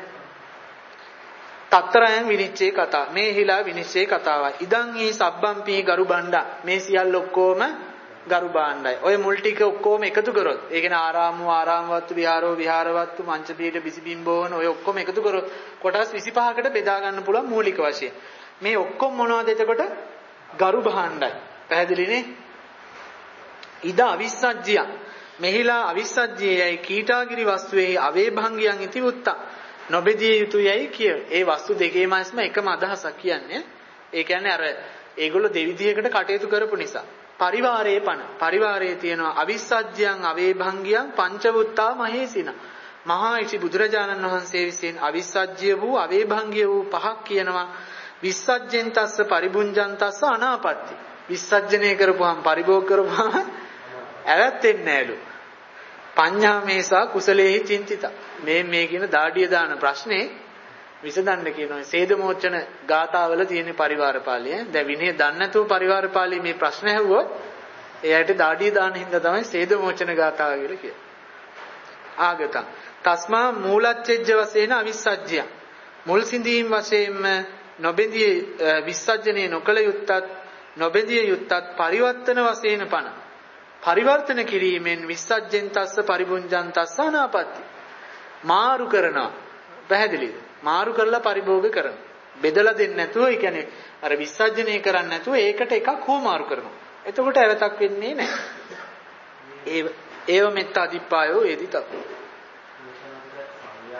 තත්තරයන් විනිශ්චය කතා. මේ හිලා විනිශ්චය කතාවයි. ඉදන් හි සබ්බම්පි ගරු බණ්ඩා. මේ සියල්ල ඔක්කොම ගරු බාණ්ඩයි. ඔය මුල් ටික ඔක්කොම එකතු කරොත්, ඒ කියන්නේ ආරාමෝ ආරාමවත්තු, විහාරෝ විහාරවත්තු, මංචපීඨ බිසිබිම්බෝන ඔය ඔක්කොම එකතු කරොත් කොටස් විසිපහකට බෙදා ගන්න පුළුවන් මූලික වශයෙන්. මේ ඔක්කොම මොනවද එතකොට? ගරු බාණ්ඩයි. පැහැදිලිනේ? ඉද අවිස්සජ්ජිය. මෙහිලා අවිස්සජ්ජියයි කීටාගිරි වස්තුවේ අවේභංගියන් ඉති උත්තා. නොබෙදිය යුතුයයි කිය. ඒ වස්තු දෙකේමස්ම එකම අදහසක් කියන්නේ. ඒ කියන්නේ අර ඒගොල්ලෝ දෙවිදියකට කටයුතු කරපු නිසා. පරිවාරයේ පණ. පරිවාරයේ තියෙනවා අවිස්සජ්ජයන් අවේභංගියන් පංචවුත්තා මහේසින. මහා ඉති බුදුරජාණන් වහන්සේ විසින් අවිස්සජ්ජය වූ අවේභංගිය වූ පහක් කියනවා. විස්සජ්ජෙන්තස්ස පරිබුංජන්තස්ස අනාපත්ති. විස්සජ්ජනය කරපුවාම පරිභෝග කරපුවාම ඇවැත්ෙන්නේ නැලු. පඤ්ඤා මේසා කුසලේහි චින්තිත. මේ මේ කියන දාඩිය දාන ප්‍රශ්නේ විසඳන්න කියනවා. සේදමෝචන ගාථාවල තියෙන පරිවාර පාළිය. දැන් විනය දන්නේ නැතුව පරිවාර පාළිය මේ ප්‍රශ්න ඇහුවොත් එයාට දාඩිය දාන හින්දා තමයි සේදමෝචන ගාථාව කියලා කියන්නේ. ආගතං තස්මා මූලච්ඡෙජ්ජ වශයෙන් අවිස්සජ්ජය. මුල් සිඳීම් වශයෙන්ම නොබෙදී විස්සජ්ජනේ නොකල යුත්තත් නොබෙදිය යුත්තත් පරිවර්තන වශයෙන් පන. පරිවර්තන කිරීමෙන් විස්සජ්ජෙන්තස්ස පරිබුංජන්තස්ස අනාපත්ති. මාරු කරනවා. පැහැදිලිද? මාරු කරලා පරිභෝග කරනවා. බෙදලා දෙන්නේ නැතුව, ඒ කියන්නේ අර විස්සජ්ජනය කරන්නේ නැතුව ඒකට එකක් හෝ මාරු කරනවා. එතකොට ඇවතක් වෙන්නේ නැහැ. ඒව ඒව මෙත්ත අදිප්පායෝ ඒදි තත්.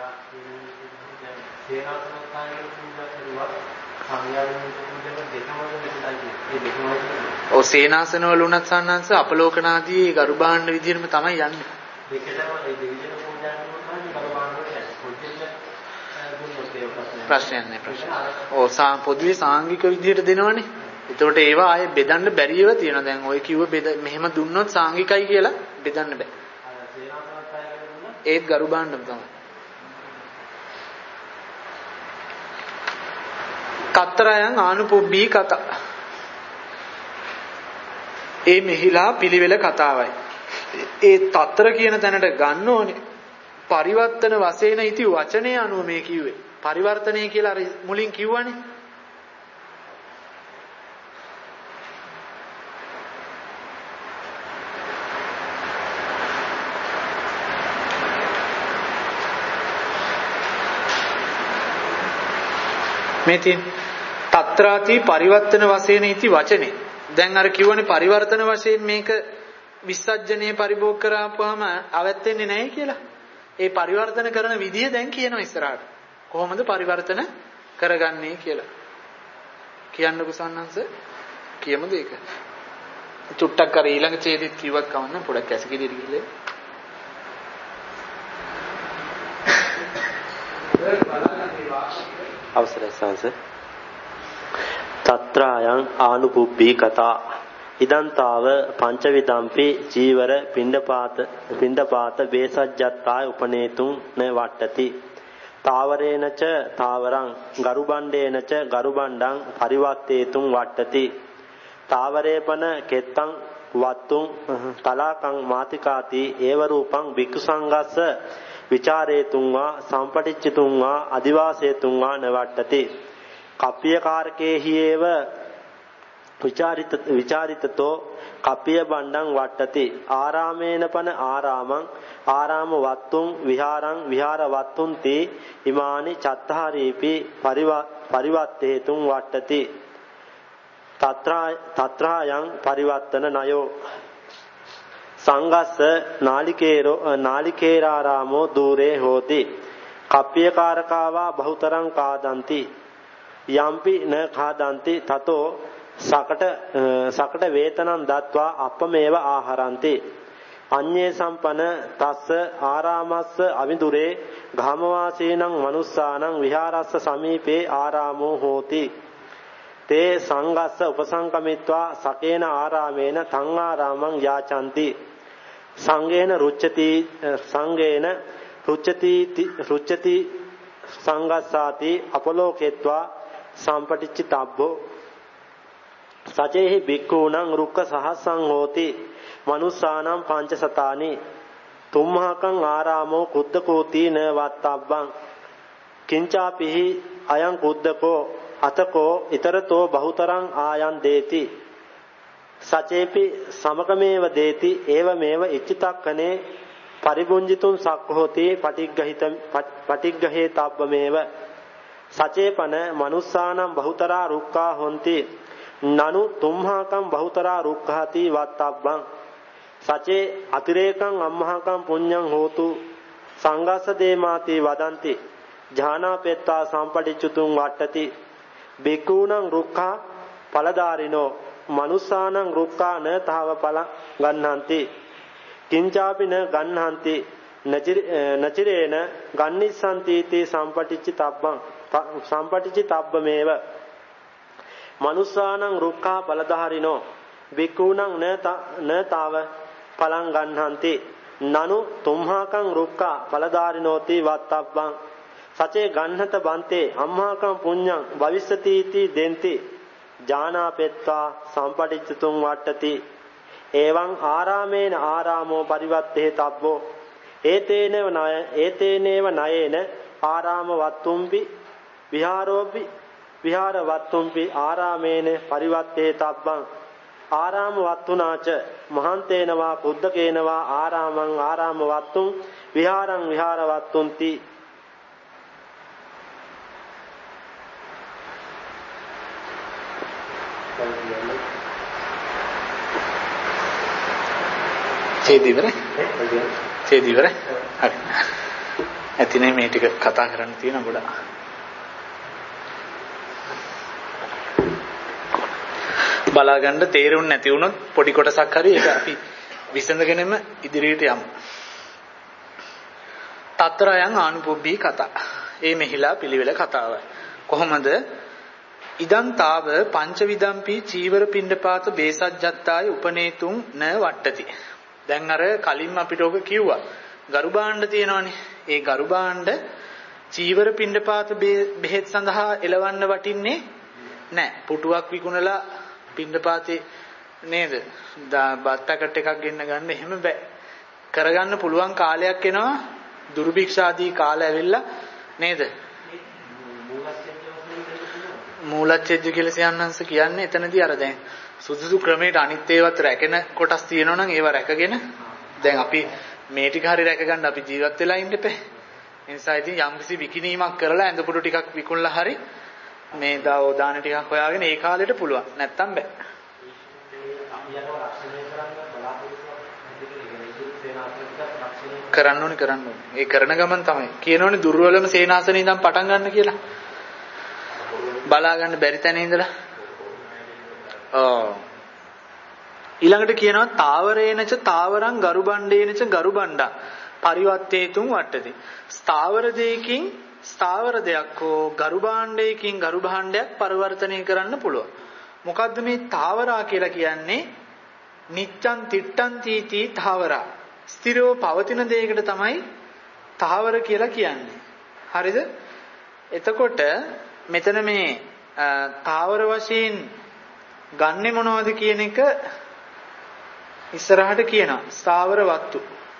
ඔව් සේනාසන වල උනත් සන්නංශ අපලෝකනාදී ගරු භාණ්ඩ විදිහටම තමයි යන්නේ. ප්‍රශ්නයක් නෑ ප්‍රශ්න. ඔව් සා පොදුවේ සාංගික විදිහට දෙනවනේ. එතකොට ඒවා ආයේ බෙදන්න බැරි ඒවා තියෙනවා. දැන් ඔය කිව්ව බෙද මෙහෙම දුන්නොත් සාංගිකයි කියලා බෙදන්න බෑ. ඒත් ගරු භාණ්ඩම තමයි. කතරයන් ආනුපොබ්බී කතා. ඒ මෙහිලා පිළිවෙල කතාවයි. ඒ තත්‍ර කියන තැනට ගන්න ඕනේ. පරිවර්තන වශයෙන් ඉති වචනේ අනුව මේ කිව්වේ. පරිවර්තනය කියලා අර මුලින් කිව්වනේ. මේ තියෙන తත්‍රාති පරිවර්තන වශයෙන් ඉති වචනේ. දැන් අර කියවනේ පරිවර්තන වශයෙන් මේක විසර්ජනයේ පරිභෝග කරාපුවාම අවැත්ෙන්නේ නැහැ කියලා. ඒ පරිවර්තන කරන විදිය දැන් කියනවා ඉස්සරහට. කොහොමද පරිවර්තන කරගන්නේ කියලා. කියන්නකෝ සන්නංශ කියමුද ඒක? චුට්ටක් කර ඊළඟ ඡේදෙත් කිව්වක් කවන්න පොඩක් ඇසිකිලියට ගිහලා. අවසරයි සංස. తත්‍රායන් ආනුපුබ්බී කතා ඉදන්තාව පංචවිදම්පි ජීවර පිණ්ඩපාත පිණ්ඩපාත වේසජ්ජත්තාය උපනේතුං න වට්ටති තාවරේනච තාවරං ගරුබණ්ඩේනච ගරුබණ්ඩං පරිවත්තේතුං වට්ටති තාවරේපන කෙත්තං වත්තුං තලාකං මාතිකාති ඒව රූපං භික්ඛු සංඝස්ස විචාරේතුං වා සම්පටිච්චිතුං වා අදිවාසේතුං වා න වට්ටති කප්පිය කාරකේහි ඒව විචාරිත විචාරිතතෝ කප්පිය බණ්ඩං වට්ටති ආරාමේන පන ආරාමං ආරාම වත්තුං විහාරං විහාර වත්තුං තී ඉමානි චත්තාරීපි පරිවත්තේතුං වට්ටති తත්‍රා తත්‍රායන් පරිවත්තන නයෝ සංගස්ස නාලිකේරෝ නාලිකේරාරාමෝ දූරේ හෝති කප්පිය කාරකාවා බහුතරං කාදන්ති යම්පි න කාදන්ති තතෝ සකට සකට වේතනං දත්වා අපමේව ආහරಂತಿ අඤ්ඤේ සම්පන තස්ස ආරාමස්ස අවිදුරේ ගාමවාසීනං මනුස්සානං විහාරස්ස සමීපේ ආරාමෝ හෝති තේ සංගස්ස උපසංකමිත්වා සකේන ආරාමේන තං ආරාමං යාචಂತಿ සංගේන රුච්චති සංගේන රුච්චති රුච්චති සංගස්සාති අපලෝකෙත්වා සම්පටිච්චිතබ්බෝ සචේහි බික්ඛූණං රුක්ඛ සහස්සං හෝති මනුස්සානම් පංචසතානි තුම්හකං ආරාමෝ කුද්දකෝති න වත්තබ්බං කිංචාපිහි අයං කුද්දකෝ අතකෝ ඊතරතෝ බහුතරං ආයන් දේති සචේපි සමකමේව දේති ඒවමේව ඉච්ඡිතක්කනේ පරිබුංජිතුං සක්ඛෝති පටිග්ගහිත පටිග්ගහේතබ්බමේව සචේපන මනුස්සානම් බහුතරා රුක්ඛා හොಂತಿ නනු තුම්හාකම් බහුතරා රුක්ඛාති වත්තබ්බං සචේ අතිරේකං අම්මහාකම් පුඤ්ඤං හෝතු සංගස්ස දේමාති වදಂತಿ ඥානාපෙත්තා සම්පටිච්චුතුං වට්ටති බික්ඛූණං රුක්ඛා පලදාරිනෝ මනුස්සානං රුක්ඛා න තාව පල ගන්නන්ති කිංචාපි න ගන්නන්ති නචිරේන ගන්නිස්සන්ති තේ සම්පටිච්චිතබ්බං සම්පටිච්චිතබ්බමේව මනුස්සානං රුක්ඛා පලදාරිනෝ බික්ඛූණං න තාව පලං ගන්නන්ති නනු තුම්හාකං රුක්ඛා පලදාරිනෝති වත්තබ්බං සචේ ගන්නත බන්තේ අම්මාකං පුඤ්ඤං භවිස්සති इति දෙන්ති ඥානාපෙත්වා සම්පටිච්චතුං වට්ටති එවං ආරාමේන ආරාමෝ පරිවත්තේ තබ්බෝ ඒතේනව ණය ඒතේනේව ණයේන ආරාම වත්තුම්පි විහාරෝපි විහාර වත්තුම්පි ආරාමේන පරිවත්තේ තබ්බං ආරාම වත්තුනාච මහන්තේනවා කුද්දකේනවා ආරාමං ආරාම වත්තුම් විහාරං විහාර වත්තුන්ති ඡේද ඉවරයි ඡේද ඉවරයි හරි ඇතිනේ මේ ටික කතා කරන්න තියෙන ගොඩක්. බලාගන්න තේරුම් නැති වුණොත් පොඩි කොටසක් හරි ඒක අපි විසඳගෙනම ඉදිරියට යමු. තත්‍රයන් ආනුපුබ්බී කතා. ඒ මෙහිලා පිළිවෙල කතාවයි. කොහොමද? ඉදං තාව පංචවිදම්පි චීවර පිණ්ඩපාත බේසජ්ජත්තාය උපනේතුං න වට්ටති. දැන් අර කලින් අපිට ඔක කිව්වා. ගරු භාණ්ඩ තියෙනවනේ. ඒ ගරු භාණ්ඩ චීවර පිණ්ඩපාත බෙහෙත් සඳහා එලවන්න වටින්නේ නැහැ. පුටුවක් විකුණලා පිණ්ඩපාතේ නේද? බත් පැකට් එකක් ගෙන්න ගන්න එහෙම බෑ. කරගන්න පුළුවන් කාලයක් එනවා. දුර්භික්ෂාදී කාලය ඇවිල්ලා නේද? මූලච්ඡේද්‍ය කියලා සියන්නංශ කියන්නේ එතනදී අර දැන් සුදුසු ක්‍රමයට අනිත් ඒවත් රැකෙන කොටස් තියෙනවා නම් ඒව රැකගෙන දැන් අපි මේ ටික හරි රැක ගන්න අපි ජීවත් වෙලා ඉන්න එපේ. ඒ නිසා ඉතින් යම්කිසි විකිණීමක් කරලා ඇඳපොඩු ටිකක් විකුණලා හරි මේ දාන ටිකක් හොයාගෙන ඒ කාලෙට පුළුවන්. නැත්තම් බෑ. කරන්න ඕනේ කරන්න ඕනේ. ඒ කරන ගමන් තමයි කියනෝනේ දුර්වලම සේනාසනේ ඉඳන් පටන් ගන්න කියලා. බලා ගන්න බැරි තැන ඉඳලා. ඔව්. ඊළඟට කියනවා තාවරේනච තාවරං ගරු බණ්ඩේනච ගරු බණ්ඩා පරිවත්තේතුම් වට්ටති. ස්ථාවර දෙයකින් ස්ථාවර දෙයක් හෝ ගරු භාණ්ඩයකින් ගරු භාණ්ඩයක් පරිවර්තනය කරන්න පුළුවන්. මොකද්ද මේ තාවරා කියලා කියන්නේ? නිච්ඡං තිට්ඨං තීති තාවරා. ස්ථිරව පවතින දෙයකට තමයි තාවර කියලා කියන්නේ. හරිද? එතකොට මෙතන මේ තාවර වශයෙන් ගන්නෙ මොනවද කියන එක ඉස්සරහට කියනවා. ස්ථාවර වස්තු.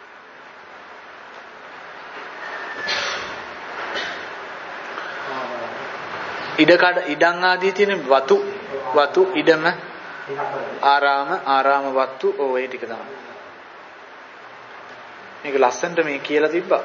ඉඩකඩ ඉඩම් ආදී තියෙන වතු වතු ඉඩම ආරාම ආරාම වස්තු ඔය ටික තමයි. මේක ලස්සනට මේ කියලා තිබ්බා.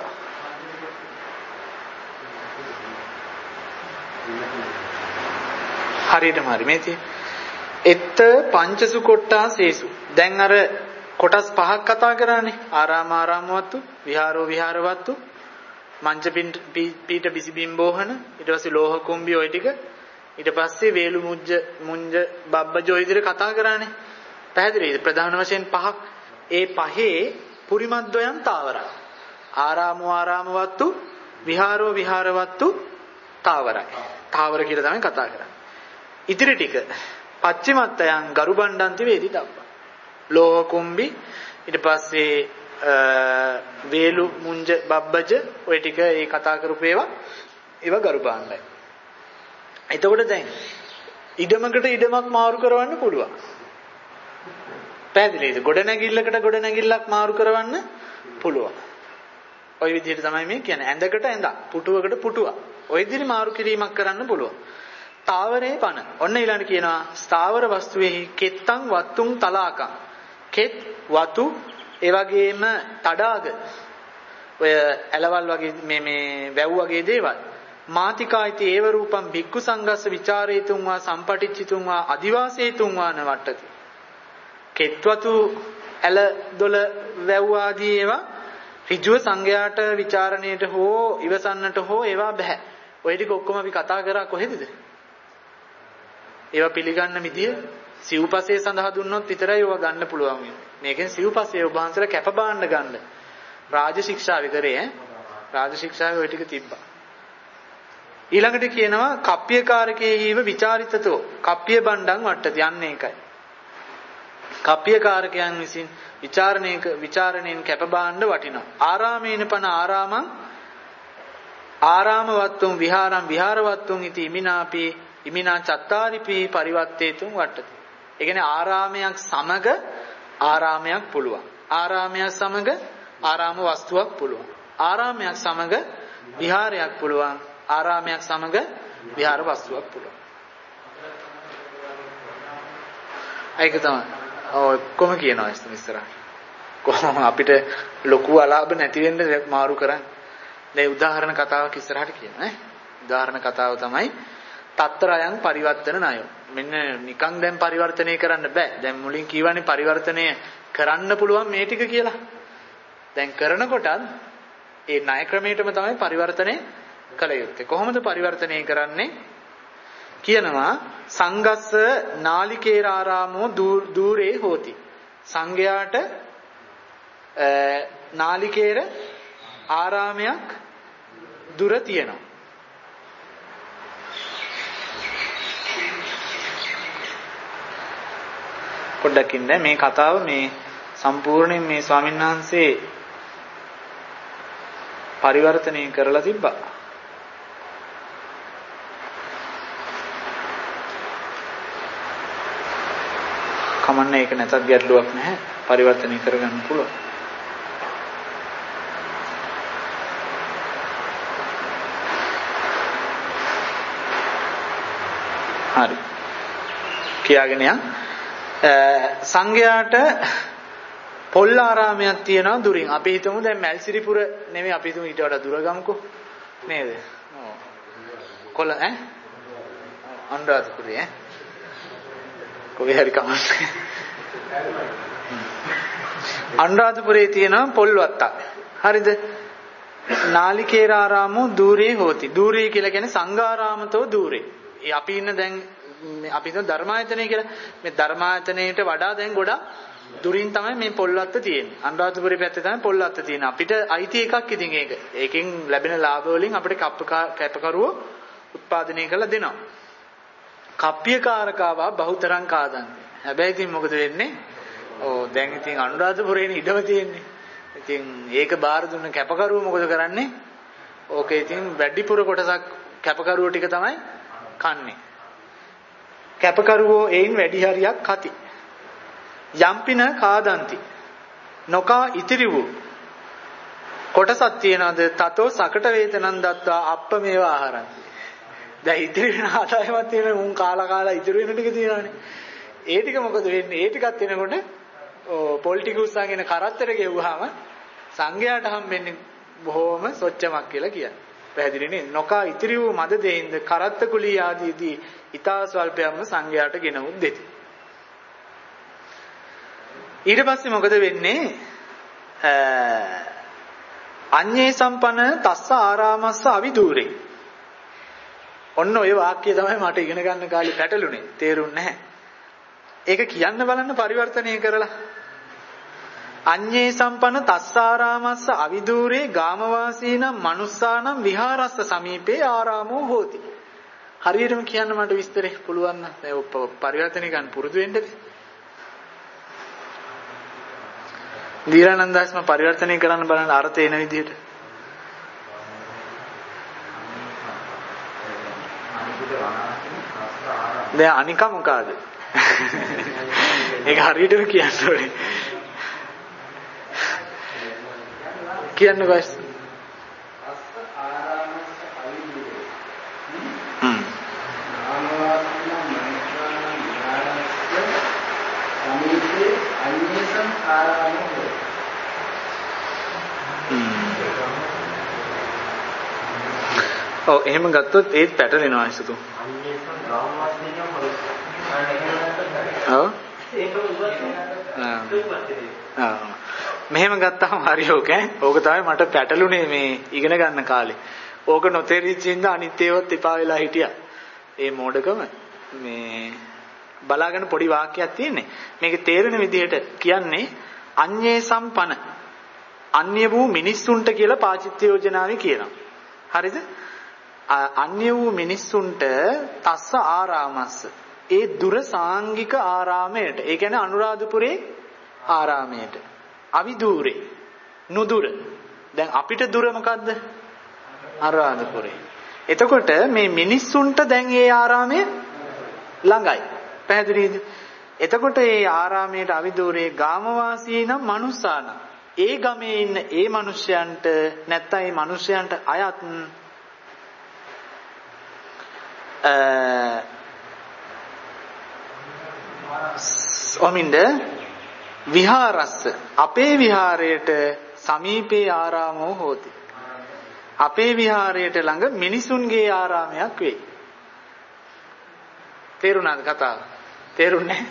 හරියටම හරි මේ තියෙන්නේ. එත්ත පංචසු කොට්ටාසේසු. දැන් අර කොටස් පහක් කතා කරානේ. ආරාම ආරාම වත්තු, විහාරෝ විහාර වත්තු, මංච පීඨ බිසිබිම්බෝහන, ඊට පස්සේ ලෝහ කුම්භි ඔය ටික. ඊට පස්සේ වේලු මුජ්ජ මුංජ බබ්බජ ඔය විදිහට කතා කරානේ. පැහැදිලිද? ප්‍රධාන වශයෙන් පහක්. ඒ පහේ පුරිමද්වයන් තාවරයි. ආරාමෝ ආරාම වත්තු, විහාරෝ විහාර වත්තු තාවරයි. තාවර කියලා තමයි කතා කරන්නේ. ඉතිරි ටික පච්චිමත්තයන් ගරු බණ්ඩන්ති වේදි දබ්බා. ලෝහ කුම්භි ඊට පස්සේ වේලු මුංජ බබ්බජ ඔය ටික ඒ කතා කරපු ඒවා ඒවා ගරු භාණ්ඩයි. එතකොට දැන් ඉඩමකට ඉඩමක් මාරු කරවන්න පුළුවන්. පැහැදිලිද? ගොඩනැගිල්ලකට ගොඩනැගිල්ලක් මාරු කරවන්න පුළුවන්. ওই විදිහට තමයි මේ කියන්නේ. ඇඳකට ඇඳක්, පුටුවකට පුටුවක්. ওই විදිහට මාරු කිරීමක් කරන්න පුළුවන්. තාවරේ පන. ඔන්න ඊළඟට කියනවා ස්ථාවර වස්තුවේහි කෙත්තං වත්තුං තලාකං. කෙත් වතු ඒ වගේම තඩාග ඔය ඇලවල් වගේ මේ මේ වැව් වගේ දේවල්. මාතිකායිති ඒව රූපම් භික්ඛු සංඝස්ස ਵਿਚාරේතුං වා සම්පටිච්චිතුං වා අදිවාසේතුං වා නවට්ටති. කෙත්වතු ඇල දොල වැව් ආදී ඒවා ඍජුව සංඝයාට ਵਿਚාරණයට හෝ ඉවසන්නට හෝ ඒවා බෑ. ඔය ටික ඔක්කොම අපි කතා කරා කොහෙදද? ඒවා පිළිගන්න විදිය සිව්පසේ සඳහා දුන්නොත් විතරයි ඒවා ගන්න පුළුවන් වෙන්නේ. මේකෙන් සිව්පසේ ඔබ වහන්සේලා කැප බාන්න ගන්න. රාජ ශික්ෂා විතරේ ඈ. රාජ ශික්ෂාවේ ඔය ටික තිබ්බා. ඊළඟට කියනවා කප්පියකාරකේහිව ਵਿਚාරිතතෝ කප්පිය බණ්ඩං වට්ටති. යන්නේ ඒකයි. කප්පියකාරකයන් විසින් ਵਿਚාරණයක ਵਿਚාරණයෙන් කැප බාන්න වටිනවා. ආරාමේන පන ආරාමං ආරාමවත්තුම් විහාරම් විහාරවත්තුම් ඉති ඉමිනාපි ඉමිනා චත්තාරිපි පරිවත්තේතුම් වට්ටති. ඒ කියන්නේ ආරාමයක් සමග ආරාමයක් පුළුවන්. ආරාමයක් සමග ආරාම වස්තුවක් පුළුවන්. ආරාමයක් සමග විහාරයක් පුළුවන්. ආරාමයක් සමග විහාර වස්තුවක් පුළුවන්. ඒක තමයි. ඔක්කොම කියනවා ඉස්සරහ. කොහොම අපිට ලොකු අලාභ නැති වෙන්න මාරු කරන්නේ. දැන් උදාහරණ කතාවක් ඉස්සරහට කියනවා ඈ. උදාහරණ කතාව තමයි තත්තරයන් පරිවර්තන ණය. මෙන්න නිකන් දැන් පරිවර්තනය කරන්න බෑ. දැන් මුලින් කියවනේ පරිවර්තනය කරන්න පුළුවන් මේ ටික කියලා. දැන් කරනකොටත් ඒ ණය ක්‍රමයටම තමයි පරිවර්තනය කළ යුත්තේ. කොහොමද පරිවර්තනය කරන්නේ? කියනවා සංගස්ස නාලිකේරාරාමෝ දූරේ හෝති. සංඝයාට නාලිකේර ආරාමයක් දුර තියෙනවා. පොඩ්ඩක් ඉන්න මේ කතාව මේ සම්පූර්ණයෙන් මේ ස්වාමීන් වහන්සේ පරිවර්තනය කරලා තිබ්බා. කමන්නේ ඒක නැතත් ගැටලුවක් නැහැ. පරිවර්තනය කරගන්න පුළුවන්. හරි. කියාගෙන යන්න. සංඝයාට පොල් ආරාමයක් තියෙනවා දුරින්. අපි හිතමු දැන් මල්සිරිපුර නෙමෙයි අපි හිතමු ඊට වඩා දුර ගමුකෝ. නේද? ඔව්. කොළ ඈ? අනුරාධපුරේ ඈ. කොහේ හරි කමන්නේ. අනුරාධපුරේ තියෙනවා පොල් වත්තක්. හරිද? නාලිකේරාරාමෝ දූරේ හෝති. දූරේ කියලා කියන්නේ සංඝාරාමතෝ දූරේ. ඒ අපි ඉන්න දැන් අපි හිතමු ධර්මායතනය කියලා. මේ ධර්මායතනයට වඩා දැන් ගොඩක් දුරින් තමයි මේ පොල්වත්ත තියෙන්නේ. අනුරාධපුරේ පැත්තේ තමයි පොල්වත්ත තියෙන්නේ. අපිට අයිති එකක් ඉතින් ඒක. ඒකෙන් ලැබෙන ලාභ වලින් අපිට කැපකරුවෝ උත්පාදනය කරලා දෙනවා. කප්පියකාරකවා බහුතරං කාදන්ති. හැබැයි ඉතින් මොකද වෙන්නේ? ඕ දැන් ඉතින් අනුරාධපුරේනේ ඉඩම තියෙන්නේ. ඉතින් ඒක බාර දුන්න කැපකරුවෝ මොකද කරන්නේ? ඕකේ ඉතින් වැඩිපුර කොටසක් කැපකරුවෝ ටික තමයි කන්නේ. කැපකරුවෝ එයින් වැඩි හරියක් කති. යම්පින කාදන්ති. නොකා ඉතිරි වූ කොටසක් තියනවාද තතෝ සකට වේතනන් දත්වා අප්ප මේවා ආහාරන්ති. දැන් ඉතිරි වෙන ආදායමක් තියෙන උන් කාලා කාලා ඉතිරි වෙන ටික තියෙනවානේ. ඒ ටික මොකද වෙන්නේ? ඒ ටිකත් එනකොට පොල් ටික උස්සගෙන කරත්තට ගෙවුවාම සංඝයාට හම්බෙන්නේ බොහොම සොච්චමක් කියලා කියන්නේ. පැහැදිලි නේද? නොකා ඉතිරි වූ මද දෙයින්ද කරත්ත කුලී ආදීදී ඊතා ස්වල්පයක්ම සංඝයාට ගෙනවුත් දෙති. ඊට පස්සේ මොකද වෙන්නේ? අඤ්ඤේ සම්පන්න තස්ස ආරාමස්ස අවිදූරේ. ඔන්න ඔය වාක්‍යය තමයි මට ඉගෙන ගන්න කාලේ පැටළුනේ. තේරුන්නේ නැහැ. ඒක කියන්න බලන්න පරිවර්තනය කරලා. අඤ්ඤේ සම්පන්න තස්සාරාමස්ස අවිදූරේ ගාමවාසීනම් මනුස්සානම් විහාරස්ස සමීපේ ආරාමෝ හෝති. හරියටම කියන්න මට විස්තරේ පුළුවන් නම් දැන් පරිවර්තනය ගන්න පුරුදු වෙන්නද? දීරානන්දස්ම පරිවර්තනය කරන්න බලන්න අර්ථය එන විදිහට. දැන් අනික මොකද? ඒක හරියටම කියන්න ඕනේ. කියන්න බෑ. හ්ම්. ඔව් එහෙම ගත්තොත් ඒත් පැටලෙනවා අයිසතු. ඔව්. ආ. මෙහෙම ගත්තාම හරි ඕක ඈ. ඕක තමයි මට පැටළුනේ මේ ඉගෙන ගන්න කාලේ. ඕක නොතේරිච්ච ඉඳන් අනිත් ඒවත් එපා වෙලා හිටියා. ඒ මෝඩකම මේ බලාගෙන පොඩි වාක්‍යයක් තියෙන්නේ. මේක තේරෙන විදිහට කියන්නේ අඤ්ඤේ සම්පන අන්‍ය වූ මිනිස්සුන්ට කියලා පාචිත්‍ය යෝජනාවේ කියනවා. හරිද? අන්‍ය වූ මිනිස්සුන්ට තස්ස ආරාමස්ස ඒ දුර සාංගික ආරාමයට ඒ කියන්නේ අනුරාධපුරේ ආරාමයට අවිදූරේ නුදුර දැන් අපිට දුර මොකද්ද අනුරාධපුරේ එතකොට මේ මිනිස්සුන්ට දැන් ඒ ආරාමය ළඟයි පැහැදිලිද එතකොට ඒ ආරාමයට අවිදූරේ ගාමවාසීනම් මනුස්සානම් ඒ ගමේ ඉන්න ඒ මිනිසයන්ට නැත්නම් ඒ මිනිසයන්ට අයත් ඔමින්ද විහාරස්ස අපේ විහාරයට සමීපේ ආරාමෝ හෝති අපේ විහාරයට ළඟ මිනිසුන්ගේ ආරාමයක් වෙයි තේරුණාද කතාව තේරුන්නේ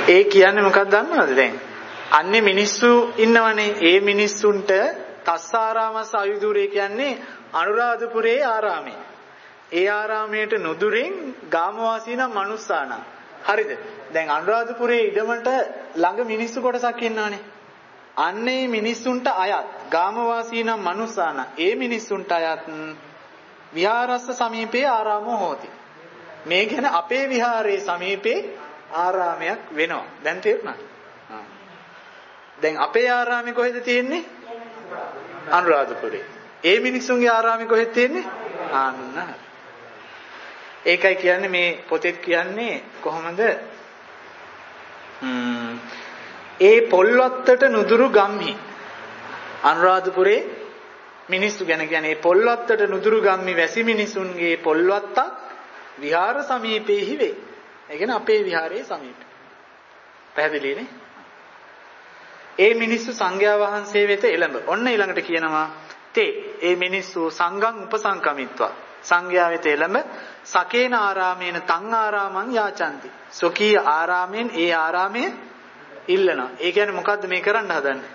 ඒ කියන්නේ මොකක්ද දන්නවද දැන්? අන්නේ මිනිස්සු ඉන්නවනේ. ඒ මිනිස්සුන්ට තස්සාරාමස් ආයුධුරේ කියන්නේ අනුරාධපුරේ ආරාමය. ඒ ආරාමයට නුදුරින් ගාමවාසීනම් මනුස්සානම්. හරිද? දැන් අනුරාධපුරේ ඉඩමට ළඟ මිනිස්සු කොටසක් ඉන්නවනේ. අන්නේ මිනිස්සුන්ට අයත් ගාමවාසීනම් මනුස්සානම්. ඒ මිනිස්සුන්ට අයත් විහාරස්ස සමීපේ ආරාමෝ හෝති. මේ කියන්නේ අපේ විහාරයේ සමීපේ ආරාමයක් වෙනවා. දැන් තේරුණාද? දැන් අපේ ආරාමේ කොහෙද තියෙන්නේ? අනුරාධපුරේ. ඒ මිනිස්සුන්ගේ ආරාමේ කොහෙද තියෙන්නේ? අන්න. ඒකයි කියන්නේ මේ පොතේත් කියන්නේ කොහොමද? ඒ පොල්වත්තට නුදුරු ගම්හි අනුරාධපුරේ මිනිස්සු ගැන කියන්නේ පොල්වත්තට නුදුරු ගම්හි වැසි මිනිසුන්ගේ පොල්වත්ත විහාර සමීපෙහි වේ. ඒ කියන්නේ අපේ විහාරයේ සමීපේ. පැහැදිලිනේ? ඒ මිනිස්සු සංඝයා වහන්සේ වෙත එළඹ. ඔන්න ඊළඟට කියනවා තේ ඒ මිනිස්සු සංඝං උපසංකමිත්වා සංඝයා වෙත එළඹ සකේන ආරාමේන තං ආරාමං යාචන්ති. සොකී ආරාමෙන් ඒ ආරාමයේ ඉල්ලනවා. ඒ කියන්නේ මොකද්ද මේ කරන්න හදන්නේ?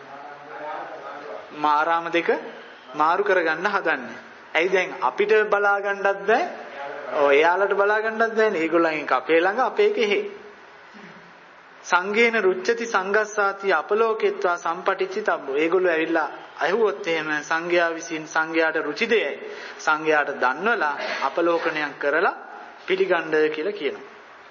ආරාම දෙක මාරු කරගන්න හදන්නේ. ඇයි දැන් අපිට බලා ගන්නත් බෑ. ඔය එයාලට බලා ගන්නත් බෑනේ. ඒගොල්ලන්ගේ අපේ ළඟ අපේ කෙහෙ. සංගේන රුච්චති සංගස්සාති අපලෝකෙත්වා සම්පටිච්චිතබ්බෝ. ඒගොල්ලෝ ඇවිල්ලා අහුවොත් එහෙම සංඝයා විසින් සංඝයාට රුචි දෙයයි. සංඝයාට දන්වලා අපලෝකණයක් කරලා පිළිගන්න කියලා කියනවා.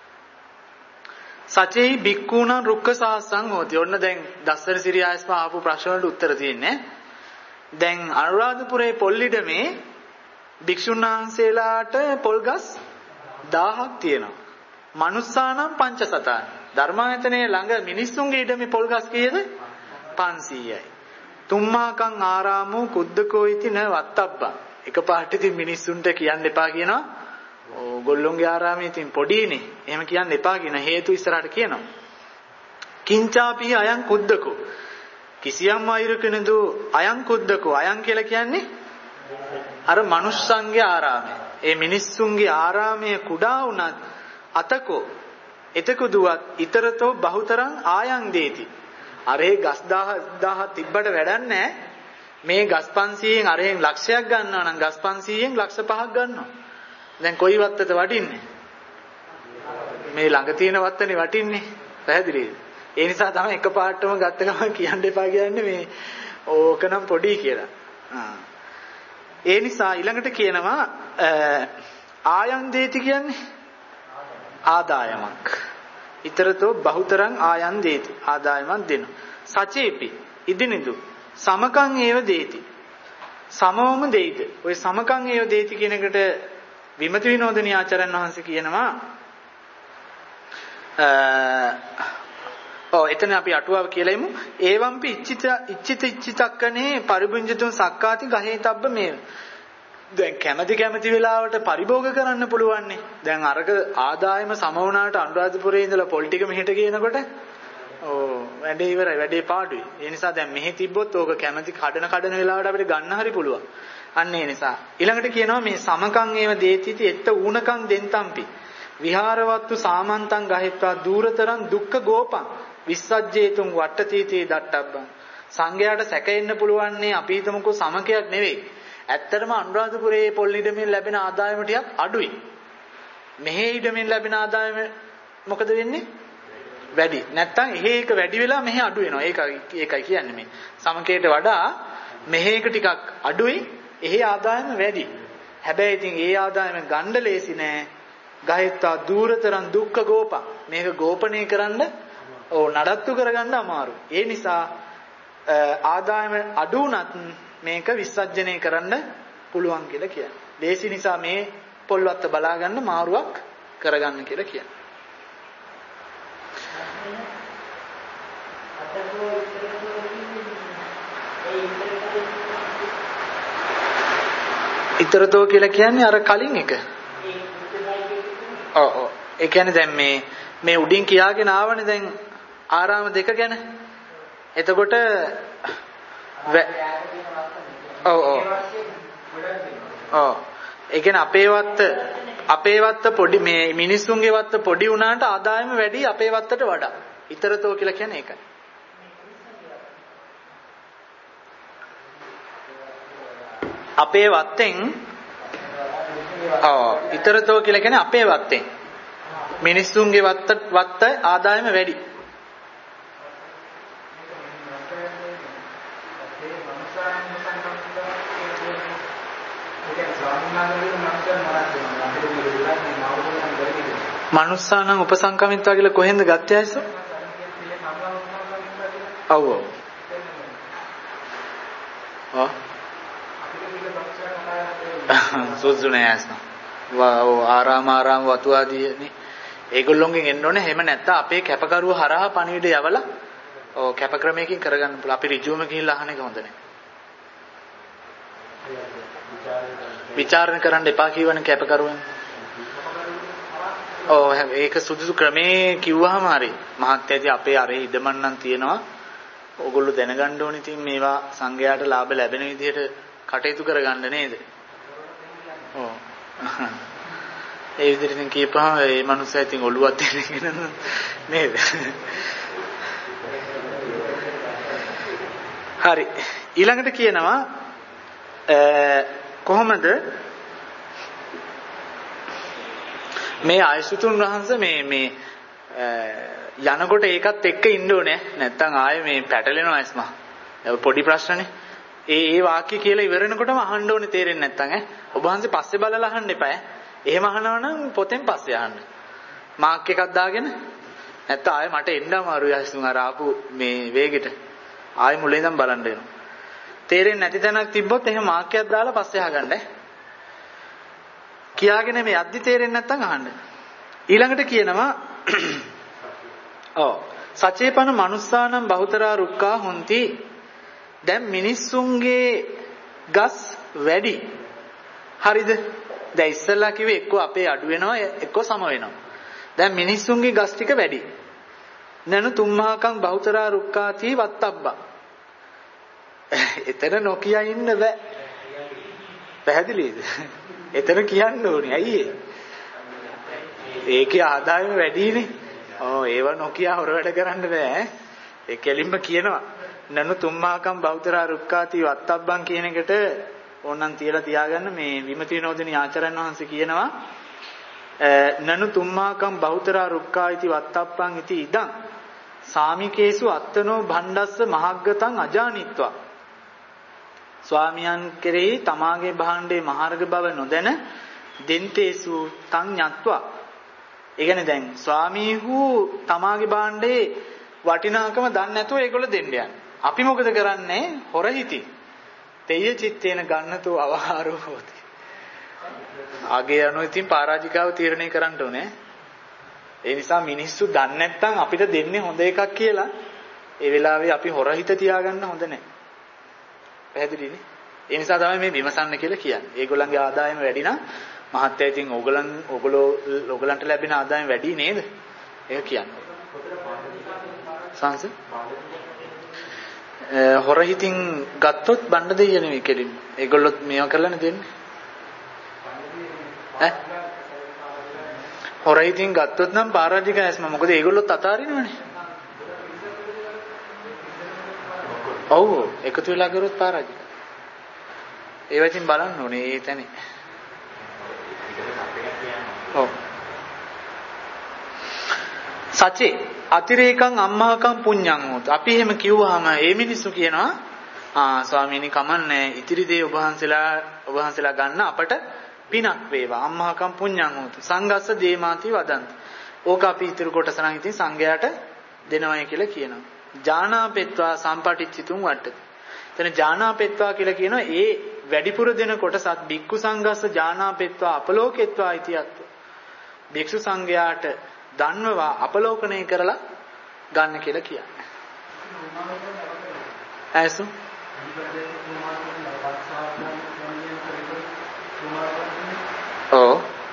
සචේහි බික්කුණං රුක්ක සාසං හොති. ඔන්න දැන් දස්සර සිරියාස්ම ආපු ප්‍රශ්න වලට උත්තර තියෙන්නේ. දැන් අනුරාධපුරේ පොල්ලිඩමේ භික්ෂුන් වහන්සේලාට පොල්ගස් දහයක් තියෙනවා. මනුස්සානම් පංචසතාන. ධර්මායතනයේ ළඟ මිනිස්සුන්ගේ ඉඩමේ පොල්ගස් කීයද? පන්සීයයි. තුම්මාකං ආරාමෝ කුද්දකෝ ඉති න වත්තබ්බා. එකපාරට ඉතින් මිනිස්සුන්ට කියන්න එපා කියනවා. ඕගොල්ලොන්ගේ ආරාමයේ ඉතින් පොඩිනේ. එහෙම කියන්න එපා කියන හේතු ඉස්සරහට කියනවා. කිංචාපි අයං කුද්දකෝ. කිසියම් අයුරකිනදු අයං කුද්දකෝ. අයං කියලා කියන්නේ අර මනුස්සන්ගේ ආරාමය. ඒ මිනිස්සුන්ගේ ආරාමයේ කුඩා වුණත් අතකෝ එතකුදුවත් ඊතරතෝ බහුතරං ආයන් දේති. අරේ ගස් දහයක් තිබ්බට වැඩක් නැහැ. මේ ගස් පන්සීයෙන් අරෙන් ලක්ෂයක් ගන්නවා නම් ගස් පන්සීයෙන් ලක්ෂ පහක් ගන්නවා. දැන් කොයි වත්තද වටින්නේ? මේ ළඟ තියෙන වත්තනේ වටින්නේ. පැහැදිලිද? ඒ නිසා තමයි එකපාරටම ගත්ත ගමන් කියන්න එපා කියන්නේ මේ ඕකනම් පොඩි කියලා. ඒ නිසා ඊළඟට කියනවා ආයන් දේති කියන්නේ ආදායමක්. ඊතරතෝ බහුතරං ආයන් දේති. ආදායමක් දෙනවා. සචේපි ඉදිනිදු සමකං ඒව දේති. සමවම දෙයිද? ඔය සමකං ඒව දේති කියන එකට විමති විනෝදනී ආචාර්යන් වහන්සේ කියනවා ඔව් එතන අපි අටුවාව කියලා ඉමු. ඒවම්පි ඉච්ඡිත ඉච්ඡිත ඉච්ඡිතක්කනේ පරිබුංජතුන් සක්කාති ගහේතබ්බ මේ. දැන් කැමැති කැමැති වෙලාවට පරිභෝග කරන්න පුළුවන්නේ. දැන් අරක ආදායම සම වුණාට අනුරාධපුරේ ඉඳලා පොල් ටික මෙහෙට ගේනකොට ඕ වැඩේ ඉවරයි වැඩේ පාඩුයි. ඒ නිසා දැන් මෙහෙ තිබ්බොත් ඕක කැමැති කඩන කඩන වෙලාවට අපිට ගන්න හරි පුළුවන්. අන්න ඒ නිසා ඊළඟට කියනවා මේ සමකං ඒව දේතිති එත්ත ඌනකං දෙන්තම්පි විහාරවත්තු සාමන්තං ගහෙත්වා දූරතරං දුක්ඛ ගෝපං විස්සජ්ජේතුන් වට්ටතීතේ දට්ටබ්බං. සංඝයාට සැකෙන්න පුළුවන්නේ අපි හිතමුකෝ සමකයක් නෙවෙයි. ඇත්තටම අනුරාධපුරයේ පොල් ඉඩමෙන් ලැබෙන ආදායම ටිකක් අඩුයි. මෙහි ඉඩමෙන් ලැබෙන ආදායම මොකද වෙන්නේ? වැඩි. නැත්තම් එහෙ එක වැඩි වෙලා මෙහි අඩු වෙනවා. ඒකයි ඒකයි කියන්නේ මේ. සමකයට වඩා මෙහි එක ටිකක් අඩුයි, එහෙ ආදායම වැඩි. හැබැයි ඉතින් ඒ ආදායම ගන්න ලේසි නෑ. ගහෙත්තා දූරතරන් දුක්ඛ ගෝපං. මේක ගෝපණය කරන්න ඕ නඩත්තු කරගන්න අමාරු. ඒ නිසා ආදායම අඩු වුණත් මේක විසර්ජනය කරන්න පුළුවන් කියලා කියන්නේ. ලේසි නිසා මේ පොල්වත්ත බලා ගන්න මාරුවක් කරගන්න කියලා කියන්නේ. ඊතරතෝ කියලා කියන්නේ අර කලින් එක. ඔව් ඔව්. ඒ කියන්නේ දැන් මේ මේ උඩින් කියාගෙන ආවනේ දැන් ආරාම දෙක ගැන. එතකොට ඔව් ඔව්. ඔව්. ඒ කියන්නේ අපේ වත්ත අපේ වත්ත පොඩි මේ මිනිස්සුන්ගේ වත්ත පොඩි වුණාට ආදායම වැඩි අපේ වත්තට වඩා. ඊතරතෝ කියලා කියන්නේ ඒකයි. අපේ වත්තෙන් ඔව් ඊතරතෝ කියලා කියන්නේ අපේ වත්තෙන් මිනිස්සුන්ගේ වත්ත වත්ත ආදායම වැඩි. මනුස්සානම් උපසංකමිත්වා කියලා කොහෙන්ද ගත්තේ ඇයිසෝ? ඔව් ඔව්. ආ සුසුනේ ඇස්න. වා ආරාම ආරාම වතු ආදීනේ. ඒගොල්ලොන්ගෙන් එන්න ඕනේ. එහෙම නැත්නම් අපේ කැපකරුව හරහා පණිවිඩය යවලා ඔව් කැපක්‍රමයකින් කරගන්න පුළුවන්. අපි ඍජුවම ගිහිල්ලා අහන එක හොඳ නැහැ. විචාරණ කරන්න එපා කියවන කැපකරුවන්. ඔව් ඒක සුදුසු ක්‍රමේ කිව්වහම හරි. මහත්යදී අපේ අරේ ඉදමන්නම් තියෙනවා. ඕගොල්ලෝ දැනගන්න ඕනේ ඉතින් මේවා සංඝයාට ලාභ ලැබෙන විදිහට කටයුතු කරගන්න නේද? ඔව්. ඒ විදිහට ඉතින් කියපහම මේ මනුස්සයා ඉතින් ඔළුවක් දෙන්නගෙන නේද? හරි. ඊළඟට කියනවා කොහොමද මේ ආයසුතුන් වහන්සේ මේ මේ යනකොට ඒකත් එක්ක ඉන්න ඕනේ නැත්තම් ආයේ මේ පැටලෙනවා ඇස්ම. පොඩි ප්‍රශ්නනේ. ඒ ඒ වාක්‍ය කියලා ඉවරනකොටම අහන්න ඕනේ තේරෙන්නේ නැත්තම් ඈ. ඔබ වහන්සේ පස්සේ බලලා අහන්න එපා ඈ. එහෙම අහනවා නම් පොතෙන් පස්සේ අහන්න. මාක් එකක් දාගෙන නැත්තම් ආයේ මට එන්න අමාරුයි ඇස්තුන් අර ආපු මේ වේගෙට. ආයේ මුලින් ඉඳන් බලන්න වෙනවා. තේරෙන්නේ නැති තැනක් තිබ්බොත් එහෙම මාක් එකක් දාලා පස්සේ අහගන්න ඈ. කියාගෙන මේ අද්දි තේරෙන්නේ නැත්තම් අහන්න. ඊළඟට කියනවා ඔව් සචේපන මනුස්සානම් බහුතරා රුක්කා හොಂತಿ. දැන් මිනිස්සුන්ගේ ගස් වැඩි. හරිද? දැන් ඉස්සෙල්ලා කිව්වේ එක්කෝ අපේ අඩු වෙනවා එක්කෝ සම වෙනවා. දැන් මිනිස්සුන්ගේ ගස් ටික වැඩි. නනු තුම්මාකම් බහුතරා රුක්කාති වත්තබ්බා. එතන නොකිය ඉන්න බෑ. පැහැදිලිද? එතන කියන්න ඕනේ. ඇයි ඒ? ඒකේ ආදායම වැඩිනේ. ඔව් ඒව නොකිය හොර වැඩ කරන්න බෑ. ඒ කෙලින්ම කියනවා. නනු තුම්මාකම් බෞතරා රුක්කාති වත්තබ්බන් කියන එකට ඕනනම් තියලා තියාගන්න මේ විමති විනෝදිනී ආචාර්යන් වහන්සේ කියනවා නනු තුම්මාකම් බෞතරා රුක්කායිති වත්තබ්බන් ඉති ඉදං සාමිකේසු අත්තනෝ භණ්ඩස්ස මහග්ගතං අජානිත්වා. ස්වාමියන් කෙරෙහි තමාගේ භාණ්ඩේ මහර්ග බව නොදැන දෙන්තේසු තං ඤත්වා. ඒ කියන්නේ දැන් ස්වාමීහු තමාගේ භාණ්ඩේ වටිනාකම දන්නේ නැතුව ඒගොල්ලෝ දෙන්න යන්නේ. අපි මොකද කරන්නේ? හොර හිති. තෙය චිත්තේන ගන්නතෝ අවහාරෝ හොති. ආගේ යනෝ ඉතින් පරාජිකාව තීරණය කරන්න ඕනේ. ඒ නිසා මිනිස්සු දන්නේ නැත්නම් අපිට දෙන්නේ හොඳ එකක් කියලා ඒ වෙලාවේ අපි හොර හිත තියාගන්න හොඳ නැහැ. පැහැදිලිනේ? ඒ නිසා තමයි මේ විමසන්න කියලා කියන්නේ. ඒගොල්ලන්ගේ ආදායම වැඩි නම් මහත්ය ඉතින් ඕගොල්ලන් ඕගොල්ලෝ ඕගොල්ලන්ට ලැබෙන ආදායම වැඩි නේද? ඒක කියන්නේ. සංස හොර හිතින් ගත්තොත් බණ්ඩ දෙය නෙවෙයි කෙලින්. ඒගොල්ලොත් මේවා කරලානේ දෙන්නේ. ඈ හොර හිතින් ගත්තොත් නම් පරාජිකයි ඇස්ම. මොකද ඒගොල්ලොත් අතාරිනවනේ. ඔව් එකතු වෙලා කරොත් පරාජිකයි. ඒ වචින් බලන්න ඕනේ ඒ තැනේ. ඔව් සචේ අතිරේකං අම්මාකං පුඤ්ඤං හොත. අපි එහෙම කිව්වහම ඒ මිනිස්සු කියනවා ආ ස්වාමීනි කමන්නේ ඉතිරි දේ ඔබ වහන්සේලා ඔබ වහන්සේලා ගන්න අපට පිනක් වේවා. අම්මාකං පුඤ්ඤං හොත. සංඝස්ස දේමාති වදන්ති. ඕක අපි ඉතුරු කොටස නම් ඉතින් සංඝයාට දෙනවයි කියලා කියනවා. ජානාපෙත්වා සම්පටිච්චිතුම් වට්ටති. එතන ජානාපෙත්වා කියලා කියනවා ඒ වැඩිපුර දෙන කොටසත් බික්කු සංඝස්ස ජානාපෙත්වා අපලෝකෙත්වා ඉතියත්. භික්ෂු සංඝයාට දන්වවා අපලෝකණය කරලා ගන්න කියලා කියන්නේ. ඇසු ඔව්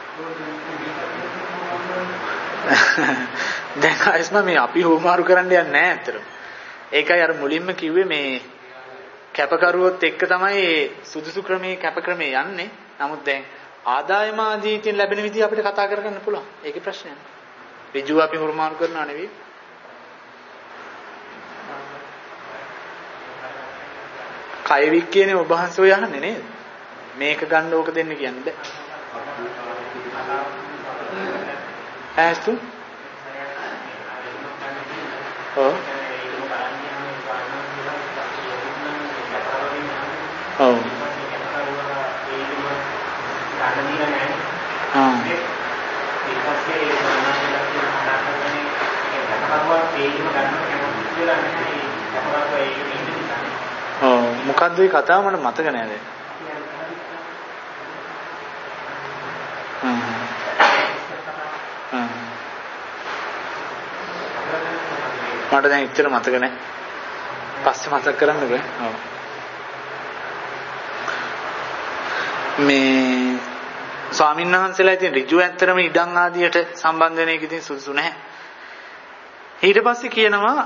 දැන් ආයෙත් මේ අපි හොමාරු කරන්න යන්නේ නැහැ අතට. ඒකයි අර මුලින්ම කිව්වේ මේ කැපකරුවොත් එක්ක තමයි සුදුසු ක්‍රමයේ කැපක්‍රමයේ යන්නේ. නමුත් දැන් ආදායම ආදීකින් ලැබෙන විදිහ අපිට කතා කරගන්න පුළුවන්. ඒකේ ප්‍රශ්නයක්. ඍජුව අපි හොමාරු කරනවා නෙවෙයි. කයවික් කියන්නේ ඔබ වහන්සේ ඔය අහන්නේ නේද? මේක ගන්න ඕක දෙන්න කියන්නේ බෑ. ඇස්තු? ඔව්. ඔව්. ආ. ඔව් මොකද්ද ඒ කතාව මට මතක නෑ දැන්. හ්ම්. හ්ම්. මට දැන් ඉච්චර මතක නෑ. පස්සේ මතක් කරන්නකෝ. ඔව්. මේ ස්වාමීන් වහන්සේලා ඉතින් ඍජු ඇත්තරම ඉඩම් ආදියට සම්බන්ධ වෙන එක ඉතින් සුදුසු නැහැ. ඊට පස්සේ කියනවා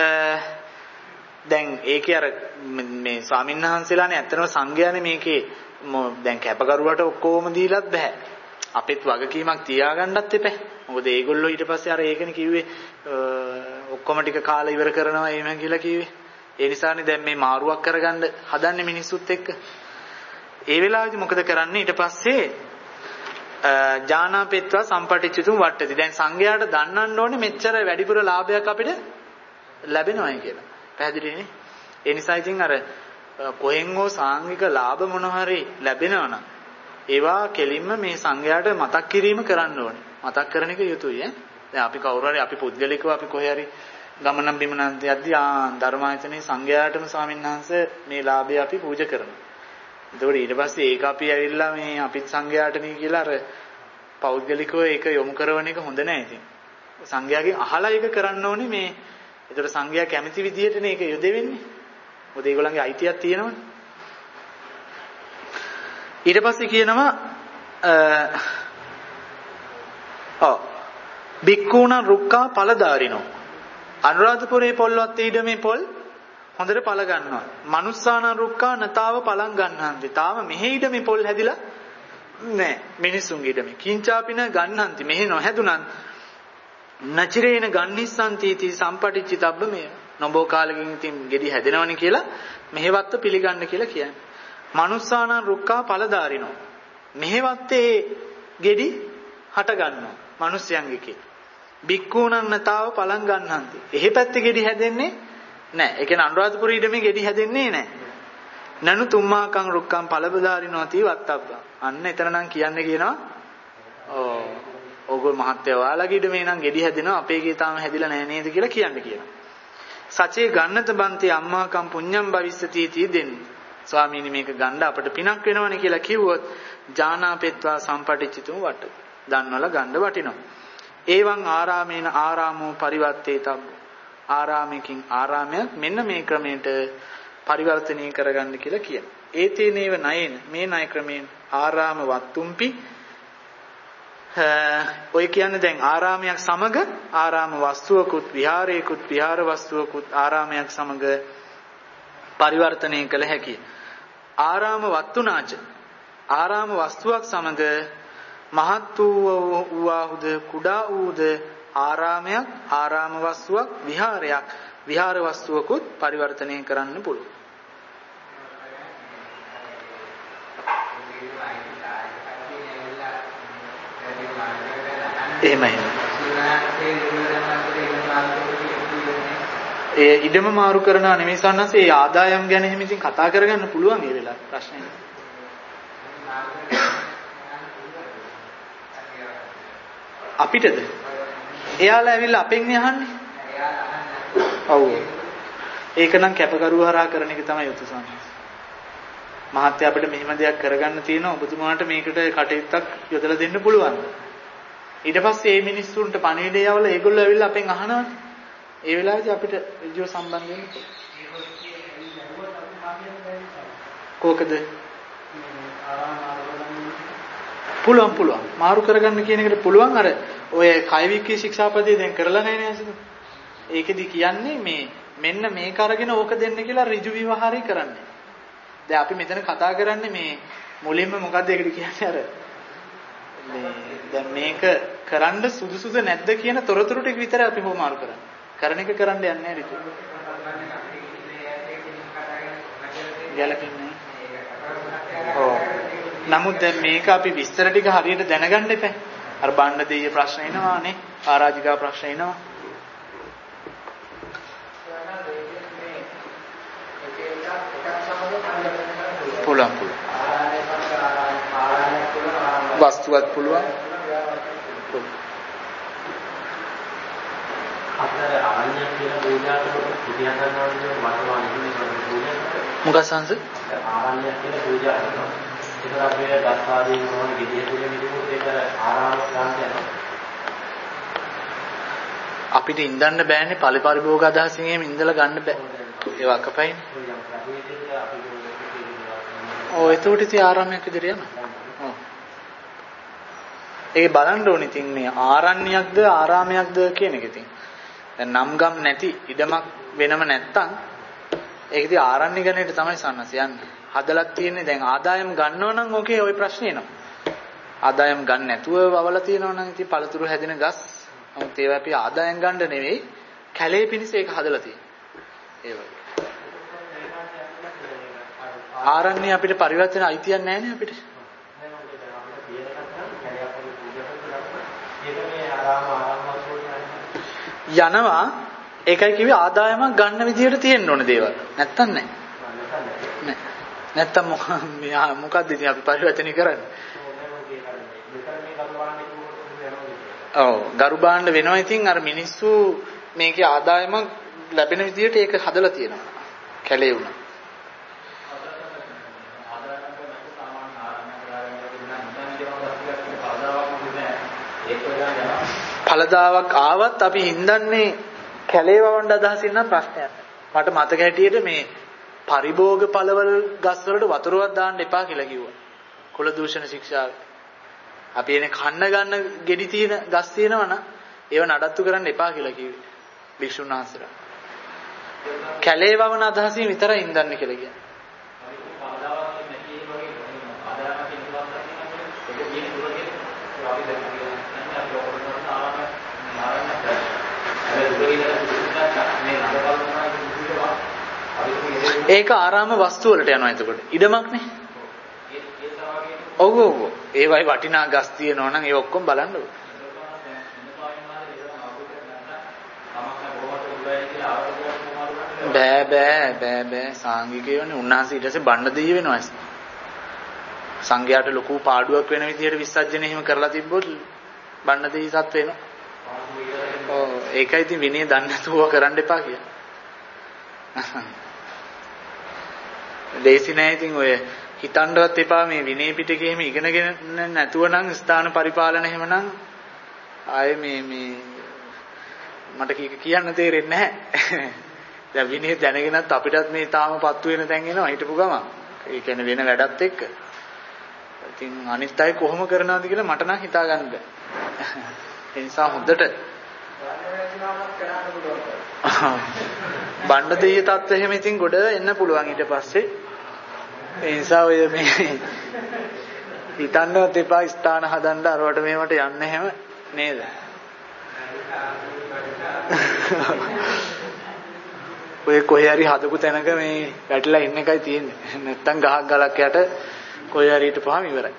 දැන් ඒකේ අර මේ ස්වාමීන් වහන්සේලානේ ඇත්තටම සංඝයානේ මේකේ දැන් කැපකරුවට ඔක්කොම දීලත් බෑ. අපිත් වගකීමක් තියාගන්නත් එපා. මොකද ඒගොල්ලෝ ඊට පස්සේ අර ඒකනේ කිව්වේ ඔක්කොම ටික කාලා ඉවර කරනවා එහෙම කියලා කිව්වේ. ඒ නිසානේ දැන් මේ මාරුවක් කරගන්න හදන්නේ මිනිස්සුත් එක්ක. ඒ වෙලාවේදී මොකද කරන්නේ ඊට පස්සේ ජානාපෙත්වා සම්පටිච්චිතුම් වට්ටති. දැන් සංඝයාට දන්නන්න ඕනේ මෙච්චර වැඩිපුර ලාභයක් අපිට ලැබෙනවායි කියලා. පැහැදිලිනේ? ඒ නිසා ඉතින් අර කොහෙන් හෝ සාංගික ලාභ මොන හරි ලැබෙනවා නම් ඒවා කෙලින්ම මේ සංඝයාට මතක් කිරීම කරන්න ඕනේ. මතක් කරන එක යුතුයි ඈ. දැන් අපි කවුරු හරි අපි පුද්ගලිකව අපි කොහේ හරි ගමනම් බිමනම් යද්දී ආ ධර්මායතනයේ සංඝයාටම ස්වාමීන් වහන්සේ මේ ලාභය අපි පූජා කරනවා. එතකොට ඊට පස්සේ ඒක අපි ඇවිල්ලා මේ අපිත් සංඝයාටනේ කියලා අර පෞද්ගලිකව ඒක යොමු කරන එක හොඳ නැහැ ඉතින්. සංඝයාගෙන් අහලා ඒක කරන්න ඕනේ මේ. එතකොට සංඝයා කැමති විදිහටනේ ඒක යොදෙන්නේ. මොකද ඒගොල්ලන්ගේ අයිතියක් තියෙනවනේ. ඊට පස්සේ කියනවා අ ඔව් බික්කුණන් රුක්කා පළදාරිනෝ. අනුරාධපුරේ පොල්වත් ඊඩමේ පොල් හොඳට පළ ගන්නවා. මනුස්සානන් රුක්කා නතාව පලන් ගන්නහන්ති. තාම මෙහෙ ඊඩමේ පොල් හැදිලා නෑ. මිනිසුන්ගේ ඊඩමේ. කිංචාපින ගන්නහන්ති. මෙහෙ නොහැදුනන් නචිරේන ගන්නිස්සන්තිති සම්පටිච්චිතබ්බ මේ. නොබෝ කාලෙකින් ඉතින් ගෙඩි හැදෙනවනේ කියලා මෙහෙවත්ත පිළිගන්න කියලා කියන්නේ. මනුස්සානන් රුක්කා පළදාරිනෝ. මෙහෙවත්තේ ගෙඩි හට ගන්නවා. මිනිස්යන්ගේ කේ. බික්කුණන් නතාව පලන් ගන්නහන්ති. එහෙ පැත්තේ ගෙඩි හැදෙන්නේ නෑ. ඒ කියන්නේ අනුරාධපුර ඊඩමේ ගෙඩි හැදෙන්නේ නෑ. නනු තුම්මාකං රුක්කං පළබදාරිනෝති වත්තබ්බා. අන්න එතන නම් කියන්නේ කියනවා ඕ ඕගොල්ලෝ මහත්තයා ඔයාලගේ ඊඩමේ නම් ගෙඩි හැදෙනවා අපේ ගේ තාම හැදිලා නෑ නේද කියලා කියන්නේ කියනවා. සචේ ගන්නත බන්තේ අම්මාකම් පුඤ්ඤම් භවිස්සති තී දෙන්නේ. ස්වාමීනි මේක ගන්න අපට පිනක් වෙනවනේ කියලා කිව්වොත් ජානාපෙත්වා සම්පටිච්චිතුම් වට. දන්වල ගන්න වටිනවා. ඒවං ආරාමේන ආරාමෝ පරිවත්තේ තබ්බ. ආරාමයකින් ආරාමයක් මෙන්න මේ ක්‍රමයට පරිවර්තනය කරගන්න කියලා කියනවා. ඒතේනේව ණයන මේ ණය ක්‍රමයෙන් ආරාම වත්තුම්පි ඔය කියන්නේ දැන් ආරාමයක් සමග ආරාම වස්තුවකුත් විහාරයකුත් විහාර වස්තුවකුත් ආරාමයක් සමග පරිවර්තනය කළ හැකියි. ආරාම වත්තුනාච ආරාම වස්තුවක් සමග මහත් වූ වූහුද කුඩා වූද ආරාමයක් ආරාම වස්තුවක් විහාරයක් විහාර වස්තුවකුත් පරිවර්තනය කරන්න පුළුවන්. එහෙමයි. ඒ ඉඩම මාරු කරනවා නෙමෙයි සන්නස් ඒ ආදායම් ගැන එහෙම ඉතින් කතා කරගන්න පුළුවන් ඒ වෙලාවට ප්‍රශ්නේ නෑ. අපිටද එයාලා ඇවිල්ලා අපෙන් අහන්නේ. ඔව්. ඒක නම් කැපකරුව හරහා කරන එක තමයි යුතු සම්මත. මහත්ය අපිට මෙහෙම දෙයක් කරගන්න තියෙනවා ඔබතුමාට මේකට කටයුත්තක් යොදලා දෙන්න පුළුවන්. ඊට පස්සේ මේ මිනිස්සුන්ට පණිවිඩය යවලා ඒගොල්ලෝ ඇවිල්ලා අපෙන් අහනවා. ඒ වෙලාවේදී අපිට ඍජුව සම්බන්ධ වෙන්න කොකද? පුළුවන් පුළුවන් මාරු කරගන්න කියන එකට පුළුවන්. අර ඔය කයවික්කී ශික්ෂාපදයේ දැන් කරලා නැහැ නේද? ඒකෙදි කියන්නේ මේ මෙන්න මේක අරගෙන ඕක දෙන්න කියලා ඍජු විවහාරය කරන්නේ. දැන් අපි මෙතන කතා කරන්නේ මේ මුලින්ම මොකද්ද ඒකට කියන්නේ අර මේ දැන් මේක කරන්න සුදුසුද නැද්ද කියන තොරතුරු ටික විතර අපි හොමාරු කරන්නේ. කරන එක කරන්න යන්නේ නැහැ ඍජු. ගැලපෙන්නේ. ඔව්. නමුත් දැන් මේක අපි විස්තර ටික හරියට දැනගන්න එපා. අර බණ්ඩ දෙය ප්‍රශ්න එනවානේ. ආරාජිකා ප්‍රශ්න එනවා. පුළුවන් පුළුවන්. වස්තුවත් පුළුවන්. අතර ආරණ්‍ය කියලා පූජා කරනකොට පිටියන් ගන්නවා කියන වර්තමාන ඉන්නේ පූජා. මොකක් සංස? ආරණ්‍ය කියලා පූජා කරනවා. ඒක අපේ දස්සාදීන් වගේ විදිය තුනේ විදිහට ඒක ආරාම ගන්න යනවා. අපිට ඉඳන්න බෑනේ පරිපරිභෝග අදහසින් එහෙම ඉඳලා ගන්න බෑ. ඒව අකපයිනේ. ඔව් එතකොට ඉතින් ආරාමයක් විදිහට යනවා. ඔව්. ඒක බලන්න ඕනේ ඉතින් මේ ආරණ්‍යයක්ද ආරාමයක්ද කියන එක ඉතින්. දැන් නම් ගම් නැති ඉඩමක් වෙනම නැත්තම් ඒක ඉතින් ආරණ්‍ය ගණයට තමයි සන්නස යන්නේ. හදලා තියෙන්නේ දැන් ආදායම් ගන්නව නම් ඕකේ ওই ප්‍රශ්නේ එනවා. ආදායම් ගන්න නැතුව වවලා තියෙනවා නම් ඉතින් පළතුරු හැදෙන ගස්. නමුත් ඒවා අපි ආදායම් ගන්න නෙවෙයි කැලේ පිණිස ඒක හදලා තියෙන්නේ. ඒ වගේ. ආරණ්‍ය අපිට පරිවර්තන අයිතියක් නැහැ නේ අපිට. යනවා ඒකයි කිව්වේ ආදායමක් ගන්න විදියට තියෙන්න ඕන දේවල්. නැත්තම් නැහැ. නෑ. නැත්තම් මොකක්ද ඉතින් අපි පරිවර්තනය කරන්නේ? ඔව් ගරු බාණ්ඩ වෙනවා ඉතින් අර මිනිස්සු මේකේ ආදායමක් ලැබෙන විදියට ඒක හදලා තියෙනවා. කැලේ වුණා. ඵලදාවක් ආවත් අපි හින්දන්නේ කැලේ වවන්න අදහසින් නම් ප්‍රශ්නයක් නැහැ. මට මතක හැටියට මේ පරිභෝග ඵලවල ගස් වලට වතුරවත් දාන්න එපා කියලා කිව්වා. කුල දූෂණ ශික්ෂාව. අපි එනේ කන්න ගන්න ගෙඩි තියෙන ගස් තියෙනවා නම් ඒව නඩත්තු කරන්න එපා කියලා කිව්වේ. භික්ෂුන් වහන්සේලා. කැලේ වවන අදහසින් විතරයි හින්දන්නේ කියලා කියන්නේ. ඒක ආරාම වස්තු වලට යනවා එතකොට. ඉඩමක් නේ. ඔව් ඔව්. ඒවයි වටිනා ගස් තියෙනවා නම් ඒ ඔක්කොම බලන්න ඕනේ. බෑ බෑ බෑ බෑ සාංගිකයෝනේ උන්වහන්සේ ඊට පස්සේ බණ්ඩ දෙය වෙනවා. සංඝයාට ලොකු පාඩුවක් වෙන විදිහට විසර්ජන එහෙම කරලා තිබ්බොත් බණ්ඩ දෙය සත් වෙනවා. ඔව් ඒකයි ඉතින් විනය දන්නේ නැතුව කරන්න එපා කියලා. දේශි නැහැ ඉතින් ඔය හිතන්නවත් එපා මේ විනය පිටකේ එහෙම ඉගෙනගෙන නැතුව නම් ස්ථාන පරිපාලන එහෙමනම් ආයේ මේ මේ මට කීක කියන්න තේරෙන්නේ නැහැ. දැන් විනය දැනගෙනත් අපිටත් මේ තාම පත්තු වෙන තැන් එනවා හිටපු ගමන්. ඒ කියන්නේ වෙන වැඩත් එක්ක. ඉතින් අනිත් අය කොහොම කරනවද කියලා මට නම් හිතා ගන්න බෑ. ඒ නිසා හොඳට බණ්ඩ දෙය තත්ත්වෙ එහෙම ඉතින් ගොඩ එන්න පුළුවන් ඊට පස්සේ. ඒ නිසා ඔය මේ හිතන්නවත් එපා ස්ථාන හදන්න අරවට මේවට යන්න එහෙම නේද? ඔය කොහේ හරි හදපු තැනක මේ වැටිලා ඉන්න එකයි තියෙන්නේ. නැත්තම් ගහක් ගලක් යට කොහේ හරි හිටපුවාම ඉවරයි.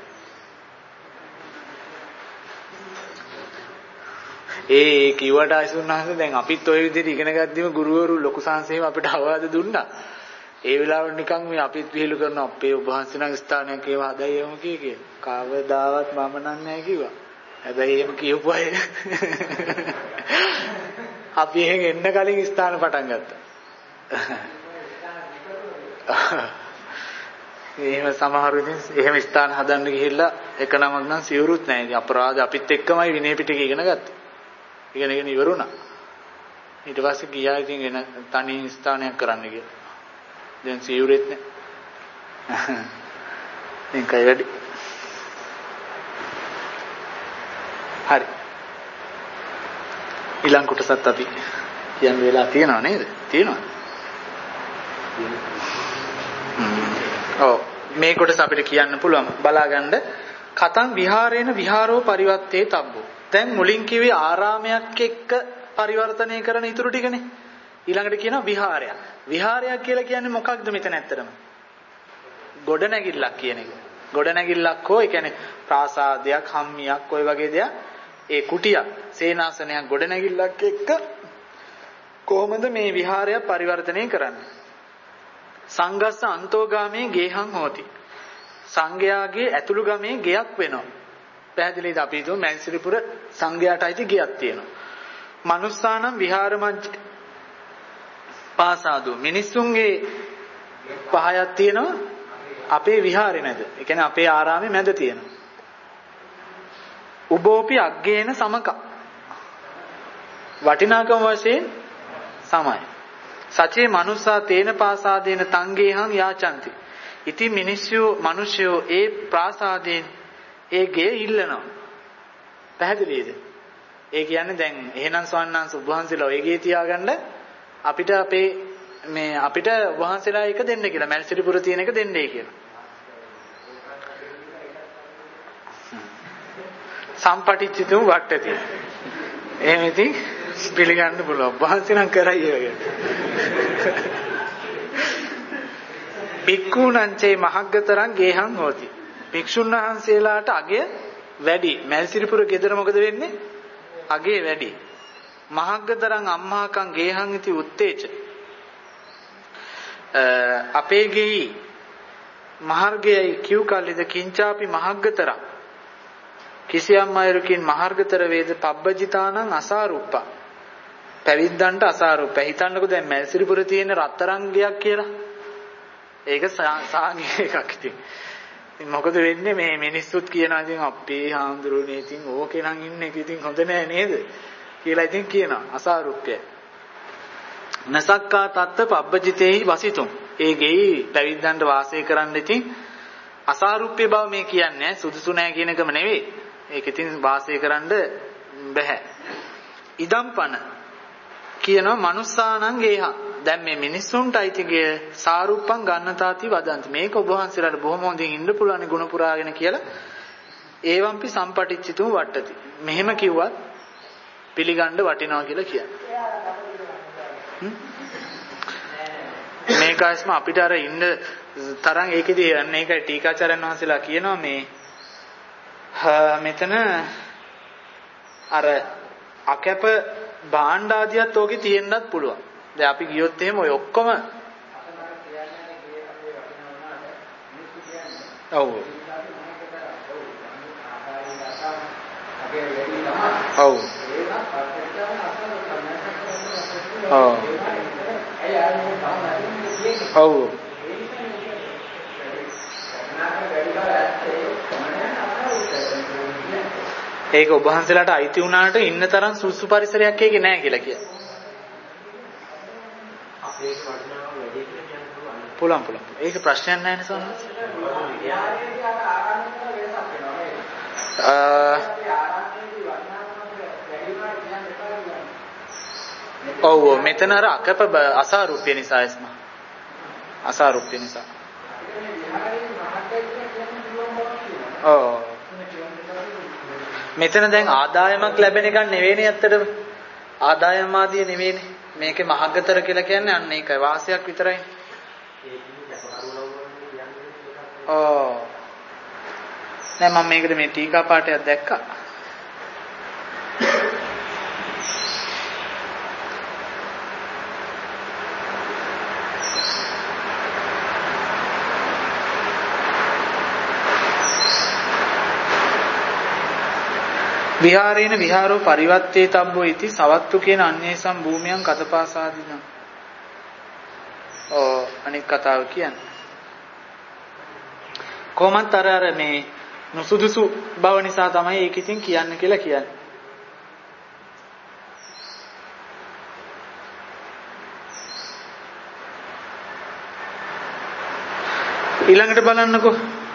ඒ කිව්වට ආයසුන්හන්ස දැන් අපිත් ඔය විදිහට ඉගෙන ගද්දිම ගුරුවරු ලොකු සංසේම අපිට අවවාද දුන්නා. ඒ වෙලාවට නිකන් මේ අපිත් විහිළු කරන අපේ ඔබ වහන්සේ නම් ස්ථානයක් ඒව හදයි එහෙම කිය කියලා. කවදාවත් මම නම් නැහැ කිව්වා. හැබැයි එහෙම කියපු අය අපි එහෙන් එන්න කලින් ස්ථාන පටන් ගත්තා. එහෙම සමහර ඉතින් එහෙම ස්ථාන හදන්න ගිහිල්ලා එක නමක් නම් සිවුරුත් නැහැ. ඉතින් අපරාධ අපිත් එක්කමයි විනය පිටකේ ඉගෙන ගත්තා. ඉගෙනගෙන ඉවරුණා. ඊට පස්සේ ගියා ඉතින් වෙන තනි ස්ථානයක් කරන්න කියලා. දැන් සිවුරෙත් නැහැ. දැන් කයි වැඩි. හරි. ඊළඟ කොටසත් අපි කියන්න වෙලා තියෙනව නේද? තියෙනවද? ඔව් මේ කොටස අපිට කියන්න පුළුවන් බලාගන්න කතං විහාරේන විහාරෝ පරිවත්තේ තබ්බෝ. දැන් මුලින් කිව්වේ ආරාමයක් එක්ක පරිවර්තනය කරන ඊටු ටිකනේ. ඊළඟට කියනවා විහාරයක්. විහාරයක් කියලා කියන්නේ මොකක්ද මෙතන ඇත්තටම? ගොඩනැගිල්ලක් කියන එක. ගොඩනැගිල්ලක් හෝ ඒ කියන්නේ ප්‍රාසාදයක්, හම්මියක් ඔය වගේ දෙයක් ඒ කුටියක්, සේනාසනයක් ගොඩනැගිල්ලක් එක්ක කොහොමද මේ විහාරය පරිවර්තනය කරන්නේ? සංඝස්ස අන්තෝගාමී ගේහං හෝති. සංඝයාගේ ඇතුළු ගමේ ගෙයක් වෙනවා. පැහැදිලිද? අපි හිතුව මැන්සිරිපුර සංඝයාට අයිති ගෙයක් තියෙනවා. මනුස්සානම් විහාරමංච පාසාදු. මිනිස්සුන්ගේ පහයක් තියෙනවා අපේ විහාරේ මැද. ඒ කියන්නේ අපේ ආරාමේ මැද තියෙනවා. උබෝපි අග්ගේන සමක. වටිනාකම වශයෙන් සමයි. සචේ මනුස්සා තේන පාසාදේන තංගේහං යාචන්ති. ඉතින් මිනිස්සු මිනිස්සු ඒ ප්‍රාසාදයෙන් ඒ ගේ ඉල්ලනවා. පැහැදිලිද? ඒ කියන්නේ දැන් එහෙනම් ස්වන්නංශ උභාන්සලා ඒ ගේ තියාගන්න අපිට අපේ මේ අපිට වහන්සලා එක දෙන්න කියලා මැල්සිරිපුර තියෙන එක දෙන්නයි කියලා. සම්පටිච්චිතුම් වට්ටති. එහෙම ඉතින් පිළිගන්න පුළුවන්. වහන්සේනම් කරයි ඒක. පික්කුණංචේ මහග්ගතරං ගේහං හෝති. භික්ෂුන් වහන්සේලාට අගය වැඩි. මැල්සිරිපුර ගෙදර මොකද වෙන්නේ? අගය වැඩි. මහග්ගතරං අම්මාකං ගේහං ඉති උත්තේච. අපේ ගෙයි මහර්ගයයි කිව් කල්ලිද කිංචාපි මහග්ගතරං කිසියම් අයරකින් මහර්ගතර වේද පබ්බජිතානං අසාරුප්පා. පැවිද්දන්ට අසාරුප්පා. හිතන්නකෝ දැන් මැල්සිරිපුර තියෙන රත්තරන් ගයක් කියලා. ඒක සාංගික එකක් ඉතින්. ඉතින් මොකද වෙන්නේ මේ මිනිස්සුත් කියනවා ඉතින් අපේ හාමුදුරුවනේ ඉතින් ඕකේ නම් ඉන්න එක ඉතින් හොඳ නෑ නේද කියලා ඉතින් කියනවා අසාරුප්පය. නසක්කා තත්ත පබ්බජිතේහි වසිතුම්. ඒ ගෙයි පැවිද්දන්ට වාසය කරන්න ඉතින් අසාරුප්පය බව මේ කියන්නේ සුදුසු නෑ කියන එකම නෙවෙයි. ඒක ඉතින් වාසය කරන්න බෑ. ඉදම්පන කියනවා මනුස්සානං ගේහ. දැන් මේ මිනිස්සුන්ට අයිතිගේ සාරුප්පං ගන්නතාති වදන්ති. මේක ඔබ වහන්සේලාට බොහොම හොඳින් ඉන්න පුළුවන් ගුණ පුරාගෙන කියලා ඒවම්පි සම්පටිච්චිතුම් වට්ටති. මෙහෙම කිව්වත් පිළිගන්න වටිනවා කියලා කියන්නේ. මේකයිස්ම අපිට අර ඉන්න තරම් ඒකෙදී යන්නේ ඒකයි ටීකාචාර්යන් වහන්සේලා කියනවා මේ මෙතන අර අකැප භාණ්ඩ ආදියත් ඕකේ තියෙන්නත් පුළුවන්. දැන් අපි ගියොත් එහෙම ඔය ඔක්කොම ඔව් ඔව් ඔව් ඔව් ඒක ඔබ වහන්සේලාට අයිති වුණාට ඉන්න තරම් සුසු පරිසරයක් ඒකේ නැහැ කියලා කියනවා. පුළුවන් පුළුවන්. ඒක ප්‍රශ්නයක් නැහැ නේ සෝනස්. ඔව් මෙතන අර අකප අසාරුප්‍ය නිසා එස්ම. අසාරුප්‍ය නිසා. ඔව් මෙතන දැන් ආදායමක් ලැබෙන එකක් නෙවෙයිනේ ඇත්තටම. ආදායම ආදී නෙවෙයිනේ. මේකේ මහගතර කියලා කියන්නේ අන්න ඒකයි වාසයක් විතරයි. ඔව්. දැන් මම මේකද මේ ටීකා පාඩයක් දැක්කා. විහාරේන විහාරෝ පරිවත්තේ තබ්බෝ ඉති සවත්තු කියන අන්‍යේසම් භූමියන් කතපාසාදින. ඔව් අනිත් කතාව කියන්නේ. කොහොමත් අර අර මේ නුසුදුසු බව නිසා තමයි ඒක ඉතින් කියන්න කියලා කියන්නේ. ඊළඟට බලන්නකෝ.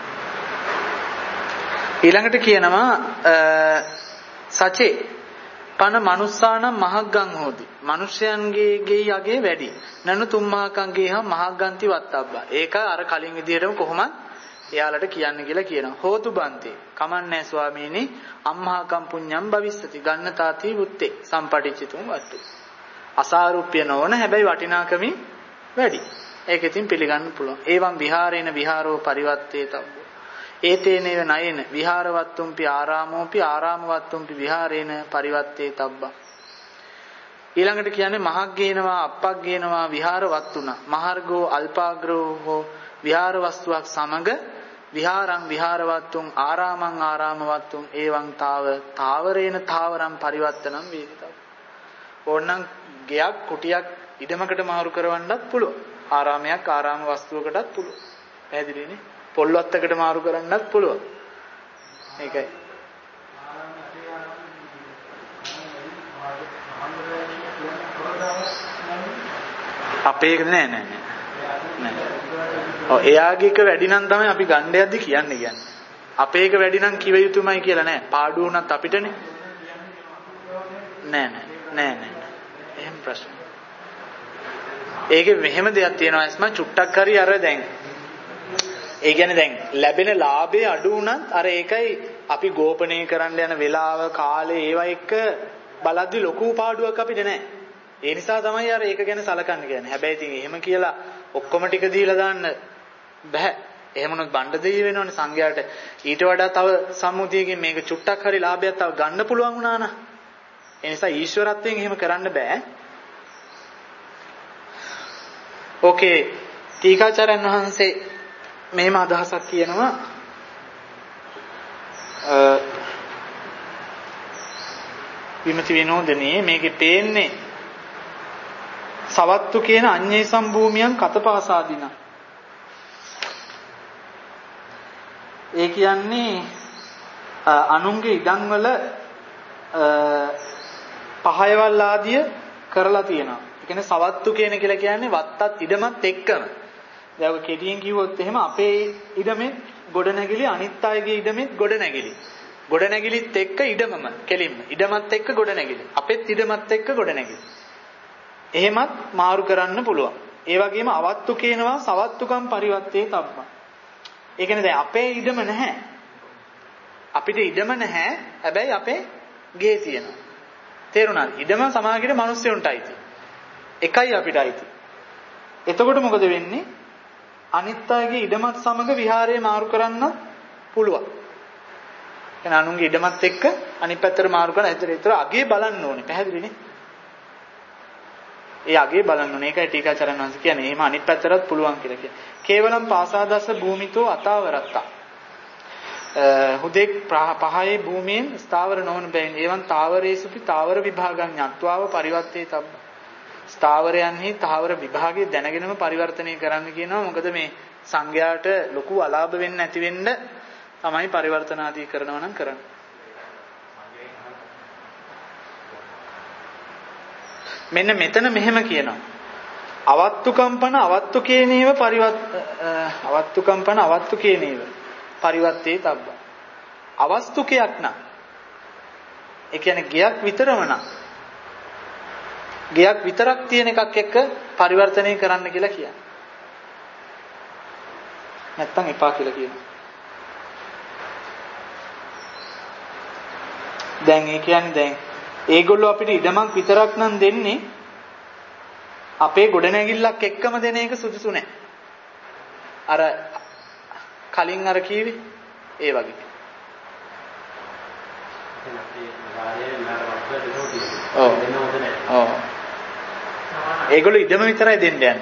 ඊළඟට කියනවා සචේ පන මනුස්සානම් මහග්ගං හෝති. මිනිස්යන්ගේ ගේ යගේ වැඩි. නනු තුම්මාකන්ගේ හා මහග්ගන්ති වත්තබ්බා. ඒක අර කලින් විදිහටම කොහොමද එයාලට කියන්න කියලා කියනවා. හෝතු බන්තේ. කමන්නේ ස්වාමීනි අම්මහකම් පුඤ්ඤම් භවිස්සති. ගන්නතාති වුත්තේ. සම්පටිච්චිතුම් වට්ටු. අසාරුප්‍ය නොවන හැබැයි වටිනාකමින් වැඩි. ඒක ඉතින් පිළිගන්න පුළුවන්. ඒවම් විහාරේන විහාරෝ පරිවත්තේ තබ්බෝ. ඒතේනේව නයන විහාරවත්තුම්පි ආරාමෝපි ආරාමවත්තුම්පි විහාරේන පරිවත්තේ තබ්බා. ඊළඟට කියන්නේ මහක් ගේනවා අප්පක් ගේනවා විහාරවත්තුනා. මහර්ගෝ අල්පාග්‍රෝ හෝ විහාර වස්තුවක් සමග විහාරං විහාරවත්තුන් ආරාමං ආරාමවත්තුන් එවං තාව තාවරේන තාවරං පරිවත්තනම් වේදිතව. ඕනනම් ගෙයක් කුටියක් ඉඩමකට මාරු කරවන්නත් පුළුවන්. ආරාමයක් ආරාම වස්තුවකටත් පුළුවන්. පැහැදිලිනේ? පොල්වත්තකට මාරු කරන්නත් පුළුවන්. ඒකයි. අපේ එක නෑ නෑ නෑ. ඔව් එයාගේ එක වැඩි නම් තමයි අපි ගන්න යද්දි කියන්නේ කියන්නේ. අපේ එක වැඩි නම් කිව යුතුමයි කියලා නෑ. පාඩු වුණත් අපිටනේ. නෑ නෑ නෑ නෑ. එහෙම ප්‍රශ්න. ඒකේ මෙහෙම දෙයක් තියෙනවා එස්ම චුට්ටක් හරි අර දැන්. ඒ කියන්නේ දැන් ලැබෙන ලාභය අඩු වුණත් අර ඒකයි අපි ගෝපණය කරන්න යන වෙලාව කාලේ ඒවා එක්ක බලද්දි ලොකු පාඩුවක් අපිට නෑ. ඒ නිසා තමයි අර ඒක ගැන සලකන්න කියන්නේ. හැබැයි ඉතින් එහෙම කියලා ඔක්කොම ටික දීලා දාන්න බෑ. එහෙම වුණොත් බණ්ඩ දෙය වෙනවනේ සංඝයාට. ඊට වඩා තව සම්මුතියකින් මේක චුට්ටක් හරි ලාභයක් තව ගන්න පුළුවන් වුණා නා. ඒ නිසා ඊශ්වරත්වයෙන් එහෙම කරන්න බෑ. ඕකේ. ටීකාචාර්යන් වහන්සේ මෙහෙම අදහසක් කියනවා. අ විමති විනෝදනේ මේකේ පේන්නේ සවත්තු කියන අඤ්ඤේ සම්භූමියන් කතපාසාදින. ඒ කියන්නේ අනුන්ගේ ඉඩම් වල පහයවල් ආදිය කරලා තියෙනවා. ඒ කියන්නේ සවත්තු කියන කියලා කියන්නේ වත්තත් ඉඩමත් එක්කම. දැන් ඔය කෙටියෙන් කිව්වොත් එහෙම අපේ ඉඩමෙත් ගොඩනැගිලි අනිත් අයගේ ඉඩමෙත් ගොඩනැගිලි. ගොඩනැගිලිත් එක්ක ඉඩමම කෙලින්ම ඉඩමත් එක්ක ගොඩනැගිලි. අපෙත් ඉඩමත් එක්ක ගොඩනැගිලි. එහෙමත් මාරු කරන්න පුළුවන්. ඒ වගේම අවත්තු කියනවා සවත්තුකම් පරිවත්තේ තබ්බා. ඒ කියන්නේ දැන් අපේ ඉඩම නැහැ. අපිට ඉඩම නැහැ. හැබැයි අපේ ගේ තියෙනවා. තේරුණාද? ඉඩම සමාගයේ මිනිස්සුන්ට අයිති. එකයි අපිට අයිති. එතකොට මොකද වෙන්නේ? අනිත් අයගේ ඉඩමත් සමග විහාරය මාරු කරන්න පුළුවන්. එහෙනම් අනුන්ගේ ඉඩමත් එක්ක අනිත් පැත්තට මාරු කරන ඇතර ඒතර අගේ බලන්න ඕනේ. පැහැදිලිනේ? ඒ අගේ බලන්න ඕනේ. ඒකයි ටීකාචාර්යන් වහන්සේ කියන්නේ. එහෙම අනිත් පැත්තටත් පුළුවන් කියලා කියන්නේ. කේවලම් පාසාදස භූමිතෝ අතාවරත්තා. හුදෙක් පහේ භූමියෙන් ස්ථාවර නොවන බැවින් එවන් තාවරේසුපි තාවර විභාගං ඤත්වාව පරිවත්තේ තබ්බ. ස්ථාවරයන්හි තාවර විභාගය දැනගෙනම පරිවර්තනය කරන්න කියනවා. මොකද මේ සංඝයාට ලොකු අලාභ වෙන්න නැති වෙන්න තමයි පරිවර්තන ආදී කරනවා නම් කරන්නේ. මෙන්න මෙතන මෙහෙම කියනවා. අවත්තු කම්පන අවත්තු කේනේව පරිවත් අවත්තු කම්පන අවත්තු කේනේව පරිවත්තේ තබ්බ. අවස්තුකයක් නම් ඒ කියන්නේ ගයක් විතරම නම් ගයක් විතරක් තියෙන එකක් එක්ක පරිවර්තනය කරන්න කියලා කියන්නේ. නැත්තම් එපා කියලා කියනවා. දැන් ඒ කියන්නේ දැන් ඒගොල්ලෝ අපිට ඉඩමක් විතරක් නම් දෙන්නේ අපේ ගොඩනැගිල්ලක් එක්කම දෙන එක සුදුසු නැහැ. අර කලින් අර කීවේ ඒ වගේ. ඔව්. ඔව්. ඒගොල්ලෝ ඉඩම විතරයි දෙන්න යන්නේ.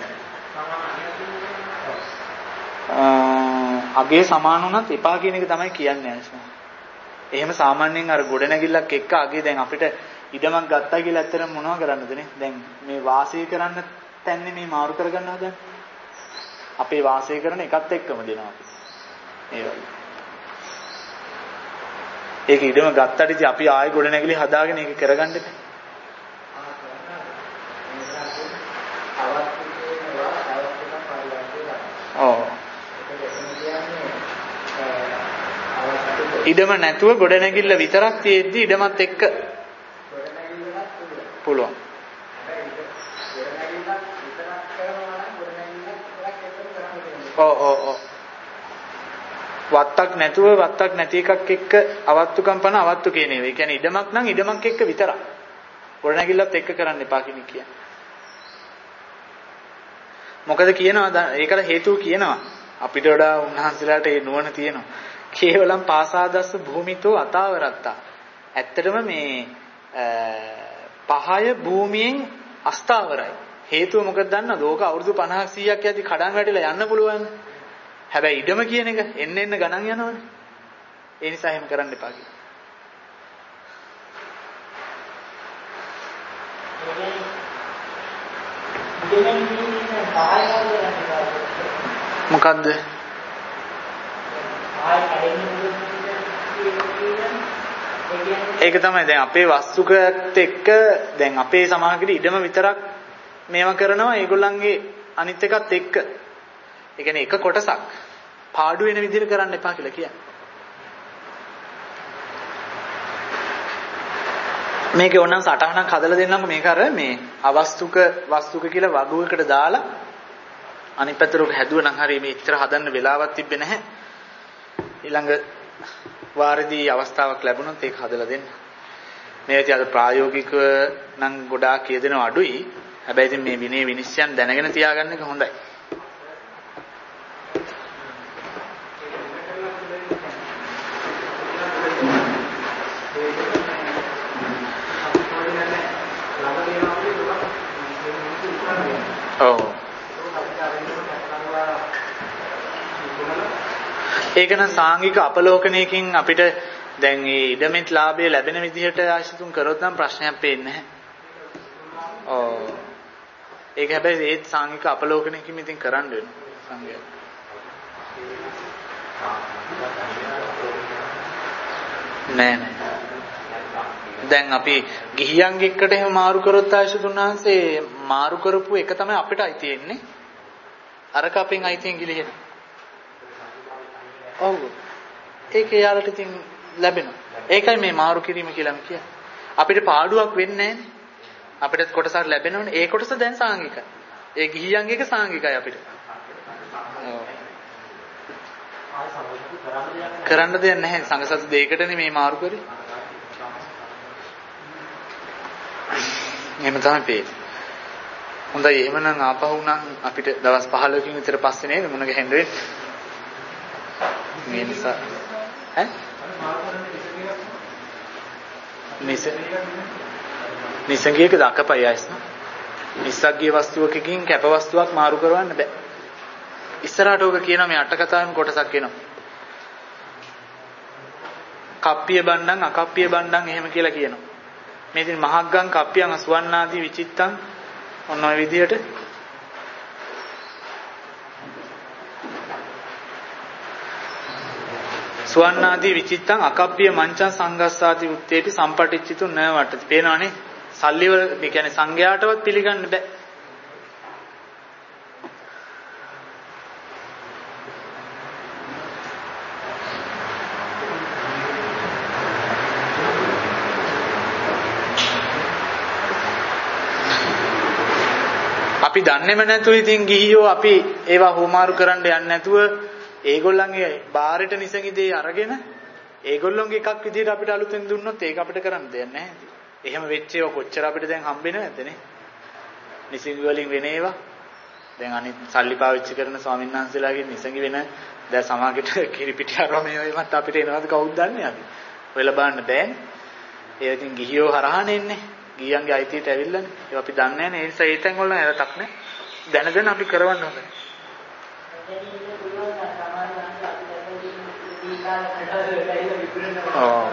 අගේ සමාන වුණත් එපා කියන එක තමයි කියන්නේ අනිත්. එහෙම සාමාන්‍යයෙන් අර ගොඩනැගිල්ලක් එක්ක අගේ දැන් අපිට ඉඩමක් ගත්තා කියලා ඇත්තටම මොනව කරන්නද නේ? දැන් මේ වාසය කරන්න තැන්නේ මේ මාරු කරගන්න හදන්නේ. අපේ වාසය කරන එකත් එක්කම දෙනවා අපි. ඒ වගේ. ඒක ඉඩම ගත්තට ඉතින් අපි ආයෙ ගොඩනැගිලි හදාගෙන ඒක කරගන්න බෑ. ඔව්. ඉඩම නැතුව ගොඩනැගිල්ල විතරක් තියෙද්දි ඉඩමත් එක්ක පුළුවන්. ඔව් ඔව් ඔව්. වත්තක් නැතුව වත්තක් නැති එකක් එක්ක අවත්තු කම්පන අවත්තු කියන ඒවා. ඒ කියන්නේ ඉඩමක් නම් ඉඩමක් එක්ක විතරක්. ගොඩනැගිල්ලත් එක්ක කරන්න එපා කියන එක කියන්නේ. මොකද කියනවා ඒකට හේතුව කියනවා. අපිට වඩා උන්වහන්සේලාට ඒ නුවණ තියෙනවා. කේවලම් පාසාදස්ස භූමිතෝ අතාවරත්තා. ඇත්තටම මේ පහය භූමියෙන් අස්ථාවරයි. හේතුව මොකද දන්නවද? ඕක අවුරුදු පනහක් සීයක් යද්දි කඩන් වැටිලා යන්න පුළුවන්. හැබැයි ඉඩම කියන එක එන්න එන්න ගණන් යනවනේ. ඒ නිසා එහෙම කරන්න එපා කියලා. මොකද්ද? ඒක තමයි දැන් අපේ වස්තුකත් එක්ක දැන් අපේ සමාජෙට ඉඩම විතරක් මේවා කරනවා ඒගොල්ලන්ගේ අනිත් එකත් එක්ක. ඒ කියන්නේ එක කොටසක් පාඩු වෙන විදිහට කරන්න එපා කියලා කියන්නේ. මේකේ ඕනනම් සටහනක් හදලා දෙන්නම්කො මේක අර මේ අවස්තුක වස්තුක කියලා වගුවකට දාලා අනිත් පැත්තට උක හැදුවනම් හරිය මේ ඉතර හදන්න වෙලාවක් තිබ්බේ නැහැ. ඊළඟ වාරදී අවස්ථාවක් ලැබුණොත් ඒක හදලා දෙන්න. මේ විදිහට අද ප්‍රායෝගිකව නම් ගොඩාක් කියදෙනව අඩුයි. හැබැයි ඉතින් මේ විනය විනිශ්චයන් දැනගෙන තියාගන්න එක හොඳයි. ඔව්. ඒක නම් සාංගික අපලෝකනයකින් අපිට දැන් මේ ඉඩමෙත් ලාභය ලැබෙන විදිහට ආශිතුම් කරොත් නම් ප්‍රශ්නයක් පේන්නේ නැහැ. ඔව්. ඒක හැබැයි ඒත් සාංගික අපලෝකනයකින් ඉතින් කරන්න වෙනවා සංගය. නෑ නෑ. දැන් අපි ගිහියන් එක්කට එහෙම මාරු කරොත් ආශිතුන් වහන්සේ මාරු කරපු එක තමයි අපිට අයිති වෙන්නේ. අරක අපෙන් අයිතියෙන් ගිලිහෙන. ඔව්. ඒක යාලට ඉතින් ලැබෙනවා. ඒකයි මේ මාරු කිරීම කියලා කියන්නේ. අපිට පාඩුවක් වෙන්නේ නැහැනේ. අපිට කොටසක් ලැබෙනවනේ. ඒ කොටස දැන් සාංගිකයි. ඒ ගිහියන් එක සාංගිකයි අපිට. කරන්න දෙයක් නැහැ. සංඝසතු දෙයකටනේ මේ මාරු කරේ. එහෙම තමයි පේන්නේ. හොඳයි එහෙමනම් ආපහු නම් අපිට දවස් පහළොවකින් විතර පස්සේ නේද මුණ ගැහෙන්න වෙන්නේ. මේ නිසා ඈ නිස නිසංගියක දක්කපයයිස් නිසග්ගිය වස්තුවකකින් කැප වස්තුවක් මාරු කරවන්න බෑ. ඉස්සරහට ඔක කියනවා මේ අට කතාවෙම කොටසක් එනවා. කප්පිය බණ්ඩං අකප්පිය බණ්ඩං එහෙම කියලා කියනවා. මේ ඉතින් මහග්ගං කප්පියං අසුවන්නාදී විචිත්තං ඔන්න ඔය විදිහට සුවන්නාදී විචිත්තං අකප්පිය මංචං සංගස්සාති උත්තේටි සම්පටිච්චිතු න වටති. පේනවනේ සල්ලි වල මේ කියන්නේ සංඝයාටවත් පිළිගන්න බෑ. අපි දන්නේම නැතුව ඉතින් ගිහියෝ අපි ඒවා හොමාරු කරන්න යන්නේ නැතුව ඒගොල්ලන්ගේ බාරෙට නිසගිදේ අරගෙන ඒගොල්ලොන්ගේ එකක් විදිහට අපිට අලුතෙන් දුන්නොත් ඒක අපිට කරන්න දෙයක් නැහැ. එහෙම වෙච්ච ඒවා කොච්චර අපිට දැන් හම්බෙන්නේ නැද්දනේ. නිසගි වලින් වෙන ඒවා දැන් අනිත් සල්ලි පාවිච්චි කරන ස්වාමීන් වහන්සේලාගේ නිසගි වෙන දැන් සමාජයට කිරිපිටි අරම මේවත් අපිට එනවද කවුද දන්නේ අපි. ඔයලා බලන්න බෑනේ. ඒ ඉතින් ගිහියෝ හරහානේ එන්නේ. ගියන්ගේ අයිතියට ඇවිල්ලානේ. ඒක අපි දන්නේ නැහැ. ඒ නිසා ඒ තැන් වල නෑරටක් නෑ. දැනගෙන අපි කරවන්න හොඳයි. ඔව්.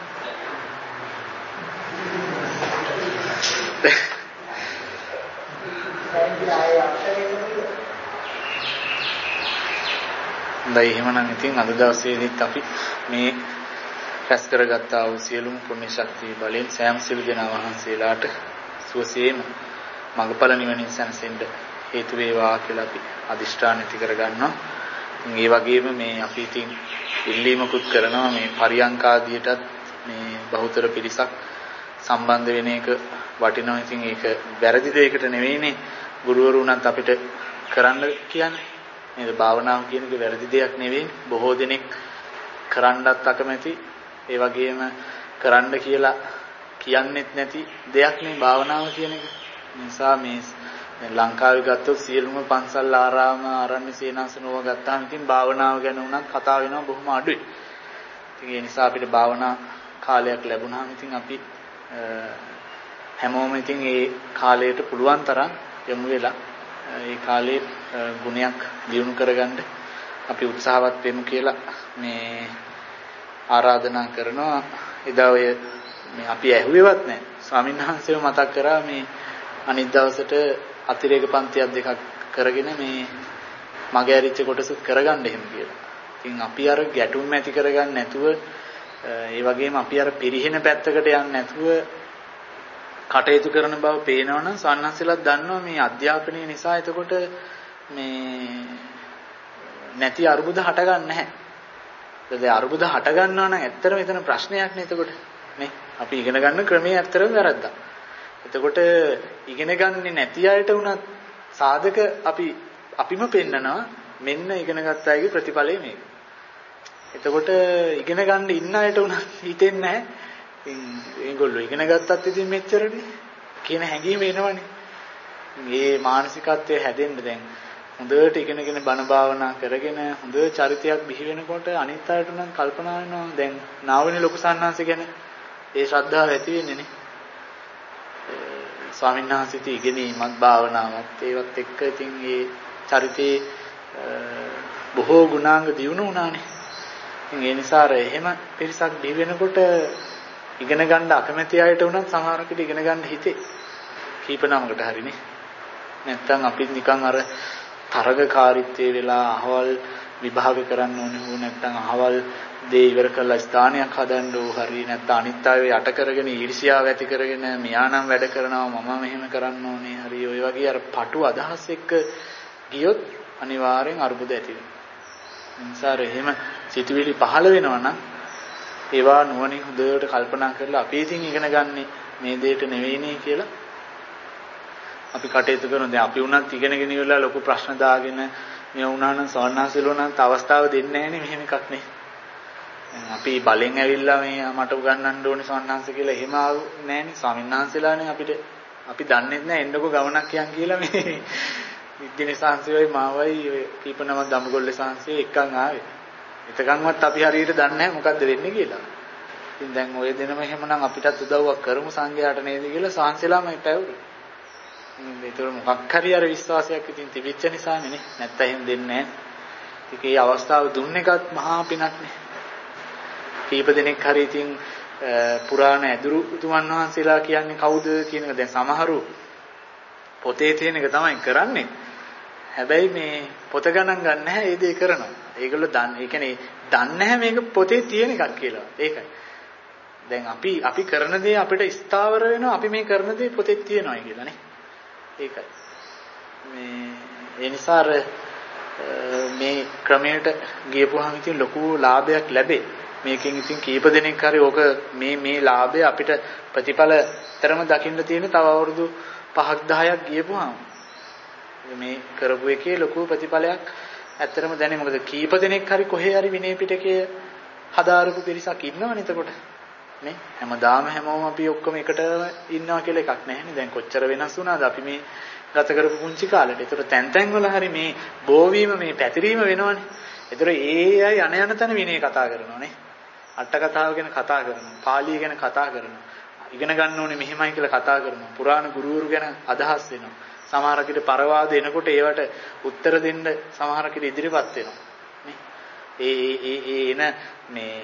දැන් එහෙමනම් ඉතින් අද දවසේදීත් අපි මේ රැස් කරගත්තා වූ සියලුම පුණ්‍ය ශක්තිය බලෙන් සෑම සිළු දෙනා වහන්සේලාට සුවසේම මඟඵල නිවනින් සැනසෙන්න හේතු වේවා කියලා අපි අදිෂ්ඨාන ඇති කරගන්නවා. ඒ වගේම මේ අපි ඉතින් ඉල්ලීමකුත් කරනවා මේ පරියංකාදියටත් මේ බහුතර පිරිසක් සම්බන්ධ වෙන එක වටිනවා. ඉතින් ඒක වැරදි දෙයකට නෙවෙයිනේ ගුරුවරුණත් අපිට කරන්න කියන්නේ. නේද? භාවනාව කියන එක වැරදි දෙයක් නෙවෙයි. බොහෝ දෙනෙක් කරන්නත් අකමැති. ඒ වගේම කරන්න කියලා කියන්නෙත් නැති දෙයක් නේ භාවනාව කියන එක. නිසා මේ දැන් ලංකාවේ ගත්තොත් සියලුම පන්සල් ආරාම ආරණ්‍ය සේනාසන ඕවා ගත්තාම ඉතින් භාවනාව ගැන උනත් කතා වෙනවා බොහොම අඩුයි. ඉතින් ඒ නිසා අපිට භාවනා කාලයක් ලැබුණාම ඉතින් අපි හැමෝම ඉතින් ඒ කාලයට පුළුවන් තරම් යමු වෙලා ඒ කාලේ ගුණයක් දියුණු කරගන්න අපි උත්සාහවත් වෙමු කියලා මේ ආරාධනා කරනවා. එදා ඔය මේ අපි ඇහුවේවත් නැහැ. ස්වාමීන් වහන්සේව මතක් කරා මේ අනිත් දවසට අතිරේක පන්තියක් දෙකක් කරගෙන මේ මගේ ඇරිච්ච කොටසත් කරගන්න එහෙම කියලා. ඉතින් අපි අර ගැටුම් ඇති කරගන්න නැතුව ඒ වගේම අපි අර පිරිහෙන පැත්තකට යන්නේ නැතුව කටයුතු කරන බව පේනවනම් සන්නස්සලත් දන්නවා මේ අධ්‍යාපනය නිසා එතකොට මේ නැති අරුබුද හටගන්නේ නැහැ. ඒ අරුබුද හට ගන්නවා නම් ඇත්තටම එතන ප්‍රශ්නයක් නේ එතකොට. නේ අපි ඉගෙන ගන්න ක්‍රමයේ ඇත්තටම වැරද්දා. එතකොට ඉගෙන ගන්නේ නැති අයට උනත් සාධක අපි අපිම පෙන්නනවා මෙන්න ඉගෙන ගත්ත අයගේ ප්‍රතිඵලය මේක. එතකොට ඉගෙන ගන්න ඉන්න අයට උනත් හිතෙන්නේ නැහැ. ඉතින් ඒගොල්ලෝ ඉගෙන ගත්තත් ඉතින් මෙච්චරනේ කියන හැඟීම එනවනේ. මේ මානසිකත්වය හැදෙන්න දැන් හොඳට ඉගෙනගෙන බණ භාවනා කරගෙන හොඳ චරිතයක් බිහි වෙනකොට අනිත් අයට නම් කල්පනා වෙනවා දැන් නාවනේ ලොකු සන්නාසෙ ගැන ඒ ශ්‍රද්ධාව ඇති වෙන්නේ නේ. ස්වාමීන් වහන්සේට ඉගෙනීමත් භාවනාවත් ඒවත් එක්ක ඉතින් ඒ චරිතේ බොහෝ ගුණාංග දියුණු වුණානේ. ඉතින් ඒ නිසා එහෙම පිරිසක් බිහි වෙනකොට ඉගෙන ගන්න අකමැති අයට උනත් සමහරකට ඉගෙන ගන්න හිතේ. කීප නමකට හරිනේ. නැත්තම් අපි නිකන් අර තරගකාරීත්වයේ වෙලා අහවල් විභාග කරන්න ඕනේ හෝ නැත්තම් අහවල් දේ ඉවර කරලා ස්ථානයක් හදන්න ඕ හරි නැත්තම් අනිත් අය යට කරගෙන ඊර්ෂ්‍යාව ඇති කරගෙන මෙයා නම් වැඩ කරනවා මම මෙහෙම කරන්න ඕනේ හරි ඔය වගේ අර පටු අදහස් එක්ක ගියොත් අනිවාර්යෙන් අරුබුද ඇති වෙනවා. නිසා එහෙම සිතුවිලි පහළ වෙනවා නම් ඒවා නුවණින් හොඳට කල්පනා කරලා අපි ඉතින් ඉගෙන ගන්නේ මේ දෙයට නෙවෙයිනේ කියලා අපි කටයුතු කරනවා. දැන් අපි උනත් ඉගෙනගෙන ඉවරලා ලොකු ප්‍රශ්න දාගෙන මේ වුණා නම් සවන්නාසෙලෝ නම් අවස්ථාව දෙන්නේ නැහැ නේ මෙහෙම එකක් නේ. අපි බලෙන් ඇවිල්ලා මේ මට උගන්වන්න ඕනේ සවන්නාංශ කියලා එහෙම ආවේ නැහැ නේ. ස්වාමීන් වහන්සේලානේ අපිට අපි දන්නේ නැහැ එන්නකෝ ගමනක් යන් කියලා මේ විද්‍යානේ සාංශයයි මාවයි ඔය කීපනම දඹගොල්ලේ සාංශයේ එක්කන් ආවේ. එතකන්වත් අපි හරියට දන්නේ නැහැ මොකද්ද වෙන්නේ කියලා. ඉතින් දැන් ඔය දෙනම එහෙමනම් අපිටත් උදව්වක් කරමු සංඝයාට නේද කියලා සාංශලාමයි පැවුනේ. ඒතර මොකක් හරි අර විශ්වාසයක් ඉතින් තිබිච්ච නිසානේ නේ. නැත්තම් එහෙම දෙන්නේ නැහැ. ඉතින් මේ අවස්ථාව දුන්න එකත් මහා පිනක් නේ. කීප දෙනෙක් හරි ඉතින් පුරාණ ඇදුරු උතුමන් වහන්සේලා කියන්නේ කවුද කියන එක දැන් සමහරු පොතේ තියෙන එක තමයි කරන්නේ. හැබැයි මේ පොත ගණන් ගන්න නැහැ ඒ දේ කරනවා. ඒගොල්ලෝ දන්නේ ඒ කියන්නේ දන්නේ නැහැ මේක පොතේ තියෙන එකක් කියලා. ඒකයි. දැන් අපි අපි කරන දේ අපිට ස්ථාවර වෙනවා අපි මේ කරන දේ පොතේ තියෙනවා කියලා නේ. ඒකයි. මේ ඒ නිසා මේ ක්‍රමයට ගියපුවාම ඉතින් ලොකු ලාභයක් ලැබේ. මේකෙන් ඉතින් කීප දෙනෙක් හරි ඕක මේ මේ ලාභය අපිට ප්‍රතිඵල තරම දකින්න තියෙන තව අවුරුදු පහක් දහයක් ගියපුවාම මේ කරපු එකේ ලොකු ප්‍රතිඵලයක් ඇත්තටම දැනේ. මොකද කීප දෙනෙක් හරි කොහේ හරි විනය පිටකයේ හදාරපු පිරිසක් ඉන්නවනේ එතකොට නේ. හැමදාම හැමෝම අපි ඔක්කොම එකට ඉන්නවා කියලා එකක් නැහැනේ. දැන් කොච්චර වෙනස් වුණාද අපි මේ ගත කරපු පුංචි කාලෙට. ඒතර තැන් තැන් වල හරි මේ බෝවීම මේ පැතිරීම වෙනවනේ. ඒතර ඒ අය යන යන තැන විනය කතා කරනවා නේ. අට කතාව ගැන කතා කරනවා. පාලිය ගැන කතා කරනවා. ඉගෙන ගන්න ඕනේ මෙහෙමයි කියලා කතා කරනවා. පුරාණ ගුරුවරු ගැන අදහස් වෙනවා. සමහරකට පරවාද එනකොට ඒවට උත්තර දෙන්න සමහරකට ඉදිරිපත් වෙනවා නේ. ඒ ඒ ඒ එන මේ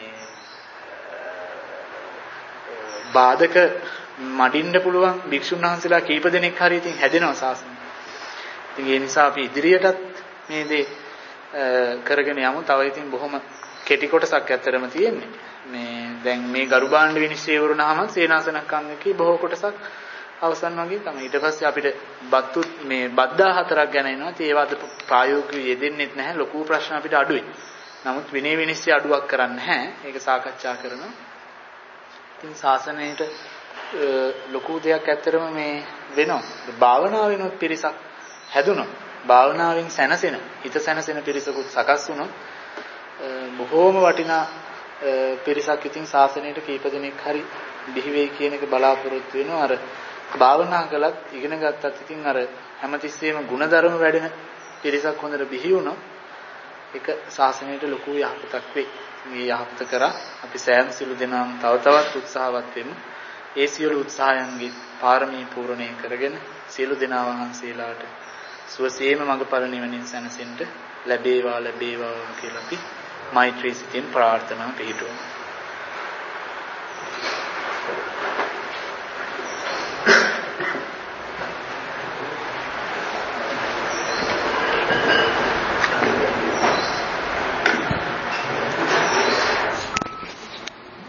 බාධක මඩින්න පුළුවන් භික්ෂුන් වහන්සේලා කීප දෙනෙක් හරි ඉතින් හැදෙනවා සාසනය. ඉතින් ඒ නිසා අපි ඉදිරියටත් මේ දේ කරගෙන යමු. තව ඉතින් බොහොම කෙටි කොටසක් ඇත්තරම තියෙන්නේ. මේ දැන් මේ ගරු භාණ්ඩ විනිශ්චය වුණාම සේනාසනක් අංගකේ බොහෝ කොටසක් අවසන් වගේ තමයි. ඊට පස්සේ අපිට බත්තු මේ බද්දා හතරක් ගැන එනවා. ඉතින් ඒවා අද ප්‍රායෝගිකව යෙදෙන්නෙත් නැහැ. ලොකු ප්‍රශ්න අපිට අඩුයි. නමුත් විනය විනිශ්චය අඩුවක් කරන්නේ නැහැ. ඒක සාකච්ඡා කරනවා. ඉතින් ශාසනයට ලොකු දෙයක් ඇත්තරම මේ වෙනවා. භාවනාවෙනොත් පිරිසක් හැදුණා. භාවනාවෙන් සැනසෙන, හිත සැනසෙන පිරිසකුත් සකස් වුණොත් බොහෝම වටිනා පිරිසක් ඉතින් ශාසනයට කීප දෙනෙක් හරි බිහි වෙයි කියන එක බලාපොරොත්තු වෙනවා. අර භාවනා කළත් ඉගෙන ගත්තත් ඉතින් අර හැමතිස්සෙම ಗುಣධර්ම වැඩෙන පිරිසක් හොඳට බිහි වුණොත් ඒක ශාසනයට ලොකු යහපතක් වෙයි. මේ යහපත කරා අපි සෑම සිළු දෙනාම තව තවත් උත්සාහවත් වෙමු. ඒ සියලු උත්සාහයන්ගේ පාරමී පූර්ණේ කරගෙන සියලු දෙනා වහන්සේලාට සුවසේම මඟඵල නිවනින් සැනසෙන්න ලැබේවා ලැබේවා කියලා අපි මෛත්‍රී සිතින් ප්‍රාර්ථනා පිහිටුවමු.